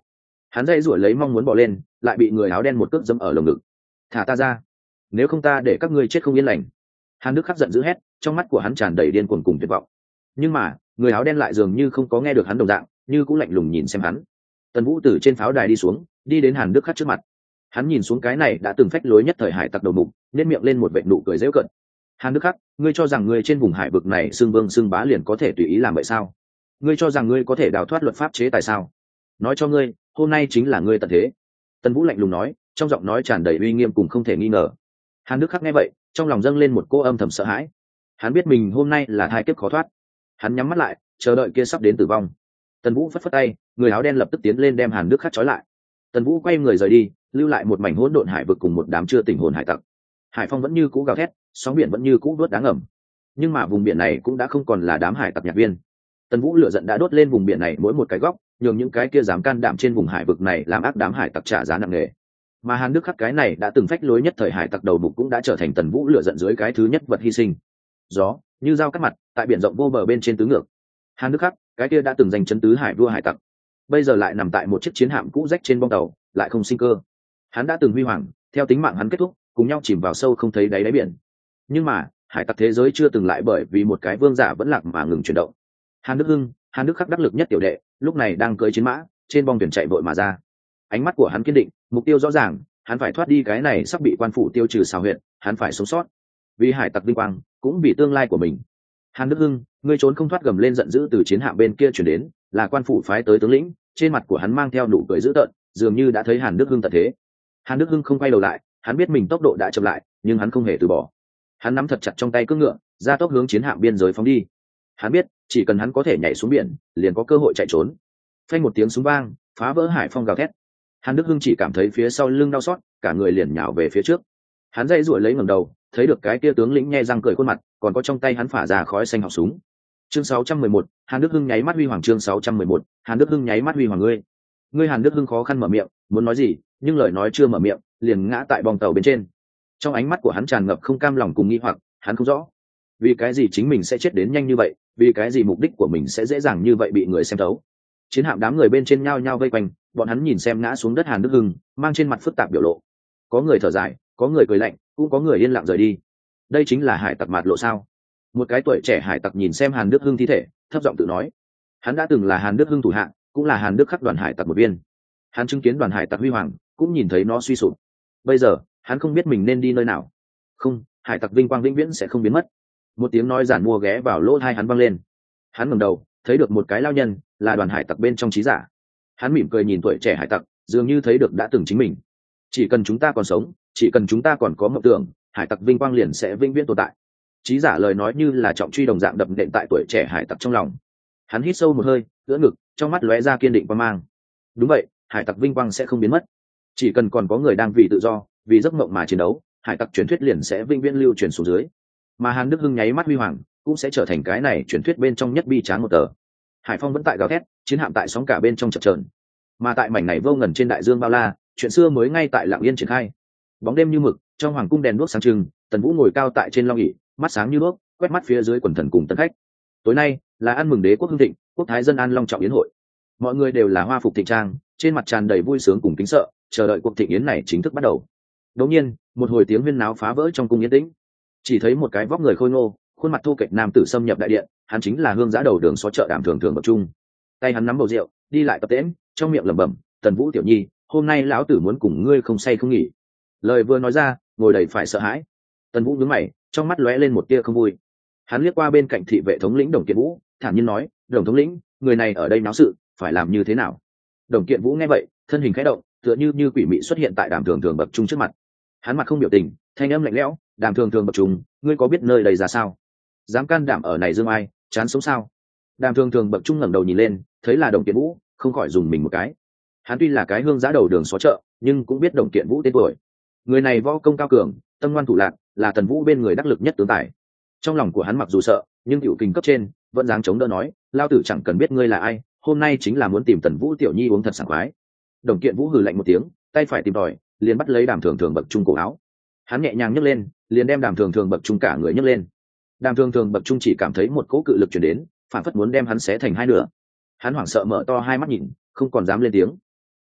Hắn dây rủi lấy mong muốn bỏ lên, lại bị người áo đen một cước dẫm ở lồng ngực. Thả ta ra, nếu không ta để các ngươi chết không yên lành. Hàn Đức Khắc giận dữ hét, trong mắt của hắn tràn đầy điên cuồng cùng tuyệt vọng. Nhưng mà người áo đen lại dường như không có nghe được hắn đồng dạng, như cũng lạnh lùng nhìn xem hắn. Tần Vũ từ trên pháo đài đi xuống, đi đến Hàn Đức Khắc trước mặt. Hắn nhìn xuống cái này đã từng phách lối nhất thời hải tặc đầu mục, nhếch miệng lên một vệt nụ cười giễu cợt. Hàn Đức Khắc, ngươi cho rằng ngươi trên vùng hải vực này xưng vương xưng bá liền có thể tùy ý làm vậy sao? Ngươi cho rằng ngươi có thể đào thoát luật pháp chế tài sao? Nói cho ngươi, hôm nay chính là ngươi tận thế. Tần Vũ lạnh lùng nói, trong giọng nói tràn đầy uy nghiêm cùng không thể nghi ngờ. Hàn Đức Khắc nghe vậy, trong lòng dâng lên một cô âm thầm sợ hãi. Hắn biết mình hôm nay là thai kiếp khó thoát. Hắn nhắm mắt lại, chờ đợi kia sắp đến tử vong. Tần Vũ phất phất tay, người áo đen lập tức tiến lên đem Hàn Đức Khắc trói lại. Tần Vũ quay người rời đi, lưu lại một mảnh hỗn độn hải vực cùng một đám chưa tỉnh hồn hải tặc. Hải phong vẫn như cũ gào thét, sóng biển vẫn như cũ đốt đáng ngầm. Nhưng mà vùng biển này cũng đã không còn là đám hải tặc nhạc viên. Tần Vũ lửa giận đã đốt lên vùng biển này mỗi một cái góc, nhường những cái kia dám can đảm trên vùng hải vực này làm ác đám hải tặc trả giá nặng nề. Mà Hàn Đức Khắc cái này đã từng phách lối nhất thời hải tặc đầu mục cũng đã trở thành Tần Vũ lửa giận dưới cái thứ nhất vật hy sinh. Gió như dao cắt mặt, tại biển rộng vô bờ bên trên tứ ngược. Hàn Đức Khắc, cái kia đã từng giành chấn tứ hải vua hải tặc, bây giờ lại nằm tại một chiếc chiến hạm cũ rách trên bong tàu, lại không sinh cơ. Hắn đã từng huy hoàng, theo tính mạng hắn kết thúc, cùng nhau chìm vào sâu không thấy đáy biển. Nhưng mà hải tặc thế giới chưa từng lại bởi vì một cái vương giả vẫn lạc mà ngừng chuyển động. Hàn Đức Hưng, Hàn Đức Khắc đắc lực nhất tiểu đệ, lúc này đang cưỡi chiến mã trên bong thuyền chạy vội mà ra. Ánh mắt của hắn kiên định, mục tiêu rõ ràng, hắn phải thoát đi cái này sắp bị quan phủ tiêu trừ xào huyệt, hắn phải sống sót vì hải tặc vinh quang, cũng vì tương lai của mình. Hàn Đức Hưng, ngươi trốn không thoát, gầm lên giận dữ từ chiến hạm bên kia chuyển đến, là quan phủ phái tới tướng lĩnh. Trên mặt của hắn mang theo nụ cười dữ tợn, dường như đã thấy Hàn Đức Hưng tận thế. Hàn Đức Hưng không quay đầu lại, hắn biết mình tốc độ đã chậm lại, nhưng hắn không hề từ bỏ. Hắn nắm thật chặt trong tay cưỡi ngựa, ra tốc hướng chiến hạm biên giới phóng đi. Hắn biết, chỉ cần hắn có thể nhảy xuống biển, liền có cơ hội chạy trốn. Phanh một tiếng súng vang, phá vỡ hải phong gào thét. Hàn Đức Hưng chỉ cảm thấy phía sau lưng đau xót, cả người liền nhào về phía trước. Hắn dãy giụa lấy ngẩng đầu, thấy được cái kia tướng lĩnh nhe răng cười khuôn mặt, còn có trong tay hắn phả ra khói xanh họng súng. Chương 611, Hàn Đức Hưng nháy mắt huy hoàng. Chương 611, Hàn Đức Hưng nháy mắt huy hoàng. Ngươi Hàn Đức Hưng khó khăn mở miệng, muốn nói gì, nhưng lời nói chưa mở miệng, liền ngã tại bong tàu bên trên. Trong ánh mắt của hắn tràn ngập không cam lòng cùng nghi hoặc, hắn không rõ vì cái gì chính mình sẽ chết đến nhanh như vậy, vì cái gì mục đích của mình sẽ dễ dàng như vậy bị người xem thấu. Chiến hạm đám người bên trên nhao nhao vây quanh, bọn hắn nhìn xem ngã xuống đất Hàn Đức Hưng, mang trên mặt phức tạp biểu lộ. Có người thở dài, có người cười lạnh, cũng có người yên lặng rời đi. Đây chính là hải tặc mạt lộ sao? Một cái tuổi trẻ hải tặc nhìn xem Hàn Đức Hưng thi thể, thấp giọng tự nói. Hắn đã từng là Hàn Đức Hưng thủ hạ, cũng là Hàn Đức Khắc đoàn hải tặc một viên. Hắn chứng kiến đoàn hải tặc huy hoàng, cũng nhìn thấy nó suy sụp. Bây giờ hắn không biết mình nên đi nơi nào. Không, hải tặc vinh quang vĩnh viễn sẽ không biến mất. Một tiếng nói giản mua ghé vào lỗ tai hắn vang lên. Hắn ngẩng đầu, thấy được một cái lao nhân, là đoàn hải tặc bên trong trí giả. Hắn mỉm cười nhìn tuổi trẻ hải tặc, dường như thấy được đã từng chính mình. Chỉ cần chúng ta còn sống, chỉ cần chúng ta còn có mộng tưởng, hải tặc vinh quang liền sẽ vĩnh viễn tồn tại. Trí giả lời nói như là trọng truy đồng dạng đập nện tại tuổi trẻ hải tặc trong lòng. Hắn hít sâu một hơi, ưỡn ngực, trong mắt lóe ra kiên định quan mang. Đúng vậy, hải tặc vinh quang sẽ không biến mất. Chỉ cần còn có người đang vì tự do, vì giấc mộng mà chiến đấu, hải tặc truyền thuyết liền sẽ vĩnh viễn lưu truyền xuống dưới. Mà Hàn Đức Hưng nháy mắt huy hoàng, cũng sẽ trở thành cái này truyền thuyết bên trong nhất bi tráng một tờ. Hải phong vẫn tại gào thét, chiến hạm tại sóng cả bên trong chập chờn. Mà tại mảnh này vô ngần trên đại dương bao la, chuyện xưa mới ngay tại lặng yên triển khai. Bóng đêm như mực, trong hoàng cung đèn đuốc sáng trưng, Tần Vũ ngồi cao tại trên long ỷ, mắt sáng như đuốc, quét mắt phía dưới quần thần cùng tân khách. Tối nay là ăn mừng đế quốc hưng thịnh, quốc thái dân an long trọng yến hội. Mọi người đều là hoa phục thịnh trang, trên mặt tràn đầy vui sướng cùng kính sợ, chờ đợi cuộc thịnh yến này chính thức bắt đầu. Đột nhiên, một hồi tiếng huyên náo phá vỡ trong cung yên tĩnh. Chỉ thấy một cái vóc người khôi ngô, khuôn mặt thu kệch nam tử xâm nhập đại điện, hắn chính là hương giã đầu đường xó chợ Đàm Thường Thường Bậc Trung. Tay hắn nắm bầu rượu, đi lại tập tễnh, trong miệng lẩm bẩm, "Tần Vũ tiểu nhi, hôm nay lão tử muốn cùng ngươi không say không nghỉ." Lời vừa nói ra, ngồi đầy phải sợ hãi. Tần Vũ nhướng mày, trong mắt lóe lên một tia không vui. Hắn liếc qua bên cạnh thị vệ thống lĩnh Đồng Kiện Vũ, thản nhiên nói, "Đồng thống lĩnh, người này ở đây náo sự, phải làm như thế nào?" Đồng Kiện Vũ nghe vậy, thân hình khẽ động, tựa như quỷ mị xuất hiện tại Đàm Thường Thường Bậc Trung trước mặt. Hắn mặt không biểu tình, thanh âm lạnh lẽo, "Đàm Thường Thường Bậc Trung, ngươi có biết nơi đây ra sao? Dám can đảm ở này dương ai, chán sống sao?" Đàm Thường Thường Bậc Trung ngẩng đầu nhìn lên, thấy là Đồng Kiện Vũ, không khỏi dùng mình một cái. Hắn tuy là cái hương giã đầu đường xó chợ, nhưng cũng biết Đồng Kiện Vũ tên tuổi. Người này võ công cao cường, tâm ngoan thủ lạc, là Tần Vũ bên người đắc lực nhất tướng tài. Trong lòng của hắn mặc dù sợ, nhưng hữu kình cấp trên vẫn dáng chống đỡ nói, "Lao tử chẳng cần biết ngươi là ai, hôm nay chính là muốn tìm Tần Vũ tiểu nhi uống thật sảng khoái." Đồng Kiện Vũ hừ lạnh một tiếng, tay phải tìm tòi, liền bắt lấy Đàm Thường Thường Bậc Trung cổ áo. Hắn nhẹ nhàng nhấc lên, liền đem Đàm Thường Thường Bậc Trung cả người nhấc lên. Đàm Thường Thường Bậc Trung chỉ cảm thấy một cỗ cự lực truyền đến, phản phất muốn đem hắn xé thành hai nửa. Hắn hoảng sợ mở to hai mắt nhìn, không còn dám lên tiếng.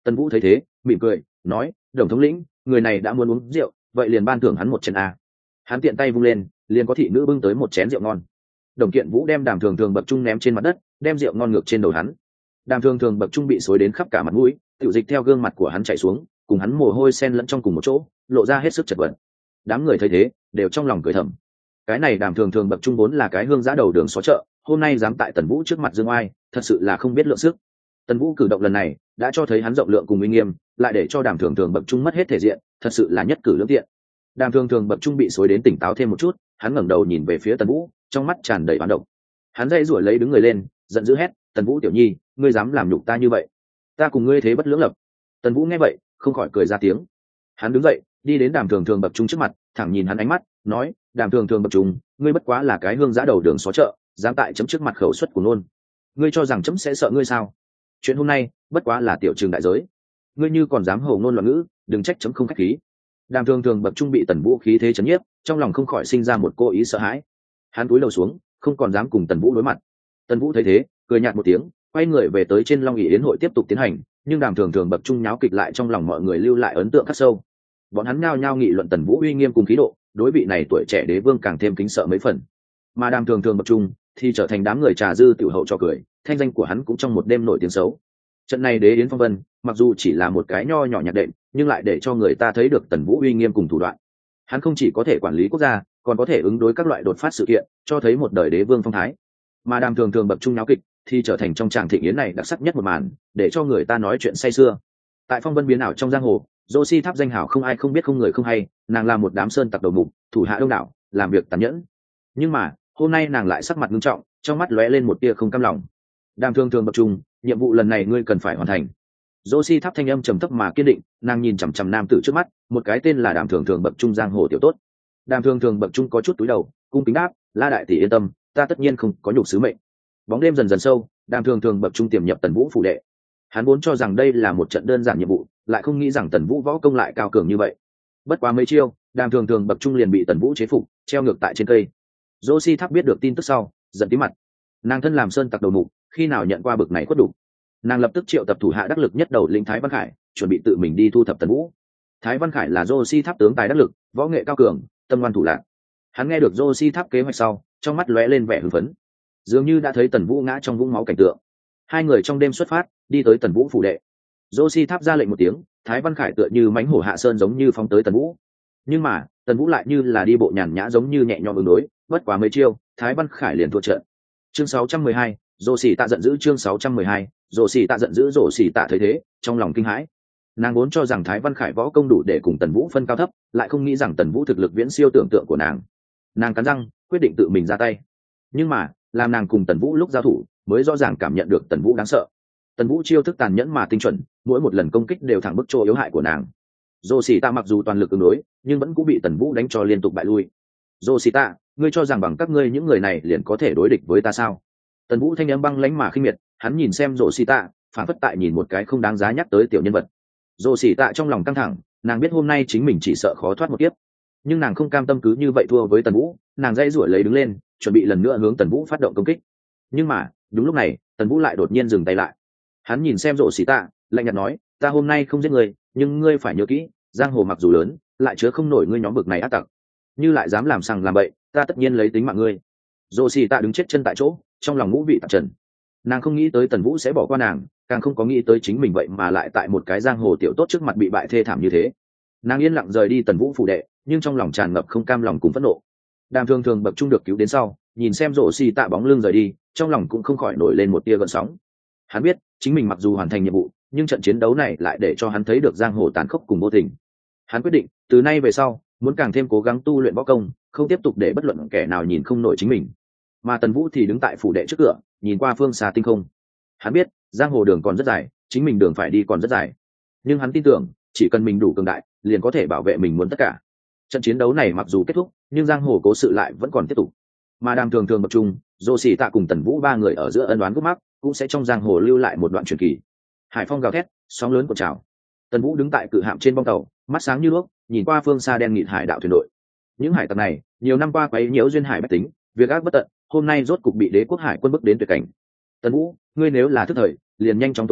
Tần Vũ thấy thế mỉm cười nói, Đồng thống lĩnh, người này đã muốn uống rượu, vậy liền ban thưởng hắn một chén a. Hắn tiện tay vung lên, liền có thị nữ bưng tới một chén rượu ngon. Đồng Kiện Vũ đem Đàm Thường Thường bậc trung ném trên mặt đất, đem rượu ngon ngược trên đầu hắn. Đàm Thường Thường bậc trung bị xối đến khắp cả mặt mũi, tiểu dịch theo gương mặt của hắn chảy xuống, cùng hắn mồ hôi xen lẫn trong cùng một chỗ, lộ ra hết sức chật vật. Đám người thấy thế đều trong lòng cười thầm. Cái này Đàm Thường Thường bậc trung vốn là cái hương giã đầu đường xó chợ, hôm nay dám tại Tần Vũ trước mặt dương oai, thật sự là không biết lượng sức. Tần Vũ cử động lần này đã cho thấy hắn rộng lượng cùng uy nghiêm, lại để cho Đàm Thường Thường bậc trung mất hết thể diện, thật sự là nhất cử lưỡng tiện. Đàm Thường Thường bậc trung bị xối đến tỉnh táo thêm một chút, hắn ngẩng đầu nhìn về phía Tần Vũ, trong mắt tràn đầy oán độc. Hắn dây rủi lấy đứng người lên, giận dữ hét, Tần Vũ tiểu nhi, ngươi dám làm nhục ta như vậy, ta cùng ngươi thế bất lưỡng lập. Tần Vũ nghe vậy không khỏi cười ra tiếng. Hắn đứng dậy đi đến Đàm Thường Thường bậc trung trước mặt, thẳng nhìn hắn ánh mắt nói, Đàm Thường Thường bậc trung, ngươi bất quá là cái hương giã đầu đường xó chợ, dám tại chấm trước mặt khẩu xuất của nôn, ngươi cho rằng chấm sẽ sợ ngươi sao? Chuyện hôm nay bất quá là tiểu trường đại giới, ngươi như còn dám hầu ngôn loạn ngữ, đừng trách chấm không khách khí. Đàm Thường Thường bậc trung bị Tần Vũ khí thế chấn nhiếp, trong lòng không khỏi sinh ra một cô ý sợ hãi. Hắn cúi đầu xuống, không còn dám cùng Tần Vũ đối mặt. Tần Vũ thấy thế cười nhạt một tiếng, quay người về tới trên Long ỷ yến hội tiếp tục tiến hành, nhưng Đàm Thường Thường bậc trung nháo kịch lại trong lòng mọi người lưu lại ấn tượng khắc sâu. Bọn hắn nhao nhao nghị luận Tần Vũ uy nghiêm cùng khí độ, đối vị này tuổi trẻ đế vương càng thêm kính sợ mấy phần. Mà Đàm Thường Thường bậc trung thì trở thành đám người trà dư tiểu hậu cho cười, thanh danh của hắn cũng trong một đêm nổi tiếng xấu. Trận này đế yến phong vân, mặc dù chỉ là một cái nho nhỏ nhạc đệm, nhưng lại để cho người ta thấy được Tần Vũ uy nghiêm cùng thủ đoạn. Hắn không chỉ có thể quản lý quốc gia, còn có thể ứng đối các loại đột phát sự kiện, cho thấy một đời đế vương phong thái. Mà Đàm Thường Thường bậc trung náo kịch thì trở thành trong tràng thịnh yến này đặc sắc nhất một màn, để cho người ta nói chuyện say sưa. Tại phong vân biến ảo trong giang hồ, Dô Si Tháp danh hào không ai không biết không người không hay, nàng là một đám sơn tặc đầu mục, thủ hạ đông đảo, làm việc tàn nhẫn. Nhưng mà hôm nay nàng lại sắc mặt nghiêm trọng, trong mắt lóe lên một tia không cam lòng. Đàm Thường Thường bậc trung, nhiệm vụ lần này ngươi cần phải hoàn thành. Dô Si Tháp thanh âm trầm thấp mà kiên định, nàng nhìn chằm chằm nam tử trước mắt, một cái tên là Đàm Thường Thường bậc trung giang hồ tiểu tốt. Đàm Thường Thường bậc trung có chút túi đầu, cung kính đáp, La đại tỷ yên tâm, ta tất nhiên không có nhục sứ mệnh. Bóng đêm dần dần sâu, Đàm Thường Thường bậc trung tiềm nhập Tần Vũ phủ đệ. Hắn vốn cho rằng đây là một trận đơn giản nhiệm vụ, lại không nghĩ rằng Tần Vũ võ công lại cao cường như vậy. Bất quá mấy chiêu, Đàm Thường Thường bậc trung liền bị Tần Vũ chế phục, treo ngược tại trên cây. Dô Si Tháp biết được tin tức sau, giận tí mặt. Nàng thân làm sơn tặc đầu mục, khi nào nhận qua bực này khuất đủ. Nàng lập tức triệu tập thủ hạ đắc lực nhất đầu lĩnh Thái Văn Khải, chuẩn bị tự mình đi thu thập Tần Vũ. Thái Văn Khải là Dô Si Tháp tướng tài đắc lực, võ nghệ cao cường, tâm ngoan thủ lạc. Hắn nghe được Dô Si Tháp kế hoạch sau, trong mắt lóe lên vẻ hưng phấn, dường như đã thấy Tần Vũ ngã trong vũng máu cảnh tượng. Hai người trong đêm xuất phát, đi tới Tần Vũ phủ đệ. Dô Si Tháp ra lệnh một tiếng, Thái Văn Khải tựa như mãnh hổ hạ sơn giống như phóng tới Tần Vũ. Nhưng mà Tần Vũ lại như là đi bộ nhàn nhã giống như nhẹ nhõm ứng đối, bất quá mấy chiêu, Thái Văn Khải liền thua trận. Chương 612, Dô Sĩ Tạ giận dữ. Chương 612, Dô Sĩ Tạ giận dữ. Dô Sĩ Tạ thấy thế, trong lòng kinh hãi. Nàng vốn cho rằng Thái Văn Khải võ công đủ để cùng Tần Vũ phân cao thấp, lại không nghĩ rằng Tần Vũ thực lực viễn siêu tưởng tượng của nàng. Nàng cắn răng, quyết định tự mình ra tay. Nhưng mà, làm nàng cùng Tần Vũ lúc giao thủ, mới rõ ràng cảm nhận được Tần Vũ đáng sợ. Tần Vũ chiêu thức tàn nhẫn mà tinh chuẩn, mỗi một lần công kích đều thẳng bức chỗ yếu hại của nàng. Dô Sĩ Tạ mặc dù toàn lực ứng đối, nhưng vẫn cũng bị Tần Vũ đánh cho liên tục bại lui. Dô Sĩ Tạ, ngươi cho rằng bằng các ngươi những người này liền có thể đối địch với ta sao? Tần Vũ thanh âm băng lãnh mà khinh miệt, hắn nhìn xem Dô Sĩ Tạ, phản phất tại nhìn một cái không đáng giá nhắc tới tiểu nhân vật. Dô Sĩ Tạ trong lòng căng thẳng, nàng biết hôm nay chính mình chỉ sợ khó thoát một kiếp, nhưng nàng không cam tâm cứ như vậy thua với Tần Vũ, nàng dãy rủa lấy đứng lên, chuẩn bị lần nữa hướng Tần Vũ phát động công kích. Nhưng mà đúng lúc này, Tần Vũ lại đột nhiên dừng tay lại. Hắn nhìn xem Dô Sĩ Tạ, lạnh nhạt nói, ta hôm nay không giết ngươi, nhưng ngươi phải nhớ kỹ, giang hồ mặc dù lớn, lại chứa không nổi ngươi nhóm bực này ác tặc. Như lại dám làm sằng làm bậy, ta tất nhiên lấy tính mạng ngươi. Dô Sĩ Tạ đứng chết chân tại chỗ, trong lòng ngũ vị tạp trần. Nàng không nghĩ tới Tần Vũ sẽ bỏ qua nàng, càng không có nghĩ tới chính mình vậy mà lại tại một cái giang hồ tiểu tốt trước mặt bị bại thê thảm như thế. Nàng yên lặng rời đi Tần Vũ phủ đệ, nhưng trong lòng tràn ngập không cam lòng cùng phẫn nộ. Đàm Thường Thường bậc trung được cứu đến sau, nhìn xem Dô Sĩ Tạ bóng lưng rời đi, trong lòng cũng không khỏi nổi lên một tia gợn sóng. Hắn biết, chính mình mặc dù hoàn thành nhiệm vụ, nhưng trận chiến đấu này lại để cho hắn thấy được giang hồ tàn khốc cùng vô tình. Hắn quyết định, từ nay về sau, muốn càng thêm cố gắng tu luyện võ công, không tiếp tục để bất luận kẻ nào nhìn không nổi chính mình. Mà Tần Vũ thì đứng tại phủ đệ trước cửa, nhìn qua phương xa tinh không. Hắn biết, giang hồ đường còn rất dài, chính mình đường phải đi còn rất dài. Nhưng hắn tin tưởng, chỉ cần mình đủ cường đại, liền có thể bảo vệ mình muốn tất cả. Trận chiến đấu này mặc dù kết thúc, nhưng giang hồ cố sự lại vẫn còn tiếp tục. Mà Đàm Thường Thường bậc trung, Dô Sĩ Tạ cùng Tần Vũ ba người ở giữa ân oán gút mắc, cũng sẽ trong giang hồ lưu lại một đoạn truyền kỳ. Hải phong gào thét, sóng lớn cuộn trào. Tần Vũ đứng tại cự hạm trên bong tàu, mắt sáng như đuốc, nhìn qua phương xa đen nghịt hải đạo thuyền đội. Những hải tặc này, nhiều năm qua quấy nhiễu duyên hải bách tính, việc ác bất tận, hôm nay rốt cục bị đế quốc hải quân bức đến tuyệt cảnh. Tần Vũ, ngươi nếu là thức thời, liền nhanh chóng tối lui,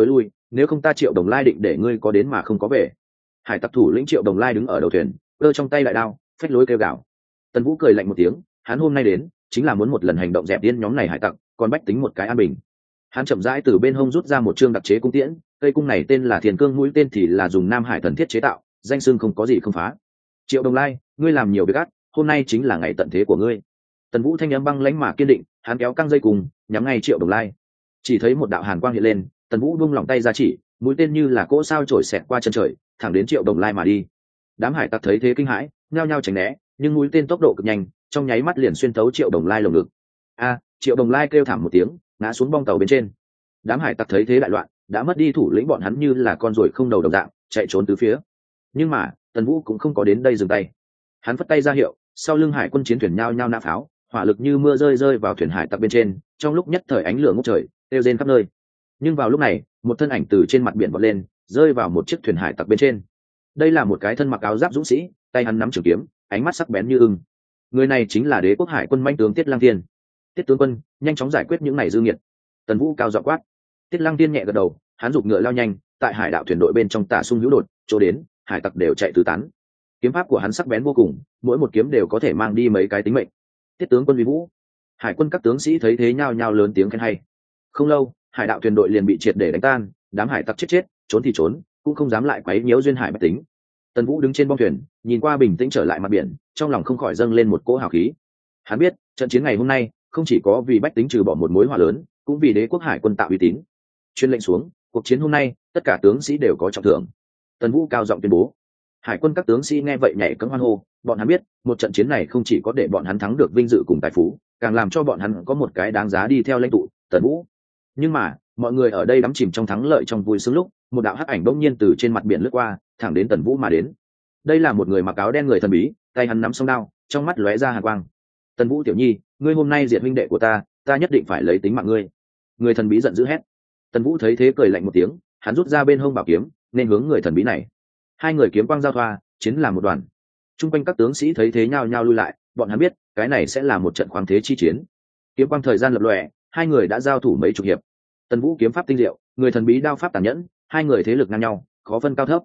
nếu không ta Triệu Đồng Lai định để ngươi có đến mà không có về. Hải tặc thủ lĩnh Triệu Đồng Lai đứng ở đầu thuyền, cơ trong tay đại đao, phách lối kêu gào. Tần Vũ cười lạnh một tiếng, hắn hôm nay đến chính là muốn một lần hành động dẹp điên nhóm này hải tặc, còn bách tính một cái an bình. Hắn chậm rãi từ bên hông rút ra một chương đặc chế cung tiễn, cây cung này tên là Thiền Cương mũi tên thì là dùng Nam Hải thần thiết chế tạo, danh xưng không có gì không phá. Triệu Đồng Lai, ngươi làm nhiều việc ác, hôm nay chính là ngày tận thế của ngươi. Tần Vũ thanh âm băng lãnh mà kiên định, hắn kéo căng dây cùng, nhắm ngay Triệu Đồng Lai. Chỉ thấy một đạo hàn quang hiện lên, Tần Vũ buông lỏng tay ra chỉ, mũi tên như là cỗ sao trổi xẹt qua chân trời, thẳng đến Triệu Đồng Lai mà đi. Đám hải tặc thấy thế kinh hãi, nhao nhao tránh né, nhưng mũi tên tốc độ cực nhanh, trong nháy mắt liền xuyên thấu Triệu Đồng Lai lồng ngực. Triệu Đồng Lai kêu thảm một tiếng, ngã xuống bong tàu bên trên. Đám hải tặc thấy thế đại loạn, đã mất đi thủ lĩnh bọn hắn như là con ruồi không đầu đồng dạng, chạy trốn tứ phía. Nhưng mà Tần Vũ cũng không có đến đây dừng tay. Hắn phất tay ra hiệu, sau lưng hải quân chiến thuyền nhao nhao nã pháo, hỏa lực như mưa rơi vào thuyền hải tặc bên trên, trong lúc nhất thời ánh lửa ngút trời, tiêu rên khắp nơi. Nhưng vào lúc này, một thân ảnh từ trên mặt biển vọt lên, rơi vào một chiếc thuyền hải tặc bên trên. Đây là một cái thân mặc áo giáp dũng sĩ, tay hắn nắm trường kiếm, ánh mắt sắc bén như ưng. Người này chính là Đế quốc hải quân mãnh tướng Tiết Lăng Thiên. Tiết tướng quân, nhanh chóng giải quyết những này dư nghiệt. Tần Vũ cao giọng quát. Tiết Lăng Thiên nhẹ gật đầu, hắn giục ngựa lao nhanh, tại hải đạo thuyền đội bên trong tả xung hữu đột, chỗ đến, hải tặc đều chạy tứ tán. Kiếm pháp của hắn sắc bén vô cùng, mỗi một kiếm đều có thể mang đi mấy cái tính mệnh. Tiết tướng quân uy vũ. Hải quân các tướng sĩ thấy thế nhao nhao lớn tiếng khen hay. Không lâu, hải đạo thuyền đội liền bị triệt để đánh tan, đám hải tặc chết, trốn thì trốn, cũng không dám lại quấy nhiễu duyên hải bách tính. Tần Vũ đứng trên bong thuyền, nhìn qua bình tĩnh trở lại mặt biển, trong lòng không khỏi dâng lên một cỗ hào khí. Hắn biết, trận chiến ngày hôm nay không chỉ có vì bách tính trừ bỏ một mối họa lớn, cũng vì Đế quốc hải quân tạo uy tín. Chuyên lệnh xuống, cuộc chiến hôm nay, tất cả tướng sĩ đều có trọng thưởng. Tần Vũ cao giọng tuyên bố. Hải quân các tướng sĩ nghe vậy nhảy cẫng hoan hô, bọn hắn biết, một trận chiến này không chỉ có để bọn hắn thắng được vinh dự cùng tài phú, càng làm cho bọn hắn có một cái đáng giá đi theo lãnh tụ, Tần Vũ. Nhưng mà, mọi người ở đây đắm chìm trong thắng lợi trong vui sướng lúc, một đạo hắc ảnh bỗng nhiên từ trên mặt biển lướt qua, thẳng đến Tần Vũ mà đến. Đây là một người mặc áo đen người thần bí, tay hắn nắm song đao, trong mắt lóe ra hàn quang. Tần Vũ tiểu nhi, ngươi hôm nay diệt huynh đệ của ta, ta nhất định phải lấy tính mạng ngươi. Người thần bí giận dữ hét. Tần Vũ thấy thế cười lạnh một tiếng, hắn rút ra bên hông bảo kiếm, nên hướng người thần bí này. Hai người kiếm quang giao thoa, chiến làm một đoàn. Trung quanh các tướng sĩ thấy thế nhao nhao lui lại, bọn hắn biết, cái này sẽ là một trận khoáng thế chi chiến. Kiếm quang thời gian lập lòe, hai người đã giao thủ mấy chục hiệp. Tần Vũ kiếm pháp tinh diệu, người thần bí đao pháp tàn nhẫn, hai người thế lực ngang nhau, khó phân cao thấp.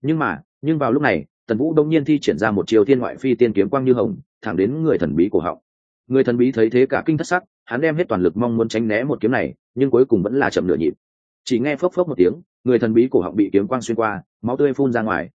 Nhưng vào lúc này, Tần Vũ đông nhiên thi triển ra một chiều thiên ngoại phi tiên kiếm quang như hồng, thẳng đến người thần bí cổ họng. Người thần bí thấy thế cả kinh thất sắc, hắn đem hết toàn lực mong muốn tránh né một kiếm này, nhưng cuối cùng vẫn là chậm nửa nhịp. Chỉ nghe phốc phốc một tiếng, người thần bí cổ họng bị kiếm quang xuyên qua, máu tươi phun ra ngoài.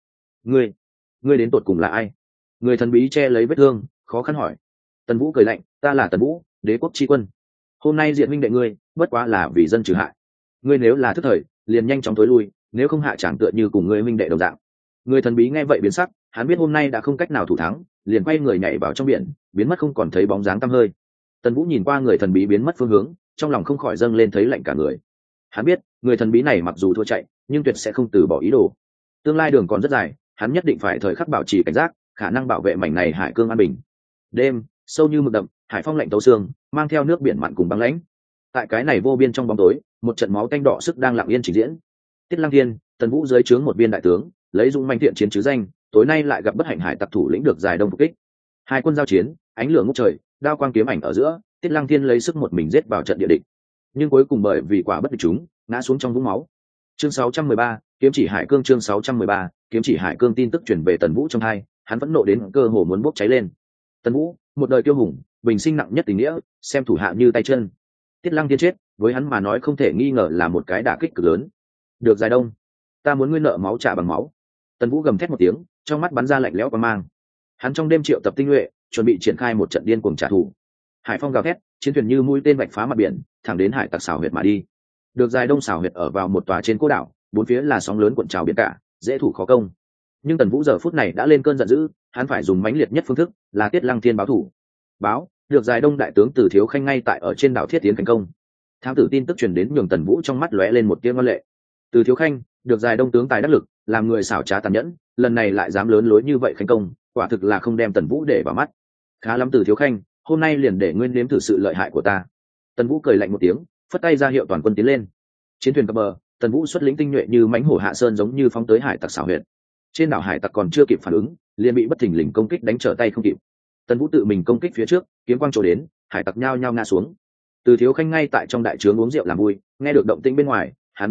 Ngươi đến tột cùng là ai? Người thần bí che lấy vết thương, khó khăn hỏi. Tần Vũ cười lạnh, ta là Tần Vũ, Đế quốc tri quân. Hôm nay diện minh đệ ngươi, bất quá là vì dân trừ hại. Ngươi nếu là thức thời, liền nhanh chóng tối lui, nếu không hạ chẳng tựa như cùng ngươi minh đệ đồng dạng. Người thần bí nghe vậy biến sắc, hắn biết hôm nay đã không cách nào thủ thắng, liền quay người nhảy vào trong biển, biến mất không còn thấy bóng dáng tăm hơi. Tần Vũ nhìn qua người thần bí biến mất phương hướng, trong lòng không khỏi dâng lên thấy lạnh cả người. Hắn biết, người thần bí này mặc dù thua chạy, nhưng tuyệt sẽ không từ bỏ ý đồ. Tương lai đường còn rất dài, hắn nhất định phải thời khắc bảo trì cảnh giác, khả năng bảo vệ mảnh này hải cương an bình. Đêm sâu như mực đậm, hải phong lạnh tấu xương, mang theo nước biển mặn cùng băng lãnh. Tại cái này vô biên trong bóng tối, một trận máu tanh đỏ sức đang lặng yên trình diễn. Tiết Lăng Thiên, Tần Vũ dưới trướng một viên đại tướng, lấy dũng manh thiện chiến chứ danh, tối nay lại gặp bất hạnh hải tặc thủ lĩnh được giải đông phục kích. Hai quân giao chiến, ánh lửa ngút trời, đao quang kiếm ảnh ở giữa, Tiết Lăng Thiên lấy sức một mình giết vào trận địa địch, nhưng cuối cùng bởi vì quả bất địch chúng, ngã xuống trong vũng máu. Chương 613, kiếm chỉ hải cương. Chương 613, kiếm chỉ hải cương. Tin tức truyền về Tần Vũ trong tai, hắn vẫn nộ đến cơ hồ muốn bốc cháy lên. Tần Vũ, một đời kiêu hùng, bình sinh nặng nhất tình nghĩa, xem thủ hạ như tay chân. Tiết Lăng Thiên chết, với hắn mà nói không thể nghi ngờ là một cái đả kích cực lớn. Được Giải Đông, ta muốn ngươi nợ máu trả bằng máu. Tần Vũ gầm thét một tiếng, trong mắt bắn ra lạnh lẽo quang mang. Hắn trong đêm triệu tập tinh nhuệ, chuẩn bị triển khai một trận điên cuồng trả thù. Hải phong gào thét, chiến thuyền như mũi tên vạch phá mặt biển, thẳng đến hải tặc xảo huyệt mà đi. Được Giải Đông xảo huyệt ở vào một tòa trên cô đảo, bốn phía là sóng lớn cuộn trào biển cả, dễ thủ khó công. Nhưng Tần Vũ giờ phút này đã lên cơn giận dữ, hắn phải dùng mãnh liệt nhất phương thức, là Tiết Lăng Thiên báo thủ. Được Giải Đông đại tướng Từ Thiếu Khanh ngay tại ở trên đảo Thiết Tiến thành công. Thám tử tin tức truyền đến nhường Tần Vũ trong mắt lóe lên một tia ngoan lệ. Từ Thiếu Khanh, Được Giải Đông tướng tài đắc lực, làm người xảo trá tàn nhẫn, lần này lại dám lớn lối như vậy khánh công, quả thực là không đem Tần Vũ để vào mắt. Khá lắm Từ Thiếu Khanh, hôm nay liền để ngươi nếm thử sự lợi hại của ta. Tần Vũ cười lạnh một tiếng, phất tay ra hiệu toàn quân tiến lên. Chiến thuyền cập bờ, Tần Vũ xuất lĩnh tinh nhuệ như mãnh hổ hạ sơn, giống như phóng tới hải tặc xảo huyệt. Trên đảo hải tặc còn chưa kịp phản ứng, liền bị bất thình lình công kích đánh trở tay không kịp. Tần Vũ tự mình công kích phía trước, kiếm quang trổ đến, hải tặc nhao nhao ngã xuống. Từ Thiếu Khanh ngay tại trong đại trướng uống rượu làm vui, nghe được động tĩnh bên ngoài, hắn biến sắc,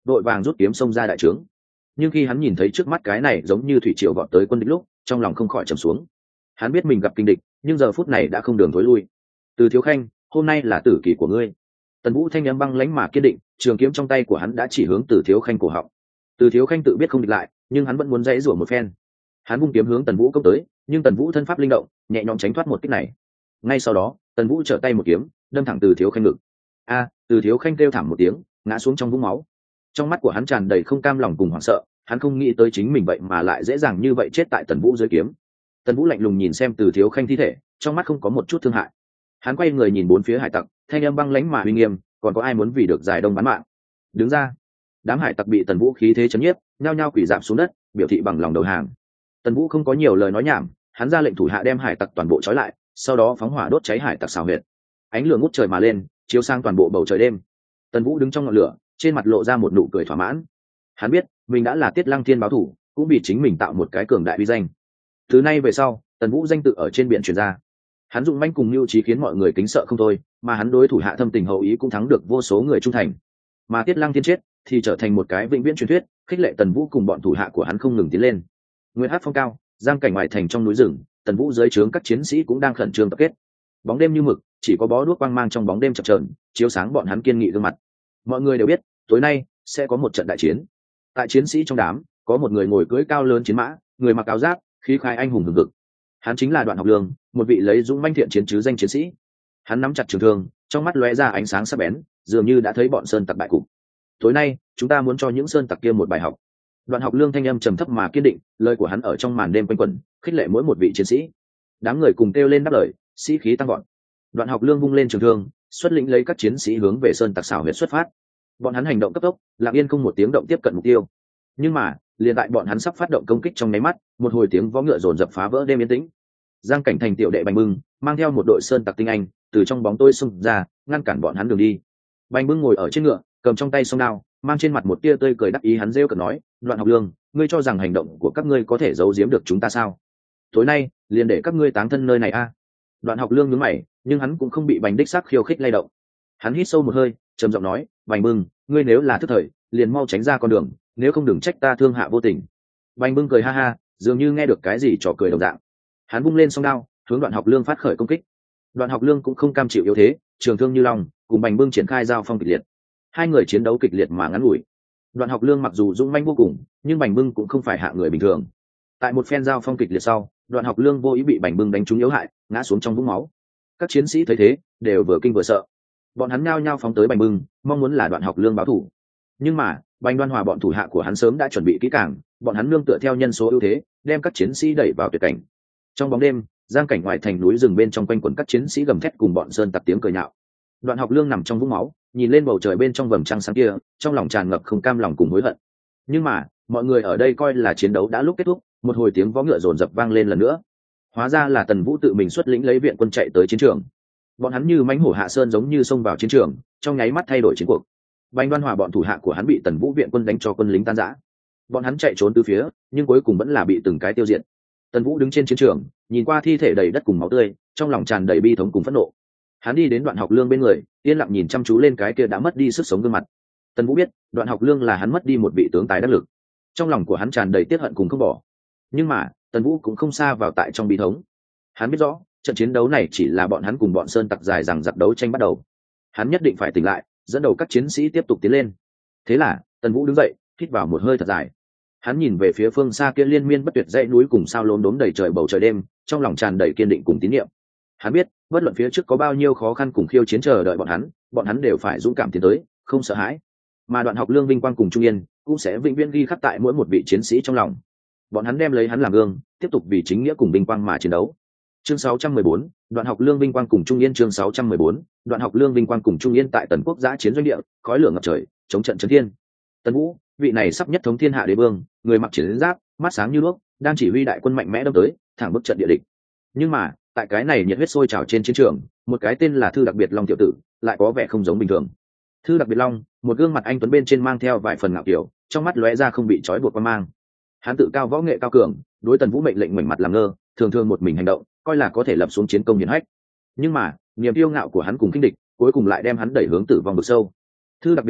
vội vàng rút kiếm xông ra đại trướng. Nhưng khi hắn nhìn thấy trước mắt cái này giống như thủy triều vọt tới quân địch lúc, trong lòng không khỏi trầm xuống. Hắn biết mình gặp kinh địch, nhưng giờ phút này đã không đường thối lui. Từ Thiếu Khanh, hôm nay là tử kỳ của ngươi. Tần Vũ thanh âm băng lãnh mà kiên định, trường kiếm trong tay của hắn đã chỉ hướng Từ Thiếu Khanh cổ họng. Từ Thiếu Khanh tự biết không địch lại, nhưng hắn vẫn muốn dãy rủa một phen. Hắn vung kiếm hướng Tần Vũ công tới, nhưng Tần Vũ thân pháp linh động, nhẹ nhõm tránh thoát một kích này. Ngay sau đó, Tần Vũ trở tay một kiếm, đâm thẳng Từ Thiếu Khanh ngực. Từ Thiếu Khanh kêu thảm một tiếng, ngã xuống trong vũng máu. Trong mắt của hắn tràn đầy không cam lòng cùng hoảng sợ, hắn không nghĩ tới chính mình vậy mà lại dễ dàng như vậy chết tại Tần Vũ dưới kiếm. Tần Vũ lạnh lùng nhìn xem Từ Thiếu Khanh thi thể, trong mắt không có một chút thương hại. Hắn quay người nhìn bốn phía hải tặc, thanh âm băng lãnh mà uy nghiêm, còn có ai muốn vì được giải đông bán mạng? Đứng ra. Đám hải tặc bị Tần Vũ khí thế chấn nhiếp, nhao nhao quỳ rạp xuống đất, biểu thị bằng lòng đầu hàng. Tần Vũ không có nhiều lời nói nhảm, hắn ra lệnh thủ hạ đem hải tặc toàn bộ trói lại, sau đó phóng hỏa đốt cháy hải tặc xào huyệt. Ánh lửa ngút trời mà lên, chiếu sang toàn bộ bầu trời đêm. Tần Vũ đứng trong ngọn lửa, trên mặt lộ ra một nụ cười thỏa mãn. Hắn biết mình đã là Tiết Lăng Thiên báo thủ, cũng vì chính mình tạo một cái cường đại uy danh. Từ nay về sau, Tần Vũ danh tự ở trên biển truyền ra. Hắn dụng manh cùng mưu trí khiến mọi người kính sợ không thôi, mà hắn đối thủ hạ thâm tình hậu ý cũng thắng được vô số người trung thành. Mà Tiết Lăng Thiên chết thì trở thành một cái vĩnh viễn truyền thuyết, khích lệ Tần Vũ cùng bọn thủ hạ của hắn không ngừng tiến lên. Nguyên Hát phong cao, giang cảnh ngoài thành trong núi rừng, Tần Vũ dưới trướng các chiến sĩ cũng đang khẩn trương tập kết. Bóng đêm như mực, chỉ có bó đuốc quang mang trong bóng đêm chập chờn, chiếu sáng bọn hắn kiên nghị gương mặt. Mọi người đều biết, tối nay sẽ có một trận đại chiến. Tại chiến sĩ trong đám, có một người ngồi cưỡi cao lớn chiến mã, người mặc áo giáp, khí khái anh hùng hừng hực. Hắn chính là Đoạn Học Lương, một vị lấy dũng manh thiện chiến chứ danh chiến sĩ. Hắn nắm chặt trường thương, trong mắt lóe ra ánh sáng sắc bén, dường như đã thấy bọn sơn tặc bại cục. Tối nay, chúng ta muốn cho những sơn tặc kia một bài học. Đoạn Học Lương thanh âm trầm thấp mà kiên định, lời của hắn ở trong màn đêm quanh quẩn, khích lệ mỗi một vị chiến sĩ. Đám người cùng kêu lên đáp lời, sĩ khí tăng vọt. Đoạn Học Lương vung lên trường thương, xuất lĩnh lấy các chiến sĩ hướng về sơn tặc xảo huyệt xuất phát. Bọn hắn hành động cấp tốc, lặng yên không một tiếng động tiếp cận mục tiêu. Nhưng mà, liền tại bọn hắn sắp phát động công kích trong nháy mắt, một hồi tiếng vó ngựa dồn dập phá vỡ đêm yên tĩnh. Giang Cảnh Thành tiểu đệ Bành Bưng mang theo một đội sơn tặc tinh anh từ trong bóng tối xông ra, ngăn cản bọn hắn đường đi. Bành Bưng ngồi ở trên ngựa, cầm trong tay song đao, mang trên mặt một tia tươi cười đắc ý. Hắn rêu cợt nói: Đoạn Học Lương, ngươi cho rằng hành động của các ngươi có thể giấu giếm được chúng ta sao? Tối nay liền để các ngươi táng thân nơi này a. Đoạn Học Lương nhướng mày, nhưng hắn cũng không bị Bành Đích Sắc khiêu khích lay động. Hắn hít sâu một hơi, trầm giọng nói: Bành Bưng, ngươi nếu là thức thời, liền mau tránh ra con đường, nếu không đừng trách ta thương hạ vô tình. Bành Bưng cười ha ha, dường như nghe được cái gì trò cười đồng dạng. Hắn vung lên song đao, hướng Đoạn Học Lương phát khởi công kích. Đoạn Học Lương cũng không cam chịu yếu thế, trường thương như long, cùng Bành Bưng triển khai giao phong kịch liệt. Hai người chiến đấu kịch liệt mà ngắn ngủi. Đoạn Học Lương mặc dù dũng manh vô cùng, nhưng Bành Bưng cũng không phải hạ người bình thường. Tại một phen giao phong kịch liệt sau, Đoạn Học Lương vô ý bị Bành Bưng đánh trúng yếu hại, ngã xuống trong vũng máu. Các chiến sĩ thấy thế, đều vừa kinh vừa sợ. Bọn hắn nhao nhao phóng tới Bành Bưng, mong muốn là Đoạn Học Lương báo thù. Nhưng mà, Bành Đoan Hòa bọn thủ hạ của hắn sớm đã chuẩn bị kỹ càng, bọn hắn nương tựa theo nhân số ưu thế, đem các chiến sĩ đẩy vào tuyệt cảnh. Trong bóng đêm, giang cảnh ngoài thành núi rừng bên trong quanh quẩn các chiến sĩ gầm thét cùng bọn sơn tặc tiếng cười nhạo. Đoạn Học Lương nằm trong vũng máu, nhìn lên bầu trời bên trong vầng trăng sáng kia, trong lòng tràn ngập không cam lòng cùng hối hận. Nhưng mà, mọi người ở đây coi là chiến đấu đã lúc kết thúc, một hồi tiếng vó ngựa dồn dập vang lên lần nữa. Hóa ra là Tần Vũ tự mình xuất lĩnh lấy viện quân chạy tới chiến trường. Bọn hắn như mãnh hổ hạ sơn, giống như xông vào chiến trường, trong nháy mắt thay đổi chiến cuộc. Bành Đoan Hòa bọn thủ hạ của hắn bị Tần Vũ viện quân đánh cho quân lính tan rã. Bọn hắn chạy trốn từ phía, nhưng cuối cùng vẫn là bị từng cái tiêu diệt. Tần Vũ đứng trên chiến trường, nhìn qua thi thể đầy đất cùng máu tươi, trong lòng tràn đầy bi thống cùng phẫn nộ. Hắn đi đến Đoạn Học Lương bên người, yên lặng nhìn chăm chú lên cái kia đã mất đi sức sống gương mặt. Tần Vũ biết, Đoạn Học Lương là hắn mất đi một vị tướng tài đắc lực. Trong lòng của hắn tràn đầy tiếc hận cùng không bỏ. Nhưng mà, Tần Vũ cũng không xa vào tại trong bi thống. Hắn biết rõ, trận chiến đấu này chỉ là bọn hắn cùng bọn sơn tặc dài rằng giặc đấu tranh bắt đầu. Hắn nhất định phải tỉnh lại, dẫn đầu các chiến sĩ tiếp tục tiến lên. Thế là, Tần Vũ đứng dậy, hít vào một hơi thật dài. Hắn nhìn về phía phương xa kia liên miên bất tuyệt dãy núi cùng sao lốm đốm đầy trời bầu trời đêm, trong lòng tràn đầy kiên định cùng tín nhiệm. Hắn biết, bất luận phía trước có bao nhiêu khó khăn cùng khiêu chiến chờ đợi bọn hắn đều phải dũng cảm tiến tới, không sợ hãi. Mà Đoạn Học Lương vinh quang cùng Trung Yên cũng sẽ vĩnh viễn ghi khắc tại mỗi một vị chiến sĩ trong lòng. Bọn hắn đem lấy hắn làm gương, tiếp tục vì chính nghĩa cùng vinh quang mà chiến đấu. Chương 614, Đoạn Học Lương vinh quang cùng Trung Yên. Chương 614, Đoạn Học Lương vinh quang cùng Trung Yên. Tại Tần Quốc giã chiến doanh địa, khói lửa ngập trời, chống trận chấn thiên. Tần Vũ, vị này sắp nhất thống thiên hạ đế vương, người mặc chiến giáp, mắt sáng như đuốc, đang chỉ huy đại quân mạnh mẽ đâm tới, thẳng bức trận địa địch. Nhưng mà, tại cái này nhiệt huyết sôi trào trên chiến trường, một cái tên là Thư Đặc Biệt Long tiểu tử, lại có vẻ không giống bình thường. Thư Đặc Biệt Long, một gương mặt anh tuấn bên trên mang theo vài phần ngạo kiểu, trong mắt lóe ra không bị trói buộc quan mang. Hắn tự cao võ nghệ cao cường, đối Tần Vũ mệnh lệnh ngoảnh mặt làm ngơ, thường thường một mình hành động, coi là có thể lập xuống chiến công hiển hách. Nhưng mà, niềm kiêu ngạo của hắn cùng khinh địch, cuối cùng lại đem hắn đẩy hướng tử vong vực sâu. Thư Đặc Biệt Long,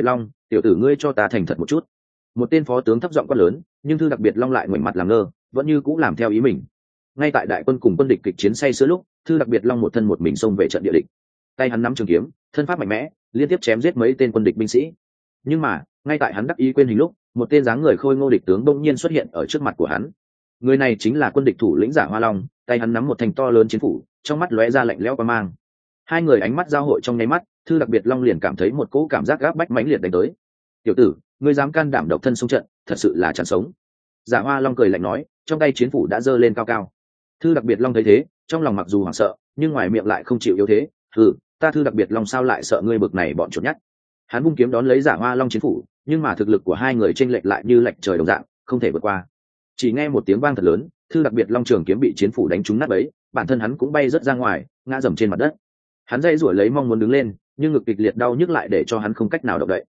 tiểu tử ngươi cho ta thành thật một chút. Một tên phó tướng thấp giọng quát lớn, nhưng Thư Đặc Biệt Long lại ngoảnh mặt làm ngơ, vẫn như cũ làm theo ý mình. Ngay tại đại quân cùng quân địch kịch chiến say sưa lúc, Thư Đặc Biệt Long một thân một mình xông về trận địa địch. Tay hắn nắm trường kiếm, thân pháp mạnh mẽ, liên tiếp chém giết mấy tên quân địch binh sĩ. Nhưng mà ngay tại hắn đắc ý quên hình lúc, một tên dáng người khôi ngô địch tướng bỗng nhiên xuất hiện ở trước mặt của hắn. Người này chính là quân địch thủ lĩnh Giả Hoa Long, tay hắn nắm một thanh to lớn chiến phủ, trong mắt lóe ra lạnh lẽo quang mang. Hai người ánh mắt giao hội trong nháy mắt, Thư Đặc Biệt Long liền cảm thấy một cỗ cảm giác gáp bách mãnh liệt đánh tới. "Tiểu tử, ngươi dám can đảm độc thân xung trận, thật sự là chẳng sống." Giả Hoa Long cười lạnh nói, trong tay chiến phủ đã giơ lên cao cao. Thư Đặc Biệt Long thấy thế, trong lòng mặc dù hoảng sợ, nhưng ngoài miệng lại không chịu yếu thế. Ta Thư Đặc Biệt Long sao lại sợ ngươi bực này bọn chuột nhắt." Hắn vung kiếm đón lấy Giả Hoa Long chiến phủ, nhưng mà thực lực của hai người chênh lệch lại như lệch trời đồng dạng, không thể vượt qua. Chỉ nghe một tiếng vang thật lớn, Thư Đặc Biệt Long trường kiếm bị chiến phủ đánh trúng nát bấy, bản thân hắn cũng bay rớt ra ngoài, ngã dầm trên mặt đất. Hắn dây rủi lấy mong muốn đứng lên, nhưng ngực kịch liệt đau nhức lại để cho hắn không cách nào động đậy.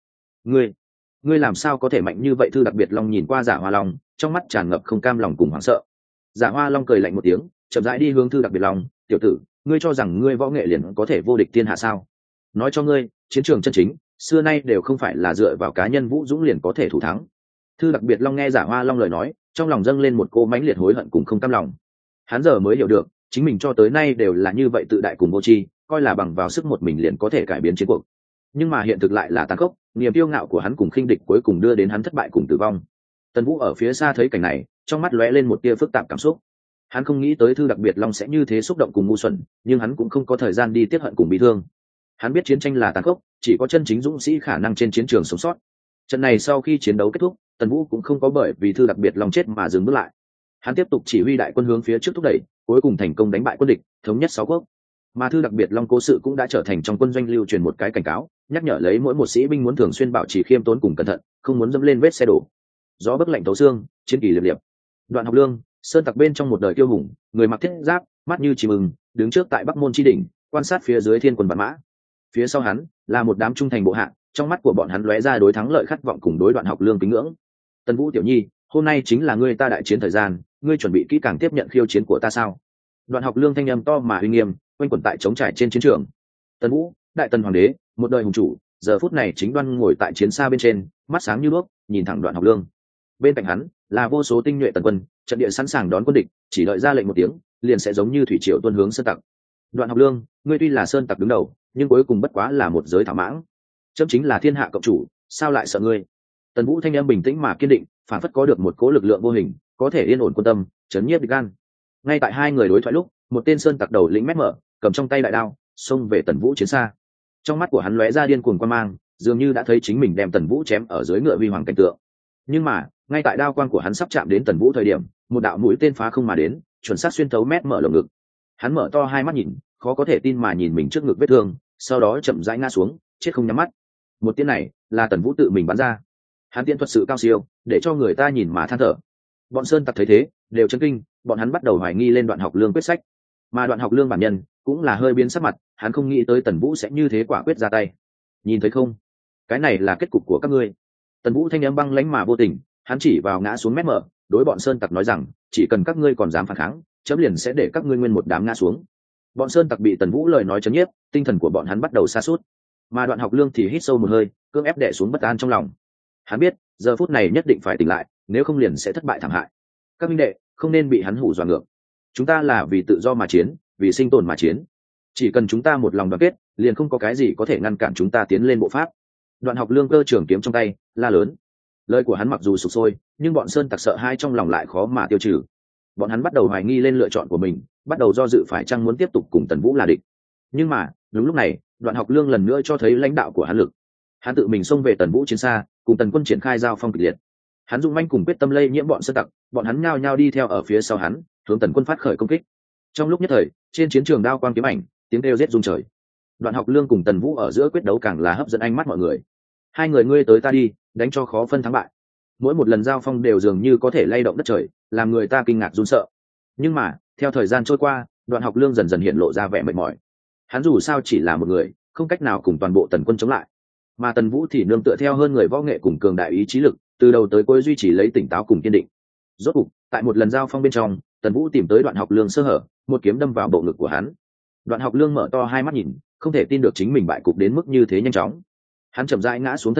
Ngươi làm sao có thể mạnh như vậy?" Thư Đặc Biệt Long nhìn qua Giả Hoa Long, trong mắt tràn ngập không cam lòng cùng hoảng sợ. Giả Hoa Long cười lạnh một tiếng, chậm rãi đi hướng Thư Đặc Biệt Long. "Tiểu tử, ngươi cho rằng ngươi võ nghệ liền có thể vô địch thiên hạ sao? Nói cho ngươi, chiến trường chân chính xưa nay đều không phải là dựa vào cá nhân vũ dũng liền có thể thủ thắng." Thư Đặc Biệt Long nghe Giả Hoa Long lời nói, trong lòng dâng lên một cô mãnh liệt hối hận cùng không cam lòng. Hắn giờ mới hiểu được, chính mình cho tới nay đều là như vậy tự đại cùng vô tri, coi là bằng vào sức một mình liền có thể cải biến chiến cuộc. Nhưng mà hiện thực lại là tàn khốc, niềm kiêu ngạo của hắn cùng khinh địch cuối cùng đưa đến hắn thất bại cùng tử vong. Tần Vũ ở phía xa thấy cảnh này, trong mắt lóe lên một tia phức tạp cảm xúc. Hắn không nghĩ tới Thư Đặc Biệt Long sẽ như thế xúc động cùng ngu xuẩn, nhưng hắn cũng không có thời gian đi tiếc hận cùng bị thương. Hắn biết chiến tranh là tàn khốc, chỉ có chân chính dũng sĩ khả năng trên chiến trường sống sót. Trận này sau khi chiến đấu kết thúc, Tần Vũ cũng không có bởi vì Thư Đặc Biệt Long chết mà dừng bước lại. Hắn tiếp tục chỉ huy đại quân hướng phía trước thúc đẩy, cuối cùng thành công đánh bại quân địch, thống nhất 6 quốc. Mà Thư Đặc Biệt Long cố sự cũng đã trở thành trong quân doanh lưu truyền một cái cảnh cáo, nhắc nhở lấy mỗi một sĩ binh muốn thường xuyên bảo trì khiêm tốn cùng cẩn thận, không muốn dẫm lên vết xe đổ. Gió bấc lạnh tấu xương, chiến kỳ liệp liệp. Đoạn Học Lương, sơn tặc bên trong một đời kiêu hùng, người mặc thiết giáp, mắt như chim ưng, đứng trước tại Bắc Môn chi đỉnh, quan sát phía dưới thiên quân vạn mã. Phía sau hắn là một đám trung thành bộ hạ, trong mắt của bọn hắn lóe ra đối thắng lợi khát vọng cùng đối Đoạn Học Lương kính ngưỡng. "Tần Vũ tiểu nhi, hôm nay chính là ngươi ta đại chiến thời gian, ngươi chuẩn bị kỹ càng tiếp nhận khiêu chiến của ta sao?" Đoạn Học Lương thanh âm to mà uy nghiêm, quanh quẩn tại trống trải trên chiến trường. Tần Vũ, đại tần hoàng đế, một đời hùng chủ, giờ phút này chính đoan ngồi tại chiến xa bên trên, mắt sáng như đuốc, nhìn thẳng Đoạn Học Lương. Bên cạnh hắn là vô số tinh nhuệ tần quân, trận địa sẵn sàng đón quân địch, chỉ đợi ra lệnh một tiếng, liền sẽ giống như thủy triều tuôn hướng sơn tặc. "Đoạn Học Lương, ngươi tuy là sơn tặc đứng đầu, nhưng cuối cùng bất quá là một giới thảo mãng. Chấm chính là thiên hạ cộng chủ, sao lại sợ ngươi?" Tần Vũ thanh em bình tĩnh mà kiên định, phản phất có được một cỗ lực lượng vô hình, có thể yên ổn quân tâm, chấn nhiếp địch gan. Ngay tại hai người đối thoại lúc, một tên sơn tặc đầu lĩnh mét mở, cầm trong tay đại đao, xông về Tần Vũ chiến xa. Trong mắt của hắn lóe ra điên cuồng quan mang, dường như đã thấy chính mình đem Tần Vũ chém ở dưới ngựa huy hoàng cảnh tượng. Nhưng mà ngay tại đao quang của hắn sắp chạm đến Tần Vũ thời điểm, một đạo mũi tên phá không mà đến, chuẩn xác xuyên thấu mét mở lồng ngực. Hắn mở to hai mắt nhìn, khó có thể tin mà nhìn mình trước ngực vết thương, sau đó chậm rãi ngã xuống, chết không nhắm mắt. Một tiếng này là Tần Vũ tự mình bắn ra. Hắn tiễn thuật sự cao siêu, để cho người ta nhìn mà than thở. Bọn sơn tặc thấy thế đều chấn kinh, bọn hắn bắt đầu hoài nghi lên Đoạn Học Lương quyết sách. Mà Đoạn Học Lương bản nhân cũng là hơi biến sắc mặt, hắn không nghĩ tới Tần Vũ sẽ như thế quả quyết ra tay. "Nhìn thấy không, cái này là kết cục của các ngươi." Tần Vũ thanh âm băng lãnh mà vô tình, hắn chỉ vào ngã xuống mét mở, đối bọn sơn tặc nói rằng, "Chỉ cần các ngươi còn dám phản kháng, chấm liền sẽ để các ngươi nguyên một đám ngã xuống." Bọn sơn tặc bị Tần Vũ lời nói chấn nhiếp, tinh thần của bọn hắn bắt đầu sa sút. Mà Đoạn Học Lương thì hít sâu một hơi, cưỡng ép đè xuống bất an trong lòng. Hắn biết giờ phút này nhất định phải tỉnh lại, nếu không liền sẽ thất bại thảm hại. "Các minh đệ, không nên bị hắn hù dọa ngược. Chúng ta là vì tự do mà chiến, vì sinh tồn mà chiến. Chỉ cần chúng ta một lòng đoàn kết, liền không có cái gì có thể ngăn cản chúng ta tiến lên bộ pháp." Đoạn Học Lương cơ trường kiếm trong tay, la lớn. Lời của hắn mặc dù sục sôi, nhưng bọn sơn tặc sợ hai trong lòng lại khó mà tiêu trừ. Bọn hắn bắt đầu hoài nghi lên lựa chọn của mình, bắt đầu do dự phải chăng muốn tiếp tục cùng Tần Vũ là địch. Nhưng mà đúng lúc này, Đoạn Học Lương lần nữa cho thấy lãnh đạo của hắn lực. Hắn tự mình xông về Tần Vũ chiến xa, cùng tần quân triển khai giao phong kịch liệt. Hắn dùng manh cùng quyết tâm lây nhiễm bọn sơn tặc, bọn hắn nhao nhao đi theo ở phía sau hắn, hướng tần quân phát khởi công kích. Trong lúc nhất thời, trên chiến trường đao quang kiếm ảnh, tiếng kêu rết rung trời. Đoạn Học Lương cùng Tần Vũ ở giữa quyết đấu càng là hấp dẫn ánh mắt mọi người. Hai người ngươi tới ta đi, đánh cho khó phân thắng bại. Mỗi một lần giao phong đều dường như có thể lay động đất trời, làm người ta kinh ngạc run sợ. Nhưng mà theo thời gian trôi qua, Đoạn Học Lương dần dần hiện lộ ra vẻ mệt mỏi. Hắn dù sao chỉ là một người, không cách nào cùng toàn bộ tần quân chống lại. Mà Tần Vũ thì nương tựa theo hơn người võ nghệ cùng cường đại ý chí lực, từ đầu tới cuối duy trì lấy tỉnh táo cùng kiên định. Rốt cục, tại một lần giao phong bên trong, Tần Vũ tìm tới Đoạn Học Lương sơ hở, một kiếm đâm vào bộ ngực của hắn. Đoạn Học Lương mở to hai mắt nhìn, không thể tin được chính mình bại cục đến mức như thế nhanh chóng. Hắn chậm rãi ngã xuống thân thể,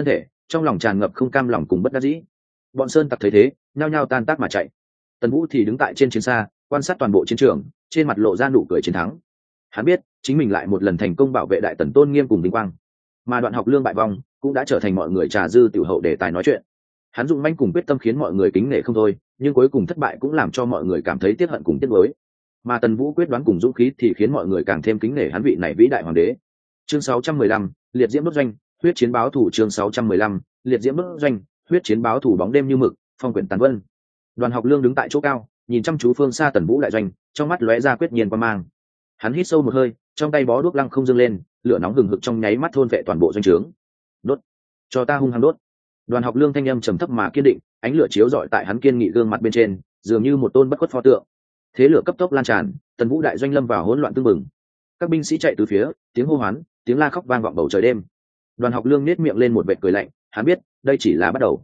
trong lòng tràn ngập không cam lòng cùng bất đắc dĩ. Bọn sơn tặc thấy thế nhao nhao tan tác mà chạy. Tần Vũ thì đứng tại trên chiến xa quan sát toàn bộ chiến trường, trên mặt lộ ra nụ cười chiến thắng. Hắn biết chính mình lại một lần thành công bảo vệ đại tần tôn nghiêm cùng vinh quang, mà Đoạn Học Lương bại vong cũng đã trở thành mọi người trà dư tiểu hậu đề tài nói chuyện. Hắn dụng manh cùng quyết tâm khiến mọi người kính nể không thôi, nhưng cuối cùng thất bại cũng làm cho mọi người cảm thấy tiếc hận cùng tiếc nuối. Mà Tần Vũ quyết đoán cùng dũng khí thì khiến mọi người càng thêm kính nể hắn vị này vĩ đại hoàng đế. Chương 615, liệt diễm đốt doanh, huyết chiến báo thủ. Chương 615, liệt diễm đốt doanh, huyết chiến báo thủ. Bóng đêm như mực, phong quyển tàn vân. Đoàn Học Lương đứng tại chỗ cao, nhìn chăm chú phương xa Tần Vũ đại doanh, trong mắt lóe ra quyết nhiên quan mang. Hắn hít sâu một hơi, trong tay bó đuốc lăng không dâng lên, lửa nóng hừng hực trong nháy mắt thôn vệ toàn bộ doanh trướng. Đốt, cho ta hung hăng đốt. Đoàn Học Lương thanh âm trầm thấp mà kiên định, ánh lửa chiếu rọi tại hắn kiên nghị gương mặt bên trên, dường như một tôn bất khuất pho tượng. Thế lửa cấp tốc lan tràn, Tần Vũ đại doanh lâm vào hỗn loạn tương mừng. Các binh sĩ chạy từ phía, tiếng hô hoán, tiếng la khóc vang vọng bầu trời đêm. Đoàn Học Lương nhếch miệng lên một vệt cười lạnh, hắn biết, đây chỉ là bắt đầu.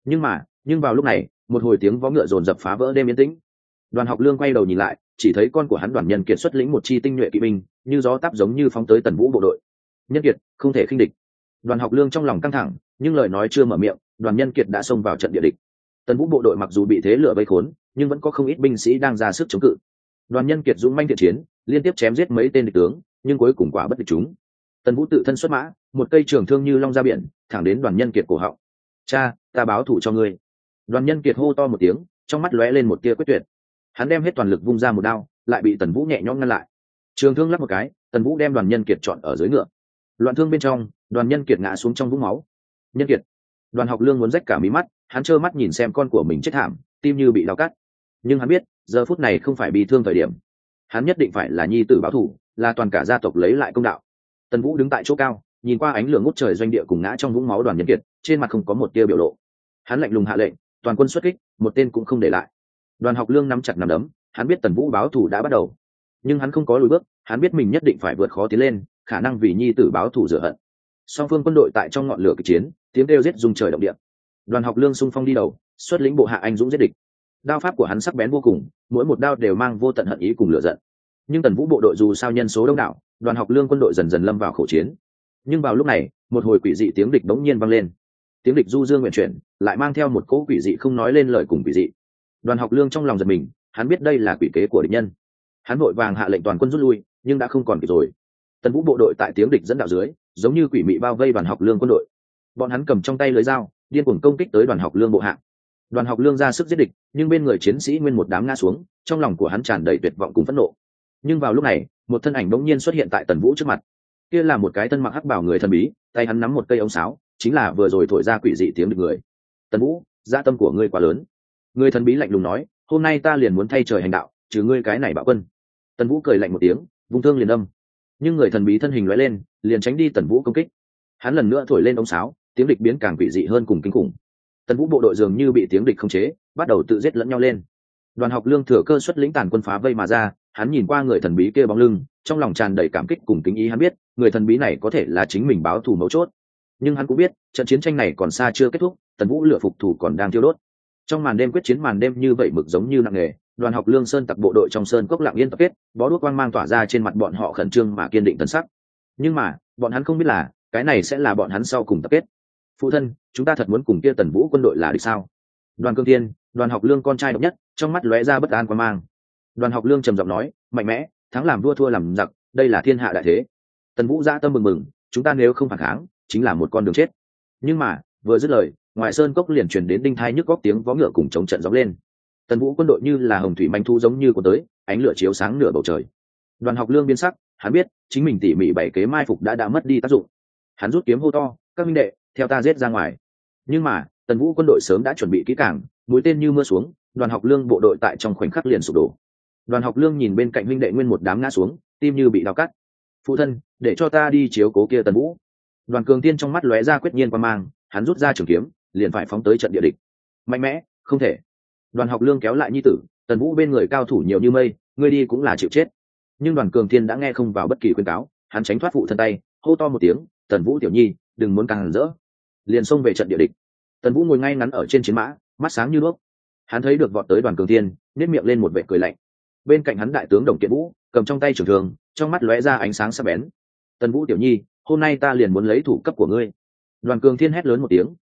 Nhưng vào lúc này, một hồi tiếng vó ngựa dồn dập phá vỡ đêm yên tĩnh. Đoàn Học Lương quay đầu nhìn lại, chỉ thấy con của hắn Đoàn Nhân Kiệt xuất lĩnh một chi tinh nhuệ kỵ binh, như gió táp giống như phóng tới Tần Vũ bộ đội. Nhân Kiệt, không thể khinh địch. Đoàn Học Lương trong lòng căng thẳng, nhưng lời nói chưa mở miệng, Đoàn Nhân Kiệt đã xông vào trận địa địch. Tần Vũ bộ đội mặc dù bị thế lửa vây khốn, nhưng vẫn có không ít binh sĩ đang ra sức chống cự. Đoàn Nhân Kiệt dũng manh thiện chiến, liên tiếp chém giết mấy tên địch tướng, nhưng cuối cùng quả bất địch chúng. Tần Vũ tự thân xuất mã, một cây trường thương như long ra biển, thẳng đến Đoàn Nhân Kiệt cổ họng. "Cha, ta báo thù cho ngươi." Đoàn Nhân Kiệt hô to một tiếng, trong mắt lóe lên một tia quyết tuyệt. Hắn đem hết toàn lực vung ra một đao, lại bị Tần Vũ nhẹ nhõm ngăn lại. Trường thương lắp một cái, Tần Vũ đem Đoàn Nhân Kiệt trọn ở dưới ngựa. Loạn thương bên trong, Đoàn Nhân Kiệt ngã xuống trong vũng máu. "Nhân Kiệt!" Đoàn Học Lương muốn rách cả mí mắt, hắn trơ mắt nhìn xem con của mình chết thảm, tim như bị đau cắt. Nhưng hắn biết, giờ phút này không phải bị thương thời điểm. Hắn nhất định phải là nhi tử báo thù, là toàn cả gia tộc lấy lại công đạo. Tần Vũ đứng tại chỗ cao, nhìn qua ánh lửa ngút trời doanh địa cùng ngã trong vũng máu Đoàn Nhân Kiệt, trên mặt không có một tia biểu lộ. Hắn lạnh lùng hạ lệnh, toàn quân xuất kích, một tên cũng không để lại. Đoàn Học Lương nắm chặt nắm đấm, hắn biết Tần Vũ báo thù đã bắt đầu, nhưng hắn không có lùi bước, hắn biết mình nhất định phải vượt khó tiến lên, khả năng vì nhi tử báo thù rửa hận. Song phương quân đội tại trong ngọn lửa kịch chiến, tiếng kêu giết rung trời động địa. Đoàn Học Lương xung phong đi đầu, xuất lĩnh bộ hạ anh dũng giết địch. Đao pháp của hắn sắc bén vô cùng, mỗi một đao đều mang vô tận hận ý cùng lửa giận. Nhưng Tần Vũ bộ đội dù sao nhân số đông đảo, Đoàn Học Lương quân đội dần dần lâm vào khổ chiến. Nhưng vào lúc này, một hồi quỷ dị tiếng địch bỗng nhiên vang lên. Tiếng địch du dương nguyện chuyển, lại mang theo một cỗ quỷ dị không nói lên lời cùng quỷ dị. Đoàn Học Lương trong lòng giật mình, hắn biết đây là quỷ kế của địch nhân. Hắn vội vàng hạ lệnh toàn quân rút lui, nhưng đã không còn kịp rồi. Tần Vũ bộ đội tại tiếng địch dẫn đạo dưới, giống như quỷ mị bao vây Đoàn Học Lương quân đội. Bọn hắn cầm trong tay lưới dao, điên cuồng công kích tới Đoàn Học Lương bộ hạ. Đoàn Học Lương ra sức giết địch, nhưng bên người chiến sĩ nguyên một đám ngã xuống, trong lòng của hắn tràn đầy tuyệt vọng cùng phẫn nộ. Nhưng vào lúc này, một thân ảnh bỗng nhiên xuất hiện tại Tần Vũ trước mặt. Kia là một cái thân mặc hắc bào người thần bí, tay hắn nắm một cây ống sáo, chính là vừa rồi thổi ra quỷ dị tiếng địch người. "Tần Vũ, dạ tâm của ngươi quá lớn." Người thần bí lạnh lùng nói, "Hôm nay ta liền muốn thay trời hành đạo, trừ ngươi cái này bạo quân." Tần Vũ cười lạnh một tiếng, vung thương liền đâm. Nhưng người thần bí thân hình lóe lên, liền tránh đi Tần Vũ công kích. Hắn lần nữa thổi lên ống sáo, tiếng địch biến càng quỷ dị hơn cùng kinh khủng. Tần Vũ bộ đội dường như bị tiếng địch khống chế, bắt đầu tự giết lẫn nhau lên. Đoàn Học Lương thừa cơ xuất lĩnh tàn quân phá vây mà ra, hắn nhìn qua người thần bí kia bóng lưng, trong lòng tràn đầy cảm kích cùng kính ý. Hắn biết, người thần bí này có thể là chính mình báo thù mấu chốt. Nhưng hắn cũng biết, trận chiến tranh này còn xa chưa kết thúc, Tần Vũ lửa phục thù còn đang thiêu đốt. Trong màn đêm quyết chiến màn đêm như vậy mực giống như nặng nề, Đoàn Học Lương sơn tặc bộ đội trong sơn cốc lặng yên tập kết, bó đuốc quang mang tỏa ra trên mặt bọn họ khẩn trương mà kiên định tần sắc. Nhưng mà, bọn hắn không biết là, cái này sẽ là bọn hắn sau cùng tập kết. "Phụ thân, chúng ta thật muốn cùng kia Tần Vũ quân đội là địch sao?" Đoàn Cương Thiên, Đoàn Học Lương con trai độc nhất, trong mắt lóe ra bất an quang mang. Đoàn Học Lương trầm giọng nói, "Mạnh mẽ, thắng làm vua thua làm giặc, đây là thiên hạ đại thế." Tần Vũ dã tâm mừng mừng, "Chúng ta nếu không phản kháng, chính là một con đường chết." Nhưng mà, vừa dứt lời, ngoài sơn cốc liền truyền đến đinh thai nhức góc tiếng vó ngựa cùng chống trận gióng lên. Tần Vũ quân đội như là hồng thủy manh thu giống như của tới, ánh lửa chiếu sáng nửa bầu trời. Đoàn Học Lương biến sắc, hắn biết chính mình tỉ mỉ bảy kế mai phục đã mất đi tác dụng. Hắn rút kiếm hô to, "Các minh đệ, theo ta giết ra ngoài." Nhưng mà Tần Vũ quân đội sớm đã chuẩn bị kỹ càng, mũi tên như mưa xuống, Đoàn Học Lương bộ đội tại trong khoảnh khắc liền sụp đổ. Đoàn Học Lương nhìn bên cạnh huynh đệ nguyên một đám ngã xuống, tim như bị đào cắt. "Phụ thân, để cho ta đi chiếu cố kia Tần Vũ." Đoàn Cường Tiên trong mắt lóe ra quyết nhiên quan mang, hắn rút ra trường kiếm, liền phải phóng tới trận địa địch. "Mạnh mẽ, không thể." Đoàn Học Lương kéo lại nhi tử, "Tần Vũ bên người cao thủ nhiều như mây, ngươi đi cũng là chịu chết." Nhưng Đoàn Cường Tiên đã nghe không vào bất kỳ khuyên cáo, hắn tránh thoát phụ thân tay, hô to một tiếng, "Tần Vũ tiểu nhi, đừng muốn càng rỡ." Liền xông về trận địa địch. Tần Vũ ngồi ngay ngắn ở trên chiến mã, mắt sáng như đuốc. Hắn thấy được vọt tới Đoàn Cường Tiên, nhếch miệng lên một vẻ cười lạnh. Bên cạnh hắn đại tướng Đồng Kiện Vũ, cầm trong tay trường thương, trong mắt lóe ra ánh sáng sắc bén. "Tần Vũ tiểu nhi, hôm nay ta liền muốn lấy thủ cấp của ngươi." Đoàn Cường Thiên hét lớn một tiếng,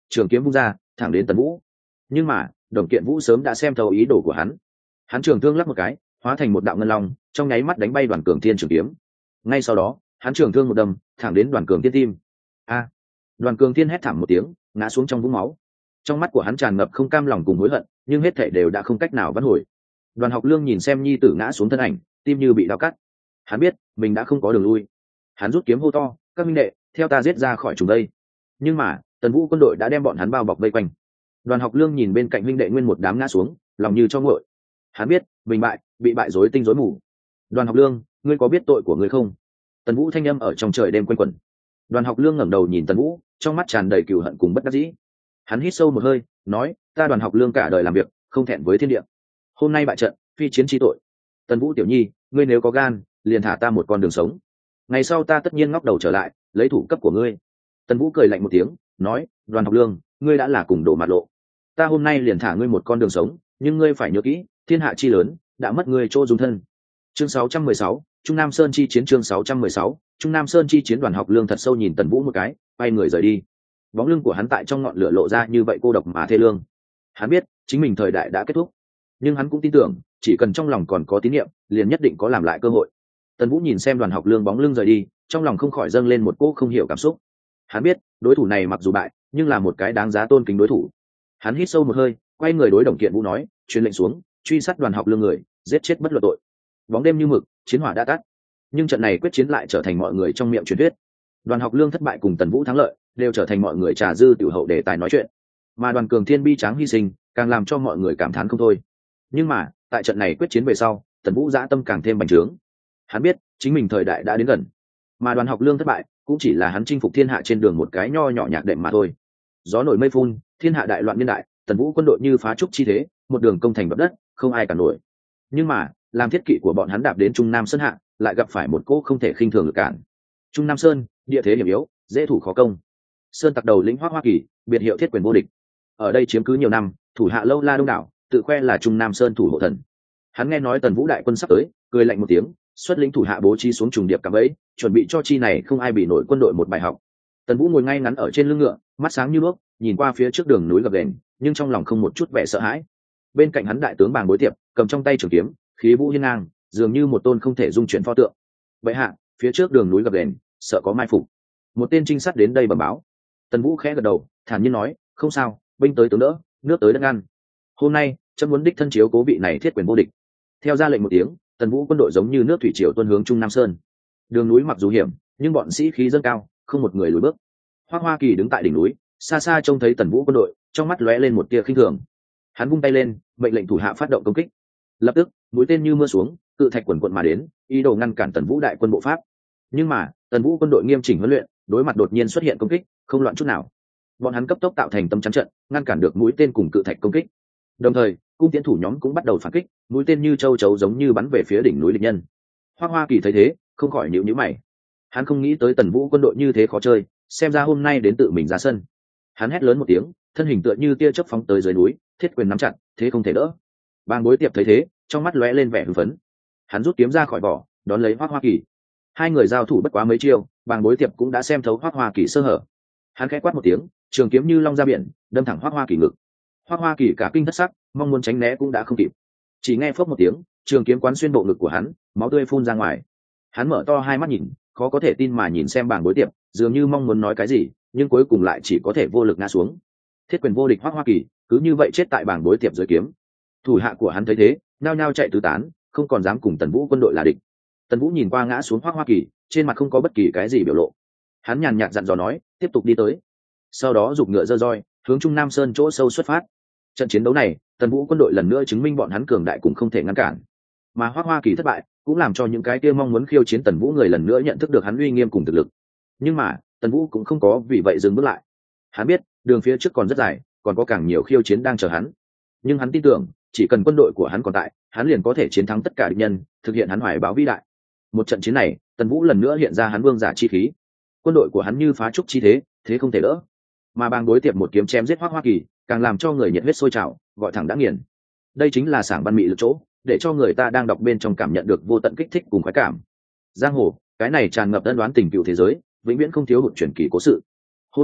trường kiếm vung ra thẳng đến Tần Vũ. Nhưng mà Đồng Kiện Vũ sớm đã xem thấu ý đồ của hắn trường thương lắc một cái hóa thành một đạo ngân long, trong nháy mắt đánh bay Đoàn Cường Thiên trường kiếm. Ngay sau đó hắn trường thương một đâm thẳng đến Đoàn Cường Thiên tim. A! Đoàn Cường Thiên hét thảm một tiếng, ngã xuống trong vũng máu. Trong mắt của hắn tràn ngập không cam lòng cùng hối hận, nhưng hết thảy đều đã không cách nào vãn hồi. Đoàn Học Lương nhìn xem nhi tử ngã xuống thân ảnh, tim như bị đau cắt. Hắn biết mình đã không có đường lui. Hắn rút kiếm hô to, các minh đệ, theo ta giết ra khỏi chúng đây. Nhưng mà Tần Vũ quân đội đã đem bọn hắn bao bọc vây quanh. Đoàn Học Lương nhìn bên cạnh huynh đệ nguyên một đám ngã xuống, lòng như cho nguội. Hắn biết mình bị bại rối tinh rối mù. Đoàn Học Lương, ngươi có biết tội của ngươi không? Tần Vũ thanh âm ở trong trời đêm quanh quẩn. Đoàn Học Lương ngẩng đầu nhìn Tần Vũ, trong mắt tràn đầy cừu hận cùng bất đắc dĩ. Hắn hít sâu một hơi, nói, ta Đoàn Học Lương cả đời làm việc không thẹn với thiên địa, hôm nay bại trận phi chiến chi tội. Tần Vũ tiểu nhi, ngươi nếu có gan liền thả ta một con đường sống, ngày sau ta tất nhiên ngóc đầu trở lại lấy thủ cấp của ngươi. Tần Vũ cười lạnh một tiếng, nói, Đoàn Học Lương, ngươi đã là cùng đổ mặt lộ, ta hôm nay liền thả ngươi một con đường sống, nhưng ngươi phải nhớ kỹ, thiên hạ chi lớn đã mất ngươi chỗ dung thân. Chương 616, Trung Nam Sơn chi chiến. Chương 616, Trung Nam Sơn chi chiến. Đoàn Học Lương thật sâu nhìn Tần Vũ một cái, quay người rời đi. Bóng lưng của hắn tại trong ngọn lửa lộ ra như vậy cô độc mà thê lương. Hắn biết chính mình thời đại đã kết thúc, nhưng hắn cũng tin tưởng chỉ cần trong lòng còn có tín niệm liền nhất định có làm lại cơ hội. Tần Vũ nhìn xem Đoàn Học Lương bóng lưng rời đi, trong lòng không khỏi dâng lên một cỗ không hiểu cảm xúc. Hắn biết đối thủ này mặc dù bại nhưng là một cái đáng giá tôn kính đối thủ. Hắn hít sâu một hơi, quay người đối Đồng Kiện Vũ nói, truyền lệnh xuống, truy sát Đoàn Học Lương người, giết chết bất luận tội. Bóng đêm như mực, chiến hỏa đã tắt, nhưng trận này quyết chiến lại trở thành mọi người trong miệng truyền thuyết. Đoàn Học Lương thất bại cùng Tần Vũ thắng lợi đều trở thành mọi người trà dư tiểu hậu đề tài nói chuyện, mà Đoàn Cường Thiên bi tráng hy sinh càng làm cho mọi người cảm thán không thôi. Nhưng mà tại trận này quyết chiến về sau, Tần Vũ dã tâm càng thêm bành trướng. Hắn biết chính mình thời đại đã đến gần, mà Đoàn Học Lương thất bại cũng chỉ là hắn chinh phục thiên hạ trên đường một cái nho nhỏ nhạc đệm mà thôi. Gió nổi mây phun, thiên hạ đại loạn niên đại, Tần Vũ quân đội như phá trúc chi thế, một đường công thành bậc đất, không ai cản nổi. Nhưng mà làm thiết kỵ của bọn hắn đạp đến Trung Nam Sơn hạ, lại gặp phải một cỗ không thể khinh thường lực cản. Trung Nam Sơn, địa thế hiểm yếu, dễ thủ khó công. Sơn tặc đầu lĩnh Hoắc Hoa Kỳ, biệt hiệu Thiết Quyền vô địch, ở đây chiếm cứ nhiều năm, thủ hạ lâu la đông đảo, tự khoe là Trung Nam Sơn thủ hộ thần. Hắn nghe nói Tần Vũ đại quân sắp tới, cười lạnh một tiếng, xuất lĩnh thủ hạ bố trí xuống trùng điệp cạm bẫy, chuẩn bị cho chi này không ai bị nổi quân đội một bài học. Tần Vũ ngồi ngay ngắn ở trên lưng ngựa, mắt sáng như đuốc, nhìn qua phía trước đường núi gập ghềnh, nhưng trong lòng không một chút vẻ sợ hãi. Bên cạnh hắn đại tướng Bàng Bối Tiệp, cầm trong tay trường kiếm, khí vũ hiên ngang, dường như một tôn không thể dung chuyển pho tượng. Vậy hạ, phía trước đường núi gập ghềnh, sợ có mai phục. Một tên trinh sát đến đây bẩm báo. Tần Vũ khẽ gật đầu, thản nhiên nói, không sao, binh tới tướng đỡ, nước tới đất ngăn. Hôm nay trẫm muốn đích thân chiếu cố vị này Thiết Quyền vô địch. Theo ra lệnh một tiếng, Tần Vũ quân đội giống như nước thủy triều tuôn hướng Trung Nam Sơn. Đường núi mặc dù hiểm, nhưng bọn sĩ khí dâng cao, không một người lùi bước. Hoắc Hoa Kỳ đứng tại đỉnh núi, xa xa trông thấy Tần Vũ quân đội, trong mắt lóe lên một tia khinh thường. Hắn vung tay lên, mệnh lệnh thủ hạ phát động công kích. Lập tức mũi tên như mưa xuống, cự thạch quần quận mà đến, ý đồ ngăn cản Tần Vũ đại quân bộ pháp. Nhưng mà Tần Vũ quân đội nghiêm chỉnh huấn luyện, đối mặt đột nhiên xuất hiện công kích, không loạn chút nào. Bọn hắn cấp tốc tạo thành tấm chắn trận, ngăn cản được mũi tên cùng cự thạch công kích. Đồng thời cung tiễn thủ nhóm cũng bắt đầu phản kích, mũi tên như châu chấu giống như bắn về phía đỉnh núi địch nhân. Hoắc Hoa Kỳ thấy thế, không khỏi nhíu nhíu mày. Hắn không nghĩ tới Tần Vũ quân đội như thế khó chơi, xem ra hôm nay đến tự mình ra sân. Hắn hét lớn một tiếng, thân hình tựa như tia chớp phóng tới dưới núi, Thiết Quyền nắm chặt, thế không thể đỡ. Bàng Bối Tiệp thấy thế, trong mắt lóe lên vẻ hưng phấn. Hắn rút kiếm ra khỏi vỏ, đón lấy Hoắc Hoa Kỳ. Hai người giao thủ bất quá mấy chiêu, Bàng Bối Tiệp cũng đã xem thấu Hoắc Hoa Kỳ sơ hở. Hắn khẽ quát một tiếng, trường kiếm như long ra biển, đâm thẳng Hoắc Hoa Kỳ ngực. Hoắc Hoa Kỳ cả kinh thất sắc, mong muốn tránh né cũng đã không kịp. Chỉ nghe phốc một tiếng, trường kiếm quán xuyên bộ ngực của hắn, máu tươi phun ra ngoài. Hắn mở to hai mắt nhìn, khó có thể tin mà nhìn xem Bàng Bối Tiệp, dường như mong muốn nói cái gì, nhưng cuối cùng lại chỉ có thể vô lực ngã xuống. Thiết Quyền vô địch Hoắc Hoa Kỳ cứ như vậy chết tại Bàng Bối Tiệp dưới kiếm. Thủ hạ của hắn thấy thế, nhao nhao chạy tứ tán, không còn dám cùng Tần Vũ quân đội là địch. Tần Vũ nhìn qua ngã xuống Hoắc Hoa Kỳ, trên mặt không có bất kỳ cái gì biểu lộ. Hắn nhàn nhạt dặn dò nói, tiếp tục đi tới. Sau đó giục ngựa giơ roi, hướng Trung Nam Sơn chỗ sâu xuất phát. Trận chiến đấu này, Tần Vũ quân đội lần nữa chứng minh bọn hắn cường đại cũng không thể ngăn cản. Mà Hoắc Hoa Kỳ thất bại, cũng làm cho những cái kia mong muốn khiêu chiến Tần Vũ người lần nữa nhận thức được hắn uy nghiêm cùng thực lực. Nhưng mà Tần Vũ cũng không có vì vậy dừng bước lại. Hắn biết đường phía trước còn rất dài, còn có càng nhiều khiêu chiến đang chờ hắn. Nhưng hắn tin tưởng, chỉ cần quân đội của hắn còn tại, hắn liền có thể chiến thắng tất cả địch nhân, thực hiện hắn hoài bão vĩ đại. Một trận chiến này, Tần Vũ lần nữa hiện ra hắn vương giả chi khí. Quân đội của hắn như phá trúc chi thế, thế không thể đỡ. Mà Bàng Bối Tiệp một kiếm chém giết Hoắc Hoa Kỳ, càng làm cho người nhiệt huyết sôi trào, gọi thẳng đã nghiền. Đây chính là sảng văn mị lực chỗ, để cho người ta đang đọc bên trong cảm nhận được vô tận kích thích cùng khoái cảm. Giang hồ, cái này tràn ngập ân đoán tình cựu thế giới, vĩnh viễn không thiếu hụt truyền kỳ cố sự. Hôm nay,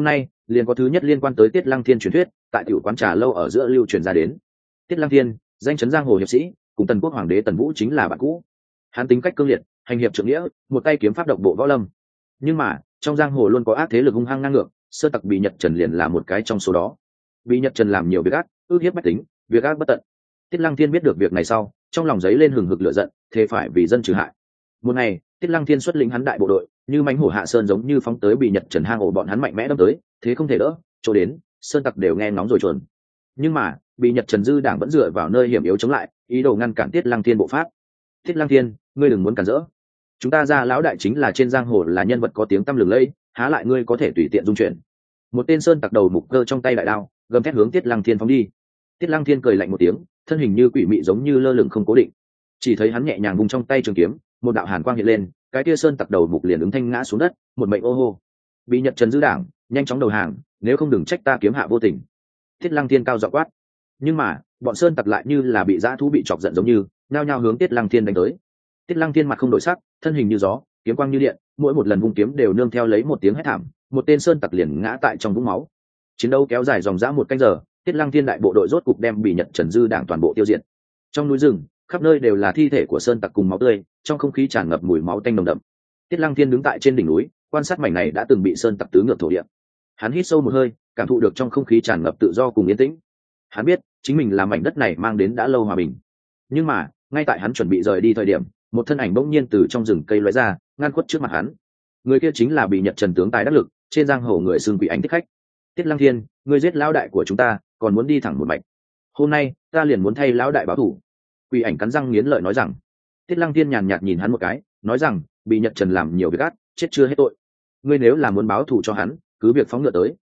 liền có thứ nhất liên quan tới Tiết Lăng Thiên truyền thuyết tại tiểu quán trà lâu ở giữa lưu truyền ra đến. Tiết Lăng Thiên, danh chấn giang hồ hiệp sĩ, cùng Tần Quốc hoàng đế Tần Vũ chính là bạn cũ. Hắn tính cách cương liệt, hành hiệp trượng nghĩa, một tay kiếm pháp độc bộ võ lâm. Nhưng mà trong giang hồ luôn có ác thế lực hung hăng ngang ngược, Sơn Tặc Bị Nhật Trần liền là một cái trong số đó. Bị Nhật Trần làm nhiều việc ác, ước hiếp bách tính, việc ác bất tận. Tiết Lăng Thiên biết được việc này sau, trong lòng giấy lên hừng hực lửa giận, thề phải vì dân trừ hại. Một ngày, Tiết Lăng Thiên xuất lĩnh hắn đại bộ đội, như mãnh hổ hạ sơn giống như phóng tới Bị Nhật Trần hang ổ bọn hắn mạnh mẽ đâm tới, thế không thể đỡ, chỗ đến, Sơn Tặc đều nghe ngóng rồi chuồn. Nhưng mà, Bị Nhật Trần dư đảng vẫn dựa vào nơi hiểm yếu chống lại, ý đồ ngăn cản Tiết Lăng Thiên bộ pháp. Tiết Lăng Thiên, ngươi đừng muốn cản rỡ. Chúng ta Gia lão đại chính là trên giang hồ là nhân vật có tiếng tăm lừng lẫy, há lại ngươi có thể tùy tiện dung chuyển. Một tên Sơn Tặc đầu mục cơ trong tay đại đao, gầm thét hướng Tiết Lăng Thiên phóng đi. Tiết Lăng Thiên cười lạnh một tiếng, thân hình như quỷ mị giống như lơ lửng không cố định. Chỉ thấy hắn nhẹ nhàng vung trong tay trường kiếm, một đạo hàn quang hiện lên, cái kia Sơn Tặc đầu mục liền ứng thanh ngã xuống đất, một mệnh ô hô. Bị Nhật Trần dư đảng, nhanh chóng đầu hàng, nếu không đừng trách ta kiếm hạ vô tình. Tiết Lăng Thiên cao giọng quát. Nhưng mà bọn Sơn Tặc lại như là bị dã thú bị chọc giận giống như nhao nhao hướng Tiết Lăng Thiên đánh tới. Tiết Lăng Thiên mặt không đổi sắc, thân hình như gió, kiếm quang như điện, mỗi một lần vung kiếm đều nương theo lấy một tiếng hét thảm, một tên Sơn Tặc liền ngã tại trong vũng máu. Chiến đấu kéo dài dòng dã một canh giờ, Tiết Lăng Thiên đại bộ đội rốt cục đem Bị Nhật Trần dư đảng toàn bộ tiêu diệt. Trong núi rừng, khắp nơi đều là thi thể của Sơn Tặc cùng máu tươi, trong không khí tràn ngập mùi máu tanh nồng đậm. Tiết Lăng Thiên đứng tại trên đỉnh núi, quan sát mảnh này đã từng bị Sơn Tặc tứ ngược thổ địa. Hắn hít sâu một hơi, cảm thụ được trong không khí tràn ngập tự do cùng yên tĩnh. Hắn biết chính mình làm mảnh đất này mang đến đã lâu hòa bình. Nhưng mà ngay tại hắn chuẩn bị rời đi thời điểm, một thân ảnh bỗng nhiên từ trong rừng cây lóe ra, ngăn khuất trước mặt hắn. Người kia chính là Bị Nhật Trần tướng tài đắc lực, trên giang hồ người xưng Quỷ Ảnh thích khách. Tiết Lăng Thiên, ngươi giết lão đại của chúng ta, còn muốn đi thẳng một mạch. Hôm nay ta liền muốn thay lão đại báo thù. Quỷ Ảnh cắn răng nghiến lợi nói rằng. Tiết Lăng Thiên nhàn nhạt nhìn hắn một cái, nói rằng, Bị Nhật Trần làm nhiều việc ác, chết chưa hết tội. Ngươi nếu là muốn báo thù cho hắn, cứ việc phóng ngựa tới.